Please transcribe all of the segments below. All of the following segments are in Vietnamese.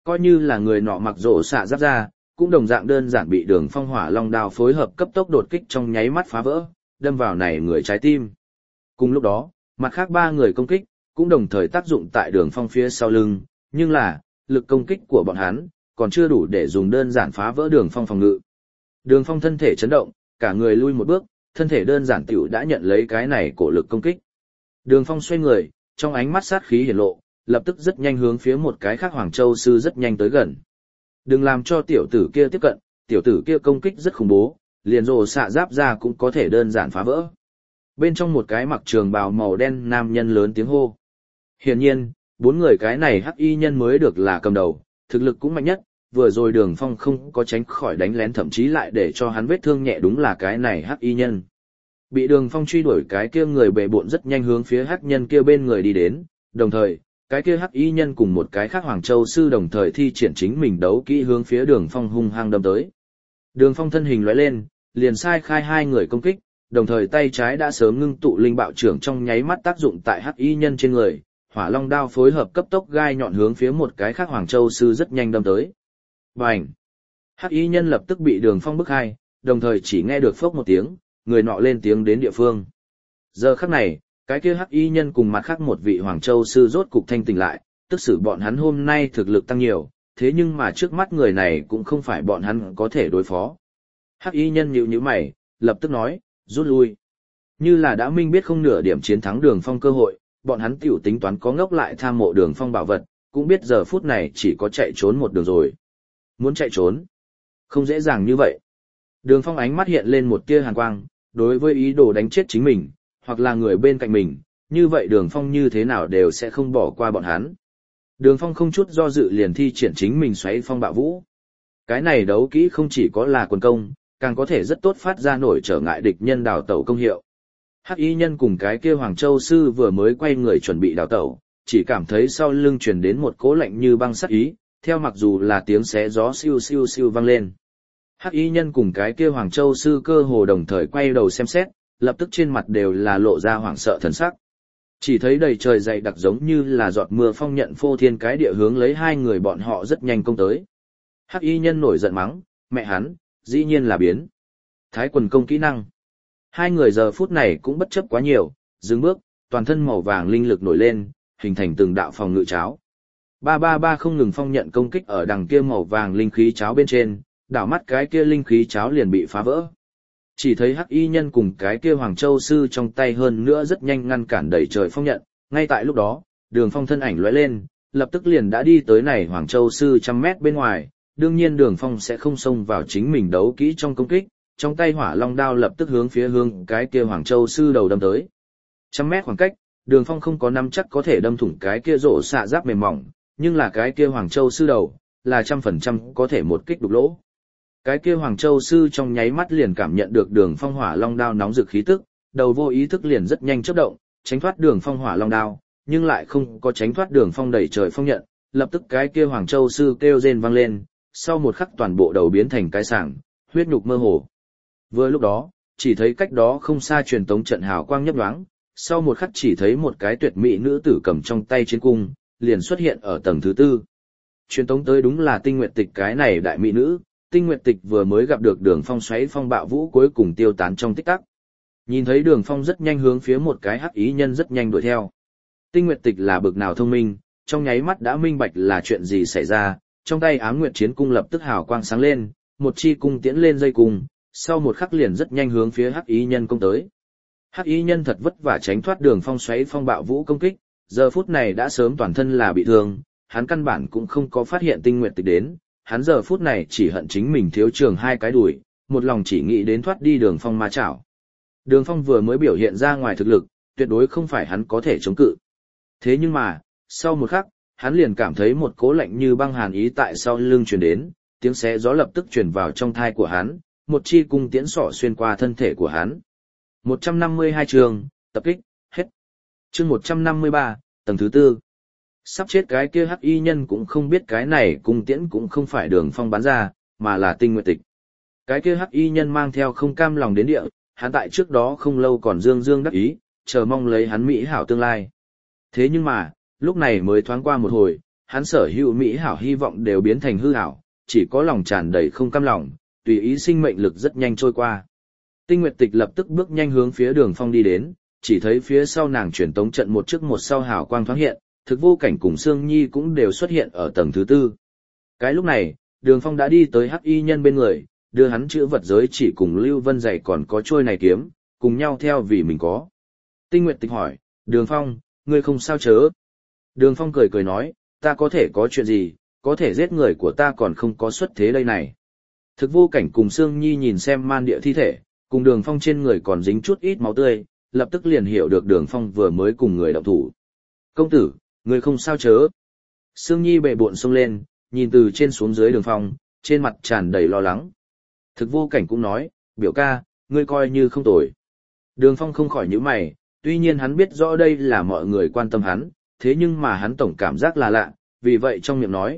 Coi như là người nọ mặc rộ xạ giáp ra, cũng đồng dạng đơn giản bị Đường Phong hỏa long đao phối hợp cấp tốc đột kích trong nháy mắt phá vỡ, đâm vào này người trái tim. Cùng lúc đó, mặt khác ba người công kích cũng đồng thời tác dụng tại Đường Phong phía sau lưng, nhưng là lực công kích của bọn hắn còn chưa đủ để dùng đơn giản phá vỡ Đường Phong phòng ngự. Đường Phong thân thể chấn động, cả người lui một bước, thân thể đơn giản tiểu đã nhận lấy cái này cổ lực công kích. Đường Phong xoay người, trong ánh mắt sát khí hiển lộ, lập tức rất nhanh hướng phía một cái khác Hoàng Châu sư rất nhanh tới gần. Đừng làm cho tiểu tử kia tiếp cận, tiểu tử kia công kích rất khủng bố, liền rồ xạ giáp ra cũng có thể đơn giản phá vỡ. Bên trong một cái mặc trường bào màu đen nam nhân lớn tiếng hô. Hiển nhiên, bốn người cái này hắc y nhân mới được là cầm đầu, thực lực cũng mạnh nhất, vừa rồi Đường Phong không có tránh khỏi đánh lén thậm chí lại để cho hắn vết thương nhẹ đúng là cái này hắc y nhân. Bị Đường Phong truy đuổi cái kia người bệ bộn rất nhanh hướng phía hắc nhân kia bên người đi đến, đồng thời, cái kia hắc y nhân cùng một cái khác Hoàng Châu sư đồng thời thi triển chính mình đấu kỹ hướng phía Đường Phong hung hăng đâm tới. Đường Phong thân hình lóe lên, liền sai khai hai người công kích, đồng thời tay trái đã sớm ngưng tụ linh bạo trưởng trong nháy mắt tác dụng tại hắc y nhân trên người, hỏa long đao phối hợp cấp tốc gai nhọn hướng phía một cái khác Hoàng Châu sư rất nhanh đâm tới. Bành! Hắc y nhân lập tức bị Đường Phong bức hai, đồng thời chỉ nghe được phốc một tiếng, người nọ lên tiếng đến địa phương. Giờ khắc này, cái kia hắc y nhân cùng mặt khác một vị Hoàng Châu sư rốt cục thanh tỉnh lại, tức xử bọn hắn hôm nay thực lực tăng nhiều, thế nhưng mà trước mắt người này cũng không phải bọn hắn có thể đối phó. Hắc y nhân nhíu nhíu mày, lập tức nói, rút lui. Như là đã minh biết không nửa điểm chiến thắng Đường Phong cơ hội, bọn hắn tiểu tính toán có ngốc lại tham mộ Đường Phong bảo vật, cũng biết giờ phút này chỉ có chạy trốn một đường rồi. Muốn chạy trốn? Không dễ dàng như vậy. Đường Phong ánh mắt hiện lên một tia hàn quang, đối với ý đồ đánh chết chính mình, hoặc là người bên cạnh mình, như vậy Đường Phong như thế nào đều sẽ không bỏ qua bọn hắn. Đường Phong không chút do dự liền thi triển chính mình xoáy phong bạo vũ. Cái này đấu kỹ không chỉ có là quần công, càng có thể rất tốt phát ra nổi trở ngại địch nhân đào tẩu công hiệu. Hắc y nhân cùng cái kia Hoàng Châu sư vừa mới quay người chuẩn bị đào tẩu, chỉ cảm thấy sau lưng truyền đến một cỗ lạnh như băng sát ý, theo mặc dù là tiếng xé gió siêu siêu siêu vang lên. Hắc y nhân cùng cái kia Hoàng Châu sư cơ hồ đồng thời quay đầu xem xét, lập tức trên mặt đều là lộ ra hoảng sợ thần sắc. Chỉ thấy đầy trời dày đặc giống như là giọt mưa phong nhận phô thiên cái địa hướng lấy hai người bọn họ rất nhanh công tới. Hắc y nhân nổi giận mắng, mẹ hắn, dĩ nhiên là biến. Thái quần công kỹ năng. Hai người giờ phút này cũng bất chấp quá nhiều, dừng bước, toàn thân màu vàng linh lực nổi lên, hình thành từng đạo phòng ngự cháo. 333 không ngừng phong nhận công kích ở đằng kia màu vàng linh khí cháo bên trên, đảo mắt cái kia linh khí cháo liền bị phá vỡ. Chỉ thấy hắc y nhân cùng cái kia Hoàng Châu sư trong tay hơn nữa rất nhanh ngăn cản đẩy trời phong nhận, ngay tại lúc đó, Đường Phong thân ảnh lóe lên, lập tức liền đã đi tới này Hoàng Châu sư 100 mét bên ngoài, đương nhiên Đường Phong sẽ không xông vào chính mình đấu kỹ trong công kích, trong tay hỏa long đao lập tức hướng phía cái kia Hoàng Châu sư đầu đâm tới. 100 mét khoảng cách, Đường Phong không có nắm chắc có thể đâm thủng cái kia rổ xạ giáp mềm mỏng, nhưng là cái kia Hoàng Châu sư đầu, là 100% có thể một kích đục lỗ. Cái kia Hoàng Châu sư trong nháy mắt liền cảm nhận được Đường Phong hỏa long đao nóng rực khí tức, đầu vô ý thức liền rất nhanh chớp động, tránh thoát Đường Phong hỏa long đao, nhưng lại không có tránh thoát Đường Phong đẩy trời phong nhận, lập tức cái kia Hoàng Châu sư kêu rên vang lên, sau một khắc toàn bộ đầu biến thành cái sảng, huyết nhục mơ hồ. Vừa lúc đó, chỉ thấy cách đó không xa truyền tống trận hào quang nhấp nhoáng, sau một khắc chỉ thấy một cái tuyệt mỹ nữ tử cầm trong tay chiến cung, liền xuất hiện ở tầng thứ 4. Truyền tống tới đúng là Tinh Nguyệt Tịch cái này đại mỹ nữ. Tinh Nguyệt Tịch vừa mới gặp được Đường Phong xoáy phong bạo vũ cuối cùng tiêu tán trong tích tắc. Nhìn thấy Đường Phong rất nhanh hướng phía một cái hắc ý nhân rất nhanh đuổi theo. Tinh Nguyệt Tịch là bực nào thông minh, trong nháy mắt đã minh bạch là chuyện gì xảy ra, trong tay Ám Nguyệt chiến cung lập tức hào quang sáng lên, một chi cung tiễn lên dây cung, sau một khắc liền rất nhanh hướng phía hắc ý nhân công tới. Hắc ý nhân thật vất vả tránh thoát Đường Phong xoáy phong bạo vũ công kích, giờ phút này đã sớm toàn thân là bị thương, hắn căn bản cũng không có phát hiện Tinh Nguyệt Tịch đến. Hắn giờ phút này chỉ hận chính mình thiếu trường hai cái đùi, một lòng chỉ nghĩ đến thoát đi Đường Phong ma chảo. Đường Phong vừa mới biểu hiện ra ngoài thực lực, tuyệt đối không phải hắn có thể chống cự. Thế nhưng mà, sau một khắc, hắn liền cảm thấy một cỗ lạnh như băng hàn ý tại sau lưng truyền đến, tiếng xé gió lập tức truyền vào trong thai của hắn, một chi cung tiễn sỏ xuyên qua thân thể của hắn. 152 chương, tập kích, hết. Chương 153, tầng thứ 4. Sắp chết cái kia hắc y nhân cũng không biết cái này cung tiễn cũng không phải Đường Phong bắn ra, mà là Tinh Nguyệt Tịch. Cái kia hắc y nhân mang theo không cam lòng đến địa, hắn tại trước đó không lâu còn dương dương đắc ý, chờ mong lấy hắn mỹ hảo tương lai. Thế nhưng mà, lúc này mới thoáng qua một hồi, hắn sở hữu mỹ hảo hy vọng đều biến thành hư ảo, chỉ có lòng tràn đầy không cam lòng, tùy ý sinh mệnh lực rất nhanh trôi qua. Tinh Nguyệt Tịch lập tức bước nhanh hướng phía Đường Phong đi đến, chỉ thấy phía sau nàng truyền tống trận một trước một sau hào quang thoáng hiện, Thực Vô Cảnh cùng Sương Nhi cũng đều xuất hiện ở tầng thứ tư. Cái lúc này, Đường Phong đã đi tới Hắc Y Nhân bên người, đưa hắn chữ vật giới chỉ cùng Lưu Vân Dày còn có trôi này kiếm, cùng nhau theo vì mình có. Tinh Nguyệt Tịch hỏi, Đường Phong, ngươi không sao chớ? Đường Phong cười cười nói, ta có thể có chuyện gì, có thể giết người của ta còn không có xuất thế đây này. Thực Vô Cảnh cùng Sương Nhi nhìn xem man địa thi thể, cùng Đường Phong trên người còn dính chút ít máu tươi, lập tức liền hiểu được Đường Phong vừa mới cùng người động thủ. Công tử, người không sao chớ? Sương Nhi bệ bộn xông lên, nhìn từ trên xuống dưới Đường Phong, trên mặt tràn đầy lo lắng. Thực Vô Cảnh cũng nói, biểu ca, ngươi coi như không tồi. Đường Phong không khỏi nhíu mày, tuy nhiên hắn biết rõ đây là mọi người quan tâm hắn, thế nhưng mà hắn tổng cảm giác là lạ, vì vậy trong miệng nói,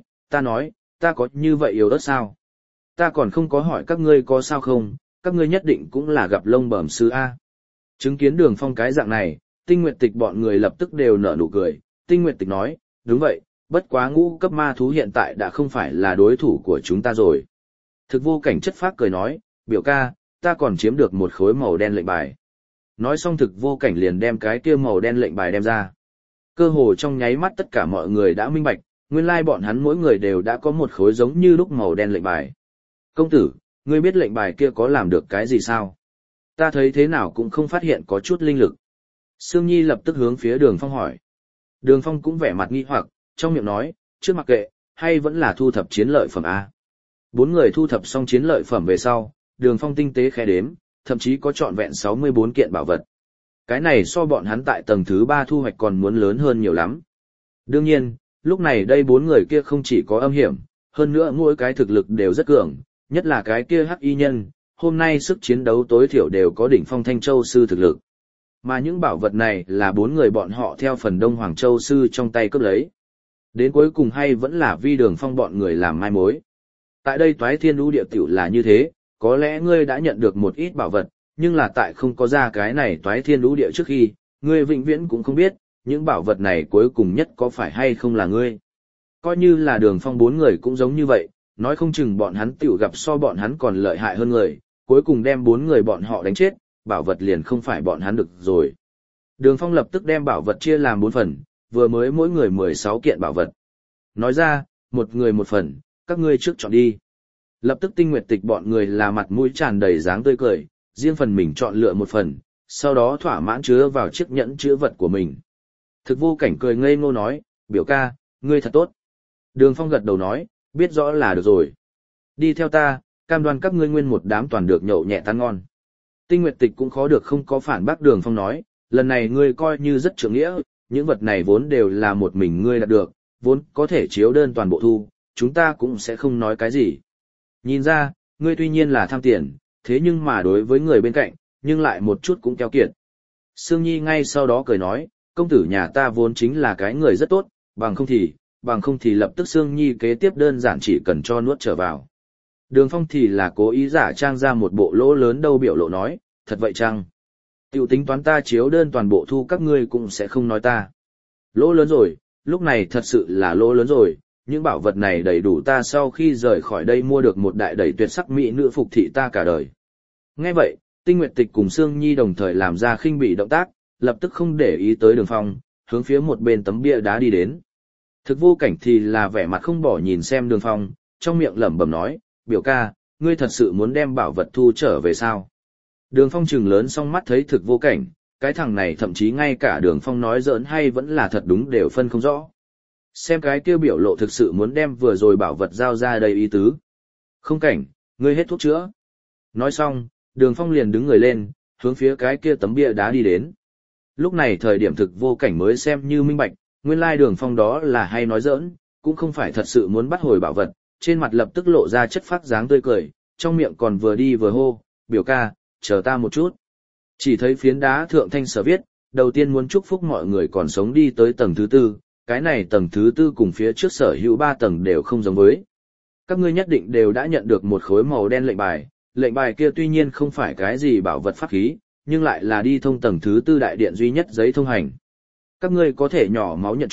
ta có như vậy yếu ớt sao? Ta còn không có hỏi các ngươi có sao không, các ngươi nhất định cũng là gặp lông bẩm sư A. Chứng kiến Đường Phong cái dạng này, Tinh Nguyệt Tịch bọn người lập tức đều nở nụ cười, Tinh Nguyệt Tịch nói, đúng vậy, bất quá ngũ cấp ma thú hiện tại đã không phải là đối thủ của chúng ta rồi. Thực Vô Cảnh chất phác cười nói, biểu ca, ta còn chiếm được một khối màu đen lệnh bài. Nói xong Thực Vô Cảnh liền đem cái kia màu đen lệnh bài đem ra. Cơ hồ trong nháy mắt tất cả mọi người đã minh bạch, nguyên lai bọn hắn mỗi người đều đã có một khối giống như lúc màu đen lệnh bài. Công tử, ngươi biết lệnh bài kia có làm được cái gì sao? Ta thấy thế nào cũng không phát hiện có chút linh lực. Sương Nhi lập tức hướng phía Đường Phong hỏi. Đường Phong cũng vẻ mặt nghi hoặc, trong miệng nói, trước mặc kệ, hay vẫn là thu thập chiến lợi phẩm A. Bốn người thu thập xong chiến lợi phẩm về sau, Đường Phong tinh tế khẽ đếm, thậm chí có trọn vẹn 64 kiện bảo vật. Cái này so bọn hắn tại tầng thứ 3 thu hoạch còn muốn lớn hơn nhiều lắm. Đương nhiên, lúc này đây bốn người kia không chỉ có âm hiểm, hơn nữa mỗi cái thực lực đều rất cường, nhất là cái kia Hắc Y Nhân, hôm nay sức chiến đấu tối thiểu đều có đỉnh phong Thanh Châu Sư thực lực. Mà những bảo vật này là bốn người bọn họ theo phần Đông Hoàng Châu Sư trong tay cướp lấy. Đến cuối cùng hay vẫn là vi Đường Phong bọn người làm mai mối. Tại đây Toái Thiên Lũ Địa Tiểu là như thế, có lẽ ngươi đã nhận được một ít bảo vật, nhưng là tại không có ra cái này Toái Thiên Lũ Địa trước khi, ngươi vĩnh viễn cũng không biết, những bảo vật này cuối cùng nhất có phải hay không là ngươi. Coi như là Đường Phong bốn người cũng giống như vậy, nói không chừng bọn hắn tiểu gặp so bọn hắn còn lợi hại hơn người, cuối cùng đem bốn người bọn họ đánh chết, bảo vật liền không phải bọn hắn được rồi. Đường Phong lập tức đem bảo vật chia làm 4 phần, vừa mới mỗi người 16 kiện bảo vật. Nói ra, một người một phần, các ngươi trước chọn đi. Lập tức Tinh Nguyệt Tịch bọn người là mặt mũi tràn đầy dáng tươi cười, riêng phần mình chọn lựa một phần, sau đó thỏa mãn chứa vào chiếc nhẫn chứa vật của mình. Thực Vô Cảnh cười ngây ngô nói, biểu ca, ngươi thật tốt. Đường Phong gật đầu nói, biết rõ là được rồi. Đi theo ta, cam đoan các ngươi nguyên một đám toàn được nhậu nhẹ tan ngon. Tinh Nguyệt Tịch cũng khó được không có phản bác Đường Phong nói, lần này ngươi coi như rất trưởng nghĩa, những vật này vốn đều là một mình ngươi đạt được, vốn có thể chiếu đơn toàn bộ thu, chúng ta cũng sẽ không nói cái gì. Nhìn ra, ngươi tuy nhiên là tham tiền, thế nhưng mà đối với người bên cạnh, nhưng lại một chút cũng keo kiệt. Sương Nhi ngay sau đó cười nói, công tử nhà ta vốn chính là cái người rất tốt, bằng không thì lập tức Sương Nhi kế tiếp đơn giản chỉ cần cho nuốt trở vào. Đường Phong thì là cố ý giả trang ra một bộ lỗ lớn đâu biểu lộ nói, thật vậy chăng? Tiểu tính toán ta chiếu đơn toàn bộ thu các ngươi cũng sẽ không nói ta. Lỗ lớn rồi, lúc này thật sự là lỗ lớn rồi, những bảo vật này đầy đủ ta sau khi rời khỏi đây mua được một đại đầy tuyệt sắc mỹ nữ phục thị ta cả đời. Nghe vậy, Tinh Nguyệt Tịch cùng Sương Nhi đồng thời làm ra khinh bỉ động tác, lập tức không để ý tới Đường Phong, hướng phía một bên tấm bia đá đi đến. Thực Vô Cảnh thì là vẻ mặt không bỏ nhìn xem Đường Phong, trong miệng lẩm bẩm nói, biểu ca, ngươi thật sự muốn đem bảo vật thu trở về sao? Đường Phong trừng lớn song mắt thấy Thực Vô Cảnh, cái thằng này thậm chí ngay cả Đường Phong nói giỡn hay vẫn là thật đúng đều phân không rõ. Xem cái kia biểu lộ thực sự muốn đem vừa rồi bảo vật giao ra đây ý tứ. Không Cảnh, ngươi hết thuốc chữa. Nói xong, Đường Phong liền đứng người lên, hướng phía cái kia tấm bia đá đi đến. Lúc này thời điểm Thực Vô Cảnh mới xem như minh bạch, nguyên lai Đường Phong đó là hay nói giỡn, cũng không phải thật sự muốn bắt hồi bảo vật, trên mặt lập tức lộ ra chất phác dáng tươi cười, trong miệng còn vừa đi vừa hô, biểu ca, chờ ta một chút. Chỉ thấy phiến đá thượng thanh sở viết, đầu tiên muốn chúc phúc mọi người còn sống đi tới tầng thứ 4, cái này tầng thứ 4 cùng phía trước sở hữu 3 tầng đều không giống với. Các ngươi nhất định đều đã nhận được một khối màu đen lệnh bài kia tuy nhiên không phải cái gì bảo vật pháp khí, nhưng lại là đi thông tầng thứ 4 đại điện duy nhất giấy thông hành. Các ngươi có thể nhỏ máu nhận chủ,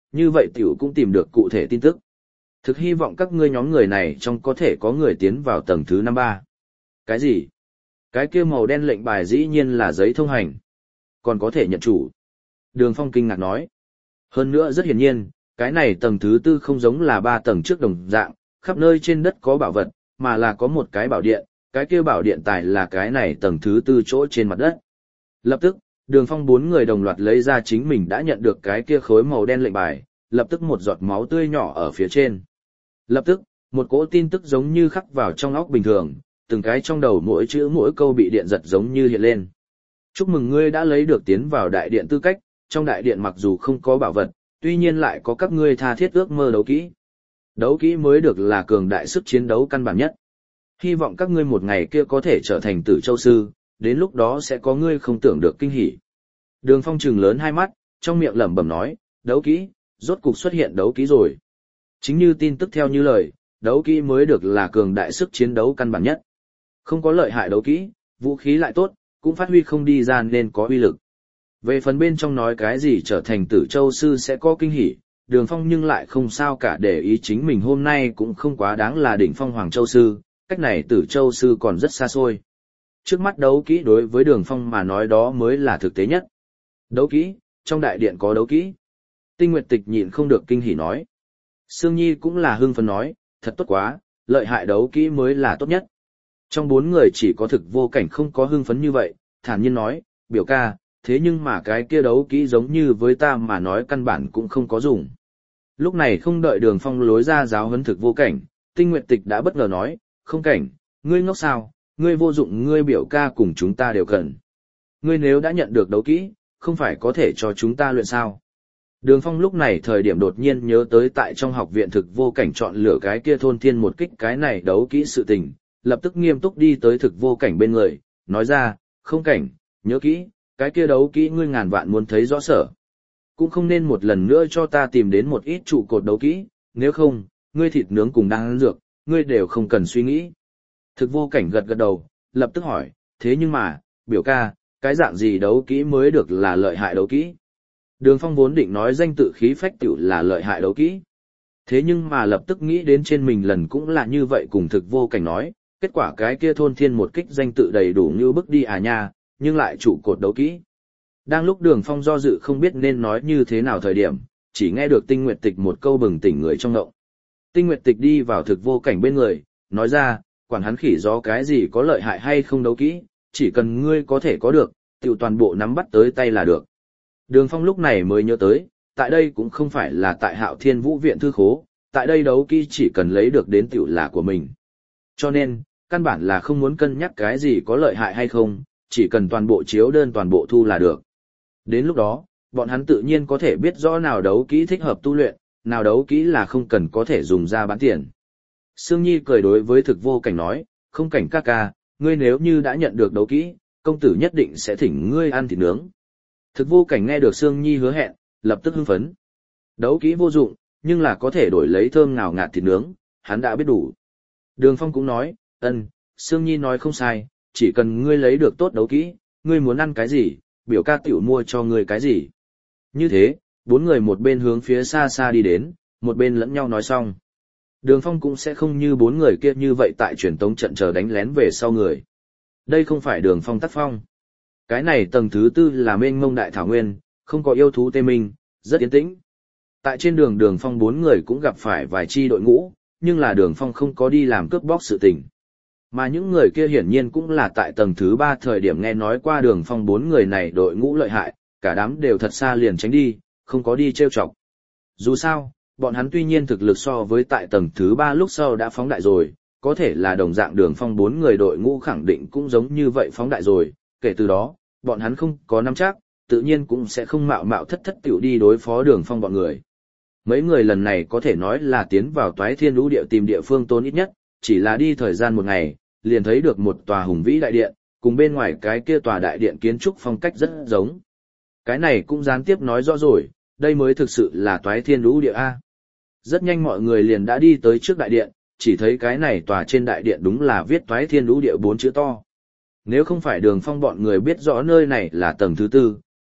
như vậy tiểu cũng tìm được cụ thể tin tức. Thực hy vọng các ngươi nhóm người này trong có thể có người tiến vào tầng thứ 53. Cái gì? Cái kia màu đen lệnh bài dĩ nhiên là giấy thông hành. Còn có thể nhận chủ. Đường Phong kinh ngạc nói. Hơn nữa rất hiển nhiên, cái này tầng thứ 4 không giống là 3 tầng trước đồng dạng, khắp nơi trên đất có bảo vật, mà là có một cái bảo điện, cái kia bảo điện tài là cái này tầng thứ 4 chỗ trên mặt đất. Lập tức, Đường Phong 4 người đồng loạt lấy ra chính mình đã nhận được cái kia khối màu đen lệnh bài, lập tức một giọt máu tươi nhỏ ở phía trên. Lập tức, một cỗ tin tức giống như khắc vào trong óc bình thường, từng cái trong đầu mỗi chữ mỗi câu bị điện giật giống như hiện lên. Chúc mừng ngươi đã lấy được tiến vào đại điện tư cách, trong đại điện mặc dù không có bảo vật, tuy nhiên lại có các ngươi tha thiết ước mơ đấu kỹ. Đấu kỹ mới được là cường đại sức chiến đấu căn bản nhất. Hy vọng các ngươi một ngày kia có thể trở thành Tử Châu sư, đến lúc đó sẽ có ngươi không tưởng được kinh hỉ. Đường Phong trừng lớn hai mắt, trong miệng lẩm bẩm nói, đấu kỹ, rốt cục xuất hiện đấu kỹ rồi. Chính như tin tức theo như lời, đấu kỹ mới được là cường đại sức chiến đấu căn bản nhất. Không có lợi hại đấu kỹ, vũ khí lại tốt, cũng phát huy không đi ra nên có uy lực. Về phần bên trong nói cái gì trở thành Tử Châu sư sẽ có kinh hỉ, Đường Phong nhưng lại không sao cả để ý chính mình hôm nay cũng không quá đáng là đỉnh phong Hoàng Châu sư, cách này Tử Châu sư còn rất xa xôi. Trước mắt đấu kỹ đối với Đường Phong mà nói đó mới là thực tế nhất. Đấu kỹ, trong đại điện có đấu kỹ. Tinh Nguyệt Tịch nhịn không được kinh hỉ nói. Sương Nhi cũng là hưng phấn nói, thật tốt quá, lợi hại đấu kỹ mới là tốt nhất. Trong 4 người chỉ có Thực Vô Cảnh không có hưng phấn như vậy, thản nhiên nói, biểu ca, thế nhưng mà cái kia đấu kỹ giống như với ta mà nói căn bản cũng không có dùng. Lúc này không đợi Đường Phong lối ra giáo huấn Thực Vô Cảnh, Tinh Nguyệt Tịch đã bất ngờ nói, không cảnh, ngươi ngốc sao, ngươi vô dụng, ngươi biểu ca cùng chúng ta đều cần. Ngươi nếu đã nhận được đấu kỹ, không phải có thể cho chúng ta luyện sao. Đường Phong lúc này thời điểm đột nhiên nhớ tới tại trong học viện Thực Vô Cảnh chọn lựa cái kia thôn thiên một kích cái này đấu kỹ sự tình, lập tức nghiêm túc đi tới Thực Vô Cảnh bên người, nói ra, không cảnh, nhớ kỹ, cái kia đấu kỹ ngươi ngàn vạn muốn thấy rõ sở. Cũng không nên một lần nữa cho ta tìm đến một ít trụ cột đấu kỹ, nếu không, ngươi thịt nướng cùng đang ăn dược, ngươi đều không cần suy nghĩ. Thực Vô Cảnh gật gật đầu, lập tức hỏi, thế nhưng mà, biểu ca, cái dạng gì đấu kỹ mới được là lợi hại đấu kỹ? Đường Phong vốn định nói danh tự khí phách tiểu là lợi hại đấu kỹ. Thế nhưng mà lập tức nghĩ đến trên mình lần cũng là như vậy cùng Thực Vô Cảnh nói, kết quả cái kia thôn thiên một kích danh tự đầy đủ như bức đi à nha, nhưng lại trụ cột đấu kỹ. Đang lúc Đường Phong do dự không biết nên nói như thế nào thời điểm, chỉ nghe được Tinh Nguyệt Tịch một câu bừng tỉnh người trong ngộng. Tinh Nguyệt Tịch đi vào Thực Vô Cảnh bên người, nói ra, quản hắn khỉ gió cái gì có lợi hại hay không đấu kỹ, chỉ cần ngươi có thể có được, tiểu toàn bộ nắm bắt tới tay là được. Đường Phong lúc này mới nhớ tới, tại đây cũng không phải là tại Hạo Thiên Vũ Viện thư khố, tại đây đấu kỹ chỉ cần lấy được đến tiểu là của mình. Cho nên, căn bản là không muốn cân nhắc cái gì có lợi hại hay không, chỉ cần toàn bộ chiếu đơn toàn bộ thu là được. Đến lúc đó, bọn hắn tự nhiên có thể biết rõ nào đấu kỹ thích hợp tu luyện, nào đấu kỹ là không cần có thể dùng ra bán tiền. Sương Nhi cười đối với Thực Vô Cảnh nói, không cảnh ca ca, ngươi nếu như đã nhận được đấu kỹ, công tử nhất định sẽ thỉnh ngươi ăn thịt nướng. Thực Vô Cảnh nghe được Sương Nhi hứa hẹn, lập tức hưng phấn. Đấu kỹ vô dụng, nhưng là có thể đổi lấy thơm ngào ngạt thịt nướng, hắn đã biết đủ. Đường Phong cũng nói, Sương Nhi nói không sai, chỉ cần ngươi lấy được tốt đấu kỹ, ngươi muốn ăn cái gì, biểu ca tiểu mua cho ngươi cái gì. Như thế, 4 người một bên hướng phía xa xa đi đến, một bên lẫn nhau nói xong. Đường Phong cũng sẽ không như 4 người kia như vậy tại truyền tống trận chờ đánh lén về sau người. Đây không phải Đường Phong tác phong. Cái này tầng thứ 4 là mênh mông đại thảo nguyên, không có yêu thú tê minh, rất yên tĩnh. Tại trên đường Đường Phong 4 người cũng gặp phải vài chi đội ngũ, nhưng là Đường Phong không có đi làm cướp bóc sự tình. Mà những người kia hiển nhiên cũng là tại tầng thứ 3 thời điểm nghe nói qua Đường Phong 4 người này đội ngũ lợi hại, cả đám đều thật xa liền tránh đi, không có đi trêu chọc. Dù sao, bọn hắn tuy nhiên thực lực so với tại tầng thứ 3 lúc sau đã phóng đại rồi, có thể là đồng dạng Đường Phong 4 người đội ngũ khẳng định cũng giống như vậy phóng đại rồi, kể từ đó, bọn hắn không có nắm chắc, tự nhiên cũng sẽ không mạo mạo thất thất tiểu đi đối phó Đường Phong bọn người. Mấy người lần này có thể nói là tiến vào Toái Thiên Lũ Địa tìm địa phương tốn ít nhất, chỉ là đi thời gian một ngày, liền thấy được một tòa hùng vĩ đại điện, cùng bên ngoài cái kia tòa đại điện kiến trúc phong cách rất giống. Cái này cũng gián tiếp nói rõ rồi, đây mới thực sự là Toái Thiên Lũ Địa A. Rất nhanh mọi người liền đã đi tới trước đại điện, chỉ thấy cái này tòa trên đại điện đúng là viết Toái Thiên Lũ Địa 4 chữ to. Nếu không phải Đường Phong bọn người biết rõ nơi này là tầng thứ 4,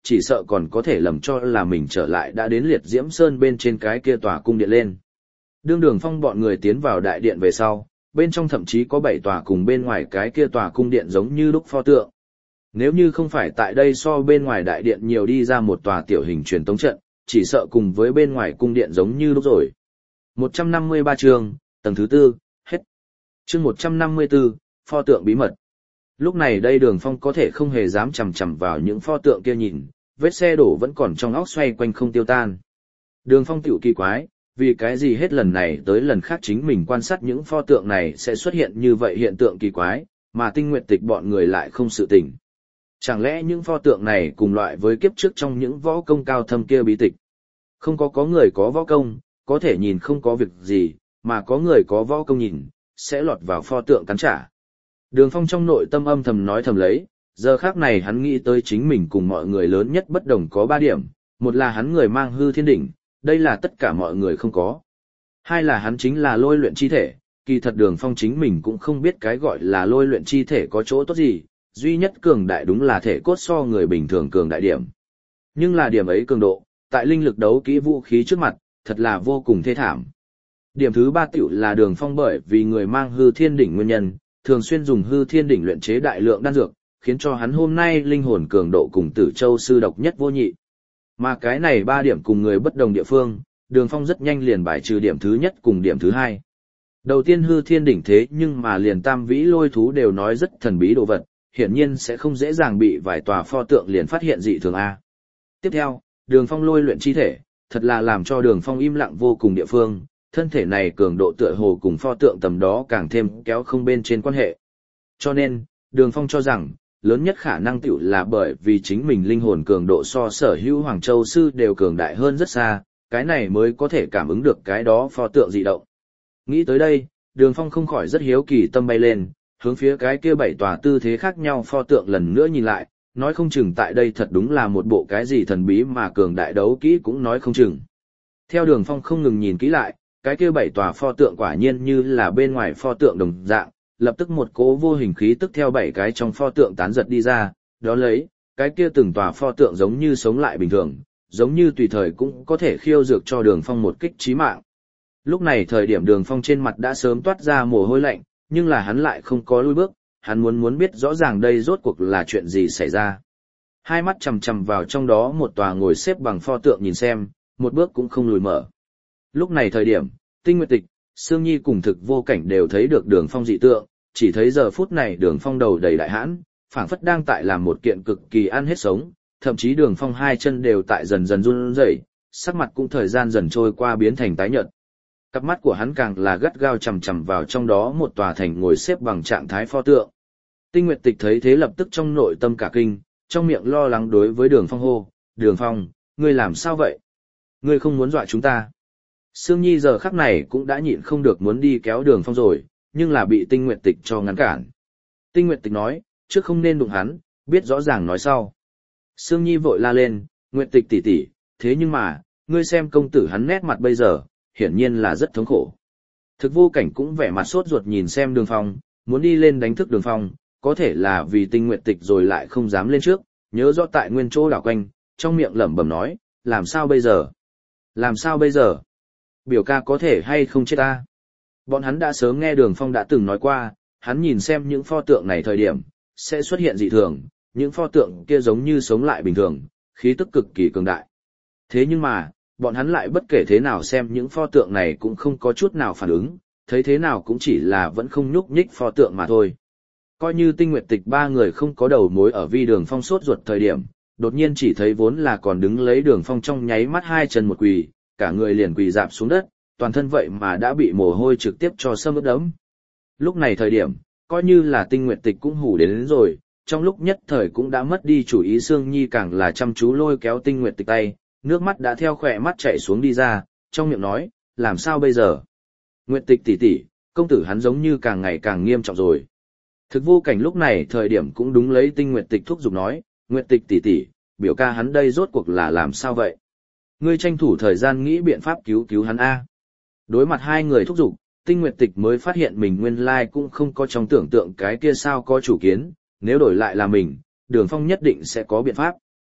chỉ sợ còn có thể lầm cho là mình trở lại đã đến Liệt Diễm Sơn bên trên cái kia tòa cung điện lên. Đương Đường Phong bọn người tiến vào đại điện về sau, bên trong thậm chí có 7 tòa cùng bên ngoài cái kia tòa cung điện giống như lúc pho tượng. Nếu như không phải tại đây so bên ngoài đại điện nhiều đi ra một tòa tiểu hình truyền tống trận, chỉ sợ cùng với bên ngoài cung điện giống như lúc rồi. 153 chương, tầng thứ 4, hết. Chương 154, pho tượng bí mật. Lúc này đây Đường Phong có thể không hề dám chằm chằm vào những pho tượng kia nhìn, vết xe đổ vẫn còn trong óc xoay quanh không tiêu tan. Đường Phong tiểu kỳ quái, vì cái gì hết lần này tới lần khác chính mình quan sát những pho tượng này sẽ xuất hiện như vậy hiện tượng kỳ quái, mà Tinh Nguyệt Tịch bọn người lại không sự tình. Chẳng lẽ những pho tượng này cùng loại với kiếp trước trong những võ công cao thâm kia bí tịch? Không có người có võ công, có thể nhìn không có việc gì, mà có người có võ công nhìn, sẽ lọt vào pho tượng cắn trả. Đường Phong trong nội tâm âm thầm nói thầm lấy, giờ khác này hắn nghĩ tới chính mình cùng mọi người lớn nhất bất đồng có 3 điểm, một là hắn người mang hư thiên đỉnh, đây là tất cả mọi người không có. Hai là hắn chính là lôi luyện chi thể, kỳ thật Đường Phong chính mình cũng không biết cái gọi là lôi luyện chi thể có chỗ tốt gì, duy nhất cường đại đúng là thể cốt so người bình thường cường đại điểm. Nhưng là điểm ấy cường độ, tại linh lực đấu kỹ vũ khí trước mặt, thật là vô cùng thê thảm. Điểm thứ 3 tiểu là Đường Phong bởi vì người mang hư thiên đỉnh nguyên nhân, thường xuyên dùng hư thiên đỉnh luyện chế đại lượng đan dược, khiến cho hắn hôm nay linh hồn cường độ cùng Tử Châu sư độc nhất vô nhị. Mà cái này 3 điểm cùng người bất đồng địa phương, Đường Phong rất nhanh liền bài trừ điểm thứ nhất cùng điểm thứ 2. Đầu tiên hư thiên đỉnh thế nhưng mà liền tam vĩ lôi thú đều nói rất thần bí đồ vật, hiển nhiên sẽ không dễ dàng bị vài tòa pho tượng liền phát hiện dị thường A. Tiếp theo, Đường Phong lôi luyện chi thể, thật là làm cho Đường Phong im lặng vô cùng địa phương, thân thể này cường độ tựa hồ cùng pho tượng tầm đó càng thêm kéo không bên trên quan hệ. Cho nên, Đường Phong cho rằng, lớn nhất khả năng tiểu là bởi vì chính mình linh hồn cường độ so sở hữu Hoàng Châu sư đều cường đại hơn rất xa, cái này mới có thể cảm ứng được cái đó pho tượng dị động. Nghĩ tới đây, Đường Phong không khỏi rất hiếu kỳ tâm bay lên, hướng phía cái kia 7 tòa tư thế khác nhau pho tượng lần nữa nhìn lại, nói không chừng tại đây thật đúng là một bộ cái gì thần bí mà cường đại đấu kỹ cũng nói không chừng. Theo Đường Phong không ngừng nhìn kỹ lại, cái kia 7 tòa pho tượng quả nhiên như là bên ngoài pho tượng đồng dạng, lập tức một cỗ vô hình khí tức theo 7 cái trong pho tượng tán giật đi ra, đó lấy, cái kia từng tòa pho tượng giống như sống lại bình thường, giống như tùy thời cũng có thể khiêu dược cho Đường Phong một kích chí mạng. Lúc này thời điểm Đường Phong trên mặt đã sớm toát ra mồ hôi lạnh, nhưng là hắn lại không có lùi bước, hắn muốn biết rõ ràng đây rốt cuộc là chuyện gì xảy ra. Hai mắt chằm chằm vào trong đó một tòa ngồi xếp bằng pho tượng nhìn xem, một bước cũng không lùi mở. Lúc này thời điểm, Tinh Nguyệt Tịch, Sương Nhi cùng Thực Vô Cảnh đều thấy được Đường Phong dị tượng, chỉ thấy giờ phút này Đường Phong đầu đầy đại hãn, phảng phất đang tại làm một kiện cực kỳ ăn hết sống, thậm chí Đường Phong hai chân đều tại dần dần run rẩy, sắc mặt cũng thời gian dần trôi qua biến thành tái nhợt. Cặp mắt của hắn càng là gắt gao chằm chằm vào trong đó một tòa thành ngồi xếp bằng trạng thái pho tượng. Tinh Nguyệt Tịch thấy thế lập tức trong nội tâm cả kinh, trong miệng lo lắng đối với Đường Phong hô, Đường Phong, ngươi làm sao vậy? Ngươi không muốn dọa chúng ta. Sương Nhi giờ khắc này cũng đã nhịn không được muốn đi kéo Đường Phong rồi, nhưng là bị Tinh Nguyệt Tịch cho ngăn cản. Tinh Nguyệt Tịch nói, trước không nên đụng hắn, biết rõ ràng nói sau. Sương Nhi vội la lên, Nguyệt Tịch tỷ tỷ, thế nhưng mà, ngươi xem công tử hắn nét mặt bây giờ, hiển nhiên là rất thống khổ. Thực Vô Cảnh cũng vẻ mặt sốt ruột nhìn xem Đường Phong, muốn đi lên đánh thức Đường Phong, có thể là vì Tinh Nguyệt Tịch rồi lại không dám lên trước, nhớ rõ tại nguyên chỗ đảo quanh, trong miệng lẩm bẩm nói, làm sao bây giờ? Làm sao bây giờ? Biểu ca có thể hay không chết ta? Bọn hắn đã sớm nghe Đường Phong đã từng nói qua, hắn nhìn xem những pho tượng này thời điểm, sẽ xuất hiện dị thường, những pho tượng kia giống như sống lại bình thường, khí tức cực kỳ cường đại. Thế nhưng mà, bọn hắn lại bất kể thế nào xem những pho tượng này cũng không có chút nào phản ứng, thấy thế nào cũng chỉ là vẫn không nhúc nhích pho tượng mà thôi. Coi như Tinh Nguyệt Tịch ba người không có đầu mối ở vi Đường Phong sốt ruột thời điểm, đột nhiên chỉ thấy vốn là còn đứng lấy Đường Phong trong nháy mắt hai chân một quỳ, cả người liền quỳ rạp xuống đất, toàn thân vậy mà đã bị mồ hôi trực tiếp cho xâm ướt đẫm. Lúc này thời điểm, coi như là Tinh Nguyệt Tịch cũng hủ đến rồi, trong lúc nhất thời cũng đã mất đi chủ ý. Sương Nhi càng là chăm chú lôi kéo Tinh Nguyệt Tịch tay, nước mắt đã theo khỏe mắt chảy xuống đi ra, trong miệng nói, làm sao bây giờ? Nguyệt Tịch tỷ tỷ, công tử hắn giống như càng ngày càng nghiêm trọng rồi. Thực Vô Cảnh lúc này thời điểm cũng đúng lấy Tinh Nguyệt Tịch thúc giục nói, Nguyệt Tịch tỷ tỷ, biểu ca hắn đây rốt cuộc là làm sao vậy? Ngươi tranh thủ thời gian nghĩ biện pháp cứu cứu hắn a. Đối mặt hai người thúc giục, Tinh Nguyệt Tịch mới phát hiện mình nguyên lai cũng không có trong tưởng tượng cái kia sao có chủ kiến, nếu đổi lại là mình, Đường Phong nhất định sẽ có biện pháp.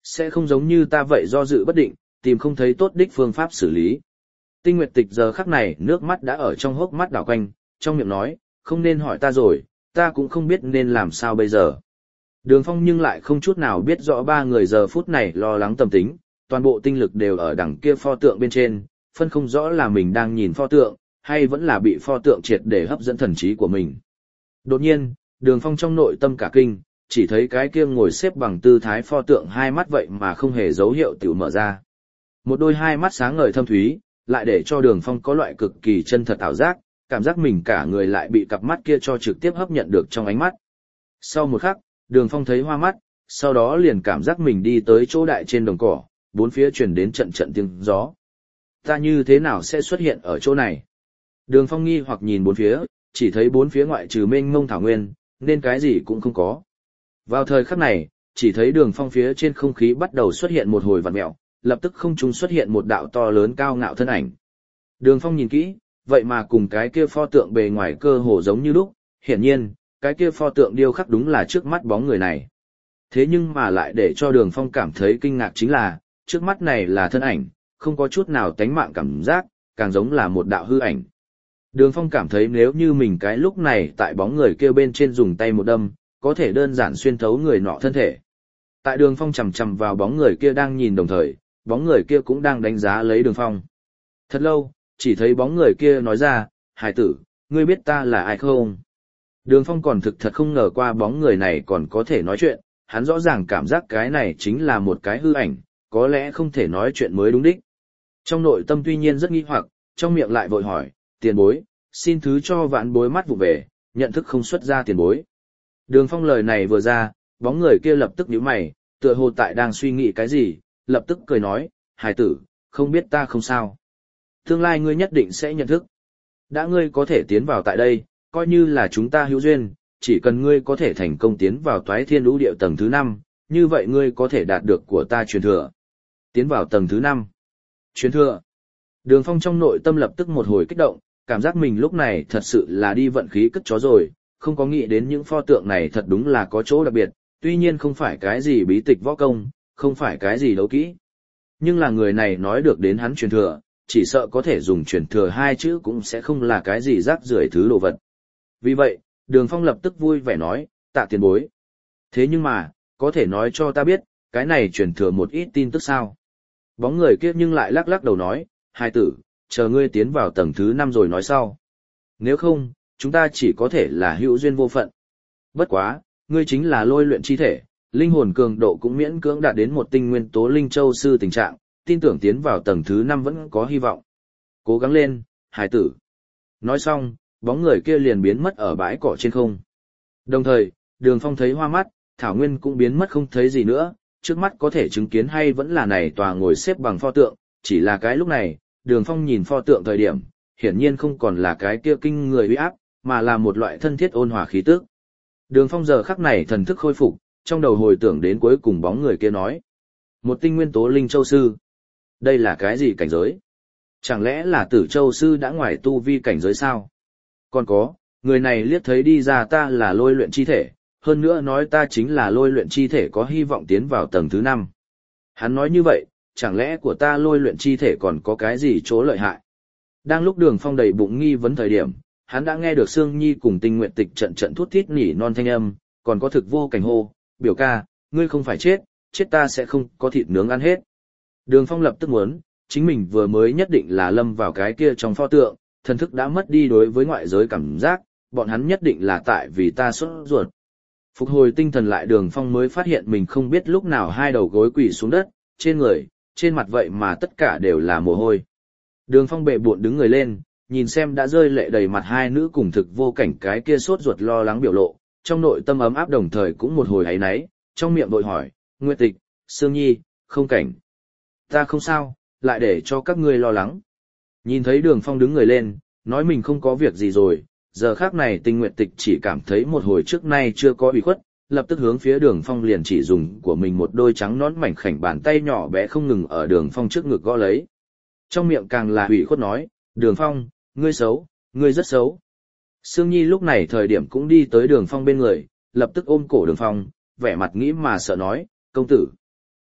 Sẽ không giống như ta vậy do dự bất định, tìm không thấy tốt đích phương pháp xử lý. Tinh Nguyệt Tịch giờ khắc này nước mắt đã ở trong hốc mắt đảo quanh, trong miệng nói, không nên hỏi ta rồi, ta cũng không biết nên làm sao bây giờ. Đường Phong nhưng lại không chút nào biết rõ ba người giờ phút này lo lắng tâm tính, toàn bộ tinh lực đều ở đằng kia pho tượng bên trên, phân không rõ là mình đang nhìn pho tượng, hay vẫn là bị pho tượng triệt để hấp dẫn thần trí của mình. Đột nhiên, Đường Phong trong nội tâm cả kinh, chỉ thấy cái kia ngồi xếp bằng tư thái pho tượng hai mắt vậy mà không hề dấu hiệu tiểu mở ra. Một đôi hai mắt sáng ngời thâm thúy, lại để cho Đường Phong có loại cực kỳ chân thật ảo giác, cảm giác mình cả người lại bị cặp mắt kia cho trực tiếp hấp nhận được trong ánh mắt. Sau một khắc, Đường Phong thấy hoa mắt, sau đó liền cảm giác mình đi tới chỗ đại trên đồng cỏ, bốn phía truyền đến trận trận tiếng gió. Ta như thế nào sẽ xuất hiện ở chỗ này? Đường Phong nghi hoặc nhìn bốn phía, chỉ thấy bốn phía ngoại trừ mênh mông thảo nguyên, nên cái gì cũng không có. Vào thời khắc này, chỉ thấy Đường Phong phía trên không khí bắt đầu xuất hiện một hồi vặn mèo, lập tức không trung xuất hiện một đạo to lớn cao ngạo thân ảnh. Đường Phong nhìn kỹ, vậy mà cùng cái kia pho tượng bề ngoài cơ hồ giống như lúc, hiển nhiên, cái kia pho tượng điêu khắc đúng là trước mắt bóng người này. Thế nhưng mà lại để cho Đường Phong cảm thấy kinh ngạc chính là, trước mắt này là thân ảnh, không có chút nào tánh mạng cảm giác, càng giống là một đạo hư ảnh. Đường Phong cảm thấy nếu như mình cái lúc này tại bóng người kia bên trên dùng tay một đâm, có thể đơn giản xuyên thấu người nọ thân thể. Tại Đường Phong chầm chầm vào bóng người kia đang nhìn đồng thời, bóng người kia cũng đang đánh giá lấy Đường Phong. Thật lâu, chỉ thấy bóng người kia nói ra, hải tử, ngươi biết ta là ai không? Đường Phong còn thực thật không ngờ qua bóng người này còn có thể nói chuyện, hắn rõ ràng cảm giác cái này chính là một cái hư ảnh, có lẽ không thể nói chuyện mới đúng đích. Trong nội tâm tuy nhiên rất nghi hoặc, trong miệng lại vội hỏi, tiền bối, xin thứ cho vãn bối mắt vụ về, nhận thức không xuất ra tiền bối. Đường Phong lời này vừa ra, bóng người kia lập tức nhíu mày, tựa hồ tại đang suy nghĩ cái gì, lập tức cười nói, hài tử, không biết ta không sao. Tương lai ngươi nhất định sẽ nhận thức. Đã ngươi có thể tiến vào tại đây, coi như là chúng ta hữu duyên, chỉ cần ngươi có thể thành công tiến vào Toái Thiên Lũ Điệu tầng thứ 5, như vậy ngươi có thể đạt được của ta truyền thừa. Tiến vào tầng thứ 5. Truyền thừa. Đường Phong trong nội tâm lập tức một hồi kích động, cảm giác mình lúc này thật sự là đi vận khí cất chó rồi, không có nghĩ đến những pho tượng này thật đúng là có chỗ đặc biệt, tuy nhiên không phải cái gì bí tịch võ công, không phải cái gì đấu kỹ. Nhưng là người này nói được đến hắn truyền thừa, chỉ sợ có thể dùng truyền thừa hai chữ cũng sẽ không là cái gì rác rưởi thứ đồ vật. Vì vậy, Đường Phong lập tức vui vẻ nói, tạ tiền bối. Thế nhưng mà, có thể nói cho ta biết, cái này truyền thừa một ít tin tức sao? Bóng người kia nhưng lại lắc lắc đầu nói, hai tử, chờ ngươi tiến vào tầng thứ 5 rồi nói sau. Nếu không, chúng ta chỉ có thể là hữu duyên vô phận. Bất quá, ngươi chính là lôi luyện chi thể, linh hồn cường độ cũng miễn cưỡng đạt đến một tinh nguyên tố linh châu sư tình trạng, tin tưởng tiến vào tầng thứ 5 vẫn có hy vọng. Cố gắng lên, hải tử. Nói xong, bóng người kia liền biến mất ở bãi cỏ trên không. Đồng thời, Đường Phong thấy hoa mắt, Thảo Nguyên cũng biến mất không thấy gì nữa, trước mắt có thể chứng kiến hay vẫn là này tòa ngồi xếp bằng pho tượng, chỉ là cái lúc này, Đường Phong nhìn pho tượng thời điểm, hiển nhiên không còn là cái kia kinh người uy áp, mà là một loại thân thiết ôn hòa khí tức. Đường Phong giờ khắc này thần thức khôi phục, trong đầu hồi tưởng đến cuối cùng bóng người kia nói. Một tinh nguyên tố linh châu sư. Đây là cái gì cảnh giới? Chẳng lẽ là Tử Châu sư đã ngoài tu vi cảnh giới sao? Còn có, người này liếc thấy đi ra ta là lôi luyện chi thể, hơn nữa nói ta chính là lôi luyện chi thể có hy vọng tiến vào tầng thứ 5. Hắn nói như vậy, chẳng lẽ của ta lôi luyện chi thể còn có cái gì chỗ lợi hại? Đang lúc Đường Phong đầy bụng nghi vấn thời điểm, hắn đã nghe được Sương Nhi cùng Tinh Nguyệt Tịch trận trận thút thít nỉ non thanh âm, còn có Thực Vô Cảnh hô, biểu ca, ngươi không phải chết, chết ta sẽ không có thịt nướng ăn hết. Đường Phong lập tức muốn, chính mình vừa mới nhất định là lâm vào cái kia trong pho tượng, thần thức đã mất đi đối với ngoại giới cảm giác, bọn hắn nhất định là tại vì ta sốt ruột. Phục hồi tinh thần lại Đường Phong mới phát hiện mình không biết lúc nào hai đầu gối quỳ xuống đất, trên người, trên mặt vậy mà tất cả đều là mồ hôi. Đường Phong bệ bội đứng người lên, nhìn xem đã rơi lệ đầy mặt hai nữ cùng Thực Vô Cảnh cái kia sốt ruột lo lắng biểu lộ, trong nội tâm ấm áp đồng thời cũng một hồi áy náy, trong miệng vội hỏi, Nguyệt Tịch, Sương Nhi, Không Cảnh. Ta không sao, lại để cho các ngươi lo lắng. Nhìn thấy Đường Phong đứng người lên, nói mình không có việc gì rồi, giờ khác này Tinh Nguyệt Tịch chỉ cảm thấy một hồi trước nay chưa có ủy khuất, lập tức hướng phía Đường Phong liền chỉ dùng của mình một đôi trắng nõn mảnh khảnh bàn tay nhỏ bé không ngừng ở Đường Phong trước ngực gõ lấy. Trong miệng càng là ủy khuất nói, Đường Phong, ngươi xấu, ngươi rất xấu. Sương Nhi lúc này thời điểm cũng đi tới Đường Phong bên người, lập tức ôm cổ Đường Phong, vẻ mặt nghĩ mà sợ nói, công tử.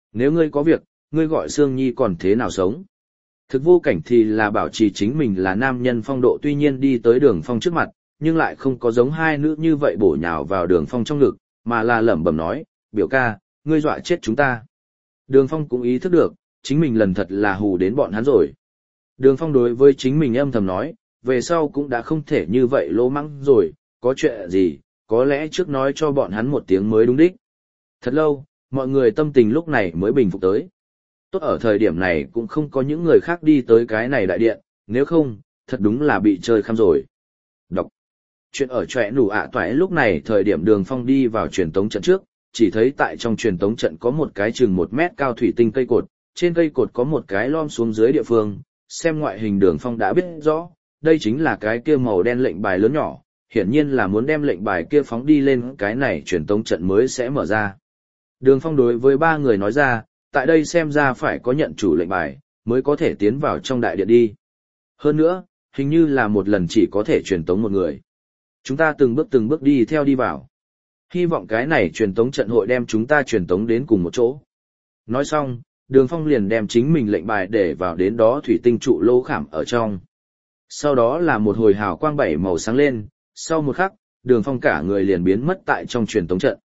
Nếu ngươi có việc, ngươi gọi Sương Nhi còn thế nào sống? Thực vô cảnh thì là bảo trì chính mình là nam nhân phong độ, tuy nhiên đi tới Đường Phong trước mặt, nhưng lại không có giống hai nữ như vậy bổ nhào vào Đường Phong trong ngực, mà là lẩm bẩm nói, biểu ca, ngươi dọa chết chúng ta. Đường Phong cũng ý thức được, chính mình lần thật là hù đến bọn hắn rồi. Đường Phong đối với chính mình âm thầm nói, về sau cũng đã không thể như vậy lỗ mắng rồi, có chuyện gì, có lẽ trước nói cho bọn hắn một tiếng mới đúng đích. Thật lâu, mọi người tâm tình lúc này mới bình phục tới. Tốt ở thời điểm này cũng không có những người khác đi tới cái này đại điện, nếu không, thật đúng là bị chơi khăm rồi. Đọc. Chuyện ở Chòe Nủ ạ Toại lúc này thời điểm Đường Phong đi vào truyền tống trận trước, chỉ thấy tại trong truyền tống trận có một cái chừng 1 mét cao thủy tinh cây cột, trên cây cột có một cái lom xuống dưới địa phương, xem ngoại hình Đường Phong đã biết rõ, đây chính là cái kia màu đen lệnh bài lớn nhỏ, hiển nhiên là muốn đem lệnh bài kia phóng đi lên cái này truyền tống trận mới sẽ mở ra. Đường Phong đối với 3 người nói ra, tại đây xem ra phải có nhận chủ lệnh bài, mới có thể tiến vào trong đại điện đi. Hơn nữa, hình như là một lần chỉ có thể truyền tống một người. Chúng ta từng bước đi theo đi vào. Hy vọng cái này truyền tống trận hội đem chúng ta truyền tống đến cùng một chỗ. Nói xong, Đường Phong liền đem chính mình lệnh bài để vào đến đó thủy tinh trụ lỗ khảm ở trong. Sau đó là một hồi hào quang 7 màu sáng lên, sau một khắc, Đường Phong cả người liền biến mất tại trong truyền tống trận.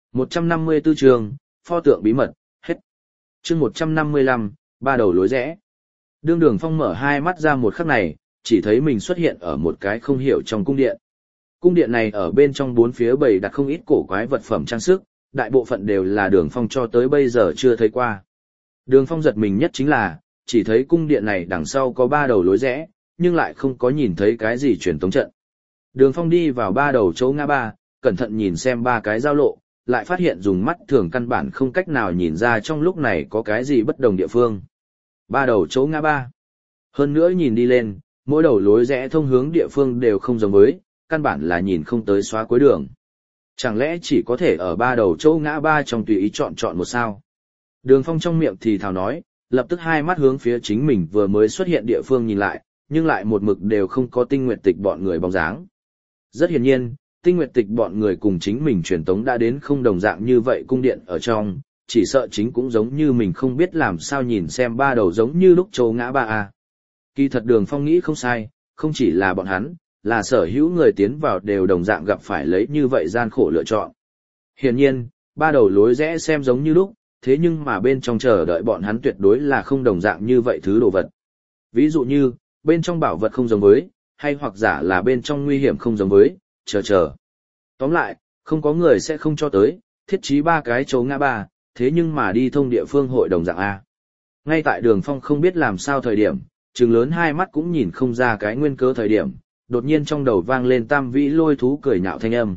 154 chương, pho tượng bí mật, hết. Chương 155, ba đầu lối rẽ. Đường Phong mở hai mắt ra một khắc này, chỉ thấy mình xuất hiện ở một cái không hiểu trong cung điện. Cung điện này ở bên trong bốn phía bày đặt không ít cổ quái vật phẩm trang sức, đại bộ phận đều là Đường Phong cho tới bây giờ chưa thấy qua. Đường Phong giật mình nhất chính là, chỉ thấy cung điện này đằng sau có 3 đầu lối rẽ, nhưng lại không có nhìn thấy cái gì truyền tống trận. Đường Phong đi vào 3 đầu chỗ ngã ba, cẩn thận nhìn xem 3 cái giao lộ, lại phát hiện dùng mắt thường căn bản không cách nào nhìn ra trong lúc này có cái gì bất đồng địa phương. 3 đầu chỗ ngã ba. Hơn nữa nhìn đi lên, mỗi đầu lối rẽ thông hướng địa phương đều không giống với, căn bản là nhìn không tới xóa cuối đường. Chẳng lẽ chỉ có thể ở 3 đầu chỗ ngã ba trong tùy ý chọn một sao? Đường Phong trong miệng thì thào nói, lập tức hai mắt hướng phía chính mình vừa mới xuất hiện địa phương nhìn lại, nhưng lại một mực đều không có Tinh Nguyệt Tịch bọn người bóng dáng. Rất hiển nhiên, Tinh Nguyệt Tịch bọn người cùng chính mình truyền tống đã đến không đồng dạng như vậy cung điện ở trong, chỉ sợ chính cũng giống như mình không biết làm sao nhìn xem 3 đầu giống như lúc chỗ ngã ba a. Kỳ thật Đường Phong nghĩ không sai, không chỉ là bọn hắn, là sở hữu người tiến vào đều đồng dạng gặp phải lấy như vậy gian khổ lựa chọn. Hiển nhiên, 3 đầu lối rẽ xem giống như lúc, thế nhưng mà bên trong chờ đợi bọn hắn tuyệt đối là không đồng dạng như vậy thứ đồ vật. Ví dụ như, bên trong bảo vật không giống với, hay hoặc giả là bên trong nguy hiểm không giống với, chờ. Tóm lại, không có người sẽ không cho tới, thiết trí 3 cái chỗ ngã ba, thế nhưng mà đi thông địa phương hội đồng dạng A. Ngay tại Đường Phong không biết làm sao thời điểm, trừng lớn hai mắt cũng nhìn không ra cái nguyên cớ thời điểm, đột nhiên trong đầu vang lên Tam Vĩ Lôi Thú cười nhạo thanh âm.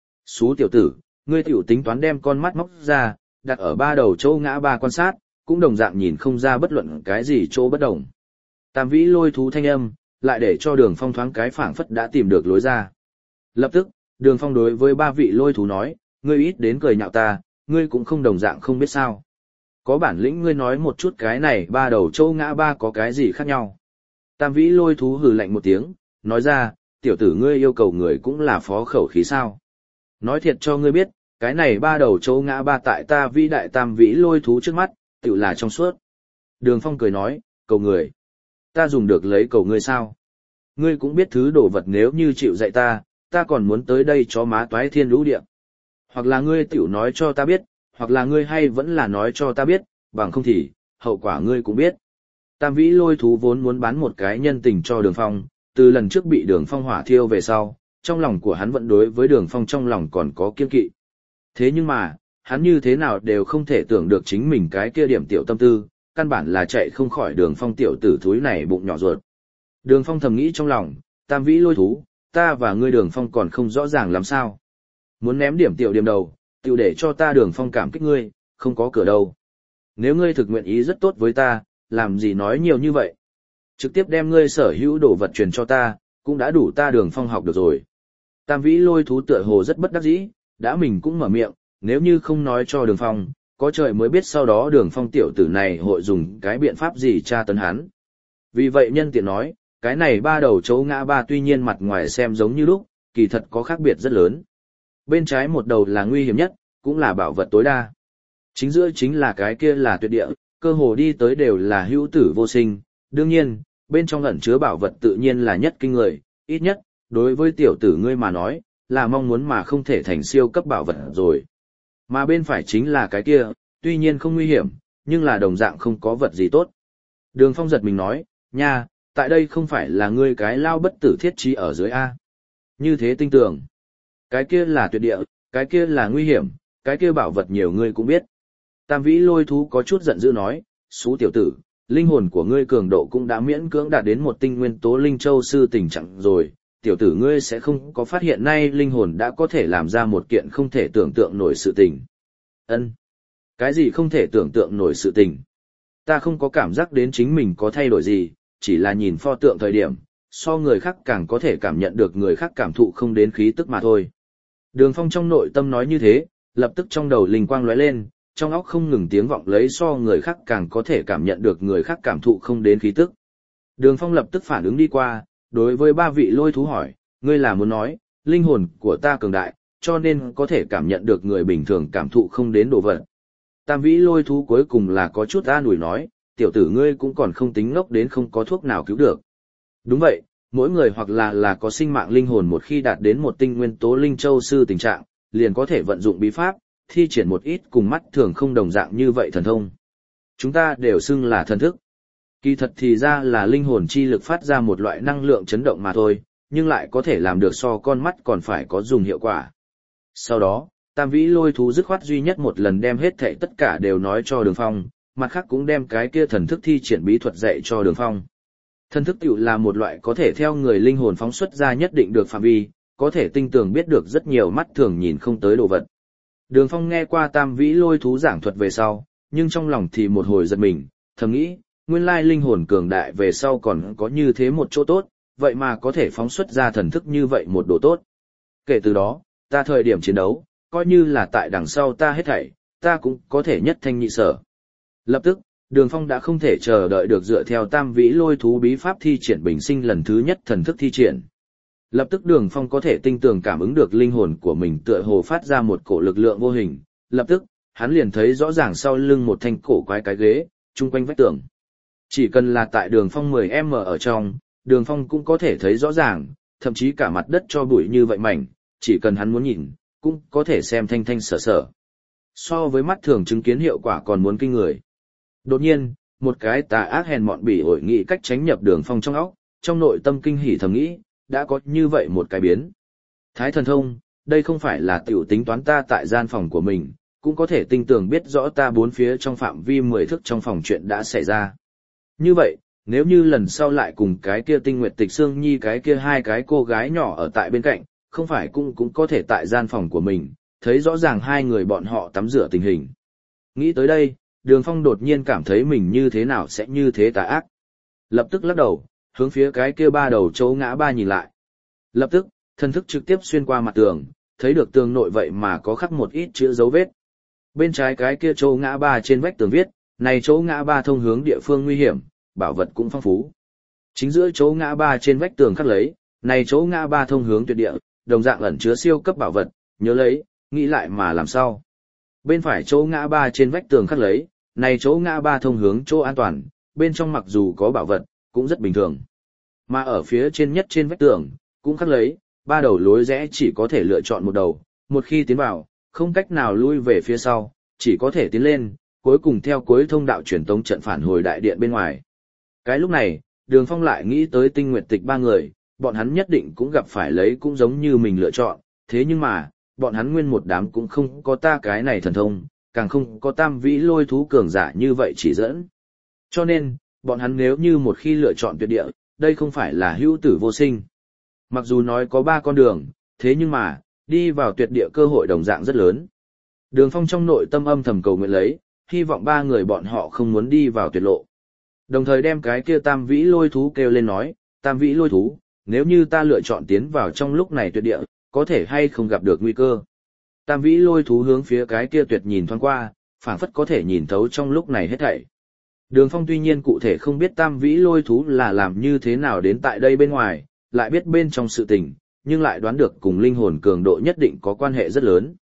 Xú tiểu tử, ngươi tiểu tính toán đem con mắt móc ra, đặt ở 3 đầu chỗ ngã ba quan sát, cũng đồng dạng nhìn không ra bất luận cái gì chỗ bất đồng. Tam Vĩ Lôi Thú thanh âm, lại để cho Đường Phong thoáng cái phảng phất đã tìm được lối ra. Lập tức, Đường Phong đối với 3 vị lôi thú nói, ngươi ít đến cười nhạo ta, ngươi cũng không đồng dạng không biết sao. Có bản lĩnh ngươi nói một chút cái này 3 đầu chỗ ngã ba có cái gì khác nhau. Tam Vĩ Lôi Thú hừ lạnh một tiếng, nói ra, tiểu tử ngươi yêu cầu người cũng là phó khẩu khí sao. Nói thiệt cho ngươi biết, cái này 3 đầu chỗ ngã ba tại ta vĩ đại Tam Vĩ Lôi Thú trước mắt, tiểu là trong suốt. Đường Phong cười nói, cầu người. Ta dùng được lấy cầu ngươi sao? Ngươi cũng biết thứ đồ vật nếu như chịu dạy ta còn muốn tới đây cho má toái thiên lũ địa. Hoặc là ngươi tiểu nói cho ta biết, hoặc là ngươi hay vẫn là nói cho ta biết, bằng không thì, hậu quả ngươi cũng biết. Tam Vĩ Lôi Thú vốn muốn bán một cái nhân tình cho Đường Phong, từ lần trước bị Đường Phong hỏa thiêu về sau, trong lòng của hắn vẫn đối với Đường Phong trong lòng còn có kiêng kỵ. Thế nhưng mà, hắn như thế nào đều không thể tưởng được chính mình cái kia điểm tiểu tâm tư, căn bản là chạy không khỏi Đường Phong tiểu tử thúi này bụng nhỏ ruột. Đường Phong thầm nghĩ trong lòng, Tam Vĩ Lôi Thú, ta và ngươi Đường Phong còn không rõ ràng làm sao. Muốn ném điểm tiểu điểm đầu, tiểu để cho ta Đường Phong cảm kích ngươi, không có cửa đâu. Nếu ngươi thực nguyện ý rất tốt với ta, làm gì nói nhiều như vậy. Trực tiếp đem ngươi sở hữu đồ vật truyền cho ta, cũng đã đủ ta Đường Phong học được rồi. Tam Vĩ Lôi Thú tựa hồ rất bất đắc dĩ, đã mình cũng mở miệng, nếu như không nói cho Đường Phong, có trời mới biết sau đó Đường Phong tiểu tử này hội dùng cái biện pháp gì tra tấn hắn. Vì vậy nhân tiện nói, cái này 3 đầu chỗ ngã ba tuy nhiên mặt ngoài xem giống như lúc, kỳ thật có khác biệt rất lớn. Bên trái một đầu là nguy hiểm nhất, cũng là bảo vật tối đa. Chính giữa chính là cái kia là tuyệt địa, cơ hồ đi tới đều là hữu tử vô sinh, đương nhiên, bên trong ẩn chứa bảo vật tự nhiên là nhất kinh người, ít nhất, đối với tiểu tử ngươi mà nói, là mong muốn mà không thể thành siêu cấp bảo vật rồi. Mà bên phải chính là cái kia, tuy nhiên không nguy hiểm, nhưng là đồng dạng không có vật gì tốt. Đường Phong giật mình nói, nha, tại đây không phải là ngươi cái lao bất tử thiết trí ở dưới A. Như thế tinh tường. Cái kia là tuyệt địa, cái kia là nguy hiểm, cái kia bảo vật nhiều ngươi cũng biết. Tam vĩ lôi thú có chút giận dữ nói, xú tiểu tử, linh hồn của ngươi cường độ cũng đã miễn cưỡng đạt đến một tinh nguyên tố linh châu sư tình trạng rồi. Tiểu tử ngươi sẽ không có phát hiện nay linh hồn đã có thể làm ra một kiện không thể tưởng tượng nổi sự tình. Ân, cái gì không thể tưởng tượng nổi sự tình? Ta không có cảm giác đến chính mình có thay đổi gì, chỉ là nhìn pho tượng thời điểm, so người khác càng có thể cảm nhận được người khác cảm thụ không đến khí tức mà thôi. Đường Phong trong nội tâm nói như thế, lập tức trong đầu linh quang lóe lên, trong óc không ngừng tiếng vọng lấy so người khác càng có thể cảm nhận được người khác cảm thụ không đến khí tức. Đường Phong lập tức phản ứng đi qua, đối với ba vị lôi thú hỏi, ngươi là muốn nói, linh hồn của ta cường đại, cho nên có thể cảm nhận được người bình thường cảm thụ không đến đồ vật. Tam vĩ lôi thú cuối cùng là có chút an ủi nói, tiểu tử ngươi cũng còn không tính ngốc đến không có thuốc nào cứu được. Đúng vậy, mỗi người hoặc là có sinh mạng linh hồn một khi đạt đến một tinh nguyên tố linh châu sư tình trạng, liền có thể vận dụng bí pháp, thi triển một ít cùng mắt thường không đồng dạng như vậy thần thông. Chúng ta đều xưng là thần thức. Kỳ thật thì ra là linh hồn chi lực phát ra một loại năng lượng chấn động mà thôi, nhưng lại có thể làm được so con mắt còn phải có dùng hiệu quả. Sau đó, tam vĩ lôi thú dứt khoát duy nhất một lần đem hết thảy tất cả đều nói cho Đường Phong, mặt khác cũng đem cái kia thần thức thi triển bí thuật dạy cho Đường Phong. Thần thức tiểu là một loại có thể theo người linh hồn phóng xuất ra nhất định được phạm vi, có thể tinh tường biết được rất nhiều mắt thường nhìn không tới đồ vật. Đường Phong nghe qua tam vĩ lôi thú giảng thuật về sau, nhưng trong lòng thì một hồi giật mình, thầm nghĩ, nguyên lai linh hồn cường đại về sau còn có như thế một chỗ tốt, vậy mà có thể phóng xuất ra thần thức như vậy một đồ tốt. Kể từ đó, ta thời điểm chiến đấu, coi như là tại đằng sau ta hết thảy, ta cũng có thể nhất thanh nhị sở. Lập tức, Đường Phong đã không thể chờ đợi được dựa theo tam vĩ lôi thú bí pháp thi triển bình sinh lần thứ nhất thần thức thi triển. Lập tức Đường Phong có thể tinh tường cảm ứng được linh hồn của mình tựa hồ phát ra một cổ lực lượng vô hình, lập tức, hắn liền thấy rõ ràng sau lưng một thanh cổ quái cái ghế, chung quanh vách tường. Chỉ cần là tại Đường Phong 10m ở trong, Đường Phong cũng có thể thấy rõ ràng, thậm chí cả mặt đất cho bụi như vậy mảnh, chỉ cần hắn muốn nhìn, cũng có thể xem thanh thanh sở sở. So với mắt thường chứng kiến hiệu quả còn muốn kinh người. Đột nhiên, một cái tà ác hèn mọn bỉ ổi nghĩ cách tránh nhập Đường Phong trong óc, trong nội tâm kinh hỉ thầm nghĩ, đã có như vậy một cái biến. Thái thần thông, đây không phải là tiểu tính toán ta tại gian phòng của mình, cũng có thể tinh tường biết rõ ta bốn phía trong phạm vi 10 thước trong phòng chuyện đã xảy ra. Như vậy, nếu như lần sau lại cùng cái kia Tinh Nguyệt Tịch Sương Nhi cái kia hai cái cô gái nhỏ ở tại bên cạnh, không phải cũng có thể tại gian phòng của mình, thấy rõ ràng hai người bọn họ tắm rửa tình hình. Nghĩ tới đây, Đường Phong đột nhiên cảm thấy mình như thế nào sẽ như thế tà ác. Lập tức lắc đầu, hướng phía cái kia ba đầu chỗ ngã ba nhìn lại. Lập tức, thần thức trực tiếp xuyên qua mặt tường, thấy được tường nội vậy mà có khắc một ít chữ dấu vết. Bên trái cái kia chỗ ngã ba trên vách tường viết, này chỗ ngã ba thông hướng địa phương nguy hiểm, bảo vật cũng phong phú. Chính giữa chỗ ngã ba trên vách tường khắc lấy, này chỗ ngã ba thông hướng tuyệt địa, đồng dạng ẩn chứa siêu cấp bảo vật, nhớ lấy, nghĩ lại mà làm sao. Bên phải chỗ ngã ba trên vách tường khắc lấy, này chỗ ngã ba thông hướng chỗ an toàn, bên trong mặc dù có bảo vật, cũng rất bình thường. Mà ở phía trên nhất trên vách tường, cũng khắc lấy, ba đầu lối rẽ chỉ có thể lựa chọn một đầu, một khi tiến vào, không cách nào lui về phía sau, chỉ có thể tiến lên, cuối cùng theo cuối thông đạo truyền tống trận phản hồi đại điện bên ngoài. Cái lúc này, Đường Phong lại nghĩ tới Tinh Nguyệt Tịch ba người, bọn hắn nhất định cũng gặp phải lấy cũng giống như mình lựa chọn, thế nhưng mà, bọn hắn nguyên một đám cũng không có ta cái này thần thông, càng không có tam vĩ lôi thú cường giả như vậy chỉ dẫn. Cho nên, bọn hắn nếu như một khi lựa chọn tuyệt địa, đây không phải là hữu tử vô sinh. Mặc dù nói có 3 con đường, thế nhưng mà, đi vào tuyệt địa cơ hội đồng dạng rất lớn. Đường Phong trong nội tâm âm thầm cầu nguyện lấy, hy vọng 3 người bọn họ không muốn đi vào tuyệt lộ. Đồng thời đem cái kia tam vĩ lôi thú kêu lên nói, tam vĩ lôi thú, nếu như ta lựa chọn tiến vào trong lúc này tuyệt địa, có thể hay không gặp được nguy cơ. Tam vĩ lôi thú hướng phía cái kia tuyệt nhìn thoáng qua, phảng phất có thể nhìn thấu trong lúc này hết thảy. Đường Phong tuy nhiên cụ thể không biết tam vĩ lôi thú là làm như thế nào đến tại đây bên ngoài, lại biết bên trong sự tình, nhưng lại đoán được cùng linh hồn cường độ nhất định có quan hệ rất lớn.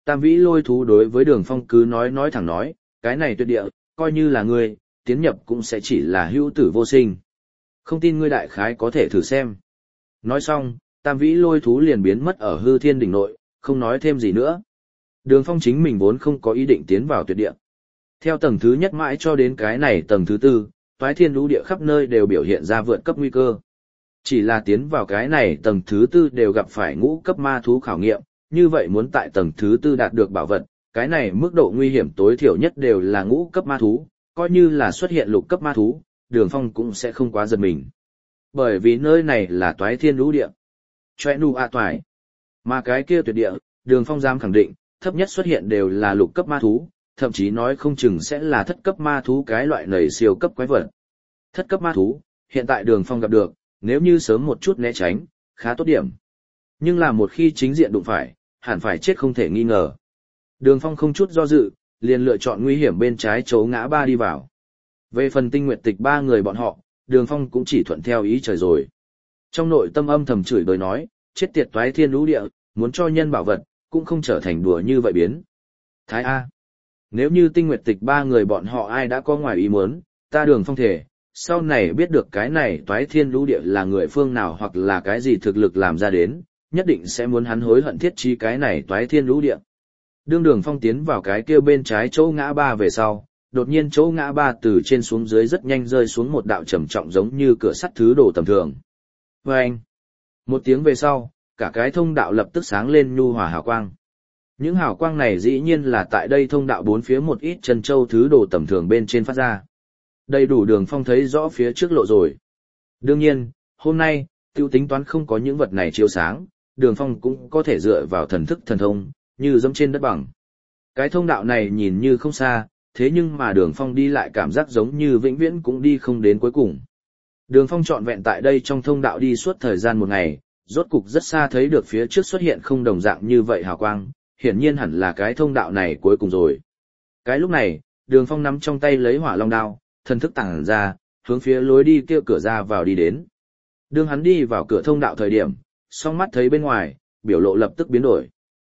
Tam vĩ lôi thú đối với Đường Phong cứ nói thẳng nói, cái này tuyệt địa, coi như là ngươi, tiến nhập cũng sẽ chỉ là hữu tử vô sinh. Không tin ngươi đại khái có thể thử xem. Nói xong, tam vĩ lôi thú liền biến mất ở hư thiên đỉnh nội, không nói thêm gì nữa. Đường Phong chính mình vốn không có ý định tiến vào tuyệt địa. Theo tầng thứ nhất mãi cho đến cái này tầng thứ tư, toái thiên lũ địa khắp nơi đều biểu hiện ra vượt cấp nguy cơ. Chỉ là tiến vào cái này tầng thứ tư đều gặp phải ngũ cấp ma thú khảo nghiệm, như vậy muốn tại tầng thứ tư đạt được bảo vật, cái này mức độ nguy hiểm tối thiểu nhất đều là ngũ cấp ma thú, coi như là xuất hiện lục cấp ma thú, Đường Phong cũng sẽ không quá giật mình. Bởi vì nơi này là toái thiên lũ địa. Chòe nu a toái. Mà cái kia tuyệt địa, Đường Phong dám khẳng định, thấp nhất xuất hiện đều là lục cấp ma thú, thậm chí nói không chừng sẽ là thất cấp ma thú cái loại nầy siêu cấp quái vật. Thất cấp ma thú, hiện tại Đường Phong gặp được, nếu như sớm một chút né tránh, khá tốt điểm. Nhưng là một khi chính diện đụng phải, hẳn phải chết không thể nghi ngờ. Đường Phong không chút do dự, liền lựa chọn nguy hiểm bên trái chỗ ngã ba đi vào. Về phần Tinh Nguyệt Tịch ba người bọn họ, Đường Phong cũng chỉ thuận theo ý trời rồi. Trong nội tâm âm thầm chửi bới nói, chết tiệt toái thiên lũ địa, muốn cho nhân bảo vật, cũng không trở thành đùa như vậy biến. Thái A. Nếu như Tinh Nguyệt Tịch ba người bọn họ ai đã có ngoài ý muốn, ta Đường Phong thể, sau này biết được cái này toái thiên lũ địa là người phương nào hoặc là cái gì thực lực làm ra đến, nhất định sẽ muốn hắn hối hận thiết trí cái này toái thiên lũ địa. Đương Đường Phong tiến vào cái kia bên trái chỗ ngã ba về sau, đột nhiên chỗ ngã ba từ trên xuống dưới rất nhanh rơi xuống một đạo trầm trọng giống như cửa sắt thứ đồ tầm thường. Và anh, một tiếng về sau, cả cái thông đạo lập tức sáng lên nhu hòa hào quang. Những hào quang này dĩ nhiên là tại đây thông đạo bốn phía một ít chân châu thứ đồ tầm thường bên trên phát ra. Đầy đủ Đường Phong thấy rõ phía trước lộ rồi. Đương nhiên, hôm nay, tiêu tính toán không có những vật này chiếu sáng, Đường Phong cũng có thể dựa vào thần thức thần thông, như dẫm trên đất bằng. Cái thông đạo này nhìn như không xa, thế nhưng mà Đường Phong đi lại cảm giác giống như vĩnh viễn cũng đi không đến cuối cùng. Đường Phong trọn vẹn tại đây trong thông đạo đi suốt thời gian một ngày, rốt cục rất xa thấy được phía trước xuất hiện không đồng dạng như vậy hào quang, hiển nhiên hẳn là cái thông đạo này cuối cùng rồi. Cái lúc này, Đường Phong nắm trong tay lấy hỏa long đao, thần thức tản ra, hướng phía lối đi kia cửa ra vào đi đến. Đương hắn đi vào cửa thông đạo thời điểm, song mắt thấy bên ngoài, biểu lộ lập tức biến đổi.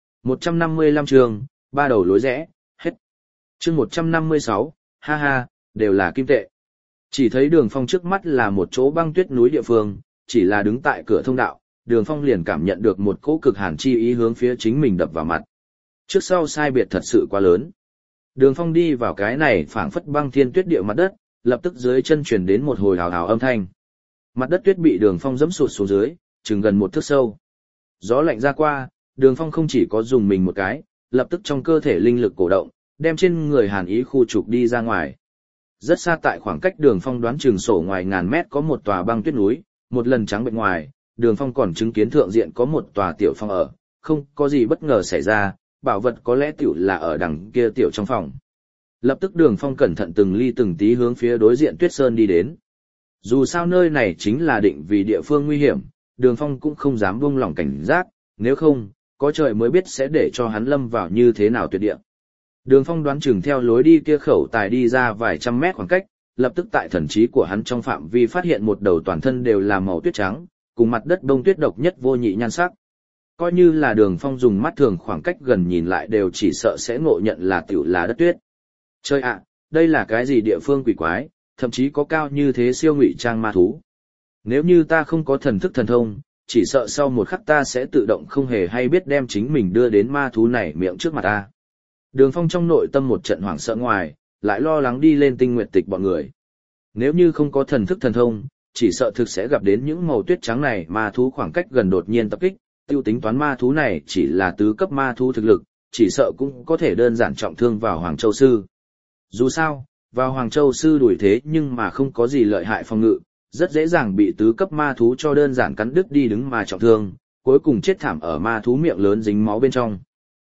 155 chương, ba đầu lối rẽ, hết. Chương 156, ha ha, đều là kim tệ. Chỉ thấy Đường Phong trước mắt là một chỗ băng tuyết núi địa phương, chỉ là đứng tại cửa thông đạo, Đường Phong liền cảm nhận được một cỗ cực hàn chi ý hướng phía chính mình đập vào mặt. Trước sau sai biệt thật sự quá lớn. Đường Phong đi vào cái này phảng phất băng thiên tuyết địa mặt đất, lập tức dưới chân truyền đến một hồi hào hào âm thanh. Mặt đất tuyết bị Đường Phong giẫm sụt xuống dưới, chừng gần một thước sâu. Gió lạnh ra qua, Đường Phong không chỉ có dùng mình một cái, lập tức trong cơ thể linh lực cổ động, đem trên người hàn ý khu trục đi ra ngoài. Rất xa tại khoảng cách Đường Phong đoán chừng sổ ngoài ngàn mét có một tòa băng tuyết núi, một lần trắng bệnh ngoài, Đường Phong còn chứng kiến thượng diện có một tòa tiểu phòng ở, không có gì bất ngờ xảy ra, bảo vật có lẽ tiểu là ở đằng kia tiểu trong phòng. Lập tức Đường Phong cẩn thận từng ly từng tí hướng phía đối diện Tuyết Sơn đi đến. Dù sao nơi này chính là định vì địa phương nguy hiểm, Đường Phong cũng không dám buông lỏng cảnh giác, nếu không, có trời mới biết sẽ để cho hắn lâm vào như thế nào tuyệt địa. Đường Phong đoán chừng theo lối đi kia khẩu tài đi ra vài trăm mét khoảng cách, lập tức tại thần trí của hắn trong phạm vi phát hiện một đầu toàn thân đều là màu tuyết trắng, cùng mặt đất bông tuyết độc nhất vô nhị nhan sắc. Coi như là Đường Phong dùng mắt thường khoảng cách gần nhìn lại đều chỉ sợ sẽ ngộ nhận là tiểu là đất tuyết. Chơi ạ, đây là cái gì địa phương quỷ quái, thậm chí có cao như thế siêu ngụy trang ma thú. Nếu như ta không có thần thức thần thông, chỉ sợ sau một khắc ta sẽ tự động không hề hay biết đem chính mình đưa đến ma thú này miệng trước mặt ta. Đường Phong trong nội tâm một trận hoảng sợ ngoài, lại lo lắng đi lên Tinh Nguyệt Tịch bọn người. Nếu như không có thần thức thần thông, chỉ sợ thực sẽ gặp đến những màu tuyết trắng này ma thú khoảng cách gần đột nhiên tập kích, tiêu tính toán ma thú này chỉ là tứ cấp ma thú thực lực, chỉ sợ cũng có thể đơn giản trọng thương vào Hoàng Châu Sư. Dù sao, vào Hoàng Châu Sư đuổi thế nhưng mà không có gì lợi hại phòng ngự, rất dễ dàng bị tứ cấp ma thú cho đơn giản cắn đứt đi đứng mà trọng thương, cuối cùng chết thảm ở ma thú miệng lớn dính máu bên trong.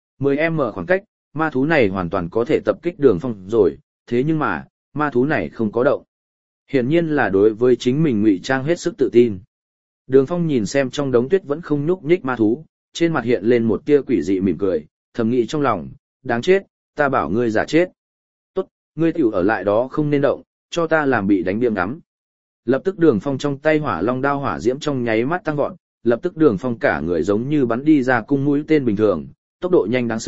10m khoảng cách, ma thú này hoàn toàn có thể tập kích Đường Phong rồi, thế nhưng mà, ma thú này không có động. Hiển nhiên là đối với chính mình ngụy trang hết sức tự tin. Đường Phong nhìn xem trong đống tuyết vẫn không nhúc nhích ma thú, trên mặt hiện lên một tia quỷ dị mỉm cười, thầm nghĩ trong lòng, đáng chết, ta bảo ngươi giả chết. Tốt, ngươi tiểu ở lại đó không nên động, cho ta làm bị đánh biếng ngắm. Lập tức Đường Phong trong tay hỏa long đao hỏa diễm trong nháy mắt tăng vọt, lập tức Đường Phong cả người giống như bắn đi ra cung mũi tên bình thường, tốc độ nhanh đáng sợ,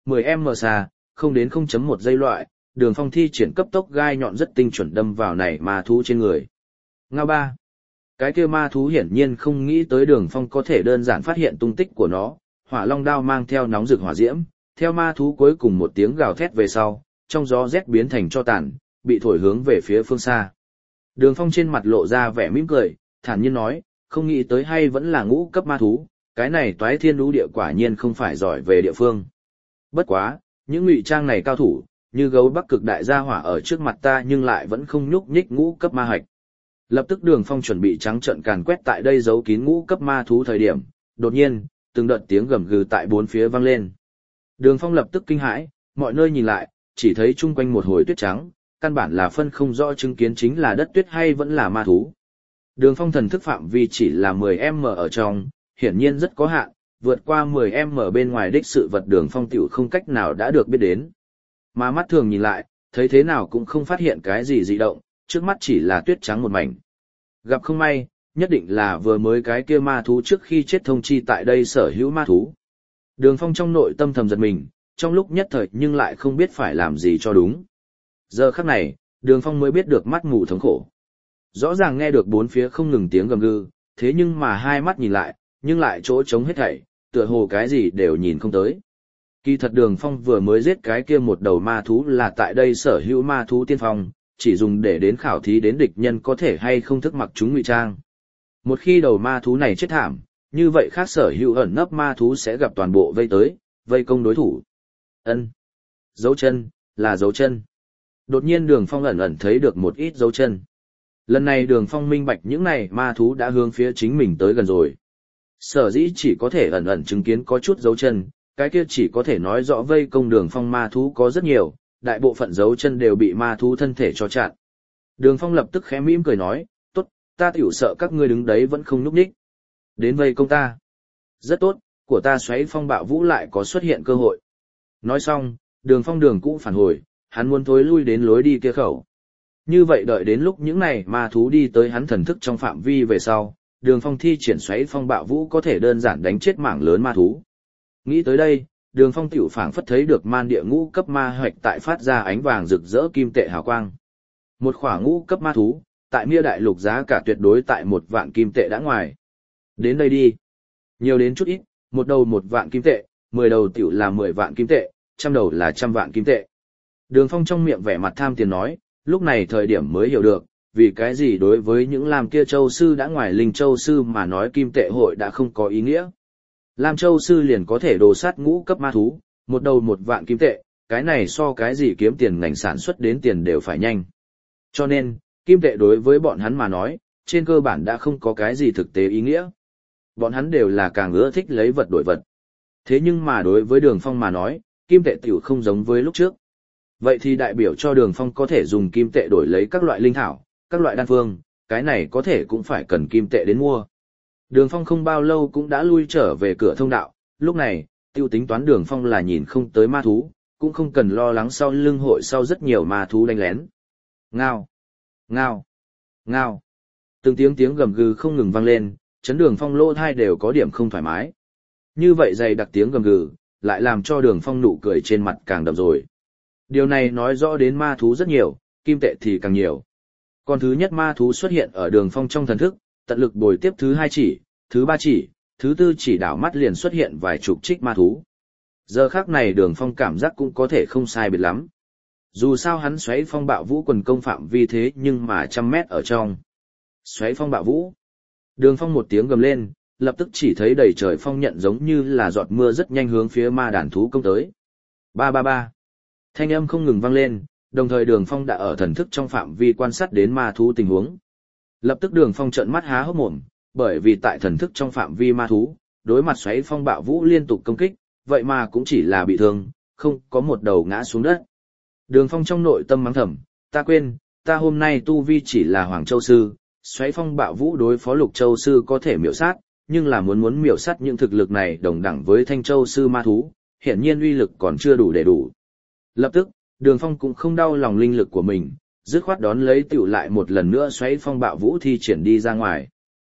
10m xa, không đến 0.1 giây loại, Đường Phong thi triển cấp tốc gai nhọn rất tinh chuẩn đâm vào này ma thú trên người. Ngao ba. Cái kia ma thú hiển nhiên không nghĩ tới Đường Phong có thể đơn giản phát hiện tung tích của nó, hỏa long đao mang theo nóng rực hỏa diễm, theo ma thú cuối cùng một tiếng gào thét về sau, trong gió rét biến thành tro tàn, bị thổi hướng về phía phương xa. Đường Phong trên mặt lộ ra vẻ mỉm cười, thản nhiên nói, không nghĩ tới hay vẫn là ngũ cấp ma thú, cái này toái thiên lũ địa quả nhiên không phải giỏi về địa phương. Bất quá, những ngụy trang này cao thủ, như gấu bắc cực đại gia hỏa ở trước mặt ta nhưng lại vẫn không nhúc nhích ngũ cấp ma hạch. Lập tức Đường Phong chuẩn bị trắng trợn càn quét tại đây giấu kín ngũ cấp ma thú thời điểm, đột nhiên, từng đợt tiếng gầm gừ tại bốn phía vang lên. Đường Phong lập tức kinh hãi, mọi nơi nhìn lại, chỉ thấy chung quanh một hồi tuyết trắng, căn bản là phân không rõ chứng kiến chính là đất tuyết hay vẫn là ma thú. Đường Phong thần thức phạm vi chỉ là 10m ở trong, hiển nhiên rất có hạn, vượt qua 10m bên ngoài đích sự vật Đường Phong tiểu không cách nào đã được biết đến. Mà mắt thường nhìn lại, thấy thế nào cũng không phát hiện cái gì dị động, trước mắt chỉ là tuyết trắng một mảnh. Gặp không may, nhất định là vừa mới cái kia ma thú trước khi chết thông chi tại đây sở hữu ma thú. Đường Phong trong nội tâm thầm giật mình, trong lúc nhất thời nhưng lại không biết phải làm gì cho đúng. Giờ khắc này, Đường Phong mới biết được mắt mù thống khổ. Rõ ràng nghe được bốn phía không ngừng tiếng gầm gừ, thế nhưng mà hai mắt nhìn lại, nhưng lại chỗ trống hết thảy, tựa hồ cái gì đều nhìn không tới. Kỳ thật Đường Phong vừa mới giết cái kia một đầu ma thú là tại đây sở hữu ma thú tiên phong, chỉ dùng để đến khảo thí đến địch nhân có thể hay không thức mặc chúng ngụy trang. Một khi đầu ma thú này chết thảm, như vậy khác sở hữu ẩn nấp ma thú sẽ gặp toàn bộ vây tới, vây công đối thủ. Ân, dấu chân, là dấu chân. Đột nhiên Đường Phong ẩn ẩn thấy được một ít dấu chân. Lần này Đường Phong minh bạch những này ma thú đã hướng phía chính mình tới gần rồi. Sở dĩ chỉ có thể ẩn ẩn chứng kiến có chút dấu chân, cái kia chỉ có thể nói rõ vây công Đường Phong ma thú có rất nhiều, đại bộ phận dấu chân đều bị ma thú thân thể cho chặn. Đường Phong lập tức khẽ mỉm cười nói, tốt, ta tiểu sợ các ngươi đứng đấy vẫn không núp ních. Đến vây công ta. Rất tốt, của ta xoáy phong bạo vũ lại có xuất hiện cơ hội. Nói xong, Đường Phong đường cũ phản hồi, hắn muốn thối lui đến lối đi kia khẩu. Như vậy đợi đến lúc những này ma thú đi tới hắn thần thức trong phạm vi về sau, Đường Phong thi triển xoáy phong bạo vũ có thể đơn giản đánh chết mảng lớn ma thú. Nghĩ tới đây, Đường Phong tiểu phảng phất thấy được man địa ngũ cấp ma hoạch tại phát ra ánh vàng rực rỡ kim tệ hào quang. Một khỏa ngũ cấp ma thú, tại Mia đại lục giá cả tuyệt đối tại 1 vạn kim tệ đã ngoài. Đến đây đi. Nhiều đến chút ít, một đầu 1 vạn kim tệ, 10 đầu tiểu là 10 vạn kim tệ, 100 đầu là 100 vạn kim tệ. Đường Phong trong miệng vẻ mặt tham tiền nói, lúc này thời điểm mới hiểu được, vì cái gì đối với những Lam kia châu sư đã ngoài linh châu sư mà nói kim tệ hội đã không có ý nghĩa. Lam châu sư liền có thể đồ sát ngũ cấp ma thú, một đầu 1 vạn kim tệ, cái này so cái gì kiếm tiền ngành sản xuất đến tiền đều phải nhanh. Cho nên, kim tệ đối với bọn hắn mà nói, trên cơ bản đã không có cái gì thực tế ý nghĩa. Bọn hắn đều là càng ưa thích lấy vật đổi vật. Thế nhưng mà đối với Đường Phong mà nói, kim tệ tiểu không giống với lúc trước. Vậy thì đại biểu cho Đường Phong có thể dùng kim tệ đổi lấy các loại linh thảo, các loại đan phương, cái này có thể cũng phải cần kim tệ đến mua. Đường Phong không bao lâu cũng đã lui trở về cửa thông đạo, lúc này, tiêu tính toán Đường Phong là nhìn không tới ma thú, cũng không cần lo lắng sau lưng hội sau rất nhiều ma thú đánh lén. Ngao, ngao, ngao. Từng tiếng gầm gừ không ngừng vang lên, chấn Đường Phong lỗ tai đều có điểm không thoải mái. Như vậy dày đặc tiếng gầm gừ, lại làm cho Đường Phong nụ cười trên mặt càng đậm rồi. Điều này nói rõ đến ma thú rất nhiều, kim tệ thì càng nhiều. Còn thứ nhất ma thú xuất hiện ở Đường Phong trong thần thức, tận lực bồi tiếp thứ 2 chỉ, thứ 3 chỉ, thứ 4 chỉ đảo mắt liền xuất hiện vài chục trích ma thú. Giờ khắc này Đường Phong cảm giác cũng có thể không sai biệt lắm. Dù sao hắn xoáy phong bạo vũ quần công phạm vi thế nhưng mà 100 mét ở trong. Xoáy phong bạo vũ. Đường Phong một tiếng gầm lên, lập tức chỉ thấy đầy trời phong nhận giống như là giọt mưa rất nhanh hướng phía ma đàn thú công tới. Ba ba ba. Thanh âm không ngừng vang lên, đồng thời Đường Phong đã ở thần thức trong phạm vi quan sát đến ma thú tình huống. Lập tức Đường Phong trợn mắt há hốc mồm, bởi vì tại thần thức trong phạm vi ma thú, đối mặt xoáy phong bạo vũ liên tục công kích, vậy mà cũng chỉ là bị thương, không có một đầu ngã xuống đất. Đường Phong trong nội tâm mắng thầm, ta quên, ta hôm nay tu vi chỉ là Hoàng Châu Sư, xoáy phong bạo vũ đối phó Lục Châu Sư có thể miểu sát, nhưng là muốn miểu sát những thực lực này đồng đẳng với Thanh Châu Sư ma thú, hiển nhiên uy lực còn chưa đủ để đủ. Lập tức, Đường Phong cũng không đau lòng linh lực của mình, dứt khoát đón lấy tiểu lại một lần nữa xoáy phong bạo vũ thi triển đi ra ngoài.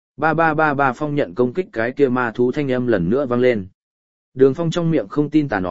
Ba phong nhận công kích cái kia ma thú thanh âm lần nữa vang lên. Đường Phong trong miệng không tin tà nói,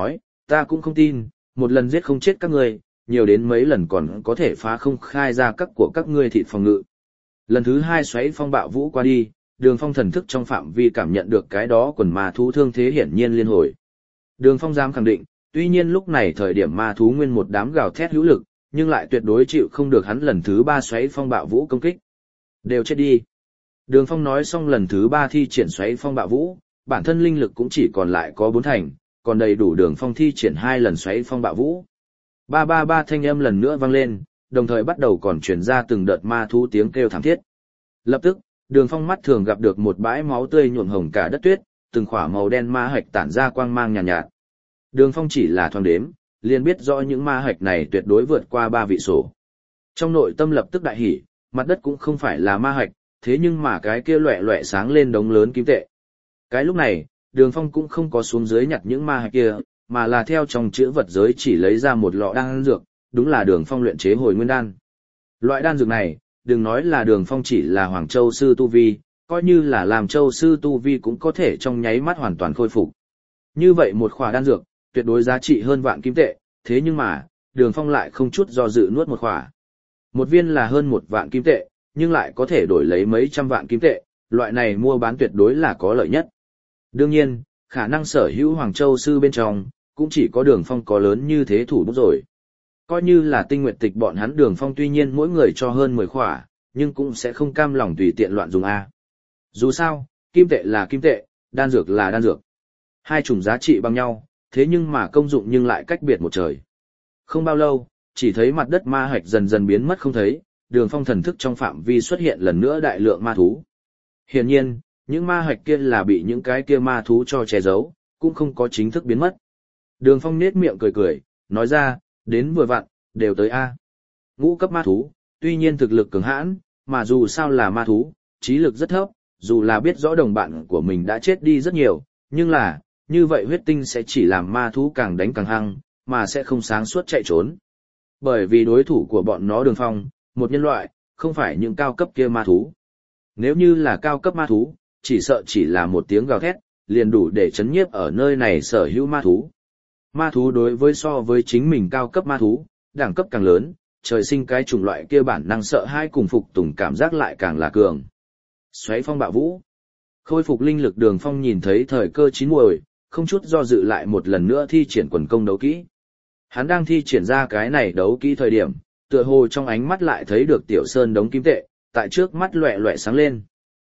ta cũng không tin, một lần giết không chết các ngươi, nhiều đến mấy lần còn có thể phá không khai ra các của các ngươi thịt phòng ngự. Lần thứ 2 xoáy phong bạo vũ qua đi, Đường Phong thần thức trong phạm vi cảm nhận được cái đó quần ma thú thương thế hiển nhiên liên hồi. Đường Phong dám khẳng định, tuy nhiên lúc này thời điểm ma thú nguyên một đám gào thét hữu lực, nhưng lại tuyệt đối chịu không được hắn lần thứ 3 xoáy phong bạo vũ công kích. Đều chết đi. Đường Phong nói xong lần thứ 3 thi triển xoáy phong bạo vũ, bản thân linh lực cũng chỉ còn lại có 4 thành, còn đầy đủ Đường Phong thi triển 2 lần xoáy phong bạo vũ. Ba ba ba thanh âm lần nữa vang lên, đồng thời bắt đầu còn truyền ra từng đợt ma thú tiếng kêu thảm thiết. Lập tức, Đường Phong mắt thường gặp được một bãi máu tươi nhuộm hồng cả đất tuyết, từng khỏa màu đen ma hạch tản ra quang mang nhàn nhạt. Đường Phong chỉ là thoáng đếm, liền biết rõ những ma hạch này tuyệt đối vượt qua 3 vị sổ. Trong nội tâm lập tức đại hỉ, mặt đất cũng không phải là ma hạch, thế nhưng mà cái kia loẻ loẻ sáng lên đống lớn kim tệ. Cái lúc này, Đường Phong cũng không có xuống dưới nhặt những ma hạch kia, mà là theo trong chữ vật giới chỉ lấy ra một lọ đan dược, đúng là Đường Phong luyện chế hồi nguyên đan. Loại đan dược này, đừng nói là Đường Phong chỉ là Hoàng Châu sư tu vi, coi như là làm Châu sư tu vi cũng có thể trong nháy mắt hoàn toàn khôi phục. Như vậy một khỏa đan dược, tuyệt đối giá trị hơn vạn kim tệ, thế nhưng mà, Đường Phong lại không chút do dự nuốt một khỏa. Một viên là hơn 1 vạn kim tệ, nhưng lại có thể đổi lấy mấy trăm vạn kim tệ, loại này mua bán tuyệt đối là có lợi nhất. Đương nhiên, khả năng sở hữu Hoàng Châu sư bên trong, cũng chỉ có Đường Phong có lớn như thế thủ bút rồi. Coi như là Tinh Nguyệt Tịch bọn hắn Đường Phong tuy nhiên mỗi người cho hơn 10 khỏa, nhưng cũng sẽ không cam lòng tùy tiện loạn dùng A. Dù sao, kim tệ là kim tệ, đan dược là đan dược. Hai chủng giá trị bằng nhau, thế nhưng mà công dụng nhưng lại cách biệt một trời. Không bao lâu, chỉ thấy mặt đất ma hạch dần dần biến mất không thấy, Đường Phong thần thức trong phạm vi xuất hiện lần nữa đại lượng ma thú. Hiển nhiên, những ma hạch kia là bị những cái kia ma thú cho che giấu, cũng không có chính thức biến mất. Đường Phong nết miệng cười cười, nói ra, đến vừa vặn, đều tới A. Ngũ cấp ma thú, tuy nhiên thực lực cường hãn, mà dù sao là ma thú, trí lực rất thấp, dù là biết rõ đồng bạn của mình đã chết đi rất nhiều, nhưng là, như vậy huyết tinh sẽ chỉ làm ma thú càng đánh càng hăng, mà sẽ không sáng suốt chạy trốn. Bởi vì đối thủ của bọn nó Đường Phong, một nhân loại, không phải những cao cấp kia ma thú. Nếu như là cao cấp ma thú, chỉ sợ chỉ là một tiếng gào thét, liền đủ để chấn nhiếp ở nơi này sở hữu ma thú. Ma thú đối với so với chính mình cao cấp ma thú, đẳng cấp càng lớn, trời sinh cái chủng loại kia bản năng sợ hãi cùng phục tùng cảm giác lại càng là cường. Xoáy phong bạo vũ. Khôi phục linh lực Đường Phong nhìn thấy thời cơ chín muồi, không chút do dự lại một lần nữa thi triển quần công đấu kỹ. Hắn đang thi triển ra cái này đấu kỹ thời điểm, tựa hồ trong ánh mắt lại thấy được Tiểu Sơn đống kim tệ, tại trước mắt loẹ loẹ sáng lên.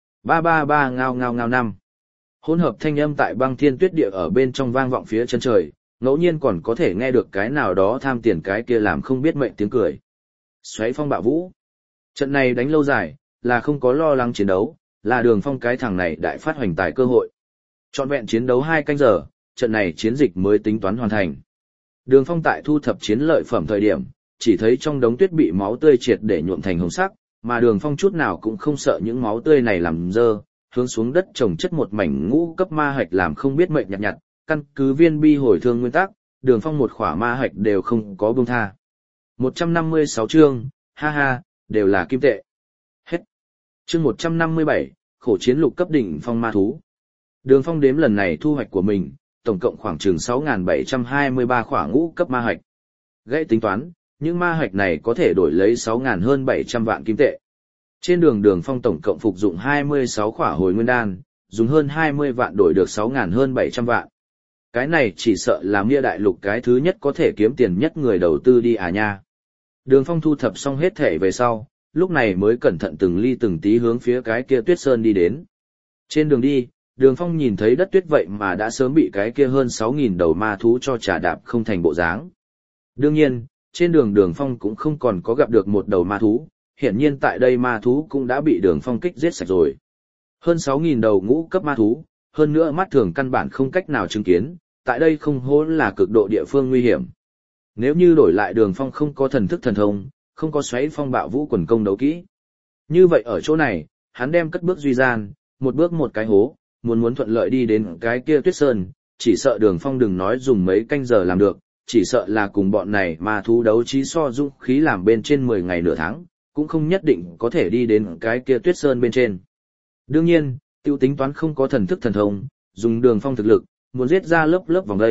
333 ngao ngao ngao năm. Hỗn hợp thanh âm tại băng thiên tuyết địa ở bên trong vang vọng phía chân trời, ngẫu nhiên còn có thể nghe được cái nào đó tham tiền cái kia làm không biết mệnh tiếng cười. Xoáy phong bạo vũ. Trận này đánh lâu dài, là không có lo lắng chiến đấu, là Đường Phong cái thằng này đại phát hoành tài cơ hội. Trọn vẹn chiến đấu 2 canh giờ, trận này chiến dịch mới tính toán hoàn thành. Đường Phong tại thu thập chiến lợi phẩm thời điểm, chỉ thấy trong đống tuyết bị máu tươi triệt để nhuộm thành hồng sắc, mà Đường Phong chút nào cũng không sợ những máu tươi này làm dơ, hướng xuống đất trồng chất một mảnh ngũ cấp ma hạch làm không biết mệnh nhặt nhặt, căn cứ viên bi hồi thương nguyên tắc, Đường Phong một khỏa ma hạch đều không có buông tha. 156 chương, ha ha, đều là kim tệ. Hết. Chương 157, khổ chiến lục cấp đỉnh phong ma thú. Đường Phong đếm lần này thu hoạch của mình, tổng cộng khoảng chừng 6.723 khỏa ngũ cấp ma hạch. Gãy tính toán, những ma hạch này có thể đổi lấy 6.000 hơn 700 vạn kim tệ. Trên Đường Phong tổng cộng phục dụng 26 khỏa hồi nguyên đan, dùng hơn 20 vạn đổi được 6.000 hơn 700 vạn. Cái này chỉ sợ là Mia đại lục cái thứ nhất có thể kiếm tiền nhất người đầu tư đi à nha. Đường Phong thu thập xong hết thể về sau, lúc này mới cẩn thận từng ly từng tí hướng phía cái kia tuyết sơn đi đến. Trên đường đi, Đường Phong nhìn thấy đất tuyết vậy mà đã sớm bị cái kia hơn 6.000 đầu ma thú cho trả đạp không thành bộ dáng. Đương nhiên, trên Đường Phong cũng không còn có gặp được một đầu ma thú, hiển nhiên tại đây ma thú cũng đã bị Đường Phong kích giết sạch rồi. Hơn 6.000 đầu ngũ cấp ma thú, hơn nữa mắt thường căn bản không cách nào chứng kiến, tại đây không hố là cực độ địa phương nguy hiểm. Nếu như đổi lại Đường Phong không có thần thức thần thông, không có xoáy phong bạo vũ quần công đấu kỹ. Như vậy ở chỗ này, hắn đem cất bước duy gian, một bước một cái hố, muốn thuận lợi đi đến cái kia tuyết sơn, chỉ sợ Đường Phong đừng nói dùng mấy canh giờ làm được, chỉ sợ là cùng bọn này mà thú đấu trí so dũng khí làm bên trên 10 ngày nửa tháng, cũng không nhất định có thể đi đến cái kia tuyết sơn bên trên. Đương nhiên, tiêu tính toán không có thần thức thần thông, dùng Đường Phong thực lực, muốn giết ra lớp vòng đây,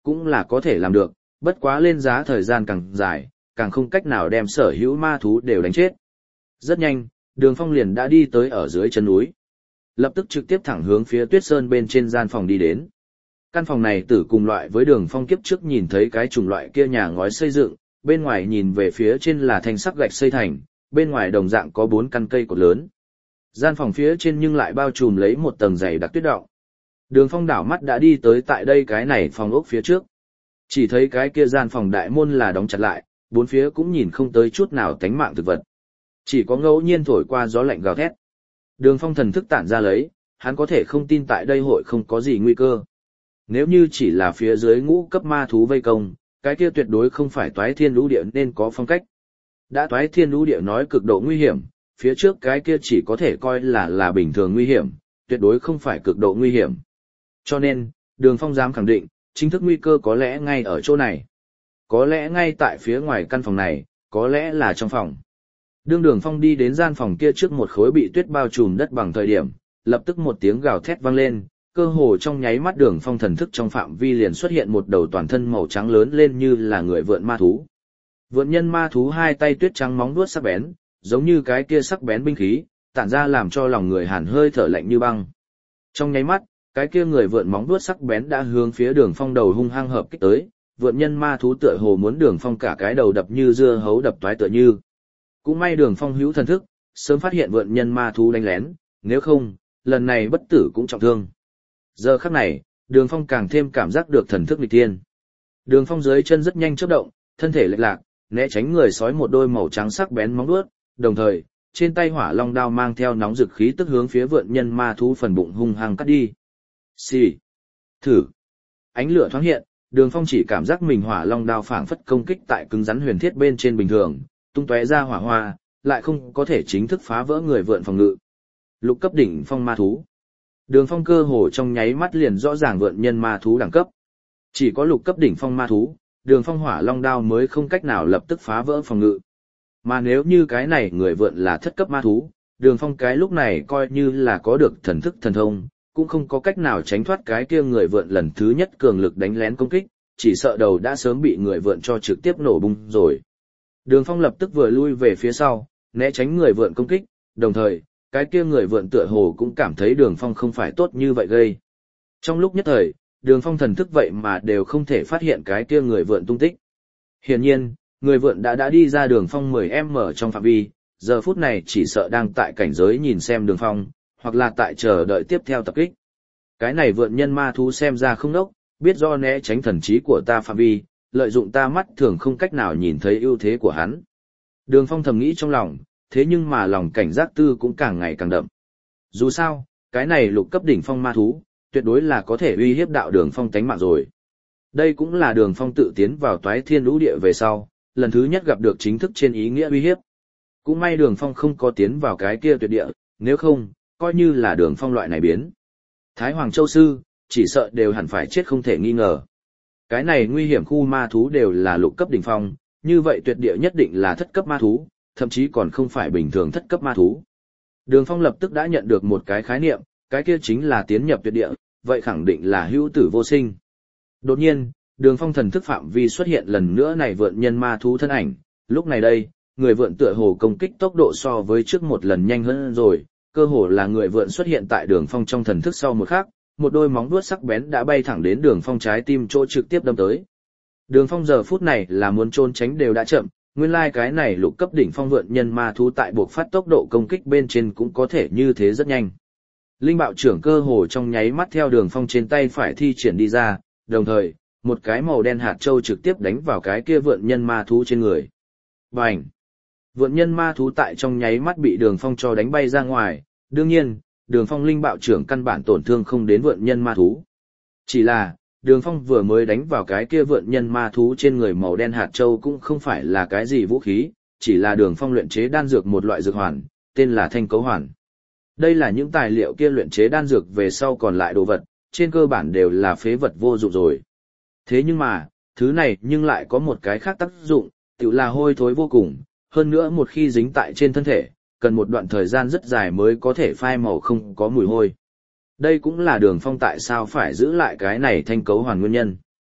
cũng là có thể làm được, bất quá lên giá thời gian càng dài, càng không cách nào đem sở hữu ma thú đều đánh chết. Rất nhanh, Đường Phong liền đã đi tới ở dưới chân núi. Lập tức trực tiếp thẳng hướng phía Tuyết Sơn bên trên gian phòng đi đến. Căn phòng này tử cùng loại với Đường Phong kiếp trước nhìn thấy cái chủng loại kia nhà ngói xây dựng, bên ngoài nhìn về phía trên là thanh sắc gạch xây thành, bên ngoài đồng dạng có 4 căn cây cột lớn. Gian phòng phía trên nhưng lại bao trùm lấy một tầng dày đặc tuyết đọng. Đường Phong đảo mắt đã đi tới tại đây cái này phòng ốc phía trước. Chỉ thấy cái kia gian phòng đại môn là đóng chặt lại, bốn phía cũng nhìn không tới chút nào tánh mạng thực vật. Chỉ có ngẫu nhiên thổi qua gió lạnh gào thét. Đường Phong thần thức tản ra lấy, hắn có thể không tin tại đây hội không có gì nguy cơ. Nếu như chỉ là phía dưới ngũ cấp ma thú vây công, cái kia tuyệt đối không phải toái thiên lũ địa nên có phong cách. Đã toái thiên lũ địa nói cực độ nguy hiểm, phía trước cái kia chỉ có thể coi là bình thường nguy hiểm, tuyệt đối không phải cực độ nguy hiểm. Cho nên, Đường Phong dám khẳng định, chính thức nguy cơ có lẽ ngay ở chỗ này. Có lẽ ngay tại phía ngoài căn phòng này, có lẽ là trong phòng. Đương Đường Phong đi đến gian phòng kia trước một khối bị tuyết bao trùm đất bằng thời điểm, lập tức một tiếng gào thét vang lên, cơ hồ trong nháy mắt Đường Phong thần thức trong phạm vi liền xuất hiện một đầu toàn thân màu trắng lớn lên như là người vượn ma thú. Vượn nhân ma thú hai tay tuyết trắng móng vuốt sắc bén, giống như cái kia sắc bén binh khí, tản ra làm cho lòng người hàn hơi thở lạnh như băng. Trong nháy mắt, cái kia người vượn móng vuốt sắc bén đã hướng phía Đường Phong đầu hung hăng hợp kích tới, vượn nhân ma thú tựa hồ muốn Đường Phong cả cái đầu đập như dưa hấu đập toái tựa như. Cũng may Đường Phong hữu thần thức, sớm phát hiện vượn nhân ma thú đánh lén, nếu không, lần này bất tử cũng trọng thương. Giờ khắc này, Đường Phong càng thêm cảm giác được thần thức nghịch thiên. Đường Phong dưới chân rất nhanh chớp động, thân thể lệch lạc, né tránh người sói một đôi màu trắng sắc bén móng vuốt, đồng thời, trên tay hỏa long đao mang theo nóng dực khí tức hướng phía vượn nhân ma thú phần bụng hung hăng cắt đi. Xì. Thử. Ánh lửa thoáng hiện, Đường Phong chỉ cảm giác mình hỏa long đao phảng phất công kích tại cứng rắn huyền thiết bên trên bình thường, tung tóe ra hỏa hoa, lại không có thể chính thức phá vỡ người vượn phòng ngự. Lục cấp đỉnh phong ma thú. Đường Phong cơ hồ trong nháy mắt liền rõ ràng vượn nhân ma thú đẳng cấp. Chỉ có lục cấp đỉnh phong ma thú, Đường Phong hỏa long đao mới không cách nào lập tức phá vỡ phòng ngự. Mà nếu như cái này người vượn là thất cấp ma thú, Đường Phong cái lúc này coi như là có được thần thức thần thông, cũng không có cách nào tránh thoát cái kia người vượn lần thứ nhất cường lực đánh lén công kích, chỉ sợ đầu đã sớm bị người vượn cho trực tiếp nổ bung rồi. Đường Phong lập tức vừa lui về phía sau, né tránh người vượn công kích, đồng thời, cái kia người vượn tựa hồ cũng cảm thấy Đường Phong không phải tốt như vậy gây. Trong lúc nhất thời, Đường Phong thần thức vậy mà đều không thể phát hiện cái kia người vượn tung tích. Hiển nhiên, người vượn đã đi ra Đường Phong 10m trong phạm vi, giờ phút này chỉ sợ đang tại cảnh giới nhìn xem Đường Phong, hoặc là tại chờ đợi tiếp theo tập kích. Cái này vượn nhân ma thú xem ra không đốc, biết do né tránh thần trí của ta phạm vi, lợi dụng ta mắt thường không cách nào nhìn thấy ưu thế của hắn. Đường Phong thầm nghĩ trong lòng, thế nhưng mà lòng cảnh giác tư cũng càng ngày càng đậm. Dù sao, cái này lục cấp đỉnh phong ma thú, tuyệt đối là có thể uy hiếp đạo Đường Phong tánh mạng rồi. Đây cũng là Đường Phong tự tiến vào toái thiên lũ địa về sau, lần thứ nhất gặp được chính thức trên ý nghĩa uy hiếp. Cũng may Đường Phong không có tiến vào cái kia tuyệt địa, nếu không, coi như là Đường Phong loại này biến. Thái Hoàng Châu Sư, chỉ sợ đều hẳn phải chết không thể nghi ngờ. Cái này nguy hiểm khu ma thú đều là lục cấp đỉnh phong, như vậy tuyệt địa nhất định là thất cấp ma thú, thậm chí còn không phải bình thường thất cấp ma thú. Đường Phong lập tức đã nhận được một cái khái niệm, cái kia chính là tiến nhập tuyệt địa, vậy khẳng định là hữu tử vô sinh. Đột nhiên, Đường Phong thần thức phạm vi xuất hiện lần nữa này vượn nhân ma thú thân ảnh, lúc này đây, người vượn tựa hồ công kích tốc độ so với trước một lần nhanh hơn rồi, cơ hồ là người vượn xuất hiện tại Đường Phong trong thần thức sau một khắc, một đôi móng vuốt sắc bén đã bay thẳng đến Đường Phong trái tim chỗ trực tiếp đâm tới. Đường Phong giờ phút này là muốn trốn tránh đều đã chậm, nguyên lai cái này lục cấp đỉnh phong vượn nhân ma thú tại buộc phát tốc độ công kích bên trên cũng có thể như thế rất nhanh. Linh bạo trưởng cơ hồ trong nháy mắt theo Đường Phong trên tay phải thi triển đi ra, đồng thời, một cái màu đen hạt châu trực tiếp đánh vào cái kia vượn nhân ma thú trên người. Bành! Vượn nhân ma thú tại trong nháy mắt bị Đường Phong cho đánh bay ra ngoài, đương nhiên, Đường Phong linh bạo trưởng căn bản tổn thương không đến vượn nhân ma thú. Chỉ là, Đường Phong vừa mới đánh vào cái kia vượn nhân ma thú trên người màu đen hạt châu cũng không phải là cái gì vũ khí, chỉ là Đường Phong luyện chế đan dược một loại dược hoàn, tên là Thanh Cấu Hoàn. Đây là những tài liệu kia luyện chế đan dược về sau còn lại đồ vật, trên cơ bản đều là phế vật vô dụng rồi. Thế nhưng mà, thứ này nhưng lại có một cái khác tác dụng, tự là hôi thối vô cùng, hơn nữa một khi dính tại trên thân thể, cần một đoạn thời gian rất dài mới có thể phai màu không có mùi hôi. Đây cũng là Đường Phong tại sao phải giữ lại cái này Thanh Cấu Hoàn nguyên nhân.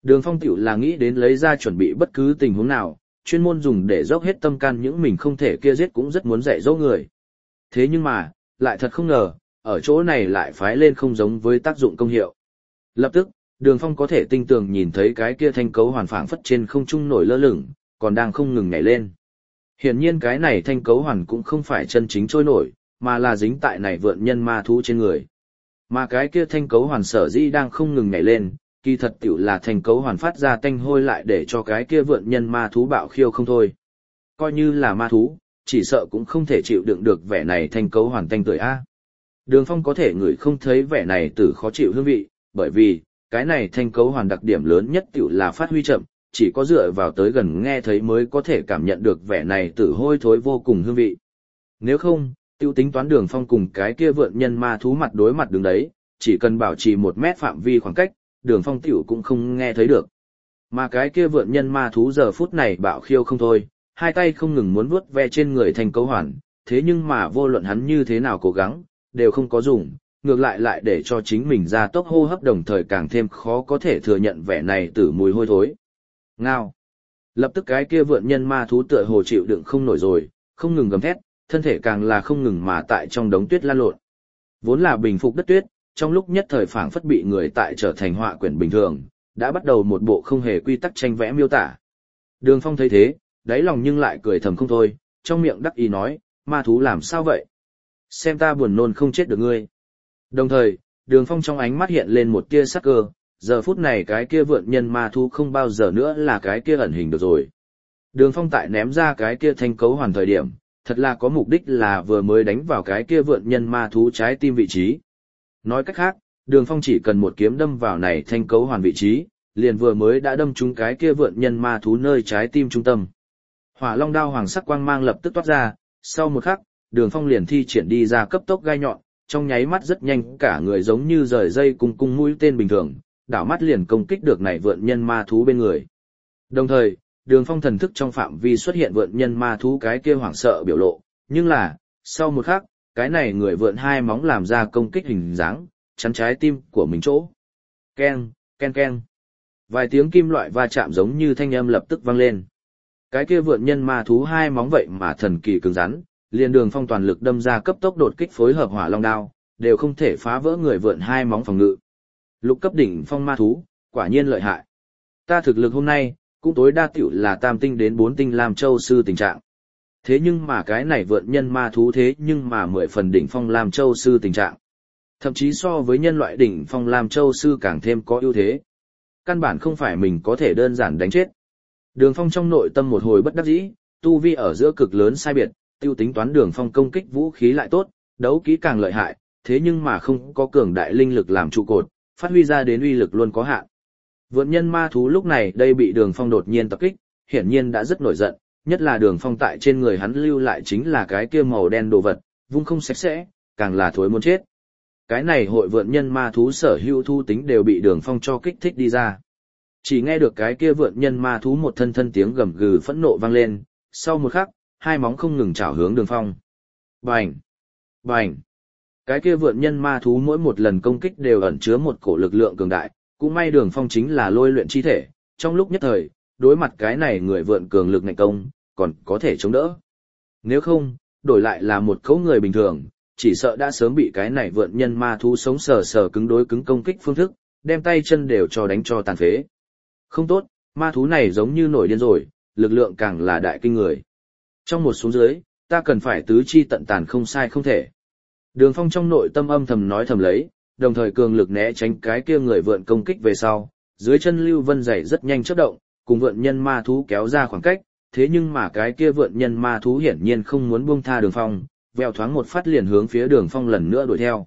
Đường Phong tiểu là nghĩ đến lấy ra chuẩn bị bất cứ tình huống nào, chuyên môn dùng để dốc hết tâm can những mình không thể kia giết cũng rất muốn dạy dỗ người. Thế nhưng mà, lại thật không ngờ, ở chỗ này lại phái lên không giống với tác dụng công hiệu. Lập tức, Đường Phong có thể tinh tường nhìn thấy cái kia thanh cấu hoàn phảng phất trên không trung nổi lơ lửng, còn đang không ngừng nhảy lên. Hiển nhiên cái này thanh cấu hoàn cũng không phải chân chính trôi nổi, mà là dính tại này vượn nhân ma thú trên người. Mà cái kia thanh cấu hoàn sở dĩ đang không ngừng nhảy lên, kỳ thật tiểu là thanh cấu hoàn phát ra tanh hôi lại để cho cái kia vượn nhân ma thú bạo khiêu không thôi. Coi như là ma thú, chỉ sợ cũng không thể chịu đựng được vẻ này thanh cấu hoàn tanh tưởi a. Đường Phong có thể ngửi không thấy vẻ này từ khó chịu hương vị, bởi vì cái này thanh cấu hoàn đặc điểm lớn nhất tiểu là phát huy chậm, chỉ có dựa vào tới gần nghe thấy mới có thể cảm nhận được vẻ này tử hôi thối vô cùng hương vị. Nếu không, tiêu tính toán Đường Phong cùng cái kia vượn nhân ma thú mặt đối mặt đứng đấy, chỉ cần bảo trì 1 mét phạm vi khoảng cách, Đường Phong tiểu cũng không nghe thấy được. Mà cái kia vượn nhân ma thú giờ phút này bạo khiêu không thôi, hai tay không ngừng muốn vuốt ve trên người thanh cấu hoàn, thế nhưng mà vô luận hắn như thế nào cố gắng, đều không có dùng, ngược lại để cho chính mình ra tốc hô hấp đồng thời càng thêm khó có thể thừa nhận vẻ này từ mùi hôi thối. Ngao. Lập tức cái kia vượn nhân ma thú tựa hồ chịu đựng không nổi rồi, không ngừng gầm thét, thân thể càng là không ngừng mà tại trong đống tuyết lăn lộn. Vốn là bình phục đất tuyết, trong lúc nhất thời phảng phất bị người tại trở thành họa quyển bình thường, đã bắt đầu một bộ không hề quy tắc tranh vẽ miêu tả. Đường Phong thấy thế, đáy lòng nhưng lại cười thầm không thôi, trong miệng đắc ý nói, ma thú làm sao vậy? Xem ta buồn nôn không chết được ngươi. Đồng thời, Đường Phong trong ánh mắt hiện lên một tia sắc cơ, giờ phút này cái kia vượn nhân ma thú không bao giờ nữa là cái kia ẩn hình được rồi. Đường Phong tại ném ra cái kia thanh cấu hoàn thời điểm, thật là có mục đích là vừa mới đánh vào cái kia vượn nhân ma thú trái tim vị trí. Nói cách khác, Đường Phong chỉ cần một kiếm đâm vào này thanh cấu hoàn vị trí, liền vừa mới đã đâm trúng cái kia vượn nhân ma thú nơi trái tim trung tâm. Hỏa Long đao hoàng sắc quang mang lập tức toát ra, sau một khắc, Đường Phong liền thi triển đi ra cấp tốc gai nhọn, trong nháy mắt rất nhanh cả người giống như rời dây cung mũi tên bình thường, đảo mắt liền công kích được này vượn nhân ma thú bên người. Đồng thời, Đường Phong thần thức trong phạm vi xuất hiện vượn nhân ma thú cái kia hoảng sợ biểu lộ, nhưng là, sau một khắc, cái này người vượn hai móng làm ra công kích hình dáng, chắn trái tim của mình chỗ. Keng, ken ken. Vài tiếng kim loại va chạm giống như thanh âm lập tức vang lên. Cái kia vượn nhân ma thú hai móng vậy mà thần kỳ cứng rắn, liền Đường Phong toàn lực đâm ra cấp tốc đột kích phối hợp hỏa long đao, đều không thể phá vỡ người vượn hai móng phòng ngự. Lục cấp đỉnh phong ma thú, quả nhiên lợi hại. Ta thực lực hôm nay, cũng tối đa tiểu là tam tinh đến 4 tinh Lam Châu sư tình trạng. Thế nhưng mà cái này vượn nhân ma thú thế nhưng mà 10 phần đỉnh phong Lam Châu sư tình trạng. Thậm chí so với nhân loại đỉnh phong Lam Châu sư càng thêm có ưu thế. Căn bản không phải mình có thể đơn giản đánh chết. Đường Phong trong nội tâm một hồi bất đắc dĩ, tu vi ở giữa cực lớn sai biệt, tiêu tính toán Đường Phong công kích vũ khí lại tốt, đấu kỹ càng lợi hại, thế nhưng mà không có cường đại linh lực làm trụ cột, phát huy ra đến uy lực luôn có hạn. Vượn nhân ma thú lúc này đây bị Đường Phong đột nhiên tập kích, hiển nhiên đã rất nổi giận, nhất là Đường Phong tại trên người hắn lưu lại chính là cái kia màu đen đồ vật, vung không sạch sẽ, càng là thối muốn chết. Cái này hội vượn nhân ma thú sở hữu thu tính đều bị Đường Phong cho kích thích đi ra. Chỉ nghe được cái kia vượn nhân ma thú một thân tiếng gầm gừ phẫn nộ vang lên, sau một khắc, hai móng không ngừng chảo hướng Đường Phong. Bành! Bành! Cái kia vượn nhân ma thú mỗi một lần công kích đều ẩn chứa một cổ lực lượng cường đại, cũng may Đường Phong chính là lôi luyện chi thể, trong lúc nhất thời, đối mặt cái này người vượn cường lực ngạnh công, còn có thể chống đỡ. Nếu không, đổi lại là một cấu người bình thường, chỉ sợ đã sớm bị cái này vượn nhân ma thú sống sờ sờ cứng đối cứng công kích phương thức, đem tay chân đều cho đánh cho tàn phế. Không tốt, ma thú này giống như nổi điên rồi, lực lượng càng là đại kinh người. Trong một xuống dưới, ta cần phải tứ chi tận tàn không sai không thể. Đường Phong trong nội tâm âm thầm nói thầm lấy, đồng thời cường lực né tránh cái kia người vượn công kích về sau, dưới chân lưu vân dày rất nhanh chớp động, cùng vượn nhân ma thú kéo ra khoảng cách, thế nhưng mà cái kia vượn nhân ma thú hiển nhiên không muốn buông tha Đường Phong, vèo thoáng một phát liền hướng phía Đường Phong lần nữa đuổi theo.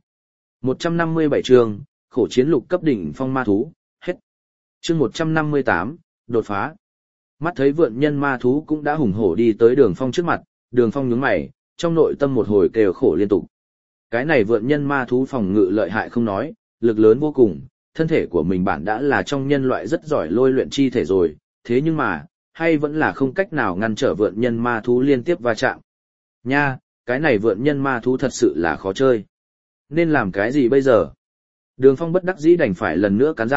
157 chương, khổ chiến lục cấp đỉnh phong ma thú, hết. Chương 158, đột phá. Mắt thấy vượn nhân ma thú cũng đã hùng hổ đi tới Đường Phong trước mặt, Đường Phong nhướng mày, trong nội tâm một hồi kêu khổ liên tục. Cái này vượn nhân ma thú phòng ngự lợi hại không nói, lực lớn vô cùng, thân thể của mình bản đã là trong nhân loại rất giỏi lôi luyện chi thể rồi, thế nhưng mà, hay vẫn là không cách nào ngăn trở vượn nhân ma thú liên tiếp va chạm. Nha, cái này vượn nhân ma thú thật sự là khó chơi. Nên làm cái gì bây giờ? Đường Phong bất đắc dĩ đành phải lần nữa cắn răng,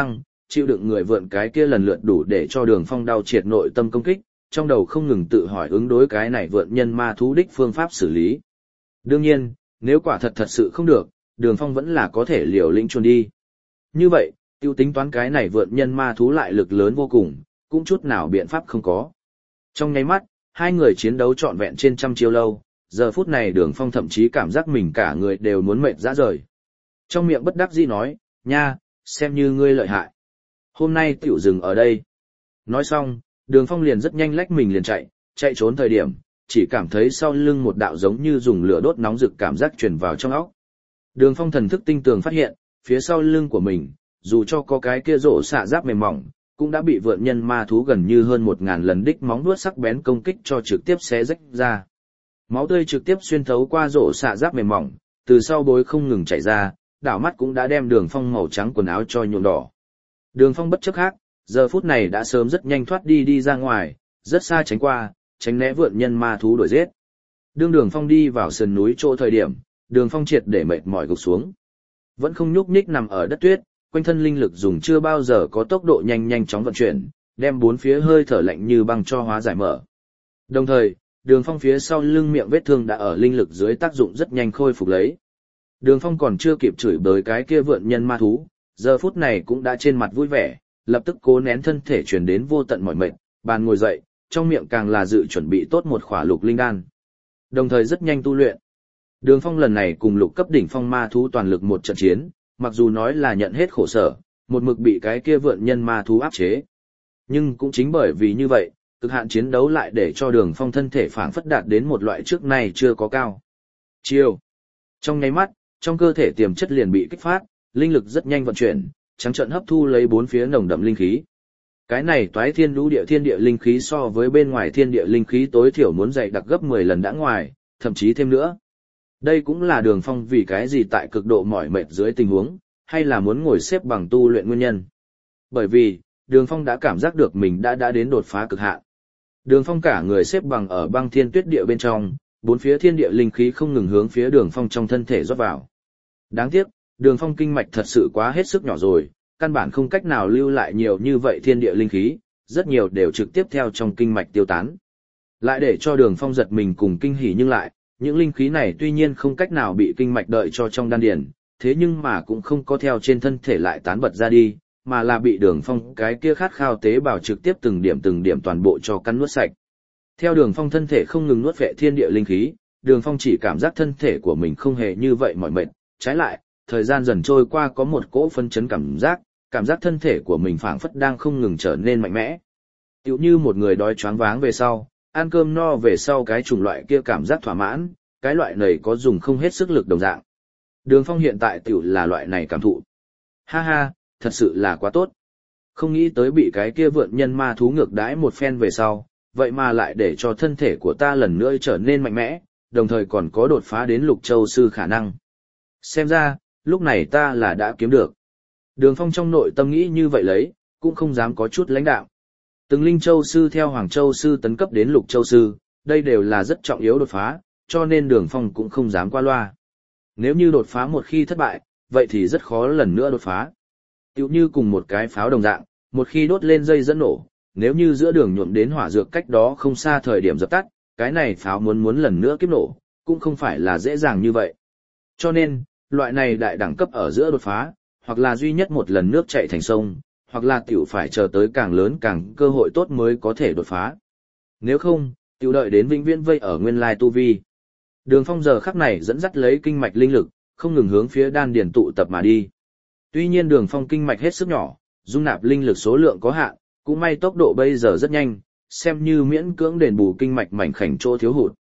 chịu đựng người vượn cái kia lần lượt đủ để cho Đường Phong đau triệt nội tâm công kích, trong đầu không ngừng tự hỏi ứng đối cái này vượn nhân ma thú đích phương pháp xử lý. Đương nhiên, nếu quả thật sự không được, Đường Phong vẫn là có thể liều lĩnh chuồn đi. Như vậy, tiêu tính toán cái này vượn nhân ma thú lại lực lớn vô cùng, cũng chút nào biện pháp không có. Trong nháy mắt, hai người chiến đấu trọn vẹn trên trăm chiêu lâu, giờ phút này Đường Phong thậm chí cảm giác mình cả người đều muốn mệt rã rời. Trong miệng bất đắc dĩ nói, nha, xem như ngươi lợi hại. Hôm nay tiểu dừng ở đây. Nói xong, Đường Phong liền rất nhanh lách mình liền chạy trốn thời điểm, chỉ cảm thấy sau lưng một đạo giống như dùng lửa đốt nóng rực cảm giác truyền vào trong óc. Đường Phong thần thức tinh tường phát hiện, phía sau lưng của mình, dù cho có cái kia rổ xạ giáp mềm mỏng, cũng đã bị vượn nhân ma thú gần như hơn 1000 lần đích móng vuốt sắc bén công kích cho trực tiếp xé rách ra. Máu tươi trực tiếp xuyên thấu qua rổ xạ giáp mềm mỏng, từ sau bối không ngừng chảy ra, đảo mắt cũng đã đem Đường Phong màu trắng quần áo cho nhuộm đỏ. Đường Phong bất chấp khác, giờ phút này đã sớm rất nhanh thoát đi ra ngoài, rất xa tránh né vượn nhân ma thú đuổi giết. Đương Đường Phong đi vào sườn núi chỗ thời điểm, Đường Phong triệt để mệt mỏi gục xuống. Vẫn không nhúc nhích nằm ở đất tuyết, quanh thân linh lực dùng chưa bao giờ có tốc độ nhanh chóng vận chuyển, đem bốn phía hơi thở lạnh như băng cho hóa giải mở. Đồng thời, Đường Phong phía sau lưng miệng vết thương đã ở linh lực dưới tác dụng rất nhanh khôi phục lấy. Đường Phong còn chưa kịp chửi bới cái kia vượn nhân ma thú, giờ phút này cũng đã trên mặt vui vẻ, lập tức cố nén thân thể truyền đến vô tận mỏi mệt, bàn ngồi dậy, trong miệng càng là dự chuẩn bị tốt một khỏa lục linh đan. Đồng thời rất nhanh tu luyện. Đường Phong lần này cùng lục cấp đỉnh phong ma thú toàn lực một trận chiến, mặc dù nói là nhận hết khổ sở, một mực bị cái kia vượn nhân ma thú áp chế. Nhưng cũng chính bởi vì như vậy, cực hạn chiến đấu lại để cho Đường Phong thân thể phảng phất đạt đến một loại trước nay chưa có cao. Chiêu. Trong nháy mắt, trong cơ thể tiềm chất liền bị kích phát, linh lực rất nhanh vận chuyển, trắng trợn hấp thu lấy bốn phía nồng đậm linh khí. Cái này toái thiên lũ địa thiên địa linh khí so với bên ngoài thiên địa linh khí tối thiểu muốn dày đặc gấp 10 lần đã ngoài, thậm chí thêm nữa. Đây cũng là Đường Phong vì cái gì tại cực độ mỏi mệt dưới tình huống, hay là muốn ngồi xếp bằng tu luyện nguyên nhân. Bởi vì, Đường Phong đã cảm giác được mình đã đến đột phá cực hạn. Đường Phong cả người xếp bằng ở băng thiên tuyết địa bên trong, bốn phía thiên địa linh khí không ngừng hướng phía Đường Phong trong thân thể rót vào. Đáng tiếc, Đường Phong kinh mạch thật sự quá hết sức nhỏ rồi, căn bản không cách nào lưu lại nhiều như vậy thiên địa linh khí, rất nhiều đều trực tiếp theo trong kinh mạch tiêu tán. Lại để cho Đường Phong giật mình cùng kinh hỉ nhưng lại, những linh khí này tuy nhiên không cách nào bị kinh mạch đợi cho trong đan điền, thế nhưng mà cũng không có theo trên thân thể lại tán bật ra đi, mà là bị Đường Phong cái kia khát khao tế bào trực tiếp từng điểm toàn bộ cho cắn nuốt sạch. Theo Đường Phong thân thể không ngừng nuốt vệ thiên địa linh khí, Đường Phong chỉ cảm giác thân thể của mình không hề như vậy mỏi mệt, trái lại, thời gian dần trôi qua có một cỗ phân chấn cảm giác thân thể của mình phảng phất đang không ngừng trở nên mạnh mẽ. Tựu như một người đói choáng váng về sau, ăn cơm no về sau cái chủng loại kia cảm giác thỏa mãn, cái loại này có dùng không hết sức lực đồng dạng. Đường Phong hiện tại tựu là loại này cảm thụ. Ha ha, thật sự là quá tốt. Không nghĩ tới bị cái kia vượn nhân ma thú ngược đãi một phen về sau, vậy mà lại để cho thân thể của ta lần nữa trở nên mạnh mẽ, đồng thời còn có đột phá đến lục châu sư khả năng. Xem ra, lúc này ta là đã kiếm được. Đường Phong trong nội tâm nghĩ như vậy lấy, cũng không dám có chút lãnh đạo. Từng linh châu sư theo Hoàng Châu sư tấn cấp đến lục châu sư, đây đều là rất trọng yếu đột phá, cho nên Đường Phong cũng không dám qua loa. Nếu như đột phá một khi thất bại, vậy thì rất khó lần nữa đột phá. Tựu như cùng một cái pháo đồng dạng, một khi đốt lên dây dẫn nổ, nếu như giữa đường nhuộm đến hỏa dược cách đó không xa thời điểm dập tắt, cái này pháo muốn lần nữa kiếp nổ, cũng không phải là dễ dàng như vậy. Cho nên, loại này đại đẳng cấp ở giữa đột phá, hoặc là duy nhất một lần nước chảy thành sông, hoặc là tiểu phải chờ tới càng lớn càng cơ hội tốt mới có thể đột phá. Nếu không, tiểu đợi đến vĩnh viễn vây ở nguyên lai tu vi. Đường Phong giờ khắc này dẫn dắt lấy kinh mạch linh lực, không ngừng hướng phía đan điền tụ tập mà đi. Tuy nhiên Đường Phong kinh mạch hết sức nhỏ, dung nạp linh lực số lượng có hạn, cũng may tốc độ bây giờ rất nhanh, xem như miễn cưỡng đền bù kinh mạch mảnh khảnh chỗ thiếu hụt.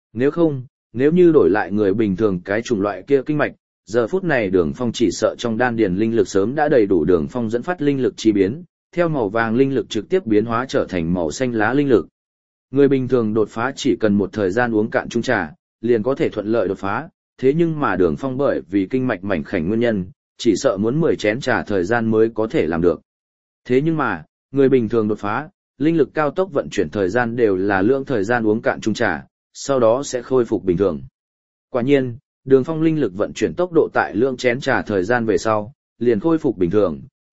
Nếu như đổi lại người bình thường cái chủng loại kia kinh mạch, giờ phút này Đường Phong chỉ sợ trong đan điền linh lực sớm đã đầy đủ Đường Phong dẫn phát linh lực chi biến, theo màu vàng linh lực trực tiếp biến hóa trở thành màu xanh lá linh lực. Người bình thường đột phá chỉ cần một thời gian uống cạn chung trà, liền có thể thuận lợi đột phá, thế nhưng mà Đường Phong bởi vì kinh mạch mảnh khảnh nguyên nhân, chỉ sợ muốn 10 chén trà thời gian mới có thể làm được. Thế nhưng mà, người bình thường đột phá, linh lực cao tốc vận chuyển thời gian đều là lượng thời gian uống cạn chung trà, sau đó sẽ khôi phục bình thường. Quả nhiên, Đường Phong linh lực vận chuyển tốc độ tại lượng chén trà thời gian về sau, liền khôi phục bình thường,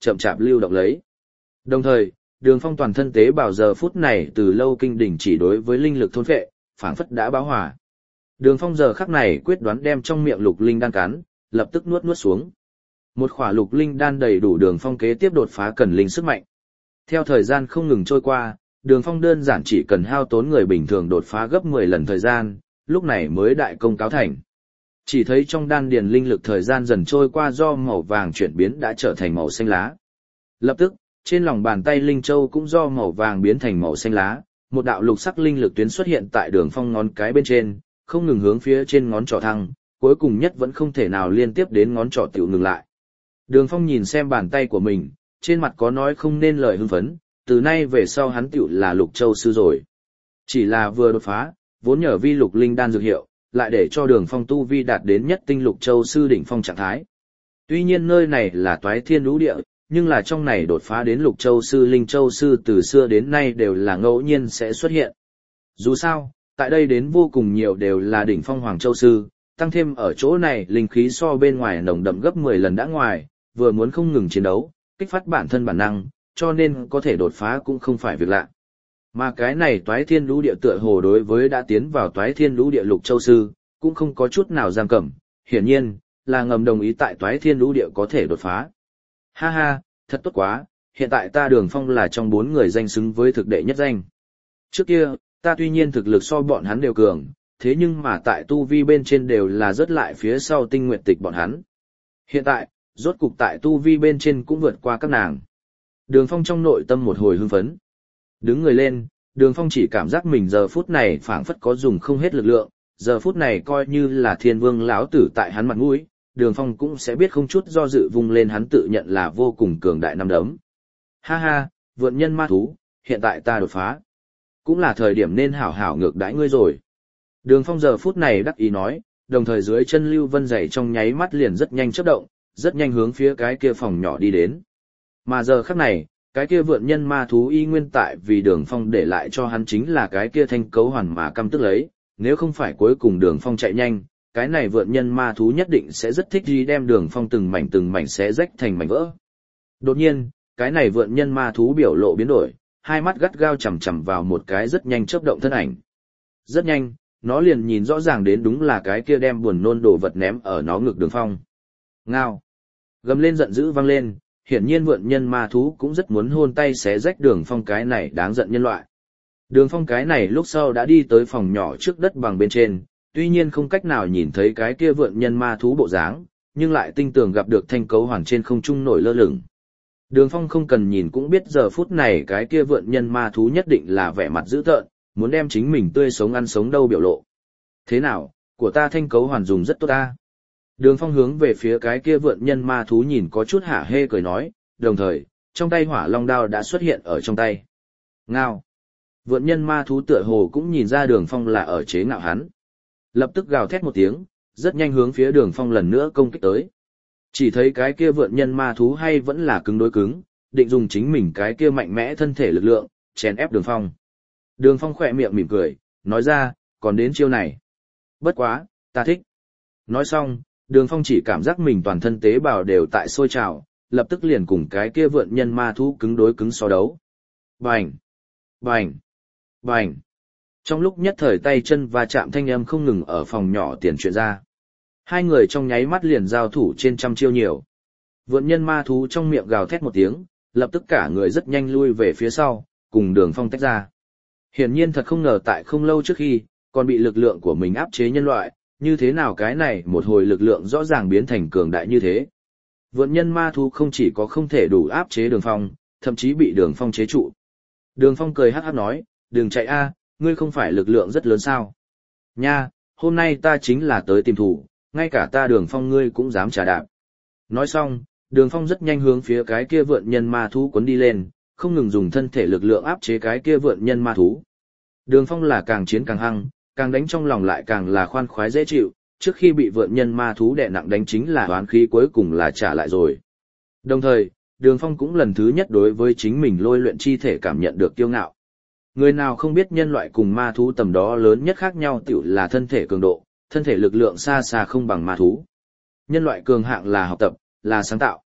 chậm chạp lưu động lấy. Đồng thời, Đường Phong toàn thân tế bào giờ phút này từ lâu kinh đỉnh chỉ đối với linh lực thôn phệ, phảng phất đã báo hòa. Đường Phong giờ khắc này quyết đoán đem trong miệng lục linh đan cắn, lập tức nuốt xuống. Một khỏa lục linh đan đầy đủ Đường Phong kế tiếp đột phá cần linh sức mạnh. Theo thời gian không ngừng trôi qua, Đường Phong đơn giản chỉ cần hao tốn người bình thường đột phá gấp 10 lần thời gian, lúc này mới đại công cáo thành. Chỉ thấy trong đan điền linh lực thời gian dần trôi qua do màu vàng chuyển biến đã trở thành màu xanh lá. Lập tức, trên lòng bàn tay linh châu cũng do màu vàng biến thành màu xanh lá, một đạo lục sắc linh lực tuyến xuất hiện tại Đường Phong ngón cái bên trên, không ngừng hướng phía trên ngón trỏ thăng, cuối cùng nhất vẫn không thể nào liên tiếp đến ngón trỏ tiểu ngừng lại. Đường Phong nhìn xem bàn tay của mình, trên mặt có nói không nên lời hưng phấn, từ nay về sau hắn tiểu là Lục Châu sư rồi. Chỉ là vừa đột phá, vốn nhờ vi lục linh đan dược hiệu, lại để cho Đường Phong tu vi đạt đến nhất tinh Lục Châu sư đỉnh phong trạng thái. Tuy nhiên nơi này là Toái Thiên Lũ địa, nhưng là trong này đột phá đến Lục Châu sư, Linh Châu sư từ xưa đến nay đều là ngẫu nhiên sẽ xuất hiện. Dù sao, tại đây đến vô cùng nhiều đều là đỉnh phong Hoàng Châu sư, tăng thêm ở chỗ này linh khí so bên ngoài nồng đậm gấp 10 lần đã ngoài, vừa muốn không ngừng chiến đấu, kích phát bản thân bản năng, cho nên có thể đột phá cũng không phải việc lạ. Mà cái này Toái Thiên Lũ địa tựa hồ đối với đã tiến vào Toái Thiên Lũ địa Lục Châu sư, cũng không có chút nào giam cầm, hiển nhiên là ngầm đồng ý tại Toái Thiên Lũ địa có thể đột phá. Ha ha, thật tốt quá, hiện tại ta Đường Phong là trong 4 người danh xứng với thực đệ nhất danh. Trước kia, ta tuy nhiên thực lực so bọn hắn đều cường, thế nhưng mà tại tu vi bên trên đều là rớt lại phía sau Tinh Nguyệt Tịch bọn hắn. Hiện tại, rốt cục tại tu vi bên trên cũng vượt qua các nàng. Đường Phong trong nội tâm một hồi hưng phấn. Đứng người lên, Đường Phong chỉ cảm giác mình giờ phút này phảng phất có dùng không hết lực lượng, giờ phút này coi như là Thiên Vương lão tử tại hắn mặt mũi, Đường Phong cũng sẽ biết không chút do dự vung lên hắn tự nhận là vô cùng cường đại năm đấm. Ha ha, vượn nhân ma thú, hiện tại ta đột phá. Cũng là thời điểm nên hảo hảo ngược đãi ngươi rồi. Đường Phong giờ phút này đắc ý nói, đồng thời dưới chân Lưu Vân dày trong nháy mắt liền rất nhanh chớp động, rất nhanh hướng phía cái kia phòng nhỏ đi đến. Mà giờ khắc này, cái kia vượn nhân ma thú y nguyên tại vì Đường Phong để lại cho hắn chính là cái kia thanh cấu hoàn mà căm tức lấy, nếu không phải cuối cùng Đường Phong chạy nhanh, cái này vượn nhân ma thú nhất định sẽ rất thích đi đem Đường Phong từng mảnh xé rách thành mảnh vỡ. Đột nhiên, cái này vượn nhân ma thú biểu lộ biến đổi, hai mắt gắt gao chằm chằm vào một cái rất nhanh chớp động thân ảnh. Rất nhanh, nó liền nhìn rõ ràng đến đúng là cái kia đem buồn nôn đồ vật ném ở nó ngực Đường Phong. Ngao. Gầm lên giận dữ vang lên, hiển nhiên vượn nhân ma thú cũng rất muốn hôn tay xé rách Đường Phong cái này đáng giận nhân loại. Đường Phong cái này lúc sau đã đi tới phòng nhỏ trước đất bằng bên trên, tuy nhiên không cách nào nhìn thấy cái kia vượn nhân ma thú bộ dáng, nhưng lại tinh tường gặp được thanh cấu hoàn trên không trung nổi lơ lửng. Đường Phong không cần nhìn cũng biết giờ phút này cái kia vượn nhân ma thú nhất định là vẻ mặt dữ tợn, muốn đem chính mình tươi sống ăn sống đâu biểu lộ. Thế nào, của ta thanh cấu hoàn dùng rất tốt ta. Đường Phong hướng về phía cái kia vượn nhân ma thú nhìn có chút hả hê cười nói, đồng thời, trong tay hỏa long đao đã xuất hiện ở trong tay. Ngao. Vượn nhân ma thú tựa hồ cũng nhìn ra Đường Phong là ở chế ngạo hắn. Lập tức gào thét một tiếng, rất nhanh hướng phía Đường Phong lần nữa công kích tới. Chỉ thấy cái kia vượn nhân ma thú hay vẫn là cứng đối cứng, định dùng chính mình cái kia mạnh mẽ thân thể lực lượng, chèn ép Đường Phong. Đường Phong khỏe miệng mỉm cười, nói ra, còn đến chiêu này. Bất quá, ta thích. Nói xong, Đường Phong chỉ cảm giác mình toàn thân tế bào đều tại sôi trào, lập tức liền cùng cái kia vượn nhân ma thú cứng đối cứng so đấu. Bành! Bành! Bành! Trong lúc nhất thời tay chân va chạm thanh âm không ngừng ở phòng nhỏ tiền chuyện ra. Hai người trong nháy mắt liền giao thủ trên trăm chiêu nhiều. Vượn nhân ma thú trong miệng gào thét một tiếng, lập tức cả người rất nhanh lui về phía sau, cùng Đường Phong tách ra. Hiển nhiên thật không ngờ tại không lâu trước khi, còn bị lực lượng của mình áp chế nhân loại, như thế nào cái này một hồi lực lượng rõ ràng biến thành cường đại như thế. Vượn nhân ma thú không chỉ có không thể đủ áp chế Đường Phong, thậm chí bị Đường Phong chế trụ. Đường Phong cười hắc hắc nói, đừng chạy a, ngươi không phải lực lượng rất lớn sao. Nha, hôm nay ta chính là tới tìm thủ, ngay cả ta Đường Phong ngươi cũng dám trả đạp. Nói xong, Đường Phong rất nhanh hướng phía cái kia vượn nhân ma thú cuốn đi lên, không ngừng dùng thân thể lực lượng áp chế cái kia vượn nhân ma thú. Đường Phong là càng chiến càng hăng, càng đánh trong lòng lại càng là khoan khoái dễ chịu, trước khi bị vượn nhân ma thú đè nặng đánh chính là oán khí cuối cùng là trả lại rồi. Đồng thời, Đường Phong cũng lần thứ nhất đối với chính mình lôi luyện chi thể cảm nhận được kiêu ngạo. Người nào không biết nhân loại cùng ma thú tầm đó lớn nhất khác nhau tiểu là thân thể cường độ, thân thể lực lượng xa xa không bằng ma thú. Nhân loại cường hạng là học tập, là sáng tạo.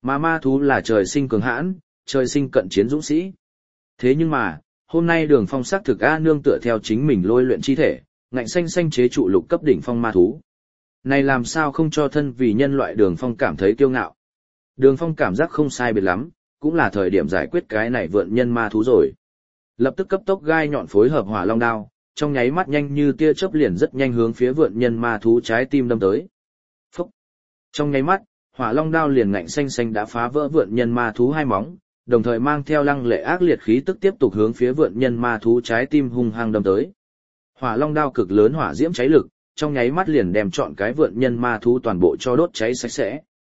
Mà ma thú là trời sinh cường hãn, trời sinh cận chiến dũng sĩ. Thế nhưng mà, hôm nay Đường Phong xác thực A nương tựa theo chính mình lôi luyện chi thể, ngạnh xanh xanh chế trụ lục cấp đỉnh phong ma thú. Này làm sao không cho thân vì nhân loại Đường Phong cảm thấy kiêu ngạo. Đường Phong cảm giác không sai biệt lắm, cũng là thời điểm giải quyết cái này vượn nhân ma thú rồi. Lập tức cấp tốc gai nhọn phối hợp hỏa long đao, trong nháy mắt nhanh như tia chớp liền rất nhanh hướng phía vượn nhân ma thú trái tim đâm tới. Phúc! Trong nháy mắt, hỏa long đao liền ngạnh xanh xanh đã phá vỡ vượn nhân ma thú hai móng, đồng thời mang theo lăng lệ ác liệt khí tức tiếp tục hướng phía vượn nhân ma thú trái tim hung hăng đâm tới. Hỏa long đao cực lớn hỏa diễm cháy lực, trong nháy mắt liền đem trọn cái vượn nhân ma thú toàn bộ cho đốt cháy sạch sẽ.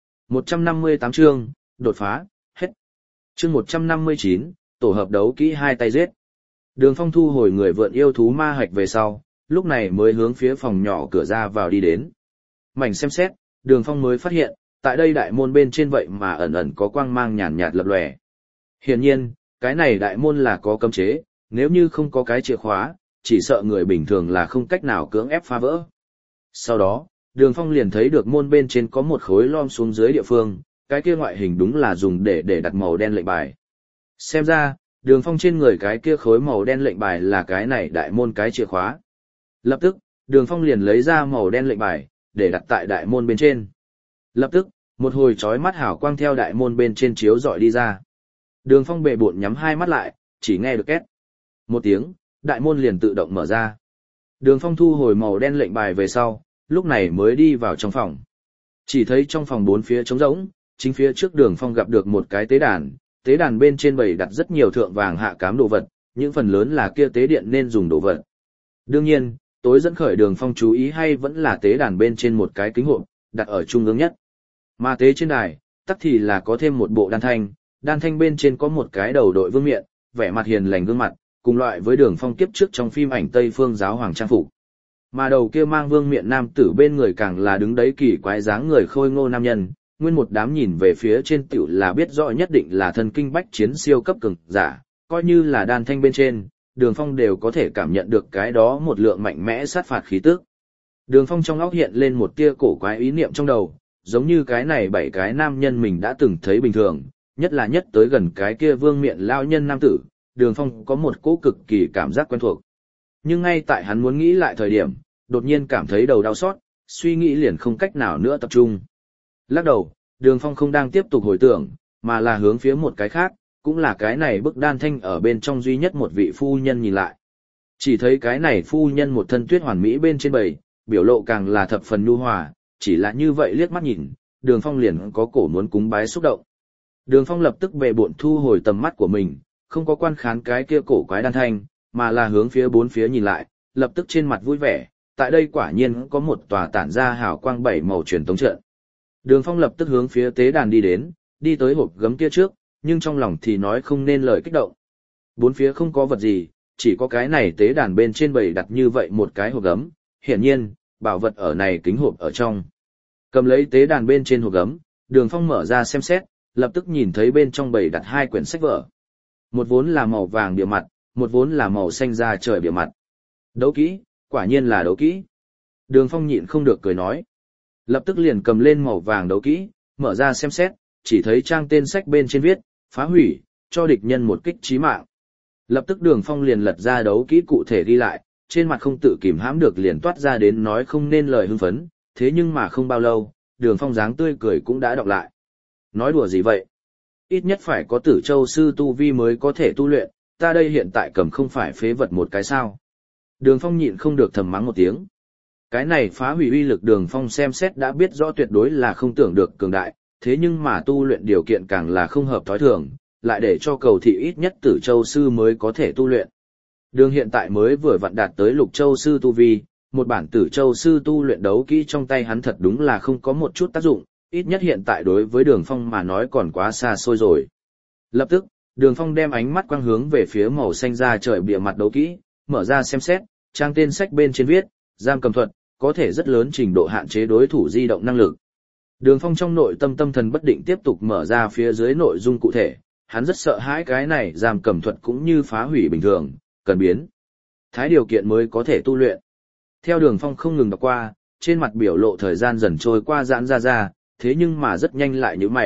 158 chương, đột phá, hết. Chương 159, tổ hợp đấu kỹ hai tay giết. Đường Phong thu hồi người vượn yêu thú ma hạch về sau, lúc này mới hướng phía phòng nhỏ cửa ra vào đi đến. Mảnh xem xét, Đường Phong mới phát hiện, tại đây đại môn bên trên vậy mà ẩn ẩn có quang mang nhàn nhạt lập lòe. Hiển nhiên, cái này đại môn là có cấm chế, nếu như không có cái chìa khóa, chỉ sợ người bình thường là không cách nào cưỡng ép phá vỡ. Sau đó, Đường Phong liền thấy được môn bên trên có một khối lom xuống dưới địa phương, cái kia ngoại hình đúng là dùng để đặt màu đen lệnh bài. Xem ra, Đường Phong trên người cái kia khối màu đen lệnh bài là cái này đại môn cái chìa khóa. Lập tức, Đường Phong liền lấy ra màu đen lệnh bài, để đặt tại đại môn bên trên. Lập tức, một hồi chói mắt hào quang theo đại môn bên trên chiếu rọi đi ra. Đường Phong bệ bội nhắm hai mắt lại, chỉ nghe được két một tiếng, đại môn liền tự động mở ra. Đường Phong thu hồi màu đen lệnh bài về sau, lúc này mới đi vào trong phòng. Chỉ thấy trong phòng bốn phía trống rỗng, chính phía trước Đường Phong gặp được một cái tế đàn bên trên bày đặt rất nhiều thượng vàng hạ cám đồ vật, những phần lớn là kia tế điện nên dùng đồ vật. Đương nhiên, tối dẫn khởi Đường Phong chú ý hay vẫn là tế đàn bên trên một cái kính hộp, đặt ở trung ương nhất. Mà tế trên đài, tắc thì là có thêm một bộ đan thanh bên trên có một cái đầu đội vương miện, vẻ mặt hiền lành gương mặt, cùng loại với Đường Phong kiếp trước trong phim ảnh Tây Phương giáo hoàng trang phục. Mà đầu kia mang vương miện nam tử bên người càng là đứng đấy kỳ quái dáng người khôi ngô nam nhân, nguyên một đám nhìn về phía trên tiểu là biết rõ nhất định là thần kinh bách chiến siêu cấp cường giả, coi như là đan thanh bên trên, Đường Phong đều có thể cảm nhận được cái đó một lượng mạnh mẽ sát phạt khí tức. Đường Phong trong óc hiện lên một tia cổ quái ý niệm trong đầu, giống như cái này bảy cái nam nhân mình đã từng thấy bình thường, nhất là nhất tới gần cái kia vương miện lao nhân nam tử, Đường Phong có một cỗ cực kỳ cảm giác quen thuộc. Nhưng ngay tại hắn muốn nghĩ lại thời điểm, đột nhiên cảm thấy đầu đau xót, suy nghĩ liền không cách nào nữa tập trung. Lắc đầu, Đường Phong không đang tiếp tục hồi tưởng, mà là hướng phía một cái khác, cũng là cái này bức đan thanh ở bên trong duy nhất một vị phu nhân nhìn lại. Chỉ thấy cái này phu nhân một thân tuyết hoàn mỹ bên trên bầy, biểu lộ càng là thập phần nhu hòa, chỉ là như vậy liếc mắt nhìn, Đường Phong liền có cổ muốn cúng bái xúc động. Đường Phong lập tức về bộn thu hồi tầm mắt của mình, không có quan khán cái kia cổ quái đan thanh, mà là hướng phía bốn phía nhìn lại, lập tức trên mặt vui vẻ, tại đây quả nhiên có một tòa tản ra hào quang bảy màu truyền tống trận. Đường Phong lập tức hướng phía tế đàn đi đến, đi tới hộp gấm kia trước, nhưng trong lòng thì nói không nên lời kích động. Bốn phía không có vật gì, chỉ có cái này tế đàn bên trên bày đặt như vậy một cái hộp gấm, hiển nhiên, bảo vật ở này kính hộp ở trong. Cầm lấy tế đàn bên trên hộp gấm, Đường Phong mở ra xem xét, lập tức nhìn thấy bên trong bày đặt hai quyển sách vở. Một vốn là màu vàng bìa mặt, một vốn là màu xanh da trời bìa mặt. Đấu kỹ, quả nhiên là đấu kỹ. Đường Phong nhịn không được cười nói. Lập tức liền cầm lên màu vàng đấu kỹ, mở ra xem xét, chỉ thấy trang tên sách bên trên viết, phá hủy, cho địch nhân một kích chí mạng. Lập tức Đường Phong liền lật ra đấu kỹ cụ thể ghi lại, trên mặt không tự kìm hãm được liền toát ra đến nói không nên lời hưng phấn, thế nhưng mà không bao lâu, Đường Phong dáng tươi cười cũng đã đọc lại. Nói đùa gì vậy? Ít nhất phải có Tử Châu sư tu vi mới có thể tu luyện, ta đây hiện tại cầm không phải phế vật một cái sao? Đường Phong nhịn không được thầm mắng một tiếng. Cái này phá hủy uy lực Đường Phong xem xét đã biết rõ tuyệt đối là không tưởng được cường đại, thế nhưng mà tu luyện điều kiện càng là không hợp thói thường, lại để cho cầu thị ít nhất Tử Châu sư mới có thể tu luyện. Đường hiện tại mới vừa vặn đạt tới Lục Châu sư tu vi, một bản Tử Châu sư tu luyện đấu kỹ trong tay hắn thật đúng là không có một chút tác dụng, ít nhất hiện tại đối với Đường Phong mà nói còn quá xa xôi rồi. Lập tức, Đường Phong đem ánh mắt quang hướng về phía màu xanh da trời bìa mặt đấu kỹ, mở ra xem xét, trang tên sách bên trên viết, giam cầm thuật, có thể rất lớn trình độ hạn chế đối thủ di động năng lực. Đường Phong trong nội tâm tâm thần bất định tiếp tục mở ra phía dưới nội dung cụ thể, hắn rất sợ hãi cái này giam cầm thuật cũng như phá hủy bình thường, cần biến thái điều kiện mới có thể tu luyện. Theo Đường Phong không ngừng đọc qua, trên mặt biểu lộ thời gian dần trôi qua giãn ra, thế nhưng mà rất nhanh lại nhíu mày,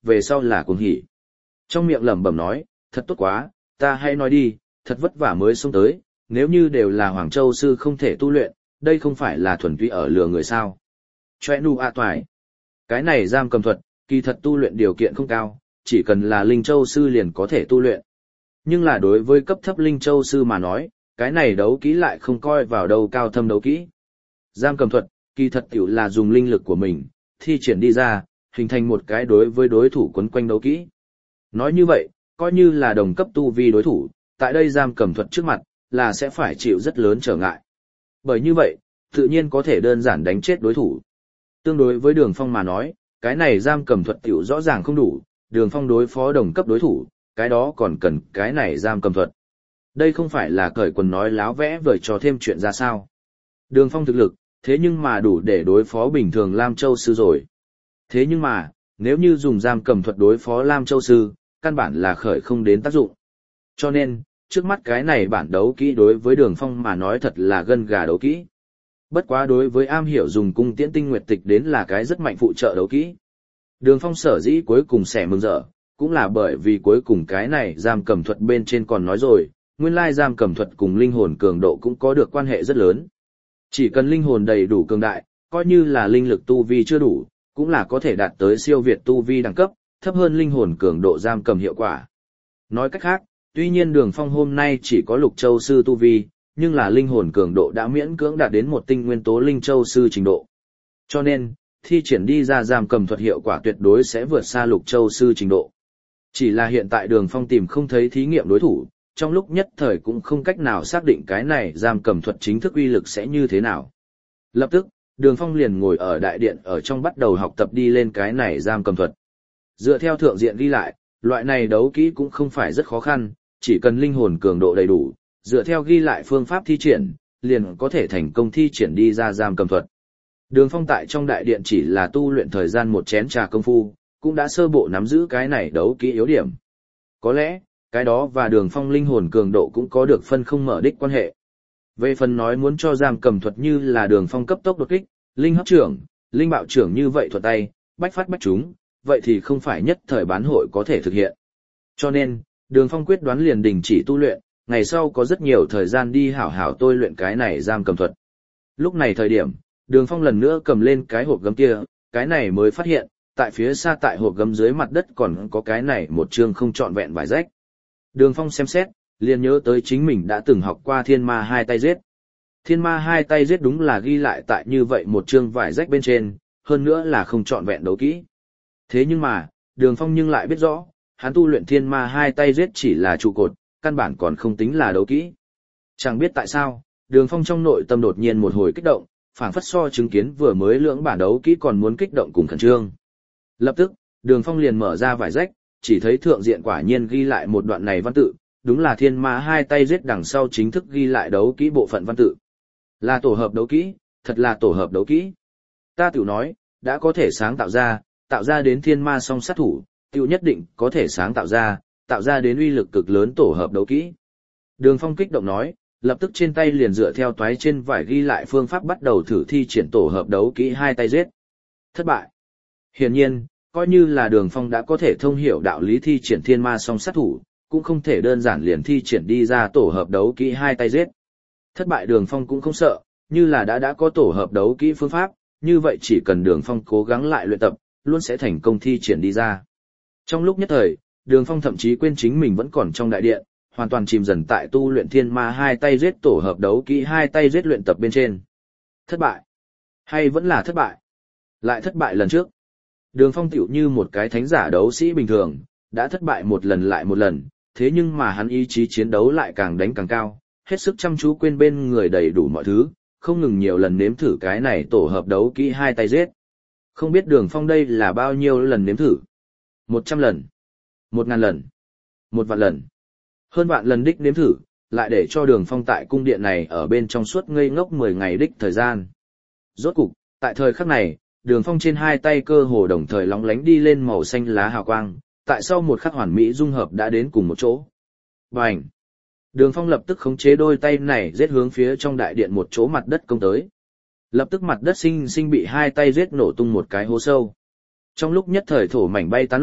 về sau là cuồng hỉ. Trong miệng lẩm bẩm nói, thật tốt quá, ta hãy nói đi, thật vất vả mới xông tới, nếu như đều là Hoàng Châu sư không thể tu luyện, đây không phải là thuần túy ở lừa người sao. Chòe nu a toài. Cái này giam cầm thuật, kỳ thật tu luyện điều kiện không cao, chỉ cần là Linh Châu sư liền có thể tu luyện. Nhưng là đối với cấp thấp Linh Châu sư mà nói, cái này đấu kỹ lại không coi vào đâu cao thâm đấu kỹ. Giam cầm thuật, kỳ thật tiểu là dùng linh lực của mình, thi triển đi ra, hình thành một cái đối với đối thủ quấn quanh đấu kỹ. Nói như vậy, coi như là đồng cấp tu vi đối thủ, tại đây giam cầm thuật trước mặt, là sẽ phải chịu rất lớn trở ngại. Bởi như vậy, tự nhiên có thể đơn giản đánh chết đối thủ. Tương đối với Đường Phong mà nói, cái này giam cầm thuật tiểu rõ ràng không đủ, Đường Phong đối phó đồng cấp đối thủ, cái đó còn cần cái này giam cầm thuật. Đây không phải là cởi quần nói láo vẽ vời cho thêm chuyện ra sao. Đường Phong thực lực, thế nhưng mà đủ để đối phó bình thường Lam Châu sư rồi. Thế nhưng mà, nếu như dùng giam cầm thuật đối phó Lam Châu sư, căn bản là khởi không đến tác dụng. Cho nên, trước mắt cái này bản đấu kỹ đối với Đường Phong mà nói thật là gân gà đấu kỹ. Bất quá đối với am hiểu dùng cung tiễn tinh nguyệt tịch đến là cái rất mạnh phụ trợ đấu kỹ. Đường Phong sở dĩ cuối cùng sẽ mừng rỡ, cũng là bởi vì cuối cùng cái này giam cầm thuật bên trên còn nói rồi, nguyên lai giam cầm thuật cùng linh hồn cường độ cũng có được quan hệ rất lớn. Chỉ cần linh hồn đầy đủ cường đại, coi như là linh lực tu vi chưa đủ, cũng là có thể đạt tới siêu việt tu vi đẳng cấp, thấp hơn linh hồn cường độ giam cầm hiệu quả. Nói cách khác, tuy nhiên Đường Phong hôm nay chỉ có Lục Châu sư tu vi, nhưng là linh hồn cường độ đã miễn cưỡng đạt đến một tinh nguyên tố Linh Châu sư trình độ. Cho nên, thi triển đi ra giam cầm thuật hiệu quả tuyệt đối sẽ vượt xa Lục Châu sư trình độ. Chỉ là hiện tại Đường Phong tìm không thấy thí nghiệm đối thủ, trong lúc nhất thời cũng không cách nào xác định cái này giam cầm thuật chính thức uy lực sẽ như thế nào. Lập tức, Đường Phong liền ngồi ở đại điện ở trong bắt đầu học tập đi lên cái này giam cầm thuật. Dựa theo thượng diện ghi lại, loại này đấu kỹ cũng không phải rất khó khăn, chỉ cần linh hồn cường độ đầy đủ, dựa theo ghi lại phương pháp thi triển, liền có thể thành công thi triển đi ra giam cầm thuật. Đường Phong tại trong đại điện chỉ là tu luyện thời gian một chén trà công phu, cũng đã sơ bộ nắm giữ cái này đấu kỹ yếu điểm. Có lẽ, cái đó và Đường Phong linh hồn cường độ cũng có được phân không mở đích quan hệ. Về phần nói muốn cho giam cầm thuật như là Đường Phong cấp tốc đột kích, linh hấp trưởng, linh bạo trưởng như vậy thuật tay, bách phát bách trúng, vậy thì không phải nhất thời bán hội có thể thực hiện. Cho nên, Đường Phong quyết đoán liền đình chỉ tu luyện, ngày sau có rất nhiều thời gian đi hảo hảo tôi luyện cái này giam cầm thuật. Lúc này thời điểm, Đường Phong lần nữa cầm lên cái hộp gấm kia, cái này mới phát hiện, tại phía xa tại hộp gấm dưới mặt đất còn có cái này một chương không trọn vẹn vải rách. Đường Phong xem xét, liền nhớ tới chính mình đã từng học qua thiên ma hai tay giết. Thiên ma hai tay giết đúng là ghi lại tại như vậy một chương vải rách bên trên, hơn nữa là không trọn vẹn đấu kỹ. Thế nhưng mà, Đường Phong nhưng lại biết rõ, hắn tu luyện thiên ma hai tay giết chỉ là trụ cột, căn bản còn không tính là đấu kỹ. Chẳng biết tại sao, Đường Phong trong nội tâm đột nhiên một hồi kích động, phảng phất so chứng kiến vừa mới lưỡng bản đấu kỹ còn muốn kích động cùng khẩn trương. Lập tức, Đường Phong liền mở ra vải rách, chỉ thấy thượng diện quả nhiên ghi lại một đoạn này văn tự, đúng là thiên ma hai tay giết đằng sau chính thức ghi lại đấu kỹ bộ phận văn tự. Là tổ hợp đấu kỹ, thật là tổ hợp đấu kỹ. Ta tiểu nói, đã có thể sáng tạo ra đến thiên ma song sát thủ, tiểu nhất định có thể sáng tạo ra đến uy lực cực lớn tổ hợp đấu kỹ. Đường Phong kích động nói, lập tức trên tay liền dựa theo toái trên vải ghi lại phương pháp bắt đầu thử thi triển tổ hợp đấu kỹ hai tay giết. Thất bại. Hiển nhiên, coi như là Đường Phong đã có thể thông hiểu đạo lý thi triển thiên ma song sát thủ, cũng không thể đơn giản liền thi triển đi ra tổ hợp đấu kỹ hai tay giết. Thất bại Đường Phong cũng không sợ, như là đã có tổ hợp đấu kỹ phương pháp, như vậy chỉ cần Đường Phong cố gắng lại luyện tập, luôn sẽ thành công thi triển đi ra. Trong lúc nhất thời, Đường Phong thậm chí quên chính mình vẫn còn trong đại điện, hoàn toàn chìm dần tại tu luyện thiên ma hai tay giết tổ hợp đấu kỹ hai tay giết luyện tập bên trên. Thất bại? Hay vẫn là thất bại? Lại thất bại lần trước. Đường Phong tựu như một cái thánh giả đấu sĩ bình thường, đã thất bại một lần lại một lần, thế nhưng mà hắn ý chí chiến đấu lại càng đánh càng cao, hết sức chăm chú quên bên người đầy đủ mọi thứ, không ngừng nhiều lần nếm thử cái này tổ hợp đấu kỹ hai tay giết. Không biết Đường Phong đây là bao nhiêu lần nếm thử? 100 lần, 1000 lần, 1 vạn lần. Hơn vạn lần đích nếm thử, lại để cho Đường Phong tại cung điện này ở bên trong suốt ngây ngốc 10 ngày đích thời gian. Rốt cục, tại thời khắc này, Đường Phong trên hai tay cơ hồ đồng thời lóng lánh đi lên màu xanh lá hào quang, tại sau một khắc hoàn mỹ dung hợp đã đến cùng một chỗ. Bành! Đường Phong lập tức khống chế đôi tay này giết hướng phía trong đại điện một chỗ mặt đất công tới. Lập tức mặt đất sinh bị hai tay giết nổ tung một cái hố sâu. Trong lúc nhất thời thổ mảnh bay tán loạn,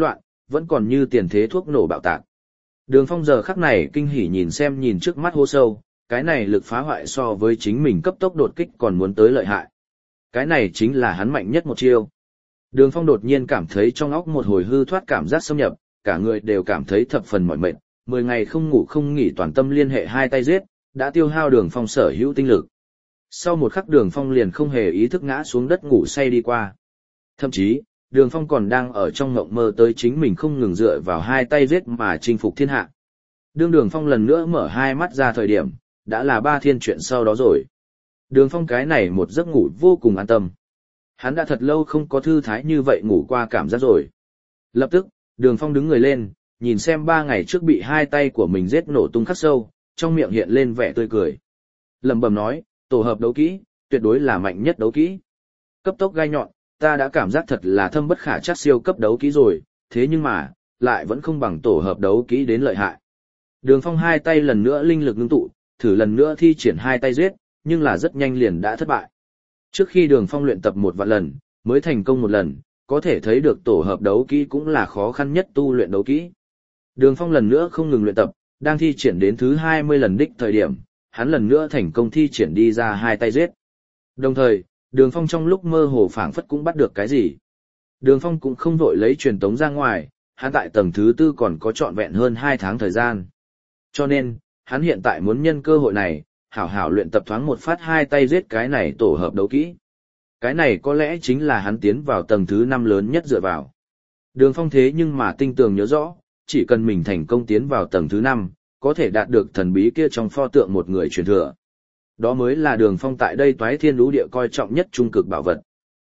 vẫn còn như tiền thế thuốc nổ bạo tạc. Đường Phong giờ khắc này kinh hỉ nhìn trước mắt hố sâu, cái này lực phá hoại so với chính mình cấp tốc đột kích còn muốn tới lợi hại. Cái này chính là hắn mạnh nhất một chiêu. Đường Phong đột nhiên cảm thấy trong óc một hồi hư thoát cảm giác xâm nhập, cả người đều cảm thấy thập phần mỏi mệt, 10 ngày không ngủ không nghỉ toàn tâm liên hệ hai tay giết, đã tiêu hao Đường Phong sở hữu tinh lực. Sau một khắc Đường Phong liền không hề ý thức ngã xuống đất ngủ say đi qua. Thậm chí, Đường Phong còn đang ở trong ngộng mơ tới chính mình không ngừng dựa vào hai tay giết mà chinh phục thiên hạ. Đương Đường Phong lần nữa mở hai mắt ra thời điểm, đã là 3 thiên chuyện sau đó rồi. Đường Phong cái này một giấc ngủ vô cùng an tâm. Hắn đã thật lâu không có thư thái như vậy ngủ qua cảm giác rồi. Lập tức, Đường Phong đứng người lên, nhìn xem 3 ngày trước bị hai tay của mình giết nổ tung khắc sâu, trong miệng hiện lên vẻ tươi cười. Lẩm bẩm nói, tổ hợp đấu kỹ, tuyệt đối là mạnh nhất đấu kỹ. Cấp tốc gai nhọn, ta đã cảm giác thật là thâm bất khả trắc siêu cấp đấu kỹ rồi, thế nhưng mà, lại vẫn không bằng tổ hợp đấu kỹ đến lợi hại. Đường Phong hai tay lần nữa linh lực ngưng tụ, thử lần nữa thi triển hai tay giết, nhưng là rất nhanh liền đã thất bại. Trước khi Đường Phong luyện tập 1 vạn lần, mới thành công 1 lần, có thể thấy được tổ hợp đấu kỹ cũng là khó khăn nhất tu luyện đấu kỹ. Đường Phong lần nữa không ngừng luyện tập, đang thi triển đến thứ 20 lần đích thời điểm, hắn lần nữa thành công thi triển đi ra hai tay giết. Đồng thời, Đường Phong trong lúc mơ hồ phảng phất cũng bắt được cái gì. Đường Phong cũng không vội lấy truyền tống ra ngoài, hắn tại tầng thứ 4 còn có trọn vẹn hơn 2 tháng thời gian. Cho nên, hắn hiện tại muốn nhân cơ hội này, hảo hảo luyện tập thoáng một phát hai tay giết cái này tổ hợp đấu kỹ. Cái này có lẽ chính là hắn tiến vào tầng thứ 5 lớn nhất dựa vào. Đường Phong thế nhưng mà tinh tường nhớ rõ, chỉ cần mình thành công tiến vào tầng thứ 5, có thể đạt được thần bí kia trong pho tượng một người truyền thừa. Đó mới là Đường Phong tại đây toái thiên lũ địa coi trọng nhất trung cực bảo vật.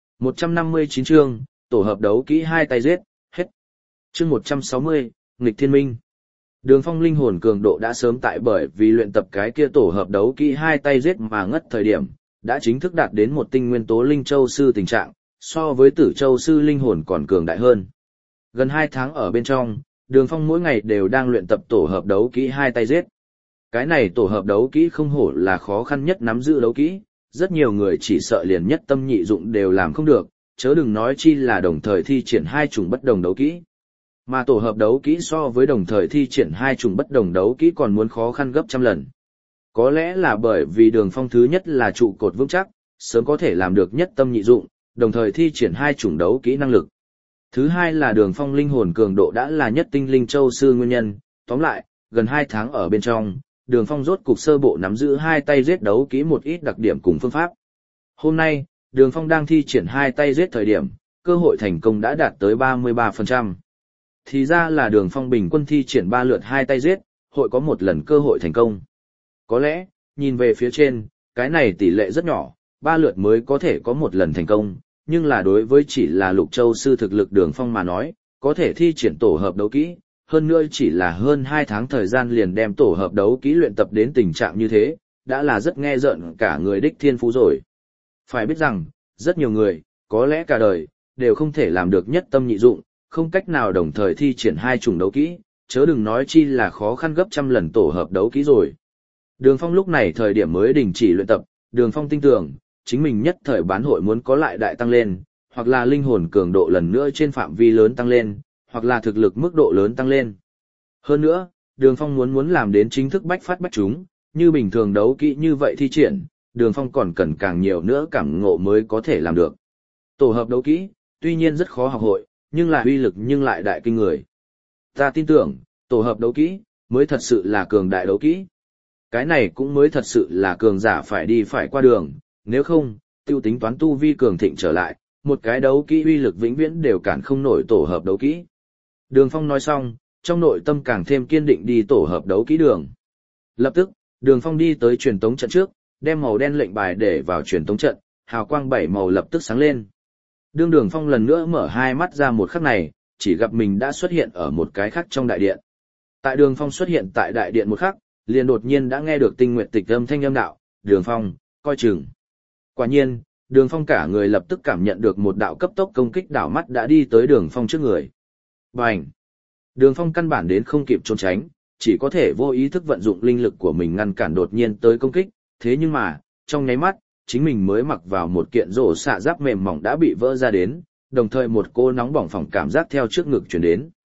159 chương, tổ hợp đấu kỹ hai tay giết, hết. Chương 160, nghịch thiên minh. Đường Phong linh hồn cường độ đã sớm tại bởi vì luyện tập cái kia tổ hợp đấu kỹ hai tay giết mà ngất thời điểm, đã chính thức đạt đến một tinh nguyên tố linh châu sư tình trạng, so với tử châu sư linh hồn còn cường đại hơn. Gần 2 tháng ở bên trong, Đường Phong mỗi ngày đều đang luyện tập tổ hợp đấu kỹ hai tay giết. Cái này tổ hợp đấu kỹ không hổ là khó khăn nhất nắm giữ đấu kỹ, rất nhiều người chỉ sợ liền nhất tâm nhị dụng đều làm không được, chớ đừng nói chi là đồng thời thi triển hai chủng bất đồng đấu kỹ. Mà tổ hợp đấu kỹ so với đồng thời thi triển hai chủng bất đồng đấu kỹ còn muốn khó khăn gấp trăm lần. Có lẽ là bởi vì Đường Phong thứ nhất là trụ cột vững chắc, sớm có thể làm được nhất tâm nhị dụng, đồng thời thi triển hai chủng đấu kỹ năng lực. Thứ hai là Đường Phong linh hồn cường độ đã là nhất tinh linh châu sư nguyên nhân, tóm lại, gần 2 tháng ở bên trong, Đường Phong rốt cục sơ bộ nắm giữ hai tay giết đấu kỹ một ít đặc điểm cùng phương pháp. Hôm nay, Đường Phong đang thi triển hai tay giết thời điểm, cơ hội thành công đã đạt tới 33%. Thì ra là Đường Phong bình quân thi triển 3 lượt hai tay giết, hội có 1 lần cơ hội thành công. Có lẽ, nhìn về phía trên, cái này tỷ lệ rất nhỏ, 3 lượt mới có thể có 1 lần thành công, nhưng là đối với chỉ là Lục Châu sư thực lực Đường Phong mà nói, có thể thi triển tổ hợp đấu kỹ, hơn nữa chỉ là hơn 2 tháng thời gian liền đem tổ hợp đấu kỹ luyện tập đến tình trạng như thế, đã là rất nghe rợn cả người đích thiên phú rồi. Phải biết rằng, rất nhiều người, có lẽ cả đời, đều không thể làm được nhất tâm nhị dụng, không cách nào đồng thời thi triển hai chủng đấu kỹ, chớ đừng nói chi là khó khăn gấp trăm lần tổ hợp đấu kỹ rồi. Đường Phong lúc này thời điểm mới đình chỉ luyện tập, Đường Phong tin tưởng, chính mình nhất thời bán hội muốn có lại đại tăng lên, hoặc là linh hồn cường độ lần nữa trên phạm vi lớn tăng lên, hoặc là thực lực mức độ lớn tăng lên. Hơn nữa, Đường Phong muốn làm đến chính thức bách phát bách trúng, như bình thường đấu kỹ như vậy thi triển, Đường Phong còn cần càng nhiều nữa cảm ngộ mới có thể làm được. Tổ hợp đấu kỹ, tuy nhiên rất khó học hội, nhưng là uy lực nhưng lại đại kinh người. Ta tin tưởng, tổ hợp đấu kỹ, mới thật sự là cường đại đấu kỹ. Cái này cũng mới thật sự là cường giả phải đi phải qua đường, nếu không, tiêu tính toán tu vi cường thịnh trở lại, một cái đấu kỹ uy lực vĩnh viễn đều cản không nổi tổ hợp đấu kỹ. Đường Phong nói xong, trong nội tâm càng thêm kiên định đi tổ hợp đấu kỹ đường. Lập tức, Đường Phong đi tới truyền tống trận trước, đem màu đen lệnh bài để vào truyền tống trận, hào quang 7 màu lập tức sáng lên. Đường Phong lần nữa mở hai mắt ra một khắc này, chỉ gặp mình đã xuất hiện ở một cái khác trong đại điện. Tại Đường Phong xuất hiện tại đại điện một khắc, liền đột nhiên đã nghe được Tinh Nguyệt Tịch âm thanh âm đạo, "Đường Phong, coi chừng." Quả nhiên, Đường Phong cả người lập tức cảm nhận được một đạo cấp tốc công kích đảo mắt đã đi tới Đường Phong trước người. Bành! Đường Phong căn bản đến không kịp trốn tránh, chỉ có thể vô ý thức vận dụng linh lực của mình ngăn cản đột nhiên tới công kích, thế nhưng mà, trong nháy mắt, chính mình mới mặc vào một kiện rổ xạ giáp mềm mỏng đã bị vỡ ra đến, đồng thời một cô nóng bỏng phỏng cảm giác theo trước ngực truyền đến.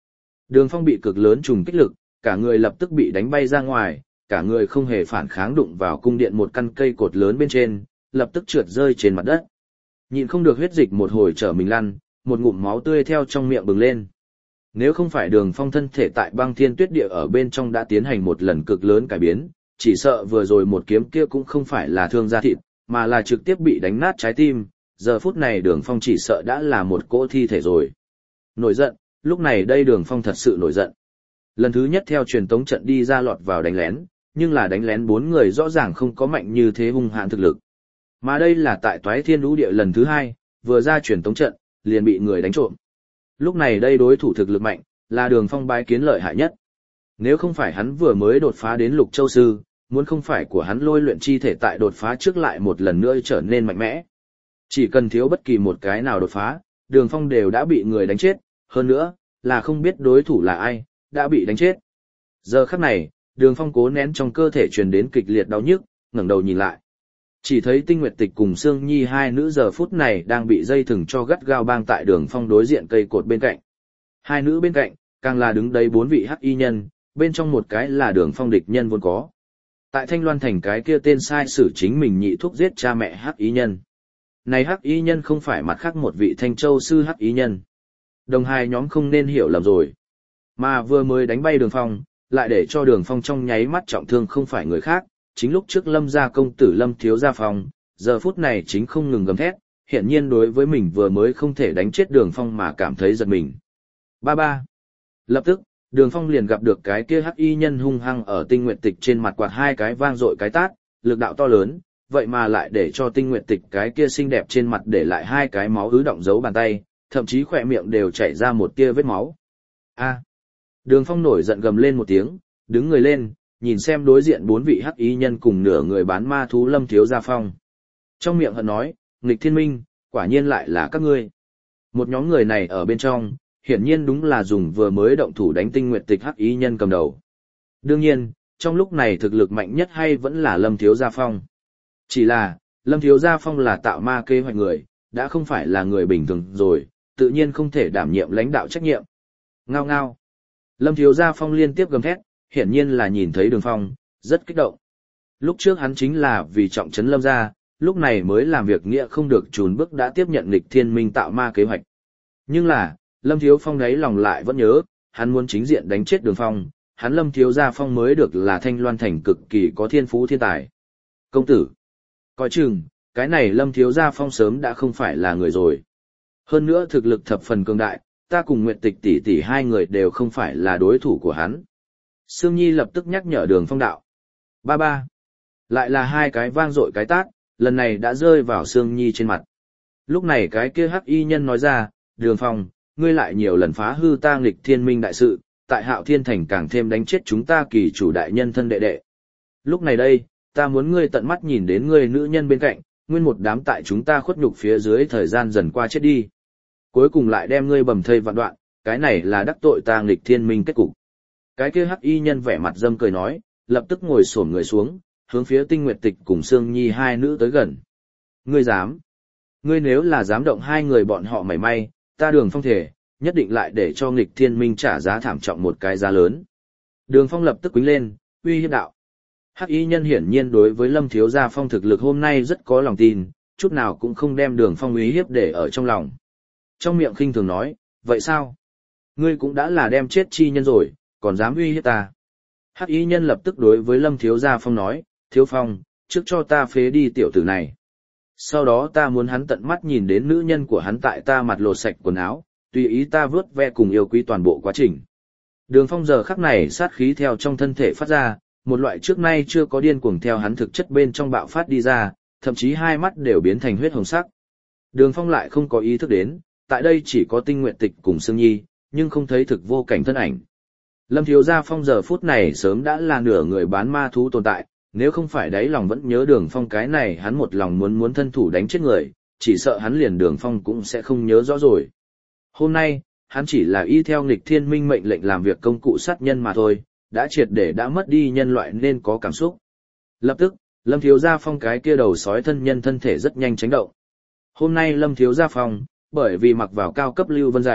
Đường Phong bị cực lớn trùng kích lực, cả người lập tức bị đánh bay ra ngoài, cả người không hề phản kháng đụng vào cung điện một căn cây cột lớn bên trên, lập tức trượt rơi trên mặt đất. Nhịn không được huyết dịch một hồi trở mình lăn, một ngụm máu tươi theo trong miệng bừng lên. Nếu không phải Đường Phong thân thể tại băng thiên tuyết địa ở bên trong đã tiến hành một lần cực lớn cải biến, chỉ sợ vừa rồi một kiếm kia cũng không phải là thương da thịt, mà là trực tiếp bị đánh nát trái tim, giờ phút này Đường Phong chỉ sợ đã là một cỗ thi thể rồi. Nổi giận, lúc này đây Đường Phong thật sự nổi giận. Lần thứ nhất theo truyền tống trận đi ra lọt vào đánh lén, nhưng là đánh lén 4 người rõ ràng không có mạnh như thế hung hãn thực lực. Mà đây là tại Toái Thiên Lũ Địa lần thứ 2, vừa ra truyền tống trận, liền bị người đánh trộm. Lúc này đây đối thủ thực lực mạnh, là Đường Phong bái kiến lợi hại nhất. Nếu không phải hắn vừa mới đột phá đến Lục Châu Sư, muốn không phải của hắn lôi luyện chi thể tại đột phá trước lại một lần nữa trở nên mạnh mẽ. Chỉ cần thiếu bất kỳ một cái nào đột phá, Đường Phong đều đã bị người đánh chết, hơn nữa, là không biết đối thủ là ai, đã bị đánh chết. Giờ khắc này, Đường Phong cố nén trong cơ thể truyền đến kịch liệt đau nhức, ngẩng đầu nhìn lại. Chỉ thấy Tinh Nguyệt Tịch cùng Sương Nhi hai nữ giờ phút này đang bị dây thừng cho gắt gao bang tại Đường Phong đối diện cây cột bên cạnh. Hai nữ bên cạnh, càng là đứng đấy 4 vị hắc y nhân, bên trong một cái là Đường Phong địch nhân vốn có. Tại Thanh Loan Thành cái kia tên sai sử chính mình nhị thúc giết cha mẹ hắc y nhân. Này hắc y nhân không phải mặt khác một vị Thanh Châu sư hắc y nhân. Đồng hai nhóm không nên hiểu lầm rồi. Mà vừa mới đánh bay Đường Phong, lại để cho Đường Phong trong nháy mắt trọng thương không phải người khác, chính lúc trước Lâm gia công tử Lâm thiếu gia Phong, giờ phút này chính không ngừng gầm thét, hiện nhiên đối với mình vừa mới không thể đánh chết Đường Phong mà cảm thấy giật mình. Ba ba. Lập tức, Đường Phong liền gặp được cái kia hắc y nhân hung hăng ở Tinh Nguyệt Tịch trên mặt quạt 2 cái vang dội cái tát, lực đạo to lớn, vậy mà lại để cho Tinh Nguyệt Tịch cái kia xinh đẹp trên mặt để lại 2 cái máu ứ động dấu bàn tay, thậm chí khỏe miệng đều chảy ra một tia vết máu. A. Đường Phong nổi giận gầm lên một tiếng, đứng người lên, nhìn xem đối diện 4 vị hắc y nhân cùng nửa người bán ma thú Lâm thiếu gia Phong. Trong miệng hận nói, nghịch thiên minh, quả nhiên lại là các ngươi. Một nhóm người này ở bên trong, hiển nhiên đúng là dùng vừa mới động thủ đánh Tinh Nguyệt Tịch hắc y nhân cầm đầu. Đương nhiên, trong lúc này thực lực mạnh nhất hay vẫn là Lâm thiếu gia Phong. Chỉ là, Lâm thiếu gia Phong là tạo ma kế hoạch người, đã không phải là người bình thường rồi, tự nhiên không thể đảm nhiệm lãnh đạo trách nhiệm. Ngao ngao. Lâm thiếu gia Phong liên tiếp gầm thét, hiển nhiên là nhìn thấy Đường Phong, rất kích động. Lúc trước hắn chính là vì trọng trấn Lâm gia, lúc này mới làm việc nghĩa không được chùn bước đã tiếp nhận nghịch thiên minh tạo ma kế hoạch. Nhưng là, Lâm thiếu Phong đấy lòng lại vẫn nhớ, hắn muốn chính diện đánh chết Đường Phong, hắn Lâm thiếu gia Phong mới được là Thanh Loan Thành cực kỳ có thiên phú thiên tài. Công tử, coi chừng, cái này Lâm thiếu gia Phong sớm đã không phải là người rồi. Hơn nữa thực lực thập phần cường đại, ta cùng Nguyệt Tịch tỷ tỷ hai người đều không phải là đối thủ của hắn. Sương Nhi lập tức nhắc nhở Đường Phong đạo. Ba ba. Lại là 2 cái vang dội cái tát, lần này đã rơi vào Sương Nhi trên mặt. Lúc này cái kia hắc y nhân nói ra, Đường Phong, ngươi lại nhiều lần phá hư ta nghịch thiên minh đại sự, tại Hạo Thiên Thành càng thêm đánh chết chúng ta kỳ chủ đại nhân thân đệ đệ. Lúc này đây, ta muốn ngươi tận mắt nhìn đến ngươi nữ nhân bên cạnh, nguyên một đám tại chúng ta khuất nhục phía dưới thời gian dần qua chết đi. Cuối cùng lại đem ngươi bầm thây vạn đoạn, cái này là đắc tội ta nghịch thiên minh kết cục. Cái kia hắc y nhân vẻ mặt dâm cười nói, lập tức ngồi xổm người xuống, hướng phía Tinh Nguyệt Tịch cùng Sương Nhi hai nữ tới gần. Ngươi dám? Ngươi nếu là dám động 2 người bọn họ mảy may, ta Đường Phong thể, nhất định lại để cho nghịch thiên minh trả giá thảm trọng một cái giá lớn. Đường Phong lập tức quýnh lên, uy hiếp đạo. Hắc y nhân hiển nhiên đối với Lâm thiếu gia Phong thực lực hôm nay rất có lòng tin, chút nào cũng không đem Đường Phong uy hiếp để ở trong lòng. Trong miệng khinh thường nói, vậy sao? Ngươi cũng đã là đem chết chi nhân rồi, còn dám uy hiếp ta. Hắc y nhân lập tức đối với Lâm thiếu gia Phong nói, Thiếu Phong, trước cho ta phế đi tiểu tử này. Sau đó ta muốn hắn tận mắt nhìn đến nữ nhân của hắn tại ta mặt lột sạch quần áo, tùy ý ta vớt ve cùng yêu quý toàn bộ quá trình. Đường Phong giờ khắc này sát khí theo trong thân thể phát ra, một loại trước nay chưa có điên cuồng theo hắn thực chất bên trong bạo phát đi ra, thậm chí hai mắt đều biến thành huyết hồng sắc. Đường Phong lại không có ý thức đến, tại đây chỉ có Tinh Nguyệt Tịch cùng Sương Nhi, nhưng không thấy thực vô cảnh thân ảnh. Lâm thiếu gia Phong giờ phút này sớm đã là nửa người bán ma thú tồn tại, nếu không phải đáy lòng vẫn nhớ Đường Phong cái này hắn một lòng muốn thân thủ đánh chết người, chỉ sợ hắn liền Đường Phong cũng sẽ không nhớ rõ rồi. Hôm nay, hắn chỉ là y theo nghịch thiên minh mệnh lệnh làm việc công cụ sát nhân mà thôi, đã triệt để đã mất đi nhân loại nên có cảm xúc. Lập tức, Lâm thiếu gia Phong cái kia đầu sói thân nhân thân thể rất nhanh chấn động. Hôm nay Lâm thiếu gia Phong, bởi vì mặc vào cao cấp lưu vân giày,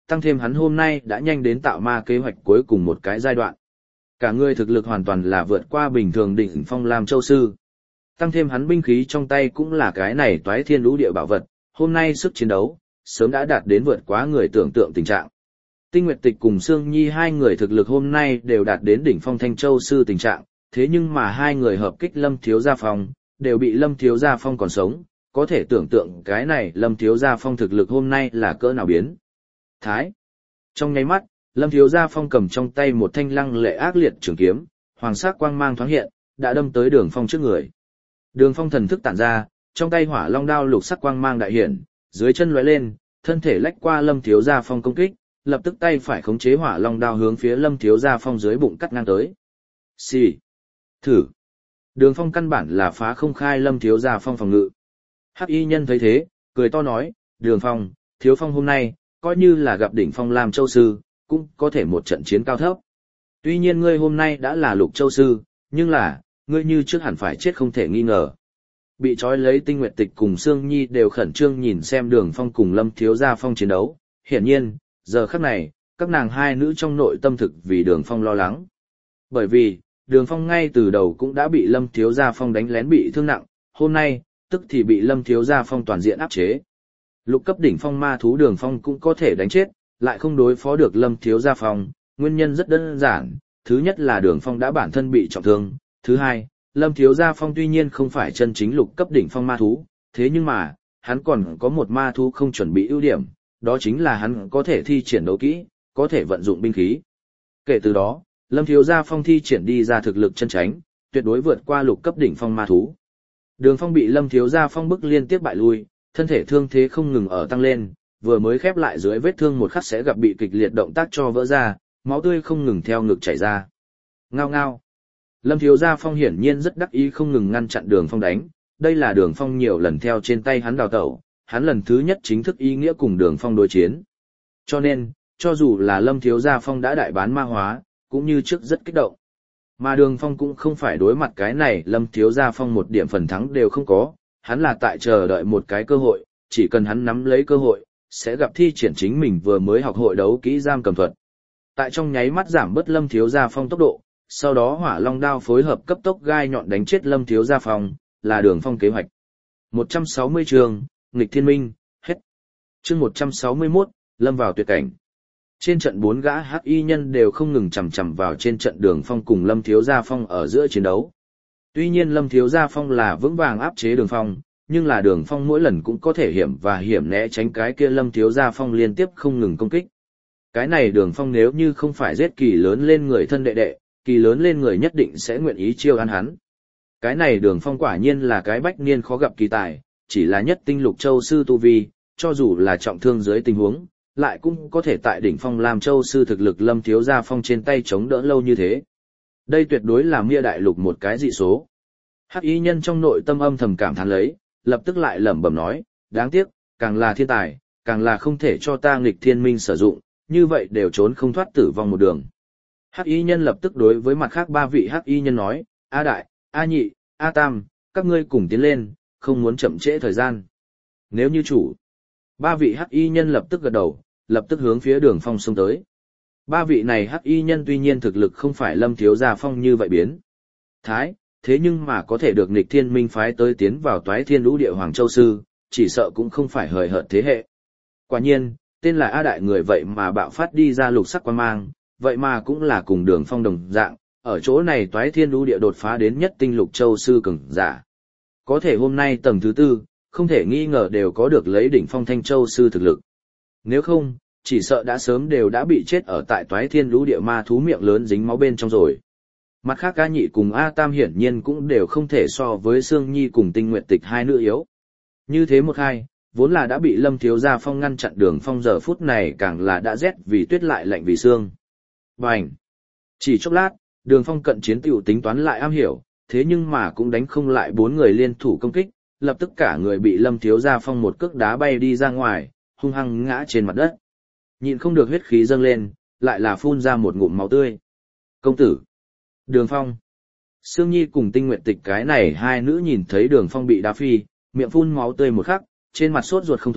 tăng thêm hắn hôm nay đã nhanh đến tạo ma kế hoạch cuối cùng một cái giai đoạn. Cả người thực lực hoàn toàn là vượt qua bình thường đỉnh phong Lam Châu Sư. Tăng thêm hắn binh khí trong tay cũng là cái này toái thiên lũ địa bảo vật, hôm nay sức chiến đấu, sớm đã đạt đến vượt quá người tưởng tượng tình trạng. Tinh Nguyệt Tịch cùng Sương Nhi hai người thực lực hôm nay đều đạt đến đỉnh phong Thanh Châu Sư tình trạng, thế nhưng mà hai người hợp kích Lâm Thiếu Gia Phong, đều bị Lâm Thiếu Gia Phong còn sống, có thể tưởng tượng cái này Lâm Thiếu Gia Phong thực lực hôm nay là cỡ nào biến. Thái. Trong nháy mắt, Lâm Thiếu Gia Phong cầm trong tay một thanh lăng lệ ác liệt trường kiếm, hoàng sắc quang mang thoáng hiện, đã đâm tới Đường Phong trước người. Đường Phong thần thức tản ra, trong tay hỏa long đao lục sắc quang mang đại hiển, dưới chân lóe lên, thân thể lách qua Lâm Thiếu Gia Phong công kích, lập tức tay phải khống chế hỏa long đao hướng phía Lâm Thiếu Gia Phong dưới bụng cắt ngang tới. Xì. Thử. Đường Phong căn bản là phá không khai Lâm Thiếu Gia Phong phòng ngự. Hắc y nhân thấy thế, cười to nói, Đường Phong, Thiếu Phong hôm nay, coi như là gặp đỉnh phong Lam Châu Sư, cũng có thể một trận chiến cao thấp. Tuy nhiên ngươi hôm nay đã là Lục Châu Sư, nhưng là, ngươi như trước hẳn phải chết không thể nghi ngờ. Bị trói lấy Tinh Nguyệt Tịch cùng Sương Nhi đều khẩn trương nhìn xem Đường Phong cùng Lâm Thiếu Gia Phong chiến đấu. Hiển nhiên, giờ khắc này, các nàng hai nữ trong nội tâm thực vì Đường Phong lo lắng. Bởi vì, Đường Phong ngay từ đầu cũng đã bị Lâm Thiếu Gia Phong đánh lén bị thương nặng, hôm nay, tức thì bị Lâm Thiếu Gia Phong toàn diện áp chế. Lục cấp đỉnh phong ma thú Đường Phong cũng có thể đánh chết, lại không đối phó được Lâm Thiếu Gia Phong, nguyên nhân rất đơn giản, thứ nhất là Đường Phong đã bản thân bị trọng thương, thứ hai, Lâm Thiếu Gia Phong tuy nhiên không phải chân chính lục cấp đỉnh phong ma thú, thế nhưng mà, hắn còn có một ma thú không chuẩn bị ưu điểm, đó chính là hắn có thể thi triển đấu kỹ, có thể vận dụng binh khí. Kể từ đó, Lâm Thiếu Gia Phong thi triển đi ra thực lực chân tránh, tuyệt đối vượt qua lục cấp đỉnh phong ma thú. Đường Phong bị Lâm Thiếu Gia Phong bức liên tiếp bại lui, thân thể thương thế không ngừng ở tăng lên, vừa mới khép lại dưới vết thương một khắc sẽ gặp bị kịch liệt động tác cho vỡ ra, máu tươi không ngừng theo ngực chảy ra. Ngao ngao. Lâm Thiếu Gia Phong hiển nhiên rất đắc ý không ngừng ngăn chặn Đường Phong đánh, đây là Đường Phong nhiều lần theo trên tay hắn đào tẩu, hắn lần thứ nhất chính thức ý nghĩa cùng Đường Phong đối chiến. Cho nên, cho dù là Lâm Thiếu Gia Phong đã đại bán ma hóa, cũng như trước rất kích động. Mà Đường Phong cũng không phải đối mặt cái này Lâm Thiếu Gia Phong một điểm phần thắng đều không có, hắn là tại chờ đợi một cái cơ hội, chỉ cần hắn nắm lấy cơ hội, sẽ gặp thi triển chính mình vừa mới học hội đấu kỹ giam cầm thuật. Tại trong nháy mắt giảm bớt Lâm Thiếu Gia Phong tốc độ, sau đó hỏa long đao phối hợp cấp tốc gai nhọn đánh chết Lâm Thiếu Gia Phong, là Đường Phong kế hoạch. 160 chương, nghịch thiên minh, hết. Chương 161, lâm vào tuyệt cảnh. Trên trận 4 gã hắc y nhân đều không ngừng chằm chằm vào trên trận Đường Phong cùng Lâm Thiếu Gia Phong ở giữa chiến đấu. Tuy nhiên Lâm Thiếu Gia Phong là vững vàng áp chế Đường Phong, nhưng là Đường Phong mỗi lần cũng có thể hiểm và hiểm né tránh cái kia Lâm Thiếu Gia Phong liên tiếp không ngừng công kích. Cái này Đường Phong nếu như không phải giết kỳ lớn lên người thân đệ đệ, kỳ lớn lên người nhất định sẽ nguyện ý chiêu ăn hắn. Cái này Đường Phong quả nhiên là cái bách niên khó gặp kỳ tài, chỉ là nhất tinh lục châu sư tu vi, cho dù là trọng thương dưới tình huống, lại cũng có thể tại đỉnh phong Lam Châu sư thực lực Lâm Thiếu Gia Phong trên tay chống đỡ lâu như thế. Đây tuyệt đối là Mia đại lục một cái dị số. Hắc y nhân trong nội tâm âm thầm cảm thán lấy, lập tức lại lẩm bẩm nói, đáng tiếc, càng là thiên tài, càng là không thể cho ta nghịch thiên minh sử dụng, như vậy đều trốn không thoát tử vong một đường. Hắc y nhân lập tức đối với mặt khác 3 vị hắc y nhân nói, A đại, A nhị, A tam, các ngươi cùng tiến lên, không muốn chậm trễ thời gian. Nếu như chủ, 3 vị hắc y nhân lập tức gật đầu, lập tức hướng phía Đường Phong xông tới. 3 vị này hắc y nhân tuy nhiên thực lực không phải Lâm Thiếu Gia Phong như vậy biến thái, thế nhưng mà có thể được nghịch thiên minh phái tới tiến vào toái thiên lũ địa Hoàng Châu Sư, chỉ sợ cũng không phải hời hợt thế hệ. Quả nhiên, tên là A đại người vậy mà bạo phát đi ra lục sắc quang mang, vậy mà cũng là cùng Đường Phong đồng dạng, ở chỗ này toái thiên lũ địa đột phá đến nhất tinh lục châu sư cường giả. Có thể hôm nay tầng thứ 4, không thể nghi ngờ đều có được lấy đỉnh phong Thanh Châu sư thực lực. Nếu không, chỉ sợ đã sớm đều đã bị chết ở tại toái thiên lũ địa ma thú miệng lớn dính máu bên trong rồi. Mặt khác A nhị cùng A tam hiển nhiên cũng đều không thể so với Sương Nhi cùng Tinh Nguyệt Tịch hai nữ yếu. Như thế một hai, vốn là đã bị Lâm Thiếu Gia Phong ngăn chặn Đường Phong giờ phút này càng là đã rét vì tuyết lại lạnh vì xương. Bành! Chỉ chốc lát, Đường Phong cận chiến tiểu tính toán lại am hiểu, thế nhưng mà cũng đánh không lại 4 người liên thủ công kích, lập tức cả người bị Lâm Thiếu Gia Phong một cước đá bay đi ra ngoài, hung hăng ngã trên mặt đất. Nhịn không được huyết khí dâng lên, lại là phun ra một ngụm máu tươi. Công tử! Đường Phong! Sương Nhi cùng Tinh Nguyệt Tịch cái này hai nữ nhìn thấy Đường Phong bị đá phi, miệng phun máu tươi một khắc, trên mặt sốt ruột không thôi,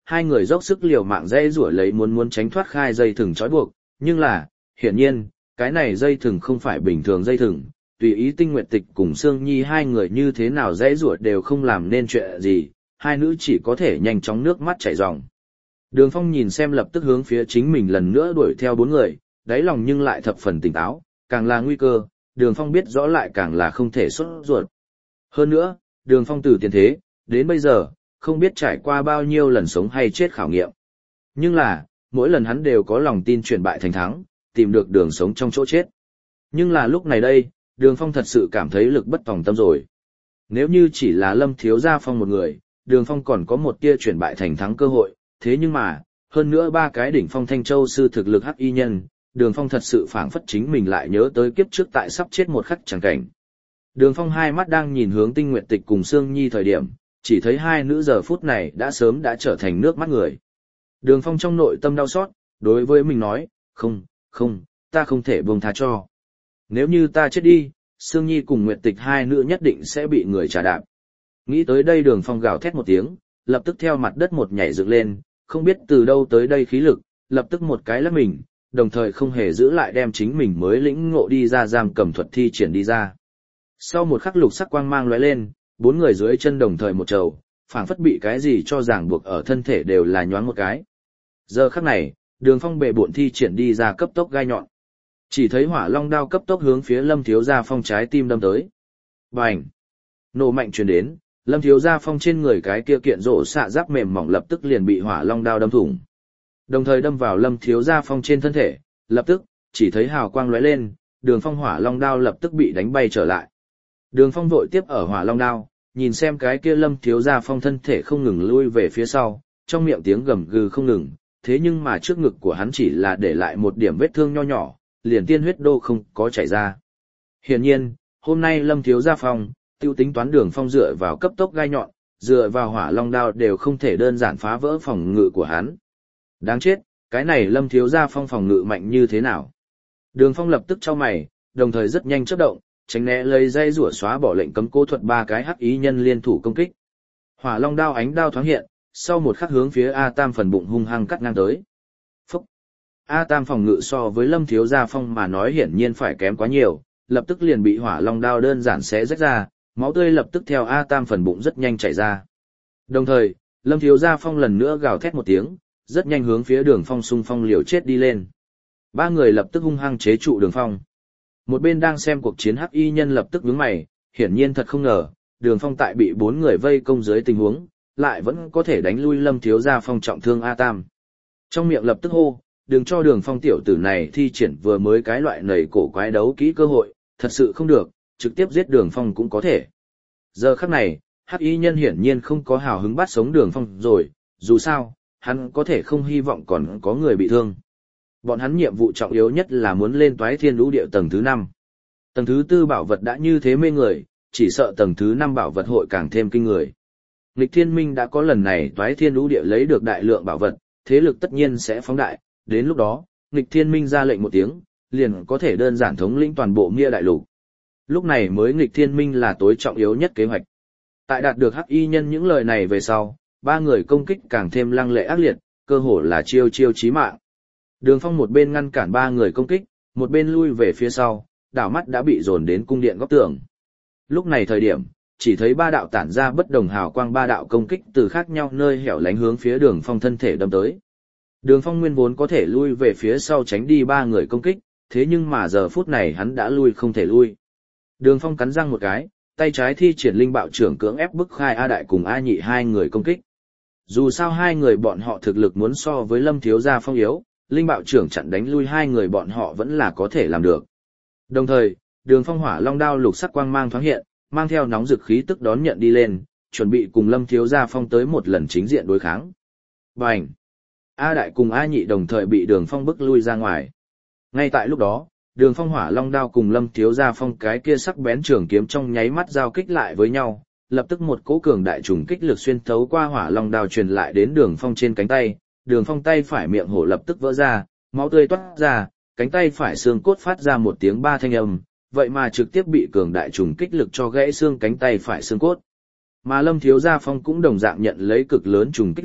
hai người dốc sức liều mạng dây rủa lấy muốn tránh thoát khai dây thừng trói buộc, nhưng là, hiển nhiên, cái này dây thừng không phải bình thường dây thừng, tùy ý Tinh Nguyệt Tịch cùng Sương Nhi hai người như thế nào dây rủa đều không làm nên chuyện gì, hai nữ chỉ có thể nhanh chóng nước mắt chảy ròng. Đường Phong nhìn xem lập tức hướng phía chính mình lần nữa đuổi theo bốn người, đáy lòng nhưng lại thập phần tỉnh táo, càng là nguy cơ, Đường Phong biết rõ lại càng là không thể sốt ruột. Hơn nữa, Đường Phong từ tiền thế, đến bây giờ, không biết trải qua bao nhiêu lần sống hay chết khảo nghiệm. Nhưng là, mỗi lần hắn đều có lòng tin chuyển bại thành thắng, tìm được đường sống trong chỗ chết. Nhưng là lúc này đây, Đường Phong thật sự cảm thấy lực bất tòng tâm rồi. Nếu như chỉ là Lâm Thiếu Gia Phong một người, Đường Phong còn có một tia chuyển bại thành thắng cơ hội, thế nhưng mà, hơn nữa ba cái đỉnh phong Thanh Châu sư thực lực hắc y nhân, Đường Phong thật sự phảng phất chính mình lại nhớ tới kiếp trước tại sắp chết một khắc chẳng cảnh. Đường Phong hai mắt đang nhìn hướng Tinh Nguyệt Tịch cùng Sương Nhi thời điểm, chỉ thấy hai nữ giờ phút này đã sớm đã trở thành nước mắt người. Đường Phong trong nội tâm đau xót, đối với mình nói, không, ta không thể buông tha cho. Nếu như ta chết đi, Sương Nhi cùng Nguyệt Tịch hai nữ nhất định sẽ bị người trà đạp. Nghĩ tới đây Đường Phong gào thét một tiếng, lập tức theo mặt đất một nhảy dựng lên, không biết từ đâu tới đây khí lực, lập tức một cái lắc mình, đồng thời không hề giữ lại đem chính mình mới lĩnh ngộ đi ra giam cầm thuật thi triển đi ra. Sau một khắc lục sắc quang mang lóe lên, bốn người dưới chân đồng thời một trầu, phảng phất bị cái gì cho ràng buộc ở thân thể đều là nhoáng một cái. Giờ khắc này, Đường Phong bệ bộn thi triển đi ra cấp tốc gai nhọn. Chỉ thấy hỏa long đao cấp tốc hướng phía Lâm Thiếu Gia Phong trái tim đâm tới. Bành! Nổ mạnh truyền đến, Lâm Thiếu Gia Phong trên người cái kia kiện rổ xạ giáp mềm mỏng lập tức liền bị hỏa long đao đâm thủng. Đồng thời đâm vào Lâm Thiếu Gia Phong trên thân thể, lập tức, chỉ thấy hào quang lóe lên, Đường Phong hỏa long đao lập tức bị đánh bay trở lại. Đường Phong vội tiếp ở hỏa long đao, nhìn xem cái kia Lâm Thiếu Gia Phong thân thể không ngừng lui về phía sau, trong miệng tiếng gầm gừ không ngừng, thế nhưng mà trước ngực của hắn chỉ là để lại một điểm vết thương nho nhỏ, liền tiên huyết đô không có chảy ra. Hiển nhiên, hôm nay Lâm Thiếu Gia Phong, tiêu tính toán Đường Phong dựa vào cấp tốc gai nhọn, dựa vào hỏa long đao đều không thể đơn giản phá vỡ phòng ngự của hắn. Đáng chết, cái này Lâm Thiếu Gia Phong phòng ngự mạnh như thế nào? Đường Phong lập tức chau mày, đồng thời rất nhanh chớp động, tránh né lấy dây rủa xóa bỏ lệnh cấm cố thuật ba cái hắc ý nhân liên thủ công kích. Hỏa long đao ánh đao thoáng hiện, sau một khắc hướng phía A Tam phần bụng hung hăng cắt ngang tới. Phúc! A Tam phòng ngự so với Lâm Thiếu Gia Phong mà nói hiển nhiên phải kém quá nhiều, lập tức liền bị hỏa long đao đơn giản xé rách ra, máu tươi lập tức theo A Tam phần bụng rất nhanh chảy ra. Đồng thời, Lâm Thiếu Gia Phong lần nữa gào thét một tiếng, rất nhanh hướng phía Đường Phong xung phong liều chết đi lên. Ba người lập tức hung hăng chế trụ Đường Phong. Một bên đang xem cuộc chiến hắc y nhân lập tức nhướng mày, hiển nhiên thật không ngờ, Đường Phong tại bị bốn người vây công dưới tình huống, lại vẫn có thể đánh lui Lâm Thiếu Gia Phong trọng thương A Tam. Trong miệng lập tức hô, đừng cho Đường Phong tiểu tử này thi triển vừa mới cái loại nầy cổ quái đấu kỹ cơ hội, thật sự không được, trực tiếp giết Đường Phong cũng có thể. Giờ khắc này, hắc y nhân hiển nhiên không có hào hứng bắt sống Đường Phong rồi, dù sao, hắn có thể không hy vọng còn có người bị thương. Bọn hắn nhiệm vụ trọng yếu nhất là muốn lên Toái Thiên Lũ Địa tầng thứ 5. Tầng thứ 4 bảo vật đã như thế mê người, chỉ sợ tầng thứ 5 bảo vật hội càng thêm kinh người. Nghịch Thiên Minh đã có lần này Toái Thiên Lũ Địa lấy được đại lượng bảo vật, thế lực tất nhiên sẽ phóng đại, đến lúc đó, Nghịch Thiên Minh ra lệnh một tiếng, liền có thể đơn giản thống lĩnh toàn bộ Mia đại lục. Lúc này mới Nghịch Thiên Minh là tối trọng yếu nhất kế hoạch. Tại đạt được hắc y nhân những lời này về sau, ba người công kích càng thêm lăng lệ ác liệt, cơ hồ là chiêu chiêu chí mạng. Đường Phong một bên ngăn cản ba người công kích, một bên lui về phía sau, đảo mắt đã bị dồn đến cung điện góc tường. Lúc này thời điểm, chỉ thấy ba đạo tản ra bất đồng hào quang ba đạo công kích từ khác nhau nơi hẻo lánh hướng phía Đường Phong thân thể đâm tới. Đường Phong nguyên vốn có thể lui về phía sau tránh đi ba người công kích, thế nhưng mà giờ phút này hắn đã lui không thể lui. Đường Phong cắn răng một cái, tay trái thi triển linh bạo trưởng cưỡng ép bức khai A Đại cùng A Nhị hai người công kích. Dù sao hai người bọn họ thực lực muốn so với Lâm Thiếu Gia Phong yếu, linh bạo trưởng chặn đánh lui hai người bọn họ vẫn là có thể làm được. Đồng thời, Đường Phong hỏa long đao lục sắc quang mang thoáng hiện, mang theo nóng dực khí tức đón nhận đi lên, chuẩn bị cùng Lâm Thiếu Gia Phong tới một lần chính diện đối kháng. Bành! A Đại cùng A Nhị đồng thời bị Đường Phong bức lui ra ngoài. Ngay tại lúc đó, Đường Phong hỏa long đao cùng Lâm Thiếu Gia Phong cái kia sắc bén trường kiếm trong nháy mắt giao kích lại với nhau, lập tức một cỗ cường đại trùng kích lực xuyên thấu qua hỏa long đao truyền lại đến Đường Phong trên cánh tay, Đường Phong tay phải miệng hổ lập tức vỡ ra, máu tươi toát ra, cánh tay phải xương cốt phát ra một tiếng ba thanh âm, vậy mà trực tiếp bị cường đại trùng kích lực cho gãy xương cánh tay phải xương cốt. Mà Lâm Thiếu Gia Phong cũng đồng dạng nhận lấy cực lớn trùng kích lực,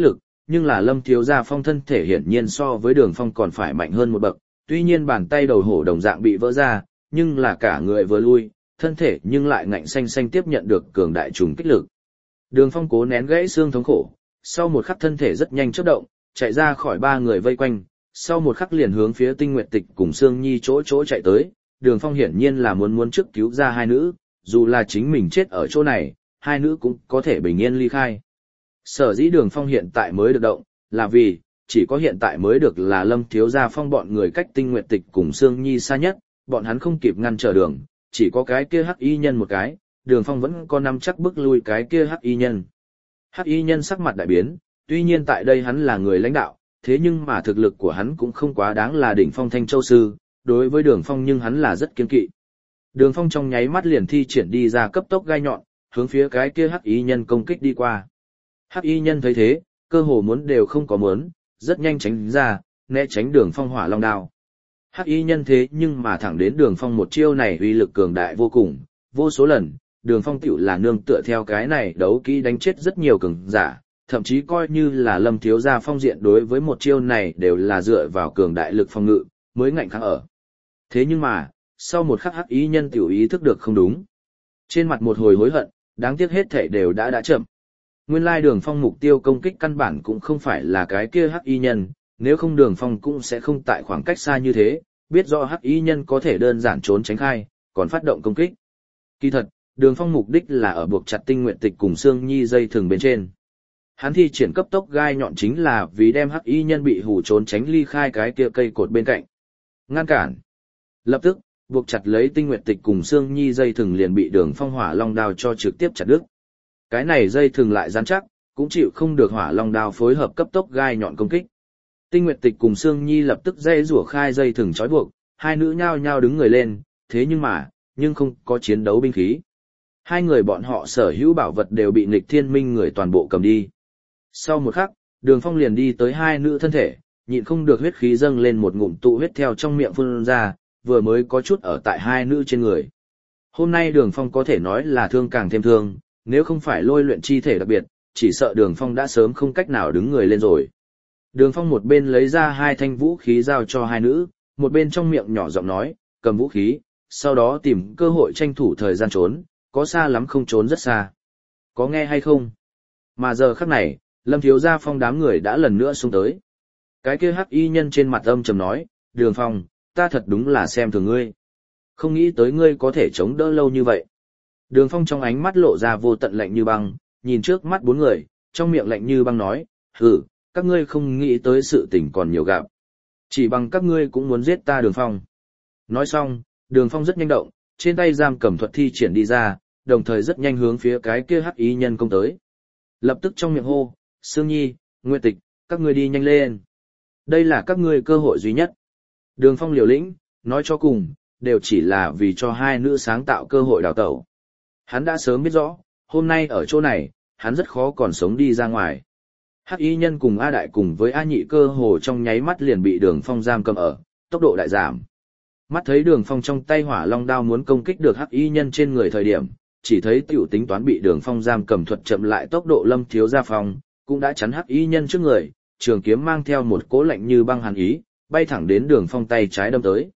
nhưng là Lâm Thiếu Gia Phong thân thể hiển nhiên so với Đường Phong còn phải mạnh hơn một bậc, tuy nhiên bàn tay đầu hổ đồng dạng bị vỡ ra, nhưng là cả người vừa lui, thân thể nhưng lại ngạnh xanh xanh tiếp nhận được cường đại trùng kích lực. Đường Phong cố nén gãy xương thống khổ, sau một khắc thân thể rất nhanh chớp động, chạy ra khỏi ba người vây quanh, sau một khắc liền hướng phía Tinh Nguyệt Tịch cùng Sương Nhi chỗ chạy tới. Đường Phong hiển nhiên là muốn trước cứu ra hai nữ, dù là chính mình chết ở chỗ này, hai nữ cũng có thể bình yên ly khai. Sở dĩ Đường Phong hiện tại mới được động, là vì, chỉ có hiện tại mới được là Lâm Thiếu Gia Phong bọn người cách Tinh Nguyệt Tịch cùng Sương Nhi xa nhất, bọn hắn không kịp ngăn trở đường, chỉ có cái kia hắc y nhân một cái, Đường Phong vẫn có nắm chắc bức lui cái kia hắc y nhân. Hắc y nhân sắc mặt đại biến, tuy nhiên tại đây hắn là người lãnh đạo, thế nhưng mà thực lực của hắn cũng không quá đáng là đỉnh phong Thanh Châu Sư, đối với Đường Phong nhưng hắn là rất kiên kỵ. Đường Phong trong nháy mắt liền thi triển đi ra cấp tốc gai nhọn, hướng phía cái kia hắc y nhân công kích đi qua. Hắc y nhân thấy thế, cơ hồ muốn đều không có muốn, rất nhanh tránh ra, né tránh Đường Phong hỏa long đao. Hắc y nhân thế nhưng mà thẳng đến Đường Phong một chiêu này uy lực cường đại vô cùng, vô số lần, Đường Phong tiểu là nương tựa theo cái này đấu kỹ đánh chết rất nhiều cường giả, thậm chí coi như là Lâm Thiếu Gia Phong diện đối với một chiêu này đều là dựa vào cường đại lực phòng ngự, mới ngạnh kháng ở. Thế nhưng mà, sau một khắc hắc y nhân tiểu ý thức được không đúng. Trên mặt một hồi hối hận, đáng tiếc hết thảy đều đã chậm. Nguyên lai Đường Phong mục tiêu công kích căn bản cũng không phải là cái kia hắc y nhân, nếu không Đường Phong cũng sẽ không tại khoảng cách xa như thế, biết rõ hắc y nhân có thể đơn giản trốn tránh khai, còn phát động công kích. Kỳ thật, Đường Phong mục đích là ở buộc chặt Tinh Nguyệt Tịch cùng Sương Nhi dây thừng bên trên. Hắn thi triển cấp tốc gai nhọn chính là vì đem hắc y nhân bị hù trốn tránh ly khai cái kia cây cột bên cạnh. Ngăn cản. Lập tức, buộc chặt lấy Tinh Nguyệt Tịch cùng Sương Nhi dây thừng liền bị Đường Phong hỏa long đao cho trực tiếp chặt đứt. Cái này dây thừng lại rắn chắc, cũng chịu không được hỏa long đao phối hợp cấp tốc gai nhọn công kích. Tinh Nguyệt Tịch cùng Sương Nhi lập tức dây rủa khai dây thừng trói buộc, hai nữ nhao nhao đứng người lên, thế nhưng không có chiến đấu binh khí. Hai người bọn họ sở hữu bảo vật đều bị Nghịch Thiên Minh người toàn bộ cầm đi. Sau một khắc, Đường Phong liền đi tới hai nữ thân thể, nhịn không được huyết khí dâng lên một ngụm tụ huyết theo trong miệng phun ra, vừa mới có chút ở tại hai nữ trên người. Hôm nay Đường Phong có thể nói là thương càng thêm thương, nếu không phải lôi luyện chi thể đặc biệt, chỉ sợ Đường Phong đã sớm không cách nào đứng người lên rồi. Đường Phong một bên lấy ra hai thanh vũ khí giao cho hai nữ, một bên trong miệng nhỏ giọng nói, cầm vũ khí, sau đó tìm cơ hội tranh thủ thời gian trốn, có xa lắm không trốn rất xa. Có nghe hay không? Mà giờ khắc này, Lâm Thiếu Gia Phong đám người đã lần nữa xuống tới. Cái kia hắc y nhân trên mặt âm trầm nói, Đường Phong, ta thật đúng là xem thường ngươi. Không nghĩ tới ngươi có thể chống đỡ lâu như vậy. Đường Phong trong ánh mắt lộ ra vô tận lạnh như băng, nhìn trước mắt bốn người, trong miệng lạnh như băng nói, hử, các ngươi không nghĩ tới sự tình còn nhiều gặp. Chỉ bằng các ngươi cũng muốn giết ta Đường Phong. Nói xong, Đường Phong rất nhanh động, trên tay giam cầm thuật thi triển đi ra, đồng thời rất nhanh hướng phía cái kia hắc y nhân công tới. Lập tức trong miệng hô, Sương Nhi, Nguyệt Tịch, các ngươi đi nhanh lên. Đây là các ngươi cơ hội duy nhất. Đường Phong liều lĩnh, nói cho cùng, đều chỉ là vì cho hai nữ sáng tạo cơ hội đào tẩu. Hắn đã sớm biết rõ, hôm nay ở chỗ này, hắn rất khó còn sống đi ra ngoài. Hắc y nhân cùng A Đại cùng với A Nhị cơ hồ trong nháy mắt liền bị Đường Phong giam cầm ở, tốc độ đại giảm. Mắt thấy Đường Phong trong tay hỏa long đao muốn công kích được hắc y nhân trên người thời điểm, chỉ thấy tiểu tính toán bị Đường Phong giam cầm thuật chậm lại tốc độ Lâm Thiếu Gia Phong, cũng đã chắn hắc y nhân trước người, trường kiếm mang theo một cỗ lạnh như băng hàn ý, bay thẳng đến Đường Phong tay trái đâm tới.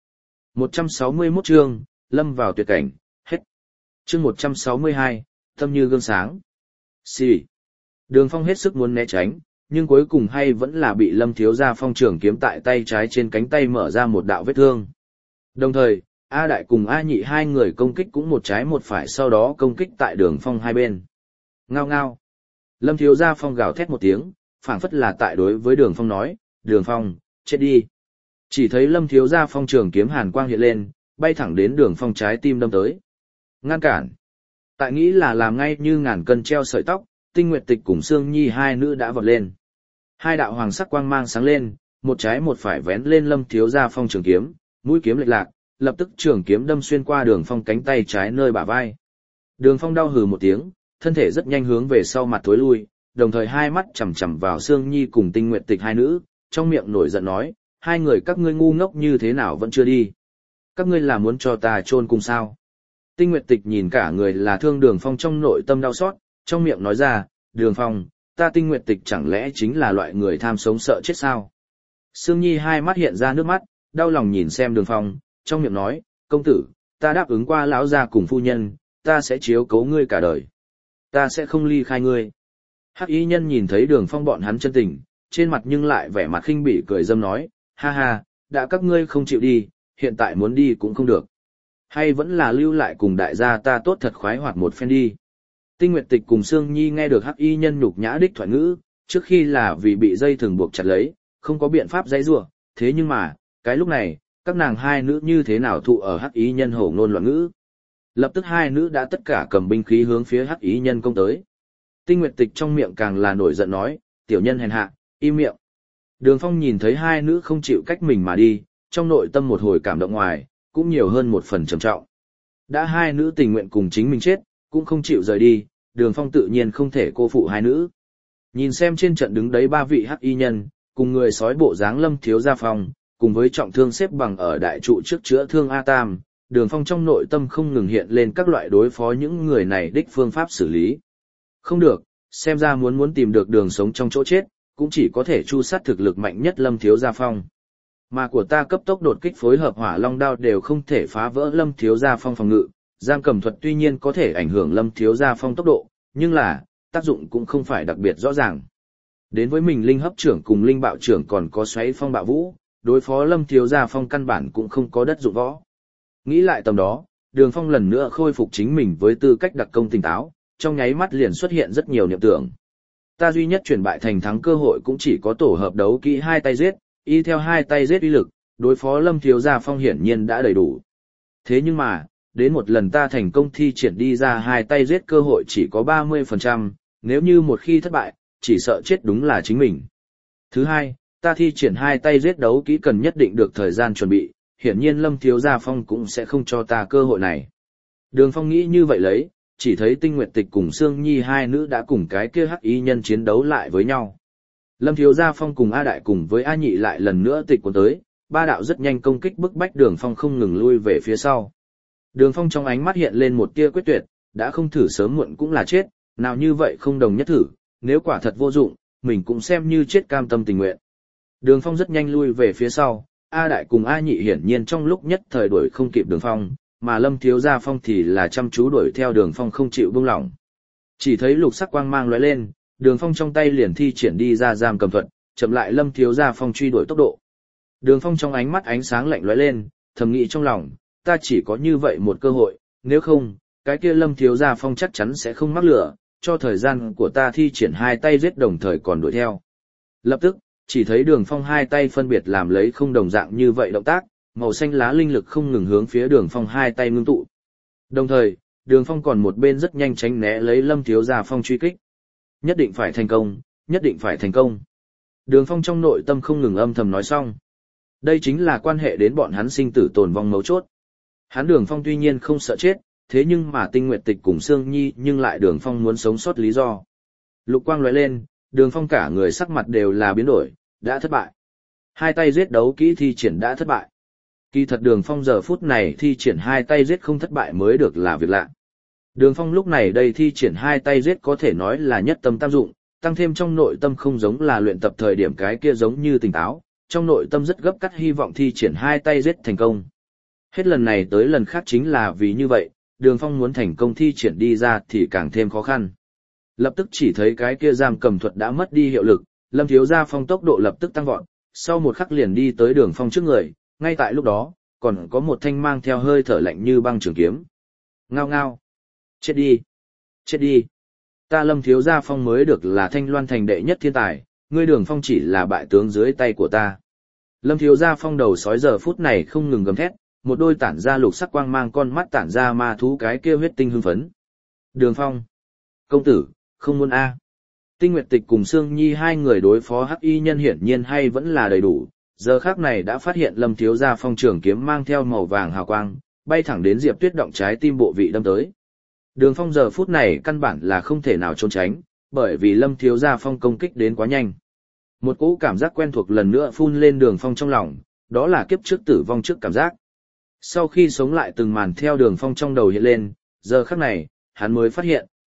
161 chương, lâm vào tuyệt cảnh, hết. Chương 162, tâm như gương sáng. Xì. Đường Phong hết sức muốn né tránh, nhưng cuối cùng hay vẫn là bị Lâm Thiếu Gia Phong trường kiếm tại tay trái trên cánh tay mở ra một đạo vết thương. Đồng thời, A Đại cùng A Nhị hai người công kích cũng một trái một phải sau đó công kích tại Đường Phong hai bên. Ngao ngao. Lâm Thiếu Gia Phong gào thét một tiếng, phảng phất là tại đối với Đường Phong nói, Đường Phong, chết đi. Chỉ thấy Lâm Thiếu Gia Phong trường kiếm hàn quang hiện lên, bay thẳng đến Đường Phong trái tim đâm tới. Ngăn cản. Tại nghĩ là làm ngay như ngàn cân treo sợi tóc, Tinh Nguyệt Tịch cùng Sương Nhi hai nữ đã vọt lên. Hai đạo hoàng sắc quang mang sáng lên, một trái một phải vén lên Lâm Thiếu Gia Phong trường kiếm, mũi kiếm lệch lạc, lập tức trường kiếm đâm xuyên qua Đường Phong cánh tay trái nơi bả vai. Đường Phong đau hừ một tiếng, thân thể rất nhanh hướng về sau mặt thối lui, đồng thời hai mắt chằm chằm vào Sương Nhi cùng Tinh Nguyệt Tịch hai nữ, trong miệng nổi giận nói, hai người các ngươi ngu ngốc như thế nào vẫn chưa đi. Các ngươi là muốn cho ta chôn cùng sao? Tinh Nguyệt Tịch nhìn cả người là thương Đường Phong trong nội tâm đau xót, trong miệng nói ra, Đường Phong, ta Tinh Nguyệt Tịch chẳng lẽ chính là loại người tham sống sợ chết sao? Sương Nhi hai mắt hiện ra nước mắt, đau lòng nhìn xem Đường Phong, trong miệng nói, công tử, ta đáp ứng qua lão gia cùng phu nhân, ta sẽ chiếu cố ngươi cả đời. Ta sẽ không ly khai ngươi. Hắc y nhân nhìn thấy Đường Phong bọn hắn chân tình, trên mặt nhưng lại vẻ mặt khinh bỉ cười dâm nói, ha ha, đã các ngươi không chịu đi, hiện tại muốn đi cũng không được. Hay vẫn là lưu lại cùng đại gia ta tốt thật khoái hoạt một phen đi. Tinh Nguyệt Tịch cùng Sương Nhi nghe được Hắc y nhân nhục nhã đích thoại ngữ, trước khi là vì bị dây thừng buộc chặt lấy, không có biện pháp giãy giụa, thế nhưng mà, cái lúc này, các nàng hai nữ như thế nào thụ ở Hắc y nhân hổ ngôn loạn ngữ. Lập tức hai nữ đã tất cả cầm binh khí hướng phía Hắc y nhân công tới. Tinh Nguyệt Tịch trong miệng càng là nổi giận nói, tiểu nhân hèn hạ, im miệng. Đường Phong nhìn thấy hai nữ không chịu cách mình mà đi, trong nội tâm một hồi cảm động ngoài, cũng nhiều hơn một phần trầm trọng. Đã hai nữ tình nguyện cùng chính mình chết, cũng không chịu rời đi, Đường Phong tự nhiên không thể cô phụ hai nữ. Nhìn xem trên trận đứng đấy ba vị hắc y nhân, cùng người sói bộ dáng Lâm Thiếu Gia Phong, cùng với trọng thương xếp bằng ở đại trụ trước chữa thương A Tam, Đường Phong trong nội tâm không ngừng hiện lên các loại đối phó những người này đích phương pháp xử lý. Không được, xem ra muốn tìm được đường sống trong chỗ chết, cũng chỉ có thể chu sát thực lực mạnh nhất Lâm Thiếu Gia Phong. Mà của ta cấp tốc đột kích phối hợp hỏa long đao đều không thể phá vỡ Lâm Thiếu Gia Phong phòng ngự, giam cầm thuật tuy nhiên có thể ảnh hưởng Lâm Thiếu Gia Phong tốc độ, nhưng là, tác dụng cũng không phải đặc biệt rõ ràng. Đến với mình linh hấp trưởng cùng linh bạo trưởng còn có xoáy phong bạo vũ, đối phó Lâm Thiếu Gia Phong căn bản cũng không có đất dụng võ. Nghĩ lại tầm đó, Đường Phong lần nữa khôi phục chính mình với tư cách đặc công tỉnh táo, trong nháy mắt liền xuất hiện rất nhiều niệm tưởng. Ta duy nhất chuyển bại thành thắng cơ hội cũng chỉ có tổ hợp đấu kỹ hai tay giết, y theo hai tay giết uy lực, đối phó Lâm Thiếu Gia Phong hiển nhiên đã đầy đủ. Thế nhưng mà, đến một lần ta thành công thi triển đi ra hai tay giết cơ hội chỉ có 30%, nếu như một khi thất bại, chỉ sợ chết đúng là chính mình. Thứ hai, ta thi triển hai tay giết đấu kỹ cần nhất định được thời gian chuẩn bị, hiển nhiên Lâm Thiếu Gia Phong cũng sẽ không cho ta cơ hội này. Đường Phong nghĩ như vậy lấy, chỉ thấy Tinh Nguyệt Tịch cùng Sương Nhi hai nữ đã cùng cái kia hắc y nhân chiến đấu lại với nhau. Lâm Thiếu Gia Phong cùng A Đại cùng với A Nhị lại lần nữa tịch cuốn tới, ba đạo rất nhanh công kích bức bách Đường Phong không ngừng lui về phía sau. Đường Phong trong ánh mắt hiện lên một tia quyết tuyệt, đã không thử sớm muộn cũng là chết, nào như vậy không đồng nhất thử, nếu quả thật vô dụng, mình cũng xem như chết cam tâm tình nguyện. Đường Phong rất nhanh lui về phía sau, A Đại cùng A Nhị hiển nhiên trong lúc nhất thời đuổi không kịp Đường Phong, mà Lâm Thiếu Gia Phong thì là chăm chú đuổi theo Đường Phong không chịu buông lỏng. Chỉ thấy lục sắc quang mang lóe lên, Đường Phong trong tay liền thi triển đi ra giam cầm thuật, chậm lại Lâm Thiếu Gia Phong truy đuổi tốc độ. Đường Phong trong ánh mắt ánh sáng lạnh lóe lên, thầm nghĩ trong lòng, ta chỉ có như vậy một cơ hội, nếu không, cái kia Lâm Thiếu Gia Phong chắc chắn sẽ không mắc lửa, cho thời gian của ta thi triển hai tay giết đồng thời còn đuổi theo. Lập tức, chỉ thấy Đường Phong hai tay phân biệt làm lấy không đồng dạng như vậy động tác, màu xanh lá linh lực không ngừng hướng phía Đường Phong hai tay ngưng tụ. Đồng thời, Đường Phong còn một bên rất nhanh tránh né lấy Lâm Thiếu Gia Phong truy kích. Nhất định phải thành công, nhất định phải thành công. Đường Phong trong nội tâm không ngừng âm thầm nói xong. Đây chính là quan hệ đến bọn hắn sinh tử tồn vong mấu chốt. Hắn Đường Phong tuy nhiên không sợ chết, thế nhưng mà Tinh Nguyệt Tịch cùng Sương Nhi nhưng lại Đường Phong muốn sống sót lý do. Lục quang lóe lên, Đường Phong cả người sắc mặt đều là biến đổi, đã thất bại. Hai tay giết đấu kỹ thi triển đã thất bại. Kỳ thật Đường Phong giờ phút này thi triển hai tay giết không thất bại mới được là việc lạ. Đường Phong lúc này đây thi triển hai tay giết có thể nói là nhất tâm tam dụng, tăng thêm trong nội tâm không giống là luyện tập thời điểm cái kia giống như tỉnh táo, trong nội tâm rất gấp cắt hy vọng thi triển hai tay giết thành công. Hết lần này tới lần khác chính là vì như vậy, Đường Phong muốn thành công thi triển đi ra thì càng thêm khó khăn. Lập tức chỉ thấy cái kia giam cầm thuật đã mất đi hiệu lực, Lâm Thiếu Gia Phong tốc độ lập tức tăng vọt, sau một khắc liền đi tới Đường Phong trước người, ngay tại lúc đó, còn có một thanh mang theo hơi thở lạnh như băng trường kiếm. Ngao ngao. Chết đi. Chết đi. Ta Lâm Thiếu Gia Phong mới được là Thanh Loan thành đệ nhất thiên tài, ngươi Đường Phong chỉ là bại tướng dưới tay của ta. Lâm Thiếu Gia Phong đầu sói giờ phút này không ngừng gầm thét, một đôi tản ra lục sắc quang mang con mắt tản ra ma thú cái kia huyết tinh hưng phấn. Đường Phong. Công tử, không muốn a. Tinh Nguyệt Tịch cùng Sương Nhi hai người đối phó hắc y nhân hiển nhiên hay vẫn là đầy đủ, giờ khắc này đã phát hiện Lâm Thiếu Gia Phong trường kiếm mang theo màu vàng hào quang, bay thẳng đến Diệp Tuyết động trái tim bộ vị đâm tới. Đường Phong giờ phút này căn bản là không thể nào trốn tránh, bởi vì Lâm Thiếu Gia Phong công kích đến quá nhanh. Một cỗ cảm giác quen thuộc lần nữa phun lên Đường Phong trong lòng, đó là kiếp trước tử vong trước cảm giác. Sau khi sống lại từng màn theo Đường Phong trong đầu hiện lên, giờ khắc này, hắn mới phát hiện,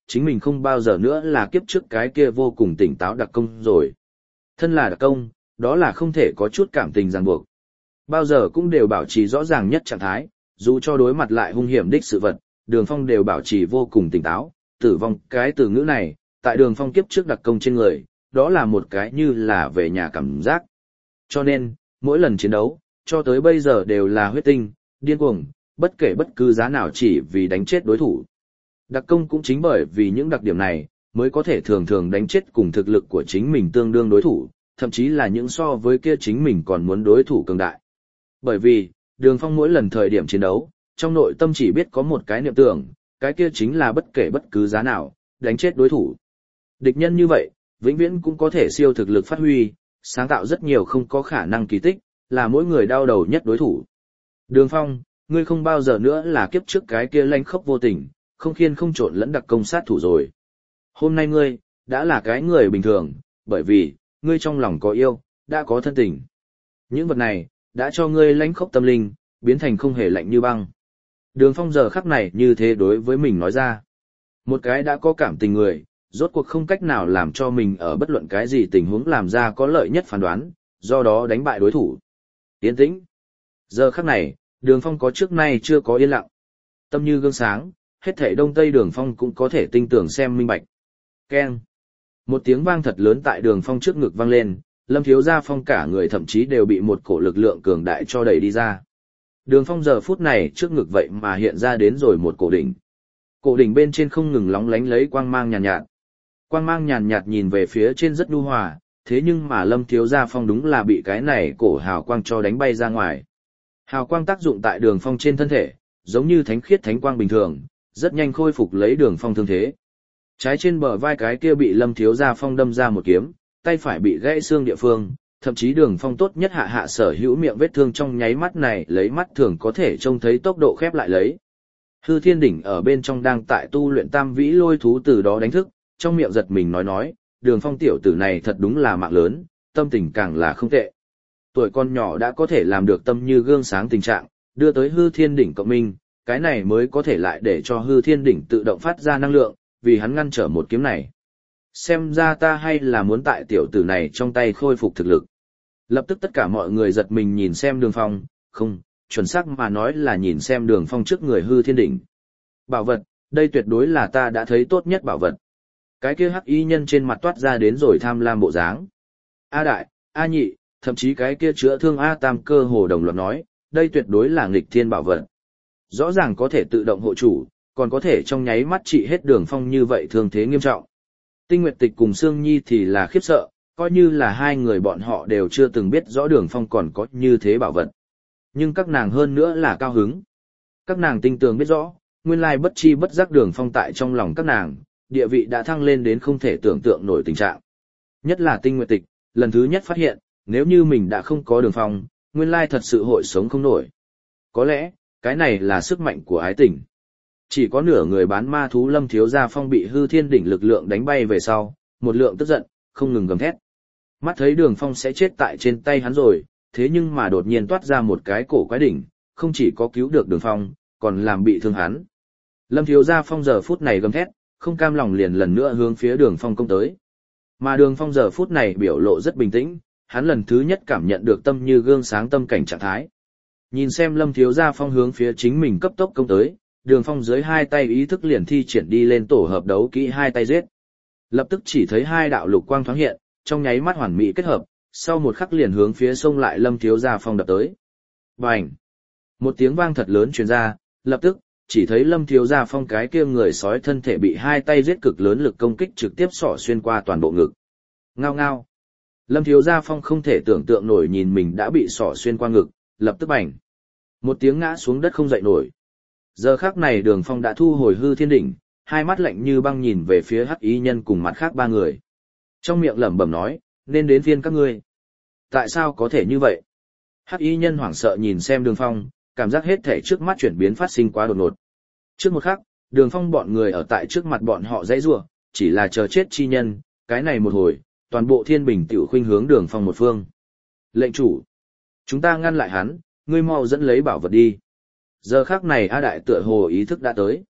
chính mình không bao giờ nữa là kiếp trước cái kia vô cùng tỉnh táo đặc công rồi. Thân là đặc công, đó là không thể có chút cảm tình ràng buộc. Bao giờ cũng đều bảo trì rõ ràng nhất trạng thái, dù cho đối mặt lại hung hiểm đích sự vật, Đường Phong đều bảo trì vô cùng tỉnh táo. Tử vong cái từ ngữ này, tại Đường Phong kiếp trước đặc công trên người, đó là một cái như là về nhà cảm giác. Cho nên, mỗi lần chiến đấu, cho tới bây giờ đều là huyết tinh, điên cuồng, bất kể bất cứ giá nào chỉ vì đánh chết đối thủ. Đặc công cũng chính bởi vì những đặc điểm này, mới có thể thường thường đánh chết cùng thực lực của chính mình tương đương đối thủ, thậm chí là những so với kia chính mình còn muốn đối thủ cường đại. Bởi vì, Đường Phong mỗi lần thời điểm chiến đấu, trong nội tâm chỉ biết có một cái niệm tưởng, cái kia chính là bất kể bất cứ giá nào, đánh chết đối thủ. Địch nhân như vậy, vĩnh viễn cũng có thể siêu thực lực phát huy, sáng tạo rất nhiều không có khả năng kỳ tích, là mỗi người đau đầu nhất đối thủ. Đường Phong, ngươi không bao giờ nữa là kiếp trước cái kia lanh khốc vô tình, không khiên không trộn lẫn đặc công sát thủ rồi. Hôm nay ngươi, đã là cái người bình thường, bởi vì, ngươi trong lòng có yêu, đã có thân tình. Những vật này, đã cho ngươi lãnh khốc tâm linh, biến thành không hề lạnh như băng. Đường Phong giờ khắc này như thế đối với mình nói ra. Một cái đã có cảm tình người, rốt cuộc không cách nào làm cho mình ở bất luận cái gì tình huống làm ra có lợi nhất phán đoán, do đó đánh bại đối thủ. Yên tĩnh. Giờ khắc này, Đường Phong có trước nay chưa có yên lặng. Tâm như gương sáng, hết thảy Đông Tây Đường Phong cũng có thể tinh tưởng xem minh bạch. Keng. Một tiếng vang thật lớn tại Đường Phong trước ngực vang lên, Lâm Thiếu Gia Phong cả người thậm chí đều bị một cổ lực lượng cường đại cho đẩy đi ra. Đường Phong giờ phút này trước ngực vậy mà hiện ra đến rồi một cổ đỉnh. Cổ đỉnh bên trên không ngừng lóng lánh lấy quang mang nhàn nhạt. Quang mang nhàn nhạt nhìn về phía trên rất nhu hòa, thế nhưng mà Lâm Thiếu Gia Phong đúng là bị cái này cổ hào quang cho đánh bay ra ngoài. Hào quang tác dụng tại Đường Phong trên thân thể, giống như thánh khiết thánh quang bình thường, rất nhanh khôi phục lấy Đường Phong thương thế. Trái trên bờ vai cái kia bị Lâm Thiếu Gia Phong đâm ra một kiếm, tay phải bị gãy xương địa phương, thậm chí Đường Phong tốt nhất hạ sở hữu miệng vết thương trong nháy mắt này lấy mắt thường có thể trông thấy tốc độ khép lại lấy. Hư Thiên Đỉnh ở bên trong đang tại tu luyện Tam Vĩ Lôi Thú từ đó đánh thức, trong miệng giật mình nói, Đường Phong tiểu tử này thật đúng là mạng lớn, tâm tình càng là không tệ. Tuổi con nhỏ đã có thể làm được tâm như gương sáng tình trạng, đưa tới Hư Thiên Đỉnh cộng minh, cái này mới có thể lại để cho Hư Thiên Đỉnh tự động phát ra năng lượng, vì hắn ngăn trở một kiếm này. Xem ra ta hay là muốn tại tiểu tử này trong tay khôi phục thực lực. Lập tức tất cả mọi người giật mình nhìn xem Đường Phong, không, chuẩn xác mà nói là nhìn xem Đường Phong trước người Hư Thiên Đỉnh. Bảo vật, đây tuyệt đối là ta đã thấy tốt nhất bảo vật. Cái kia hắc y nhân trên mặt toát ra đến rồi tham lam bộ dáng. A đại, A nhị, thậm chí cái kia chữa thương A tam cơ hồ đồng loạt nói, đây tuyệt đối là nghịch thiên bảo vật. Rõ ràng có thể tự động hộ chủ, còn có thể trong nháy mắt trị hết Đường Phong như vậy thương thế nghiêm trọng. Tinh Nguyệt Tịch cùng Sương Nhi thì là khiếp sợ, coi như là hai người bọn họ đều chưa từng biết rõ Đường Phong còn có như thế bảo vật. Nhưng các nàng hơn nữa là cao hứng. Các nàng tinh tường biết rõ, nguyên lai bất chi bất giác Đường Phong tại trong lòng các nàng, địa vị đã thăng lên đến không thể tưởng tượng nổi tình trạng. Nhất là Tinh Nguyệt Tịch, lần thứ nhất phát hiện, nếu như mình đã không có Đường Phong, nguyên lai thật sự hội sống không nổi. Có lẽ, cái này là sức mạnh của ái tình. Chỉ có nửa người bán ma thú Lâm Thiếu Gia Phong bị Hư Thiên Đỉnh lực lượng đánh bay về sau, một lượng tức giận, không ngừng gầm thét. Mắt thấy Đường Phong sẽ chết tại trên tay hắn rồi, thế nhưng mà đột nhiên toát ra một cái cổ quái đỉnh, không chỉ có cứu được Đường Phong, còn làm bị thương hắn. Lâm Thiếu Gia Phong giờ phút này gầm thét, không cam lòng liền lần nữa hướng phía Đường Phong công tới. Mà Đường Phong giờ phút này biểu lộ rất bình tĩnh, hắn lần thứ nhất cảm nhận được tâm như gương sáng tâm cảnh trạng thái. Nhìn xem Lâm Thiếu Gia Phong hướng phía chính mình cấp tốc công tới, Đường Phong dưới hai tay ý thức liền thi triển đi lên tổ hợp đấu kỹ hai tay giết. Lập tức chỉ thấy hai đạo lục quang thoáng hiện, trong nháy mắt hoàn mỹ kết hợp, sau một khắc liền hướng phía sông lại Lâm Thiếu Gia Phong đập tới. Bành! Một tiếng vang thật lớn truyền ra, lập tức, chỉ thấy Lâm Thiếu Gia Phong cái kia người sói thân thể bị hai tay giết cực lớn lực công kích trực tiếp xỏ xuyên qua toàn bộ ngực. Ngao ngao! Lâm Thiếu Gia Phong không thể tưởng tượng nổi nhìn mình đã bị xỏ xuyên qua ngực, lập tức bành! Một tiếng ngã xuống đất không dậy nổi. Giờ khắc này Đường Phong đã thu hồi Hư Thiên Đỉnh, hai mắt lạnh như băng nhìn về phía hắc y nhân cùng mặt khác ba người. Trong miệng lẩm bẩm nói, nên đến phiên các ngươi. Tại sao có thể như vậy? Hắc y nhân hoảng sợ nhìn xem Đường Phong, cảm giác hết thể trước mắt chuyển biến phát sinh quá đột ngột. Trước một khắc, Đường Phong bọn người ở tại trước mặt bọn họ dãy rủa, chỉ là chờ chết chi nhân, cái này một hồi, toàn bộ Thiên Bình tiểu khuynh hướng Đường Phong một phương. Lệnh chủ, chúng ta ngăn lại hắn, ngươi mau dẫn lấy bảo vật đi. Giờ khắc này A Đại tựa hồ ý thức đã tới.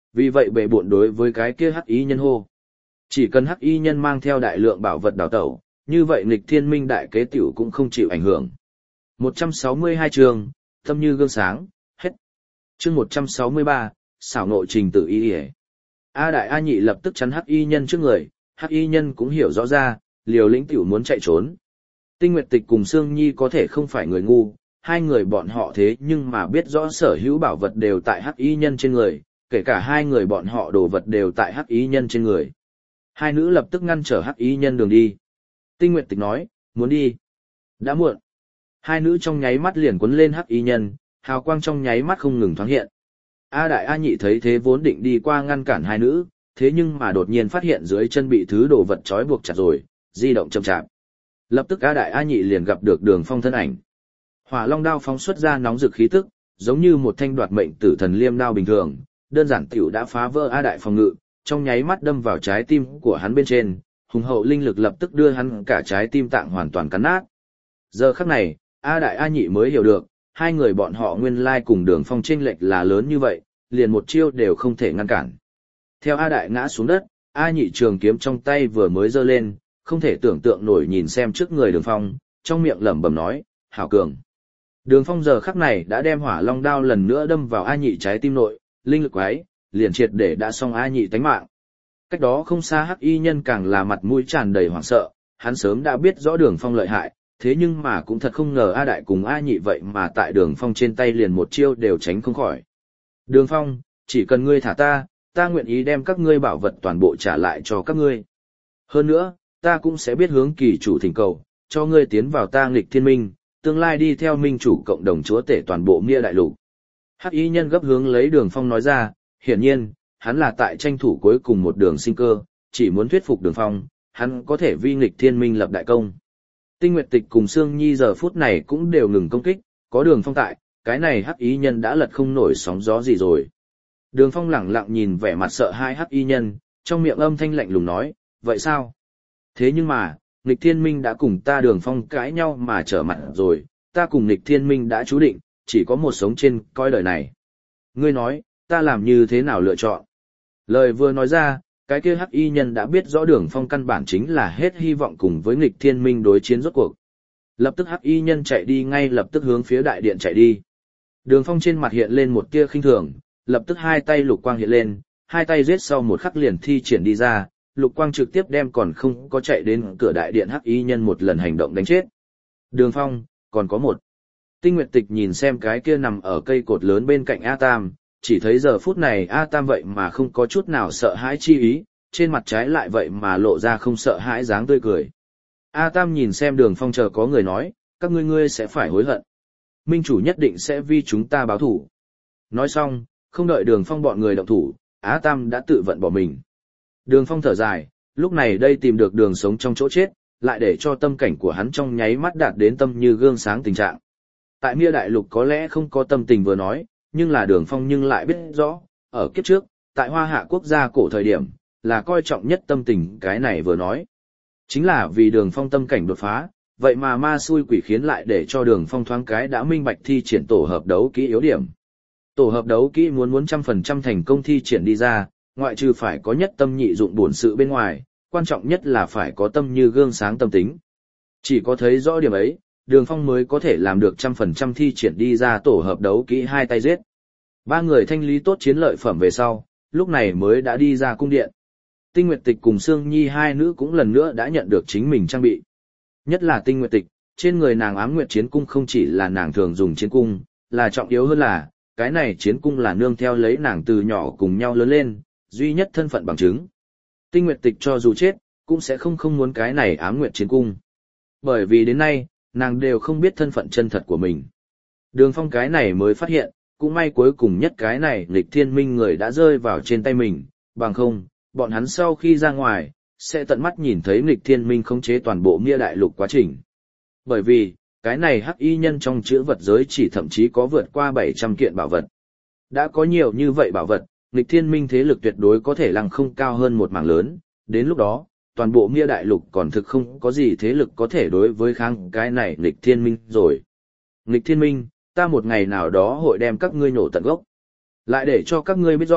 Vì vậy bệ bộn đối với cái kia hắc y nhân hô. Chỉ cần hắc y nhân mang theo đại lượng bảo vật đào tẩu, như vậy nghịch thiên minh đại kế tiểu cũng không chịu ảnh hưởng. 162 chương, tâm như gương sáng, hết. Chương 163, xảo ngộ trình tự y y. A đại A nhị lập tức chắn hắc y nhân trước người, hắc y nhân cũng hiểu rõ ra, liều lĩnh tiểu muốn chạy trốn. Tinh Nguyệt Tịch cùng Sương Nhi có thể không phải người ngu, hai người bọn họ thế nhưng mà biết rõ sở hữu bảo vật đều tại hắc y nhân trên người, kể cả hai người bọn họ đồ vật đều tại hắc y nhân trên người. Hai nữ lập tức ngăn trở hắc y nhân đường đi. Tinh Nguyệt Tịch nói, muốn đi. Đã muộn. Hai nữ trong nháy mắt liền quấn lên hắc y nhân, hào quang trong nháy mắt không ngừng thoáng hiện. A đại A nhị thấy thế vốn định đi qua ngăn cản hai nữ, thế nhưng mà đột nhiên phát hiện dưới chân bị thứ đồ vật trói buộc chặt rồi, di động chậm chạp. Lập tức A đại A nhị liền gặp được Đường Phong thân ảnh. Hỏa Long đao phóng xuất ra nóng rực khí tức, giống như một thanh đoạt mệnh tử thần liêm đao bình thường, đơn giản tiểu đã phá vỡ A đại phòng ngự, trong nháy mắt đâm vào trái tim của hắn bên trên, hùng hậu linh lực lập tức đưa hắn cả trái tim tạng hoàn toàn cắn nát. Giờ khắc này, A đại A nhị mới hiểu được, hai người bọn họ nguyên lai cùng Đường Phong chênh lệch là lớn như vậy, liền một chiêu đều không thể ngăn cản. Theo A đại ngã xuống đất, A nhị trường kiếm trong tay vừa mới giơ lên, không thể tưởng tượng nổi nhìn xem trước người Đường Phong, trong miệng lẩm bẩm nói, hảo cường. Đường Phong giờ khắc này đã đem Hỏa Long đao lần nữa đâm vào A nhị trái tim nội, linh lực quái, liền triệt để đã xong A nhị tánh mạng. Cách đó không xa hắc y nhân càng là mặt mũi tràn đầy hoảng sợ, hắn sớm đã biết rõ Đường Phong lợi hại, thế nhưng mà cũng thật không ngờ A đại cùng A nhị vậy mà tại Đường Phong trên tay liền một chiêu đều tránh không khỏi. Đường Phong, chỉ cần ngươi thả ta, ta nguyện ý đem các ngươi bảo vật toàn bộ trả lại cho các ngươi. Hơn nữa, ta cũng sẽ biết hướng kỳ chủ thỉnh cầu, cho ngươi tiến vào ta nghịch thiên minh, tương lai đi theo minh chủ cộng đồng chúa tể toàn bộ Mia đại lục. Hắc y nhân gấp hướng lấy Đường Phong nói ra, hiển nhiên, hắn là tại tranh thủ cuối cùng một đường sinh cơ, chỉ muốn thuyết phục Đường Phong, hắn có thể vi nghịch thiên minh lập đại công. Tinh Nguyệt Tịch cùng Sương Nhi giờ phút này cũng đều ngừng công kích, có Đường Phong tại, cái này hắc y nhân đã lật không nổi sóng gió gì rồi. Đường Phong lẳng lặng nhìn vẻ mặt sợ hai hắc y nhân, trong miệng âm thanh lạnh lùng nói, vậy sao? Thế nhưng mà, nghịch thiên minh đã cùng ta Đường Phong cãi nhau mà trở mặt rồi, ta cùng nghịch thiên minh đã chú định, chỉ có một sống trên coi đời này. Ngươi nói, ta làm như thế nào lựa chọn? Lời vừa nói ra, cái kia hắc y nhân đã biết rõ Đường Phong căn bản chính là hết hy vọng cùng với nghịch thiên minh đối chiến rốt cuộc. Lập tức hắc y nhân chạy đi ngay lập tức hướng phía đại điện chạy đi. Đường Phong trên mặt hiện lên một tia khinh thường, lập tức hai tay lục quang hiện lên, hai tay giết sau một khắc liền thi triển đi ra, lục quang trực tiếp đem còn không có chạy đến cửa đại điện hắc y nhân một lần hành động đánh chết. Đường Phong, còn có một. Tinh Nguyệt Tịch nhìn xem cái kia nằm ở cây cột lớn bên cạnh A Tam, chỉ thấy giờ phút này A Tam vậy mà không có chút nào sợ hãi chi ý, trên mặt trái lại vậy mà lộ ra không sợ hãi dáng tươi cười. A Tam nhìn xem Đường Phong chờ có người nói, các ngươi sẽ phải hối hận. Minh chủ nhất định sẽ vì chúng ta báo thủ. Nói xong, không đợi Đường Phong bọn người động thủ, A Tam đã tự vận bỏ mình. Đường Phong thở dài, lúc này đây tìm được đường sống trong chỗ chết, lại để cho tâm cảnh của hắn trong nháy mắt đạt đến tâm như gương sáng tình trạng. Tại Mia đại lục có lẽ không có tâm tình vừa nói, nhưng là Đường Phong nhưng lại biết rõ, ở kiếp trước, tại Hoa Hạ quốc gia cổ thời điểm, là coi trọng nhất tâm tình cái này vừa nói. Chính là vì Đường Phong tâm cảnh đột phá, vậy mà ma xui quỷ khiến lại để cho Đường Phong thoáng cái đã minh bạch thi triển tổ hợp đấu kỹ yếu điểm. Tổ hợp đấu kỹ muốn 100% thành công thi triển đi ra, ngoại trừ phải có nhất tâm nhị dụng bổn sự bên ngoài, quan trọng nhất là phải có tâm như gương sáng tâm tính. Chỉ có thấy rõ điểm ấy, Đường Phong mới có thể làm được 100% thi triển đi ra tổ hợp đấu kỹ hai tay giết. Ba người thanh lý tốt chiến lợi phẩm về sau, lúc này mới đã đi ra cung điện. Tinh Nguyệt Tịch cùng Sương Nhi hai nữ cũng lần nữa đã nhận được chính mình trang bị. Nhất là Tinh Nguyệt Tịch, trên người nàng Ám Nguyệt chiến cung không chỉ là nàng thường dùng chiến cung, là trọng yếu hơn là, cái này chiến cung là nương theo lấy nàng từ nhỏ cùng nhau lớn lên, duy nhất thân phận bằng chứng. Tinh Nguyệt Tịch cho dù chết, cũng sẽ không muốn cái này Ám Nguyệt chiến cung. Bởi vì đến nay, nàng đều không biết thân phận chân thật của mình. Đường Phong cái này mới phát hiện, cũng may cuối cùng nhất cái này nghịch thiên minh người đã rơi vào trên tay mình, bằng không, bọn hắn sau khi ra ngoài, sẽ tận mắt nhìn thấy nghịch thiên minh khống chế toàn bộ Mia đại lục quá trình. Bởi vì, cái này hắc y nhân trong chữ vật giới chỉ thậm chí có vượt qua 700 kiện bảo vật. Đã có nhiều như vậy bảo vật, nghịch thiên minh thế lực tuyệt đối có thể lăng không cao hơn một mảng lớn, đến lúc đó, toàn bộ Mia đại lục còn thực không có gì thế lực có thể đối với kháng cái này nghịch thiên minh rồi. Nghịch thiên minh, ta một ngày nào đó hội đem các ngươi nổ tận gốc. Lại để cho các ngươi biết rõ,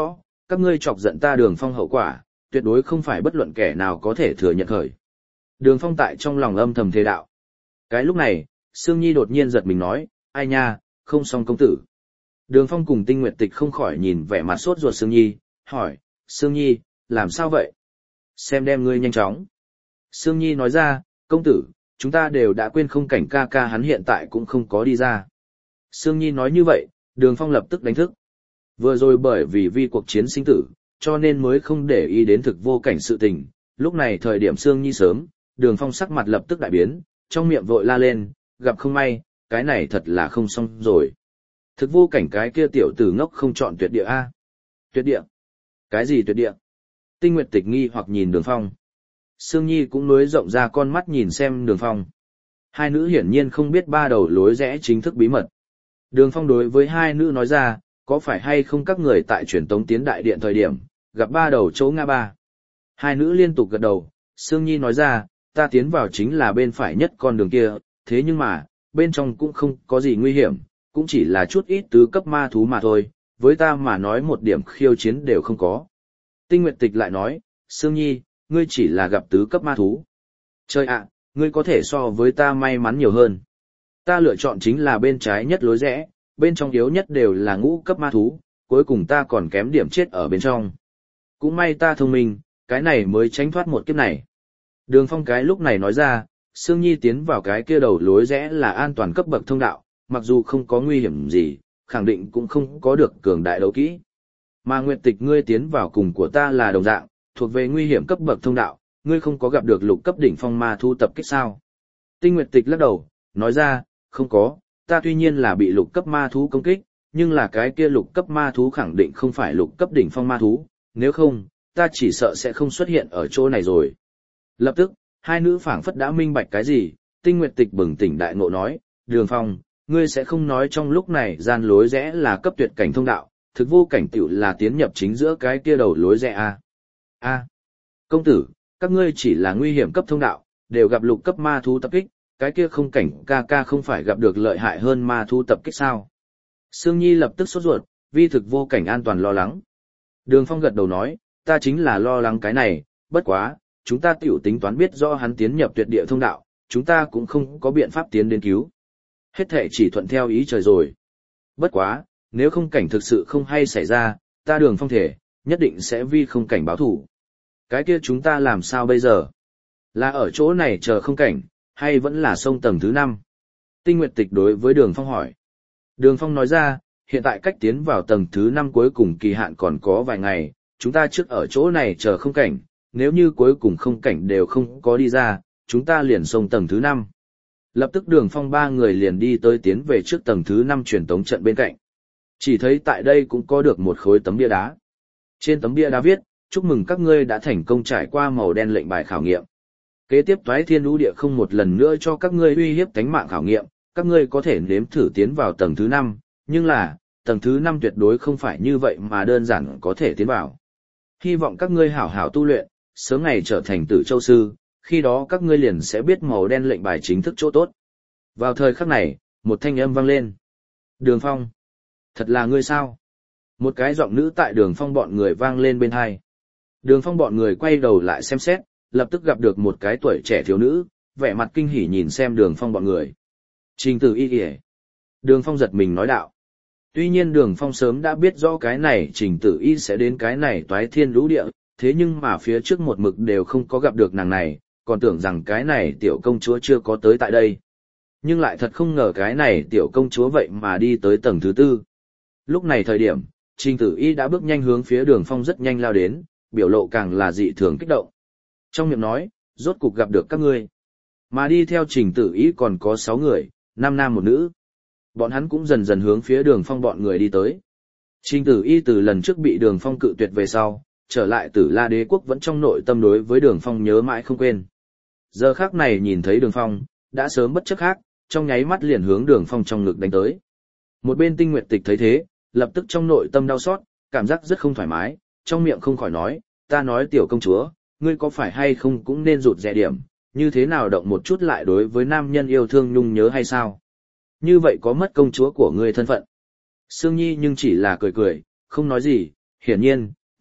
các ngươi chọc giận ta Đường Phong hậu quả, tuyệt đối không phải bất luận kẻ nào có thể thừa nhận khởi. Đường Phong tại trong lòng âm thầm thề đạo. Cái lúc này, Sương Nhi đột nhiên giật mình nói, ai nha, không xong công tử. Đường Phong cùng Tinh Nguyệt Tịch không khỏi nhìn vẻ mặt sốt ruột Sương Nhi, hỏi, Sương Nhi, làm sao vậy? Xem đem ngươi nhanh chóng. Sương Nhi nói ra, công tử, chúng ta đều đã quên không cảnh ca ca hắn hiện tại cũng không có đi ra. Sương Nhi nói như vậy, Đường Phong lập tức đánh thức. Vừa rồi bởi vì vi cuộc chiến sinh tử, cho nên mới không để ý đến thực vô cảnh sự tình. Lúc này thời điểm Sương Nhi sớm, Đường Phong sắc mặt lập tức đại biến, trong miệng vội la lên, gặp không may, cái này thật là không xong rồi. Thực vô cảnh cái kia tiểu tử ngốc không chọn tuyệt địa a. Tuyệt địa? Cái gì tuyệt địa? Tinh Nguyệt Tịch nghi hoặc nhìn Đường Phong. Sương Nhi cũng nối rộng ra con mắt nhìn xem Đường Phong. Hai nữ hiển nhiên không biết ba đầu lối rẽ chính thức bí mật. Đường Phong đối với hai nữ nói ra, có phải hay không các người tại truyền tống tiến đại điện thời điểm, gặp ba đầu chỗ ngã ba. Hai nữ liên tục gật đầu, Sương Nhi nói ra, ta tiến vào chính là bên phải nhất con đường kia, thế nhưng mà, bên trong cũng không có gì nguy hiểm, cũng chỉ là chút ít tứ cấp ma thú mà thôi, với ta mà nói một điểm khiêu chiến đều không có. Tinh Nguyệt Tịch lại nói, Sương Nhi, ngươi chỉ là gặp tứ cấp ma thú. Trời ạ, ngươi có thể so với ta may mắn nhiều hơn. Ta lựa chọn chính là bên trái nhất lối rẽ, bên trong yếu nhất đều là ngũ cấp ma thú, cuối cùng ta còn kém điểm chết ở bên trong. Cũng may ta thông minh, cái này mới tránh thoát một kiếp này. Đường Phong cái lúc này nói ra, Sương Nhi tiến vào cái kia đầu lối rẽ là an toàn cấp bậc thông đạo, mặc dù không có nguy hiểm gì, khẳng định cũng không có được cường đại đấu kỹ. Mà Nguyệt Tịch ngươi tiến vào cùng của ta là đồng dạng, thuộc về nguy hiểm cấp bậc thông đạo, ngươi không có gặp được lục cấp đỉnh phong ma thú tập kích sao? Tinh Nguyệt Tịch lắc đầu, nói ra, không có, ta tuy nhiên là bị lục cấp ma thú công kích, nhưng là cái kia lục cấp ma thú khẳng định không phải lục cấp đỉnh phong ma thú, nếu không, ta chỉ sợ sẽ không xuất hiện ở chỗ này rồi. Lập tức, hai nữ phảng phất đã minh bạch cái gì, Tinh Nguyệt Tịch bừng tỉnh đại ngộ nói, Đường Phong, ngươi sẽ không nói trong lúc này gian lối rẽ là cấp tuyệt cảnh thông đạo, thực vô cảnh tiểu là tiến nhập chính giữa cái kia đầu lối rẽ a. A, công tử, các ngươi chỉ là nguy hiểm cấp thông đạo, đều gặp lục cấp ma thú tập kích, cái kia không cảnh ca ca không phải gặp được lợi hại hơn ma thú tập kích sao? Sương Nhi lập tức sốt ruột, vì thực vô cảnh an toàn lo lắng. Đường Phong gật đầu nói, ta chính là lo lắng cái này, bất quá, chúng ta tiểu tính toán biết do hắn tiến nhập tuyệt địa thông đạo, chúng ta cũng không có biện pháp tiến đến cứu. Hết thệ chỉ thuận theo ý trời rồi. Bất quá, nếu không cảnh thực sự không hay xảy ra, ta Đường Phong thể, nhất định sẽ vì không cảnh báo thủ. Cái kia chúng ta làm sao bây giờ? Là ở chỗ này chờ không cảnh, hay vẫn là sông tầng thứ 5? Tinh Nguyệt Tịch đối với Đường Phong hỏi. Đường Phong nói ra, hiện tại cách tiến vào tầng thứ 5 cuối cùng kỳ hạn còn có vài ngày, chúng ta trước ở chỗ này chờ không cảnh, nếu như cuối cùng không cảnh đều không có đi ra, chúng ta liền sông tầng thứ 5. Lập tức Đường Phong ba người liền đi tới tiến về trước tầng thứ 5 truyền tống trận bên cạnh. Chỉ thấy tại đây cũng có được một khối tấm bia đá. Trên tấm bia đá viết, chúc mừng các ngươi đã thành công trải qua màu đen lệnh bài khảo nghiệm. Kế tiếp Toái Thiên Lũ Địa không một lần nữa cho các ngươi uy hiếp tánh mạng khảo nghiệm, các ngươi có thể nếm thử tiến vào tầng thứ 5, nhưng là, tầng thứ 5 tuyệt đối không phải như vậy mà đơn giản có thể tiến vào. Hy vọng các ngươi hảo hảo tu luyện, sớm ngày trở thành Tử Châu Sư, khi đó các ngươi liền sẽ biết màu đen lệnh bài chính thức chỗ tốt. Vào thời khắc này, một thanh âm vang lên. Đường Phong. Thật là ngươi sao? Một cái giọng nữ tại Đường Phong bọn người vang lên bên hai. Đường Phong bọn người quay đầu lại xem xét, lập tức gặp được một cái tuổi trẻ thiếu nữ, vẻ mặt kinh hỉ nhìn xem Đường Phong bọn người. Trình Tử Y kìa. Đường Phong giật mình nói đạo. Tuy nhiên Đường Phong sớm đã biết rõ cái này Trình Tử Y sẽ đến cái này Toái Thiên Lũ Địa, thế nhưng mà phía trước một mực đều không có gặp được nàng này, còn tưởng rằng cái này tiểu công chúa chưa có tới tại đây. Nhưng lại thật không ngờ cái này tiểu công chúa vậy mà đi tới tầng thứ 4. Lúc này thời điểm, Trình Tử Y đã bước nhanh hướng phía Đường Phong rất nhanh lao đến, biểu lộ càng là dị thường kích động. Trong miệng nói, rốt cục gặp được các ngươi. Mà đi theo Trình Tử Y còn có 6 người, 5 nam một nữ. Bọn hắn cũng dần dần hướng phía Đường Phong bọn người đi tới. Trình Tử Y từ lần trước bị Đường Phong cự tuyệt về sau, trở lại Tử La Đế quốc vẫn trong nội tâm đối với Đường Phong nhớ mãi không quên. Giờ khắc này nhìn thấy Đường Phong, đã sớm bất chấp khác, trong nháy mắt liền hướng Đường Phong trong ngực đánh tới. Một bên Tinh Nguyệt Tịch thấy thế, lập tức trong nội tâm đau xót, cảm giác rất không thoải mái, trong miệng không khỏi nói, ta nói tiểu công chúa, ngươi có phải hay không cũng nên rụt rè điểm, như thế nào động một chút lại đối với nam nhân yêu thương nhung nhớ hay sao? Như vậy có mất công chúa của ngươi thân phận. Sương Nhi nhưng chỉ là cười cười, không nói gì, hiển nhiên,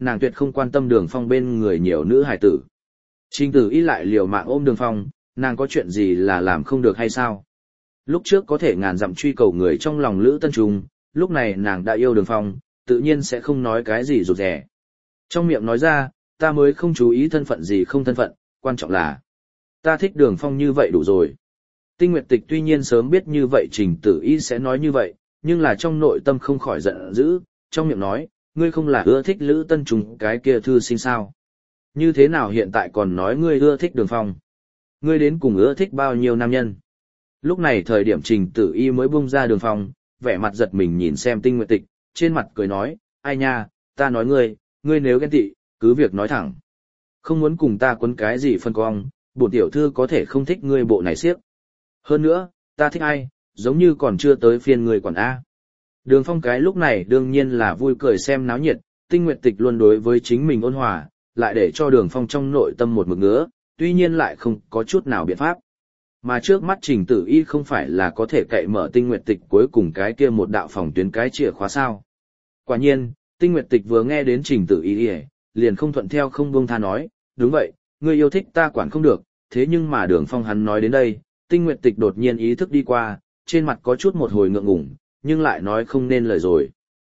nàng tuyệt không quan tâm Đường Phong bên người nhiều nữ hài tử. Trình Tử Y lại liều mạng ôm Đường Phong, nàng có chuyện gì là làm không được hay sao? Lúc trước có thể ngàn dặm truy cầu người trong lòng Lữ Tân Trung, lúc này nàng đã yêu Đường Phong, tự nhiên sẽ không nói cái gì rụt rè. Trong miệng nói ra, ta mới không chú ý thân phận gì không thân phận, quan trọng là ta thích Đường Phong như vậy đủ rồi. Tinh Nguyệt Tịch tuy nhiên sớm biết như vậy Trình Tử Y sẽ nói như vậy, nhưng là trong nội tâm không khỏi giận dữ, trong miệng nói, ngươi không là ưa thích Lữ Tân Trung cái kia thư sinh sao? Như thế nào hiện tại còn nói ngươi ưa thích Đường Phong? Ngươi đến cùng ưa thích bao nhiêu nam nhân? Lúc này thời điểm Trình Tử Y mới bung ra Đường Phong, vẻ mặt giật mình nhìn xem Tinh Nguyệt Tịch, trên mặt cười nói, ai nha, ta nói ngươi nếu ghen tị, cứ việc nói thẳng. Không muốn cùng ta quấn cái gì phân cong, bổn tiểu thư có thể không thích ngươi bộ này siếc. Hơn nữa, ta thích ai, giống như còn chưa tới phiên ngươi quản A. Đường Phong cái lúc này đương nhiên là vui cười xem náo nhiệt, Tinh Nguyệt Tịch luôn đối với chính mình ôn hòa, lại để cho Đường Phong trong nội tâm một mực ngứa, tuy nhiên lại không có chút nào biện pháp. Mà trước mắt Trình Tử Y không phải là có thể cậy mở Tinh Nguyệt Tịch cuối cùng cái kia một đạo phòng tuyến cái chìa khóa sao. Quả nhiên, Tinh Nguyệt Tịch vừa nghe đến Trình Tử Y liền không thuận theo không buông tha nói, đúng vậy, ngươi yêu thích ta quản không được, thế nhưng mà Đường Phong hắn nói đến đây, Tinh Nguyệt Tịch đột nhiên ý thức đi qua, trên mặt có chút một hồi ngượng ngùng, nhưng lại nói không nên lời rồi.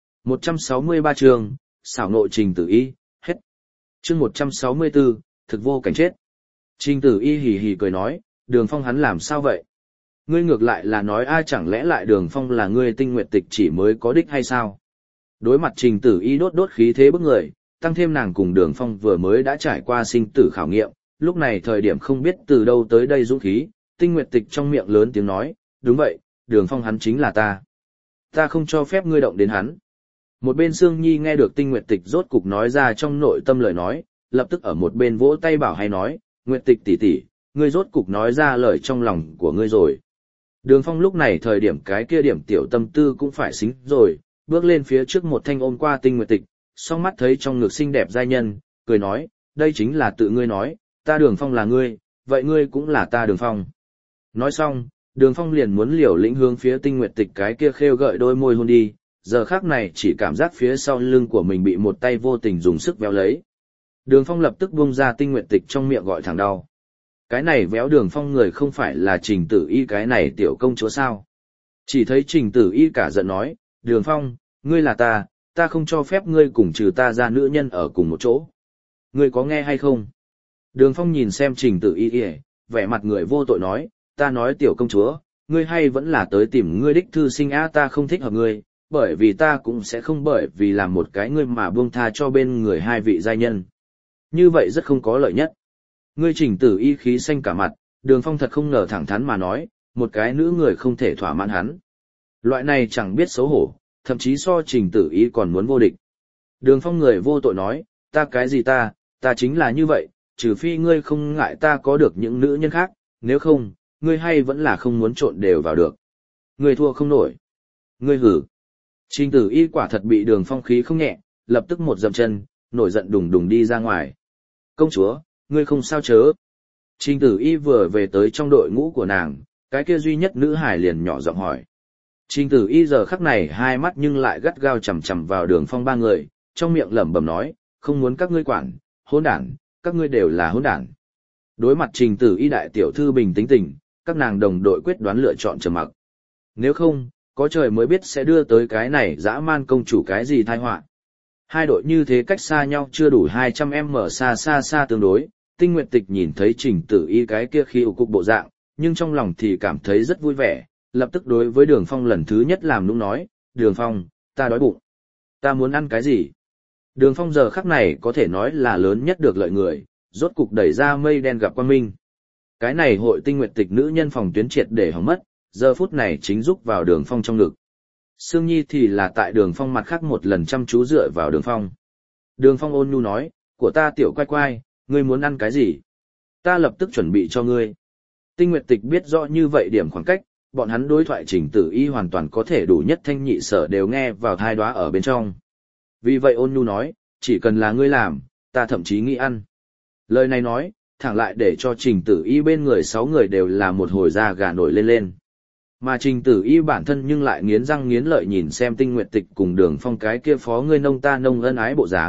163 chương, xảo nộ Trình Tử Y, hết. Chương 164, thực vô cảnh chết. Trình Tử Y hì hì cười nói, Đường Phong hắn làm sao vậy? Ngươi ngược lại là nói ai chẳng lẽ lại Đường Phong là ngươi Tinh Nguyệt Tịch chỉ mới có đích hay sao? Đối mặt Trình Tử Y đốt khí thế bức người, tăng thêm nàng cùng Đường Phong vừa mới đã trải qua sinh tử khảo nghiệm, lúc này thời điểm không biết từ đâu tới đây dũng khí, Tinh Nguyệt Tịch trong miệng lớn tiếng nói, đúng vậy, Đường Phong hắn chính là ta. Ta không cho phép ngươi động đến hắn. Một bên Sương Nhi nghe được Tinh Nguyệt Tịch rốt cục nói ra trong nội tâm lời nói, lập tức ở một bên vỗ tay bảo hay nói, Nguyệt Tịch tỷ tỷ, ngươi rốt cục nói ra lời trong lòng của ngươi rồi. Đường Phong lúc này thời điểm cái kia điểm tiểu tâm tư cũng phải xính rồi, bước lên phía trước một thanh ôm qua Tinh Nguyệt Tịch, song mắt thấy trong ngực xinh đẹp giai nhân, cười nói, đây chính là tự ngươi nói, ta Đường Phong là ngươi, vậy ngươi cũng là ta Đường Phong. Nói xong, Đường Phong liền muốn liều lĩnh hướng phía Tinh Nguyệt Tịch cái kia khêu gợi đôi môi hôn đi, giờ khác này chỉ cảm giác phía sau lưng của mình bị một tay vô tình dùng sức véo lấy. Đường Phong lập tức buông ra Tinh Nguyệt Tịch trong miệng gọi thẳng đau. Cái này véo Đường Phong người không phải là Trình Tử Y cái này tiểu công chúa sao? Chỉ thấy Trình Tử Y cả giận nói, Đường Phong, ngươi là ta không cho phép ngươi cùng trừ ta ra nữ nhân ở cùng một chỗ. Ngươi có nghe hay không? Đường Phong nhìn xem Trình Tử Y, vẻ mặt người vô tội nói, ta nói tiểu công chúa, ngươi hay vẫn là tới tìm ngươi đích thư sinh á, ta không thích hợp ngươi, bởi vì ta cũng sẽ không bởi vì làm một cái ngươi mà buông tha cho bên người hai vị giai nhân. Như vậy rất không có lợi nhất. Ngươi Trình Tử Y khí xanh cả mặt, Đường Phong thật không ngờ thẳng thắn mà nói, một cái nữ người không thể thỏa mãn hắn. Loại này chẳng biết xấu hổ, thậm chí so Trình Tử Y còn muốn vô địch. Đường Phong người vô tội nói, ta cái gì ta chính là như vậy, trừ phi ngươi không ngại ta có được những nữ nhân khác, nếu không, ngươi hay vẫn là không muốn trộn đều vào được. Ngươi thua không nổi. Ngươi hử. Trình Tử Y quả thật bị Đường Phong khí không nhẹ, lập tức một dậm chân, nổi giận đùng đùng đi ra ngoài. Công chúa, ngươi không sao chớ. Trình Tử Y vừa về tới trong đội ngũ của nàng, cái kia duy nhất nữ hải liền nhỏ giọng hỏi. Trình Tử Y giờ khắc này hai mắt nhưng lại gắt gao chằm chằm vào Đường Phong ba người, trong miệng lẩm bẩm nói, không muốn các ngươi quản, hỗn đản, các ngươi đều là hỗn đản. Đối mặt Trình Tử Y đại tiểu thư bình tĩnh tình, các nàng đồng đội quyết đoán lựa chọn trầm mặc. Nếu không, có trời mới biết sẽ đưa tới cái này dã man công chủ cái gì tai họa. Hai đội như thế cách xa nhau chưa đủ 200m xa tương đối, Tinh Nguyệt Tịch nhìn thấy Trình Tử Y cái kia khi ủ cục bộ dạng, nhưng trong lòng thì cảm thấy rất vui vẻ, lập tức đối với Đường Phong lần thứ nhất làm nũng nói, Đường Phong, ta đói bụng. Ta muốn ăn cái gì? Đường Phong giờ khắc này có thể nói là lớn nhất được lợi người, rốt cục đẩy ra mây đen gặp quang minh. Cái này hội Tinh Nguyệt Tịch nữ nhân phòng tuyến triệt để hỏng mất, giờ phút này chính rúc vào Đường Phong trong ngực. Sương Nhi thì là tại Đường Phong mặt khác một lần chăm chú dựa vào Đường Phong. Đường Phong ôn nhu nói, của ta tiểu quay quay, ngươi muốn ăn cái gì? Ta lập tức chuẩn bị cho ngươi. Tinh Nguyệt Tịch biết rõ như vậy điểm khoảng cách, bọn hắn đối thoại Trình Tử Y hoàn toàn có thể đủ nhất thanh nhị sở đều nghe vào thai đoá ở bên trong. Vì vậy ôn nhu nói, chỉ cần là ngươi làm, ta thậm chí nghĩ ăn. Lời này nói, thẳng lại để cho Trình Tử Y bên người 6 người đều là một hồi da gà nổi lên lên. Mà Trình Tử Y bản thân nhưng lại nghiến răng nghiến lợi nhìn xem Tinh Nguyệt Tịch cùng Đường Phong cái kia phó ngươi nông ta nông ân ái bộ dáng,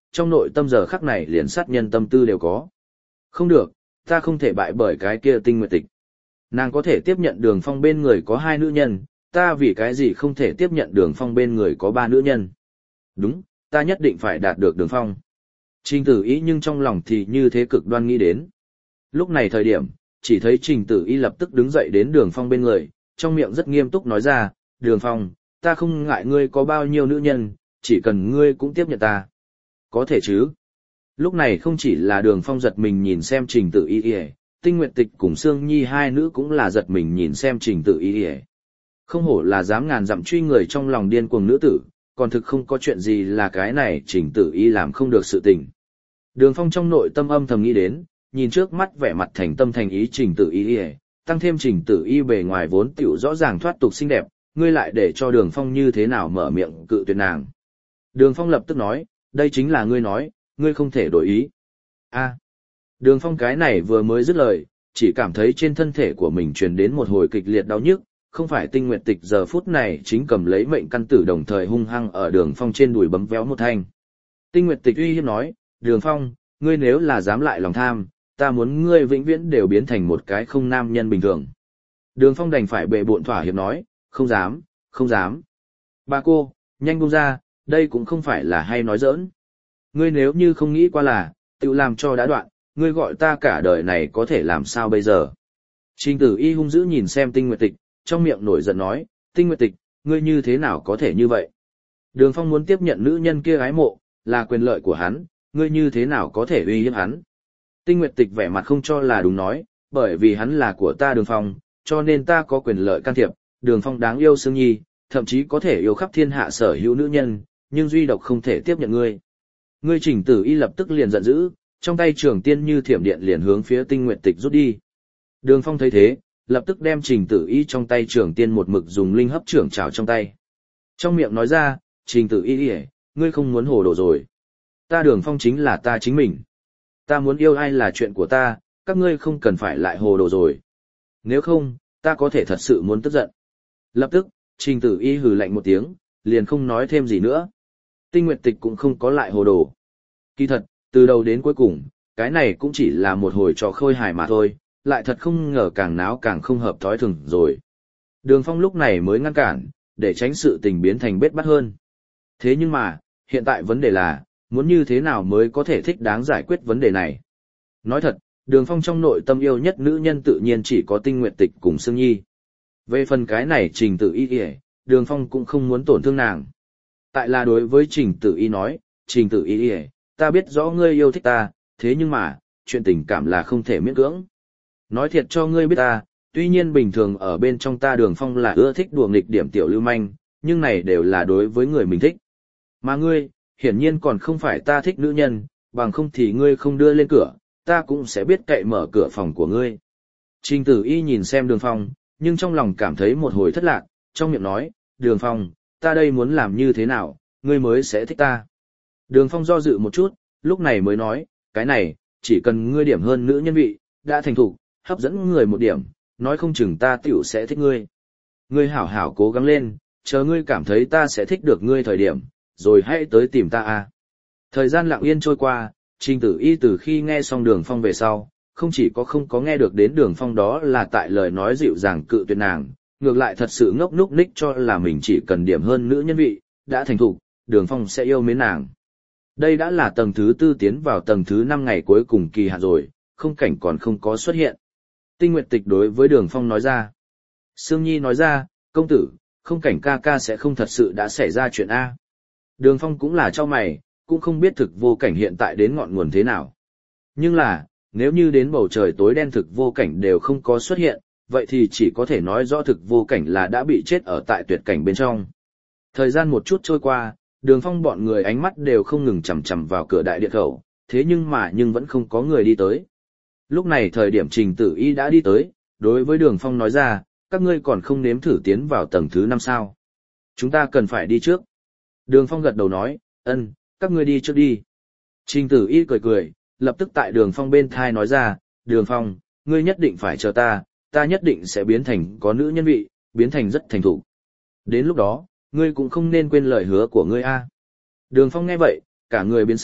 trong nội tâm giờ khắc này liền sát nhân tâm tư đều có. Không được, ta không thể bại bởi cái kia Tinh Nguyệt Tịch. Nàng có thể tiếp nhận Đường Phong bên người có 2 nữ nhân, ta vì cái gì không thể tiếp nhận Đường Phong bên người có 3 nữ nhân. Đúng, ta nhất định phải đạt được Đường Phong. Trình Tử Y nhưng trong lòng thì như thế cực đoan nghĩ đến. Lúc này thời điểm, chỉ thấy Trình Tử Y lập tức đứng dậy đến Đường Phong bên người, trong miệng rất nghiêm túc nói ra, Đường Phong, ta không ngại ngươi có bao nhiêu nữ nhân, chỉ cần ngươi cũng tiếp nhận ta. Có thể chứ? Lúc này không chỉ là Đường Phong giật mình nhìn xem Trình Tử Y, Tinh Nguyệt Tịch cùng Sương Nhi 2 nữ cũng là giật mình nhìn xem Trình Tử Y. Không hổ là dám ngàn dặm truy người trong lòng điên cuồng nữ tử, còn thực không có chuyện gì là cái này Trình Tử Y làm không được sự tình. Đường Phong trong nội tâm âm thầm nghĩ đến, nhìn trước mắt vẻ mặt thành tâm thành ý Trình Tử Y, tăng thêm Trình Tử Y bề ngoài vốn tiểu rõ ràng thoát tục xinh đẹp, ngươi lại để cho Đường Phong như thế nào mở miệng cự tuyệt nàng. Đường Phong lập tức nói, đây chính là ngươi nói, ngươi không thể đổi ý. A. Đường Phong cái này vừa mới dứt lời, chỉ cảm thấy trên thân thể của mình truyền đến một hồi kịch liệt đau nhức, không phải Tinh Nguyệt Tịch giờ phút này chính cầm lấy mệnh căn tử đồng thời hung hăng ở Đường Phong trên đùi bấm véo một thanh. Tinh Nguyệt Tịch uy hiếp nói, Đường Phong, ngươi nếu là dám lại lòng tham, ta muốn ngươi vĩnh viễn đều biến thành một cái không nam nhân bình thường. Đường Phong đành phải bệ bộn thỏa hiệp nói, không dám, không dám. Bà cô, nhanh buông ra, đây cũng không phải là hay nói giỡn. Ngươi nếu như không nghĩ qua là, tự làm cho đã đoạn, ngươi gọi ta cả đời này có thể làm sao bây giờ. Trình Tử Y hung dữ nhìn xem Tinh Nguyệt Tịch, trong miệng nổi giận nói, Tinh Nguyệt Tịch, ngươi như thế nào có thể như vậy? Đường Phong muốn tiếp nhận nữ nhân kia ái mộ, là quyền lợi của hắn, ngươi như thế nào có thể uy hiếp hắn? Tinh Nguyệt Tịch vẻ mặt không cho là đúng nói, bởi vì hắn là của ta Đường Phong, cho nên ta có quyền lợi can thiệp, Đường Phong đáng yêu Sương Nhi, thậm chí có thể yêu khắp thiên hạ sở hữu nữ nhân, nhưng duy độc không thể tiếp nhận ngươi. Ngươi Trình Tử Y lập tức liền giận dữ, trong tay trường tiên như thiểm điện liền hướng phía Tinh Nguyệt Tịch rút đi. Đường Phong thấy thế, lập tức đem Trình Tử Y trong tay trường tiên một mực dùng linh hấp trưởng trảo trong tay. Trong miệng nói ra, Trình Tử Y, ngươi không muốn hồ đồ rồi. Ta Đường Phong chính là ta chính mình. Ta muốn yêu ai là chuyện của ta, các ngươi không cần phải lại hồ đồ rồi. Nếu không, ta có thể thật sự muốn tức giận. Lập tức, Trình Tử Y hừ lạnh một tiếng, liền không nói thêm gì nữa. Tinh Nguyệt Tịch cũng không có lại hồ đồ. Kỳ thật, từ đầu đến cuối cùng, cái này cũng chỉ là một hồi trò khôi hài mà thôi, lại thật không ngờ càng náo càng không hợp thói thường rồi. Đường Phong lúc này mới ngăn cản, để tránh sự tình biến thành bết bát hơn. Thế nhưng mà, hiện tại vấn đề là, muốn như thế nào mới có thể thích đáng giải quyết vấn đề này. Nói thật, Đường Phong trong nội tâm yêu nhất nữ nhân tự nhiên chỉ có Tinh Nguyệt Tịch cùng Sương Nhi. Về phần cái này Trình Tử Y, Đường Phong cũng không muốn tổn thương nàng. Tại là đối với Trình Tử Y nói, Trình Tử Y, ta biết rõ ngươi yêu thích ta, thế nhưng mà, chuyện tình cảm là không thể miễn cưỡng. Nói thiệt cho ngươi biết ta, tuy nhiên bình thường ở bên trong ta Đường Phong là ưa thích đùa nghịch điểm tiểu lưu manh, nhưng này đều là đối với người mình thích. Mà ngươi, hiển nhiên còn không phải ta thích nữ nhân, bằng không thì ngươi không đưa lên cửa, ta cũng sẽ biết cậy mở cửa phòng của ngươi. Trình Tử Y nhìn xem Đường Phong, nhưng trong lòng cảm thấy một hồi thất lạc, trong miệng nói, Đường Phong, ta đây muốn làm như thế nào, ngươi mới sẽ thích ta. Đường Phong do dự một chút, lúc này mới nói, cái này, chỉ cần ngươi điểm hơn nữ nhân vị, đã thành thục, hấp dẫn người một điểm, nói không chừng ta tiểu sẽ thích ngươi. Ngươi hảo hảo cố gắng lên, chờ ngươi cảm thấy ta sẽ thích được ngươi thời điểm, rồi hãy tới tìm ta a. Thời gian lặng yên trôi qua, Trình Tử Y từ khi nghe xong Đường Phong về sau, không chỉ không có nghe được đến Đường Phong đó là tại lời nói dịu dàng cự tuyệt nàng, ngược lại thật sự ngốc núc ních cho là mình chỉ cần điểm hơn nữ nhân vị, đã thành thục, Đường Phong sẽ yêu mến nàng. Đây đã là tầng thứ 4 tiến vào tầng thứ 5 ngày cuối cùng kỳ hạn rồi, không cảnh còn không có xuất hiện. Tinh Nguyệt Tịch đối với Đường Phong nói ra. Sương Nhi nói ra, công tử, không cảnh ca ca sẽ không thật sự đã xảy ra chuyện A. Đường Phong cũng là cho mày, cũng không biết thực vô cảnh hiện tại đến ngọn nguồn thế nào. Nhưng là, nếu như đến bầu trời tối đen thực vô cảnh đều không có xuất hiện, vậy thì chỉ có thể nói rõ thực vô cảnh là đã bị chết ở tại tuyệt cảnh bên trong. Thời gian một chút trôi qua, Đường Phong bọn người ánh mắt đều không ngừng chằm chằm vào cửa đại điện khẩu, thế nhưng vẫn không có người đi tới. Lúc này thời điểm Trình Tử Y đã đi tới, đối với Đường Phong nói ra, các ngươi còn không nếm thử tiến vào tầng thứ 5 sao. Chúng ta cần phải đi trước. Đường Phong gật đầu nói, ân, các ngươi đi trước đi. Trình Tử Y cười cười, lập tức tại Đường Phong bên thai nói ra, Đường Phong, ngươi nhất định phải chờ ta, ta nhất định sẽ biến thành có nữ nhân vị, biến thành rất thành thục. Đến lúc đó, ngươi cũng không nên quên lời hứa của ngươi a. Đường Phong nghe vậy, cả người biến sắc,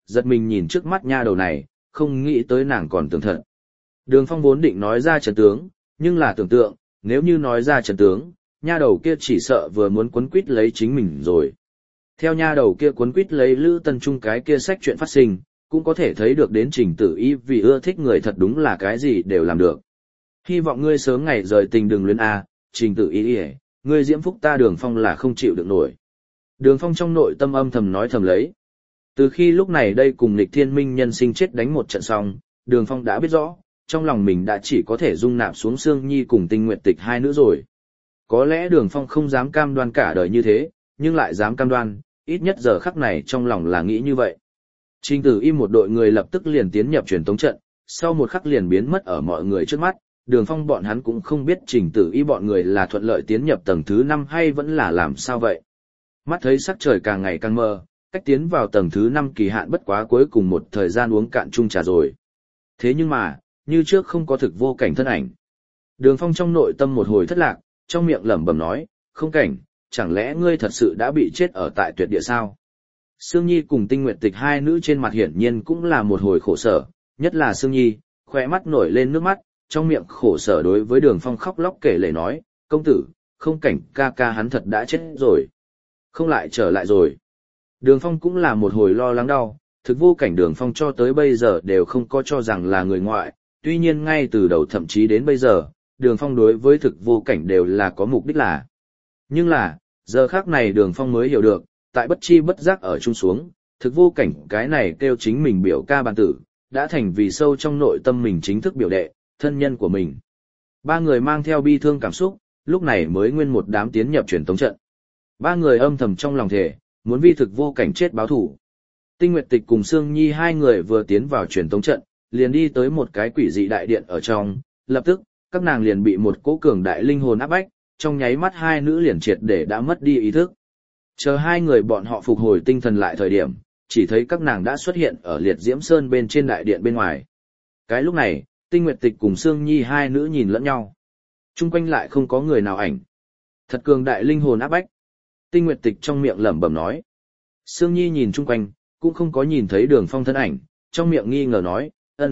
giật mình nhìn trước mắt nha đầu này, không nghĩ tới nàng còn tưởng thật. Đường Phong vốn định nói ra trận tướng, nhưng là tưởng tượng, nếu như nói ra trận tướng, nha đầu kia chỉ sợ vừa muốn quấn quýt lấy chính mình rồi. Theo nha đầu kia quấn quýt lấy Lữ Tân Trung cái kia sách chuyện phát sinh, cũng có thể thấy được đến Trình Tử Y vì ưa thích người thật đúng là cái gì đều làm được. Hy vọng ngươi sớm ngày rời tình đừng luyến a, Trình Tử Y, ngươi diễm phúc ta Đường Phong là không chịu được nổi. Đường Phong trong nội tâm âm thầm nói thầm lấy. Từ khi lúc này đây cùng Lịch Thiên Minh nhân sinh chết đánh một trận xong, Đường Phong đã biết rõ, trong lòng mình đã chỉ có thể dung nạp xuống Sương Nhi cùng Tinh Nguyệt Tịch hai nữ rồi. Có lẽ Đường Phong không dám cam đoan cả đời như thế, nhưng lại dám cam đoan, ít nhất giờ khắc này trong lòng là nghĩ như vậy. Trình Tử Y một đội người lập tức liền tiến nhập truyền tống trận, sau một khắc liền biến mất ở mọi người trước mắt, Đường Phong bọn hắn cũng không biết Trình Tử Y bọn người là thuận lợi tiến nhập tầng thứ 5 hay vẫn là làm sao vậy. Mắt thấy sắc trời càng ngày càng mờ, cách tiến vào tầng thứ 5 kỳ hạn bất quá cuối cùng một thời gian uống cạn chung trà rồi. Thế nhưng mà, như trước không có thực vô cảnh thân ảnh. Đường Phong trong nội tâm một hồi thất lạc, trong miệng lẩm bẩm nói, không cảnh, chẳng lẽ ngươi thật sự đã bị chết ở tại tuyệt địa sao? Sương Nhi cùng Tinh Nguyệt Tịch hai nữ trên mặt hiển nhiên cũng là một hồi khổ sở, nhất là Sương Nhi, khóe mắt nổi lên nước mắt, trong miệng khổ sở đối với Đường Phong khóc lóc kể lể nói, công tử, không cảnh ca ca hắn thật đã chết rồi. Không lại trở lại rồi. Đường Phong cũng là một hồi lo lắng đau, thực vô cảnh Đường Phong cho tới bây giờ đều không có cho rằng là người ngoại, tuy nhiên ngay từ đầu thậm chí đến bây giờ, Đường Phong đối với thực vô cảnh đều là có mục đích là. Nhưng là, giờ khác này Đường Phong mới hiểu được, tại bất chi bất giác ở chung xuống, thực vô cảnh cái này kêu chính mình biểu ca bản tử, đã thành vì sâu trong nội tâm mình chính thức biểu đệ, thân nhân của mình. Ba người mang theo bi thương cảm xúc, lúc này mới nguyên một đám tiến nhập truyền tống trận. Ba người âm thầm trong lòng thề, muốn vi thực vô cảnh chết báo thủ. Tinh Nguyệt Tịch cùng Sương Nhi hai người vừa tiến vào truyền tống trận, liền đi tới một cái quỷ dị đại điện ở trong, lập tức, các nàng liền bị một cỗ cường đại linh hồn áp bách, trong nháy mắt hai nữ liền triệt để đã mất đi ý thức. Chờ hai người bọn họ phục hồi tinh thần lại thời điểm, chỉ thấy các nàng đã xuất hiện ở Liệt Diễm Sơn bên trên đại điện bên ngoài. Cái lúc này, Tinh Nguyệt Tịch cùng Sương Nhi hai nữ nhìn lẫn nhau. Chung quanh lại không có người nào ảnh. Thật cường đại linh hồn áp bách. Tinh Nguyệt Tịch trong miệng lẩm bẩm nói. Sương Nhi nhìn chung quanh, cũng không có nhìn thấy Đường Phong thân ảnh, trong miệng nghi ngờ nói,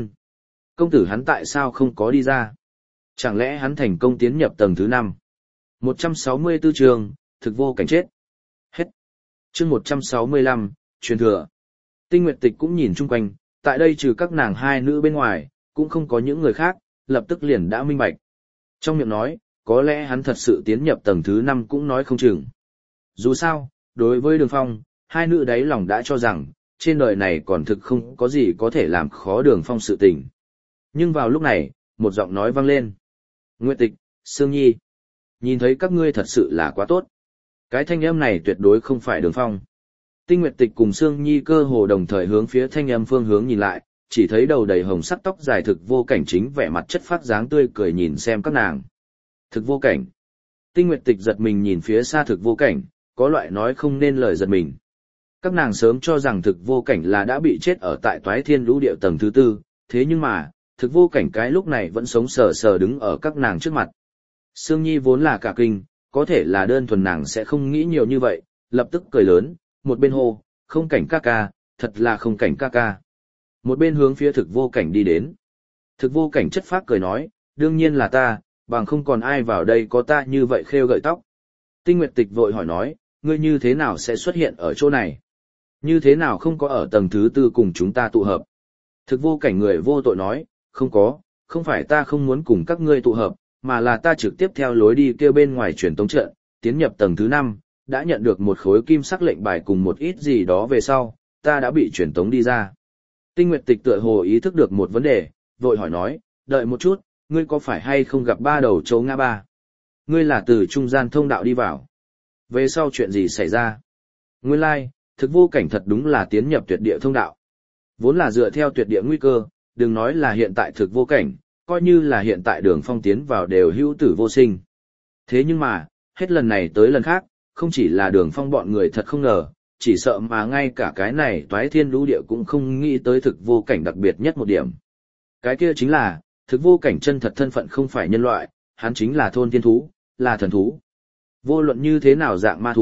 công tử hắn tại sao không có đi ra? Chẳng lẽ hắn thành công tiến nhập tầng thứ 5? 164 chương, thực vô cảnh chết. Hết. Chương 165, truyền thừa. Tinh Nguyệt Tịch cũng nhìn chung quanh, tại đây trừ các nàng hai nữ bên ngoài, cũng không có những người khác, lập tức liền đã minh bạch. Trong miệng nói, có lẽ hắn thật sự tiến nhập tầng thứ 5 cũng nói không chừng. Dù sao, đối với Đường Phong, hai nữ đáy lòng đã cho rằng, trên đời này còn thực không có gì có thể làm khó Đường Phong sự tình. Nhưng vào lúc này, một giọng nói vang lên. Nguyệt Tịch, Sương Nhi, nhìn thấy các ngươi thật sự là quá tốt. Cái thanh âm này tuyệt đối không phải Đường Phong. Tinh Nguyệt Tịch cùng Sương Nhi cơ hồ đồng thời hướng phía thanh âm phương hướng nhìn lại, chỉ thấy đầu đầy hồng sắc tóc dài thực vô cảnh chính vẻ mặt chất phát dáng tươi cười nhìn xem các nàng. Thực vô cảnh. Tinh Nguyệt Tịch giật mình nhìn phía xa thực vô cảnh, có loại nói không nên lời giật mình. Các nàng sớm cho rằng thực vô cảnh là đã bị chết ở tại Toái Thiên Lũ Điệu tầng thứ 4, thế nhưng mà, thực vô cảnh cái lúc này vẫn sống sờ sờ đứng ở các nàng trước mặt. Sương Nhi vốn là cả kinh, có thể là đơn thuần nàng sẽ không nghĩ nhiều như vậy, lập tức cười lớn, một bên hô, không cảnh ca ca, thật là không cảnh ca ca. Một bên hướng phía thực vô cảnh đi đến. Thực vô cảnh chất phác cười nói, đương nhiên là ta, bằng không còn ai vào đây có ta như vậy khêu gợi tóc. Tinh Nguyệt Tịch vội hỏi nói, ngươi như thế nào sẽ xuất hiện ở chỗ này? Như thế nào không có ở tầng thứ 4 cùng chúng ta tụ hợp? Thực vô cảnh người vô tội nói, không có, không phải ta không muốn cùng các ngươi tụ hợp, mà là ta trực tiếp theo lối đi kêu bên ngoài truyền tống trận, tiến nhập tầng thứ 5, đã nhận được một khối kim sắc lệnh bài cùng một ít gì đó về sau, ta đã bị truyền tống đi ra. Tinh Nguyệt Tịch tựa hồ ý thức được một vấn đề, vội hỏi nói, đợi một chút, ngươi có phải hay không gặp ba đầu chấu ngã ba? Ngươi là từ trung gian thông đạo đi vào. Về sau chuyện gì xảy ra? Nguyên lai, thực vô cảnh thật đúng là tiến nhập tuyệt địa thông đạo. Vốn là dựa theo tuyệt địa nguy cơ, đừng nói là hiện tại thực vô cảnh, coi như là hiện tại Đường Phong tiến vào đều hữu tử vô sinh. Thế nhưng mà, hết lần này tới lần khác, không chỉ là Đường Phong bọn người thật không ngờ, chỉ sợ mà ngay cả cái này Toái Thiên Lũ Địa cũng không nghĩ tới thực vô cảnh đặc biệt nhất một điểm. Cái kia chính là, thực vô cảnh chân thật thân phận không phải nhân loại, hắn chính là thôn thiên thú, là thần thú. Vô luận như thế nào dạng ma thú,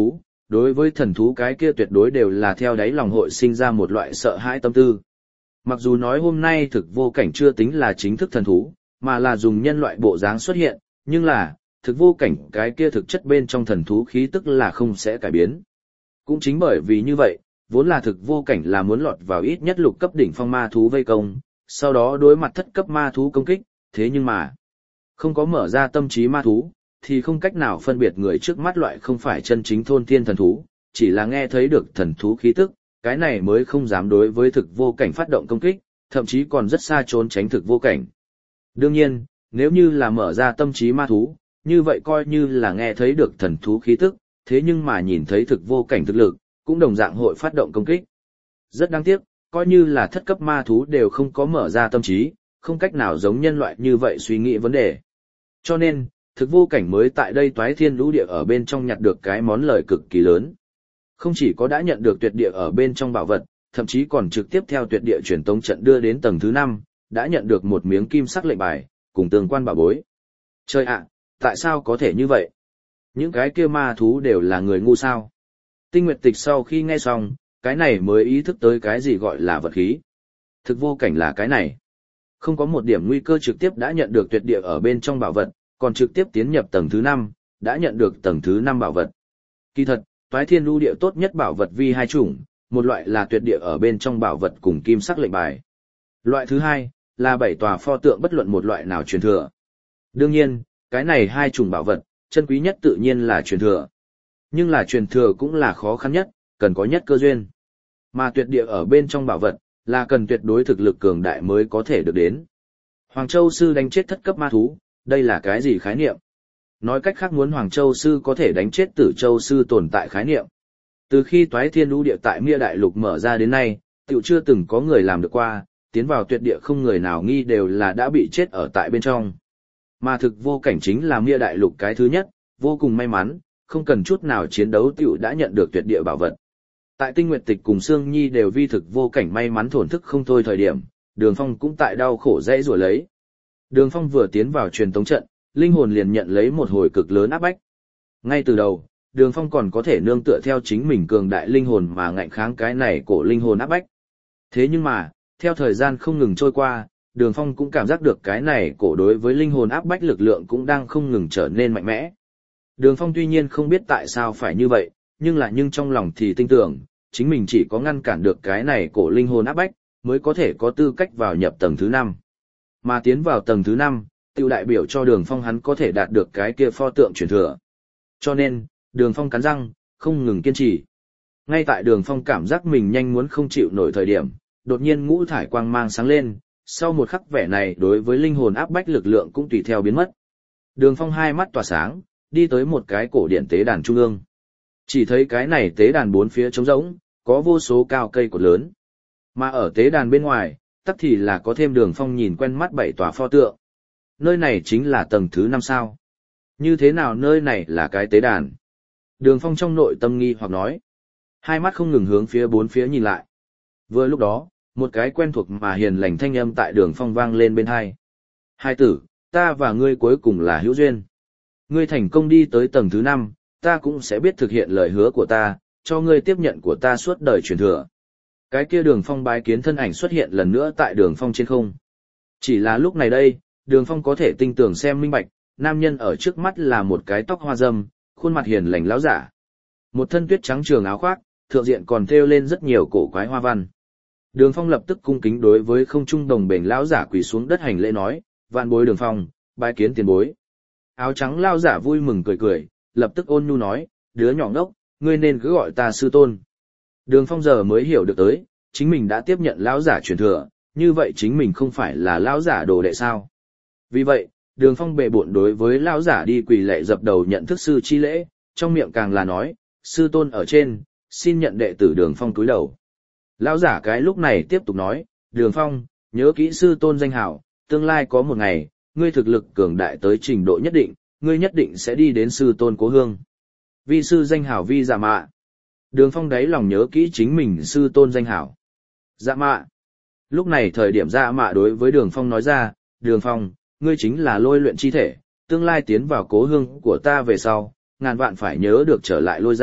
đối với thần thú cái kia tuyệt đối đều là theo đáy lòng hội sinh ra một loại sợ hãi tâm tư. Mặc dù nói hôm nay thực vô cảnh chưa tính là chính thức thần thú, mà là dùng nhân loại bộ dáng xuất hiện, nhưng là, thực vô cảnh cái kia thực chất bên trong thần thú khí tức là không sẽ cải biến. Cũng chính bởi vì như vậy, vốn là thực vô cảnh là muốn lọt vào ít nhất lục cấp đỉnh phong ma thú vây công, sau đó đối mặt thất cấp ma thú công kích, thế nhưng mà, không có mở ra tâm trí ma thú, thì không cách nào phân biệt người trước mắt loại không phải chân chính thôn thiên thần thú, chỉ là nghe thấy được thần thú khí tức, cái này mới không dám đối với thực vô cảnh phát động công kích, thậm chí còn rất xa trốn tránh thực vô cảnh. Đương nhiên, nếu như là mở ra tâm trí ma thú, như vậy coi như là nghe thấy được thần thú khí tức, thế nhưng mà nhìn thấy thực vô cảnh thực lực, cũng đồng dạng hội phát động công kích. Rất đáng tiếc, coi như là thất cấp ma thú đều không có mở ra tâm trí, không cách nào giống nhân loại như vậy suy nghĩ vấn đề. Cho nên, thực vô cảnh mới tại đây toái thiên lũ địa ở bên trong nhặt được cái món lời cực kỳ lớn. Không chỉ có đã nhận được tuyệt địa ở bên trong bảo vật, thậm chí còn trực tiếp theo tuyệt địa truyền tống trận đưa đến tầng thứ 5, đã nhận được một miếng kim sắc lệnh bài, cùng tương quan bảo bối. Trời ạ, tại sao có thể như vậy? Những cái kia ma thú đều là người ngu sao? Tinh Nguyệt Tịch sau khi nghe xong, cái này mới ý thức tới cái gì gọi là vật khí. Thực vô cảnh là cái này. Không có một điểm nguy cơ trực tiếp đã nhận được tuyệt địa ở bên trong bảo vật, còn trực tiếp tiến nhập tầng thứ 5, đã nhận được tầng thứ 5 bảo vật. Kỳ thật, toái thiên lưu địa tốt nhất bảo vật vi hai chủng, một loại là tuyệt địa ở bên trong bảo vật cùng kim sắc lệnh bài. Loại thứ hai, là 7 tòa pho tượng bất luận một loại nào truyền thừa. Đương nhiên, cái này hai chủng bảo vật, chân quý nhất tự nhiên là truyền thừa. Nhưng là truyền thừa cũng là khó khăn nhất, cần có nhất cơ duyên. Mà tuyệt địa ở bên trong bảo vật, là cần tuyệt đối thực lực cường đại mới có thể được đến. Hoàng Châu Sư đánh chết thất cấp ma thú, đây là cái gì khái niệm? Nói cách khác muốn Hoàng Châu Sư có thể đánh chết Tử Châu Sư tồn tại khái niệm. Từ khi toái thiên lũ địa tại Mia Đại Lục mở ra đến nay, tiểu chưa từng có người làm được qua, tiến vào tuyệt địa không người nào nghi đều là đã bị chết ở tại bên trong. Mà thực vô cảnh chính là Mia Đại Lục cái thứ nhất, vô cùng may mắn, không cần chút nào chiến đấu tiểu đã nhận được tuyệt địa bảo vật. Tại Tinh Nguyệt Tịch cùng Sương Nhi đều vi thực vô cảnh may mắn thổn thức không thôi thời điểm, Đường Phong cũng tại đau khổ dãy rủa lấy. Đường Phong vừa tiến vào truyền tống trận, linh hồn liền nhận lấy một hồi cực lớn áp bách. Ngay từ đầu, Đường Phong còn có thể nương tựa theo chính mình cường đại linh hồn mà ngạnh kháng cái này cổ linh hồn áp bách. Thế nhưng mà, theo thời gian không ngừng trôi qua, Đường Phong cũng cảm giác được cái này cổ đối với linh hồn áp bách lực lượng cũng đang không ngừng trở nên mạnh mẽ. Đường Phong tuy nhiên không biết tại sao phải như vậy, nhưng trong lòng thì tin tưởng, chính mình chỉ có ngăn cản được cái này cổ linh hồn áp bách, mới có thể có tư cách vào nhập tầng thứ 5. Mà tiến vào tầng thứ 5, tiêu đại biểu cho Đường Phong hắn có thể đạt được cái kia pho tượng truyền thừa. Cho nên, Đường Phong cắn răng, không ngừng kiên trì. Ngay tại Đường Phong cảm giác mình nhanh muốn không chịu nổi thời điểm, đột nhiên ngũ thải quang mang sáng lên, sau một khắc vẻ này đối với linh hồn áp bách lực lượng cũng tùy theo biến mất. Đường Phong hai mắt tỏa sáng, đi tới một cái cổ điển tế đàn trung ương. Chỉ thấy cái này tế đàn bốn phía trống rỗng, có vô số cao cây cột lớn. Mà ở tế đàn bên ngoài, tắc thì là có thêm Đường Phong nhìn quen mắt 7 tòa pho tượng. Nơi này chính là tầng thứ 5 sao. Như thế nào nơi này là cái tế đàn? Đường Phong trong nội tâm nghi hoặc nói. Hai mắt không ngừng hướng phía bốn phía nhìn lại. Vừa lúc đó, một cái quen thuộc mà hiền lành thanh âm tại Đường Phong vang lên bên tai. Hai tử, ta và ngươi cuối cùng là hữu duyên. Ngươi thành công đi tới tầng thứ 5, ta cũng sẽ biết thực hiện lời hứa của ta, cho ngươi tiếp nhận của ta suốt đời truyền thừa. Cái kia Đường Phong bái kiến thân ảnh xuất hiện lần nữa tại Đường Phong trên không. Chỉ là lúc này đây, Đường Phong có thể tinh tường xem minh bạch, nam nhân ở trước mắt là một cái tóc hoa râm, khuôn mặt hiền lành lão giả. Một thân tuyết trắng trường áo khoác, thượng diện còn thêu lên rất nhiều cổ quái hoa văn. Đường Phong lập tức cung kính đối với không trung đồng bền lão giả quỳ xuống đất hành lễ nói, vạn bối Đường Phong, bái kiến tiền bối. Áo trắng lão giả vui mừng cười cười, lập tức ôn nhu nói, đứa nhỏ ngốc, ngươi nên cứ gọi ta sư tôn. Đường Phong giờ mới hiểu được tới, chính mình đã tiếp nhận lão giả truyền thừa, như vậy chính mình không phải là lão giả đồ đệ sao. Vì vậy, Đường Phong bệ bội đối với lão giả đi quỳ lạy dập đầu nhận thức sư chi lễ, trong miệng càng là nói, sư tôn ở trên, xin nhận đệ tử Đường Phong cúi đầu. Lão giả cái lúc này tiếp tục nói, Đường Phong, nhớ kỹ sư tôn danh hào, tương lai có một ngày, ngươi thực lực cường đại tới trình độ nhất định, ngươi nhất định sẽ đi đến sư tôn cố hương. Vi sư danh hào Vi Dạ Mạ. Đường Phong đáy lòng nhớ kỹ chính mình sư tôn danh hào. Dạ Mạ. Lúc này thời điểm Dạ Mạ đối với Đường Phong nói ra, Đường Phong, ngươi chính là lôi luyện chi thể, tương lai tiến vào cố hương của ta về sau, ngàn vạn phải nhớ được trở lại lôi ra,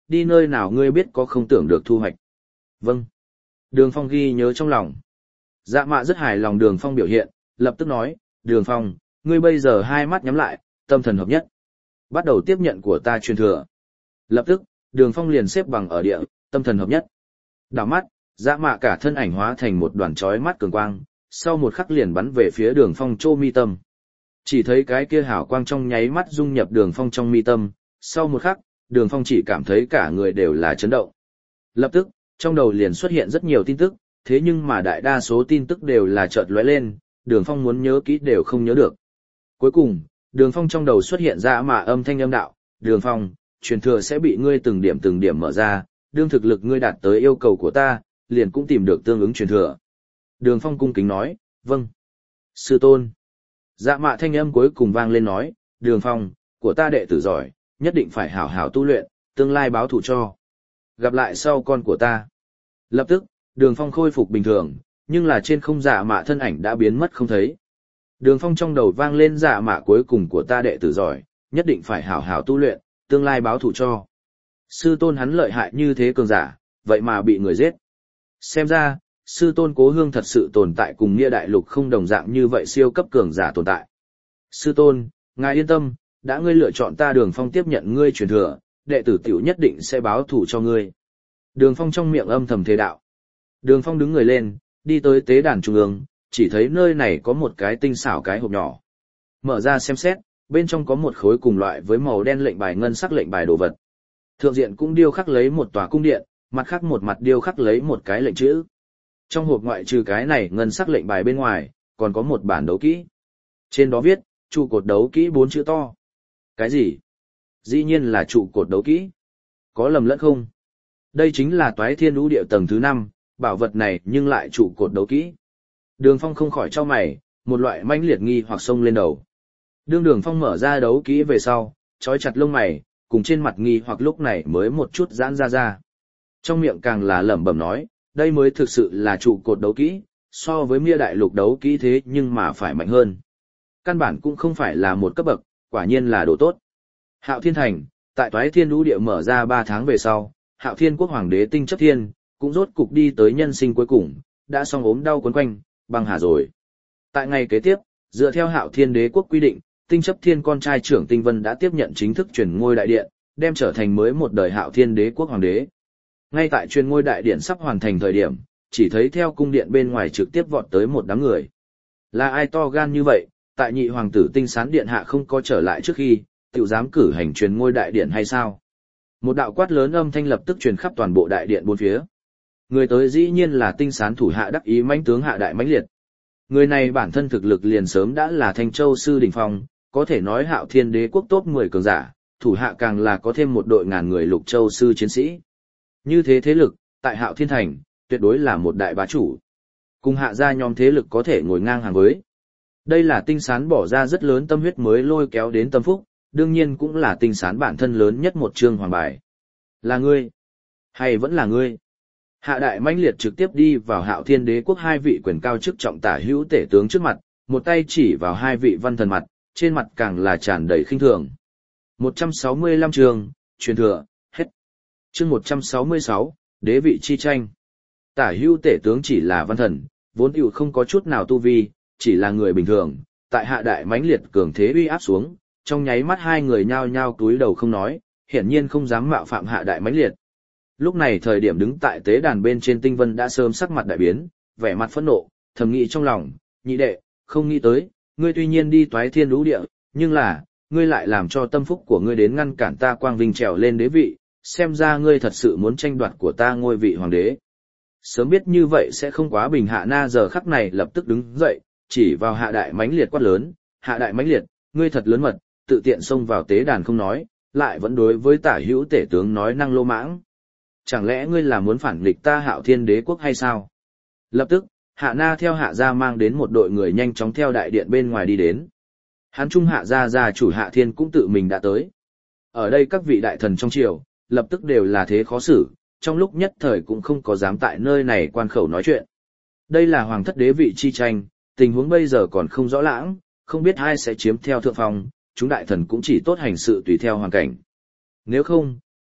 đi nơi nào ngươi biết có không tưởng được thu hoạch. Vâng. Đường Phong ghi nhớ trong lòng. Dạ mạ rất hài lòng Đường Phong biểu hiện, lập tức nói, Đường Phong, ngươi bây giờ hai mắt nhắm lại, tâm thần hợp nhất. Bắt đầu tiếp nhận của ta truyền thừa. Lập tức, Đường Phong liền xếp bằng ở địa, tâm thần hợp nhất. Đảo mắt, dạ mạ cả thân ảnh hóa thành một đoàn chói mắt cường quang, sau một khắc liền bắn về phía Đường Phong chô mi tâm. Chỉ thấy cái kia hào quang trong nháy mắt dung nhập Đường Phong trong mi tâm, sau một khắc, Đường Phong chỉ cảm thấy cả người đều là chấn động. Lập tức, trong đầu liền xuất hiện rất nhiều tin tức, thế nhưng mà đại đa số tin tức đều là chợt lóe lên, Đường Phong muốn nhớ kỹ đều không nhớ được. Cuối cùng, Đường Phong trong đầu xuất hiện ra mà âm thanh âm đạo, Đường Phong, truyền thừa sẽ bị ngươi từng điểm mở ra, đương thực lực ngươi đạt tới yêu cầu của ta, liền cũng tìm được tương ứng truyền thừa. Đường Phong cung kính nói, vâng. Sư tôn. Dạ mạ thanh âm cuối cùng vang lên nói, Đường Phong, của ta đệ tử giỏi, nhất định phải hảo hảo tu luyện, tương lai báo thù cho. Gặp lại sau con của ta. Lập tức, Đường Phong khôi phục bình thường, nhưng là trên không dạ mạ thân ảnh đã biến mất không thấy. Đường Phong trong đầu vang lên dạ mạ cuối cùng của ta đệ tử giỏi, nhất định phải hảo hảo tu luyện, tương lai báo thù cho. Sư tôn hắn lợi hại như thế cường giả, vậy mà bị người giết. Xem ra, sư tôn cố hương thật sự tồn tại cùng Nghĩa Đại Lục không đồng dạng như vậy siêu cấp cường giả tồn tại. Sư tôn, ngài yên tâm, đã ngươi lựa chọn ta Đường Phong tiếp nhận ngươi truyền thừa, đệ tử tiểu nhất định sẽ báo thù cho ngươi. Đường Phong trong miệng âm thầm thề đạo. Đường Phong đứng người lên, đi tới tế đàn trung ương, chỉ thấy nơi này có một cái tinh xảo cái hộp nhỏ. Mở ra xem xét, bên trong có một khối cùng loại với màu đen lệnh bài ngân sắc lệnh bài đồ vật. Thượng diện cũng điêu khắc lấy một tòa cung điện, mặt khác một mặt điêu khắc lấy một cái lệnh chữ. Trong hộp ngoại trừ cái này ngân sắc lệnh bài bên ngoài, còn có một bản đấu kỹ. Trên đó viết, trụ cột đấu kỹ 4 chữ to. Cái gì? Dĩ nhiên là trụ cột đấu kỹ. Có lầm lẫn không? Đây chính là Toái Thiên Lũ Địa tầng thứ 5, bảo vật này nhưng lại trụ cột đấu kỹ. Đường Phong không khỏi chau mày, một loại mãnh liệt nghi hoặc xông lên đầu. Đường Phong mở ra đấu kỹ về sau, trói chặt lông mày, cùng trên mặt nghi hoặc lúc này mới một chút giãn ra. Trong miệng càng là lẩm bẩm nói, đây mới thực sự là trụ cột đấu kỹ, so với Nghĩa Đại Lục đấu kỹ thế nhưng mà phải mạnh hơn. Căn bản cũng không phải là một cấp bậc, quả nhiên là đồ tốt. Hạo Thiên Thành, tại Toái Thiên Lũ Địa mở ra 3 tháng về sau, Hạo Thiên Quốc Hoàng đế Tinh Chấp Thiên, cũng rốt cục đi tới nhân sinh cuối cùng, đã xong ốm đau quấn quanh, băng hà rồi. Tại ngày kế tiếp, dựa theo Hạo Thiên Đế quốc quy định, Tinh Chấp Thiên con trai trưởng Tinh Vân đã tiếp nhận chính thức truyền ngôi đại điện, đem trở thành mới một đời Hạo Thiên Đế quốc hoàng đế. Ngay tại truyền ngôi đại điện sắp hoàn thành thời điểm, chỉ thấy theo cung điện bên ngoài trực tiếp vọt tới một đám người. Là ai to gan như vậy, tại nhị hoàng tử Tinh Sán điện hạ không có trở lại trước khi, tiểu dám cử hành truyền ngôi đại điện hay sao? Một đạo quát lớn âm thanh lập tức truyền khắp toàn bộ đại điện bốn phía. Người tới dĩ nhiên là Tinh Sán thủ hạ đắc ý mãnh tướng Hạ Đại Mãnh Liệt. Người này bản thân thực lực liền sớm đã là Thanh Châu sư đỉnh phong, có thể nói Hạo Thiên Đế quốc top 10 cường giả, thủ hạ càng là có thêm một đội ngàn người Lục Châu sư chiến sĩ. Như thế thế lực, tại Hạo Thiên thành, tuyệt đối là một đại bá chủ. Cùng hạ gia nhóm thế lực có thể ngồi ngang hàng với. Đây là Tinh Sán bỏ ra rất lớn tâm huyết mới lôi kéo đến tâm phúc, đương nhiên cũng là Tinh Sán bản thân lớn nhất một chương hoàng bài. Là ngươi? Hay vẫn là ngươi? Hạ Đại Mãnh Liệt trực tiếp đi vào Hạo Thiên Đế quốc 2 vị quyền cao chức trọng tả hữu tể tướng trước mặt, một tay chỉ vào 2 vị văn thần mặt, trên mặt càng là tràn đầy khinh thường. 165 chương, truyền thừa, hết. Chương 166, đế vị chi tranh. Tả hữu tể tướng chỉ là văn thần, vốn hữu không có chút nào tu vi, chỉ là người bình thường, tại Hạ Đại Mãnh Liệt cường thế uy áp xuống, trong nháy mắt 2 người nhao nhao túi đầu không nói, hiển nhiên không dám mạo phạm Hạ Đại Mãnh Liệt. Lúc này thời điểm đứng tại tế đàn bên trên Tinh Vân đã sớm sắc mặt đại biến, vẻ mặt phẫn nộ, thầm nghĩ trong lòng, nhị đệ, không nghĩ tới, ngươi tuy nhiên đi Toái Thiên Lũ Địa, nhưng là, ngươi lại làm cho tâm phúc của ngươi đến ngăn cản ta quang vinh trèo lên đế vị, xem ra ngươi thật sự muốn tranh đoạt của ta ngôi vị hoàng đế. Sớm biết như vậy sẽ không quá bình. Hạ Na giờ khắc này lập tức đứng dậy, chỉ vào Hạ Đại Mãnh Liệt quát lớn, Hạ Đại Mãnh Liệt, ngươi thật lớn mật, tự tiện xông vào tế đàn không nói, lại vẫn đối với tả hữu tể tướng nói năng lô mãng. Chẳng lẽ ngươi là muốn phản nghịch ta Hạo Thiên Đế quốc hay sao? Lập tức, Hạ Na theo Hạ gia mang đến một đội người nhanh chóng theo đại điện bên ngoài đi đến. Hán Trung Hạ gia gia chủ Hạ Thiên cũng tự mình đã tới. Ở đây các vị đại thần trong triều, lập tức đều là thế khó xử, trong lúc nhất thời cũng không có dám tại nơi này quan khẩu nói chuyện. Đây là hoàng thất đế vị chi tranh, tình huống bây giờ còn không rõ lãng, không biết ai sẽ chiếm theo thượng phong, chúng đại thần cũng chỉ tốt hành sự tùy theo hoàn cảnh. Nếu không,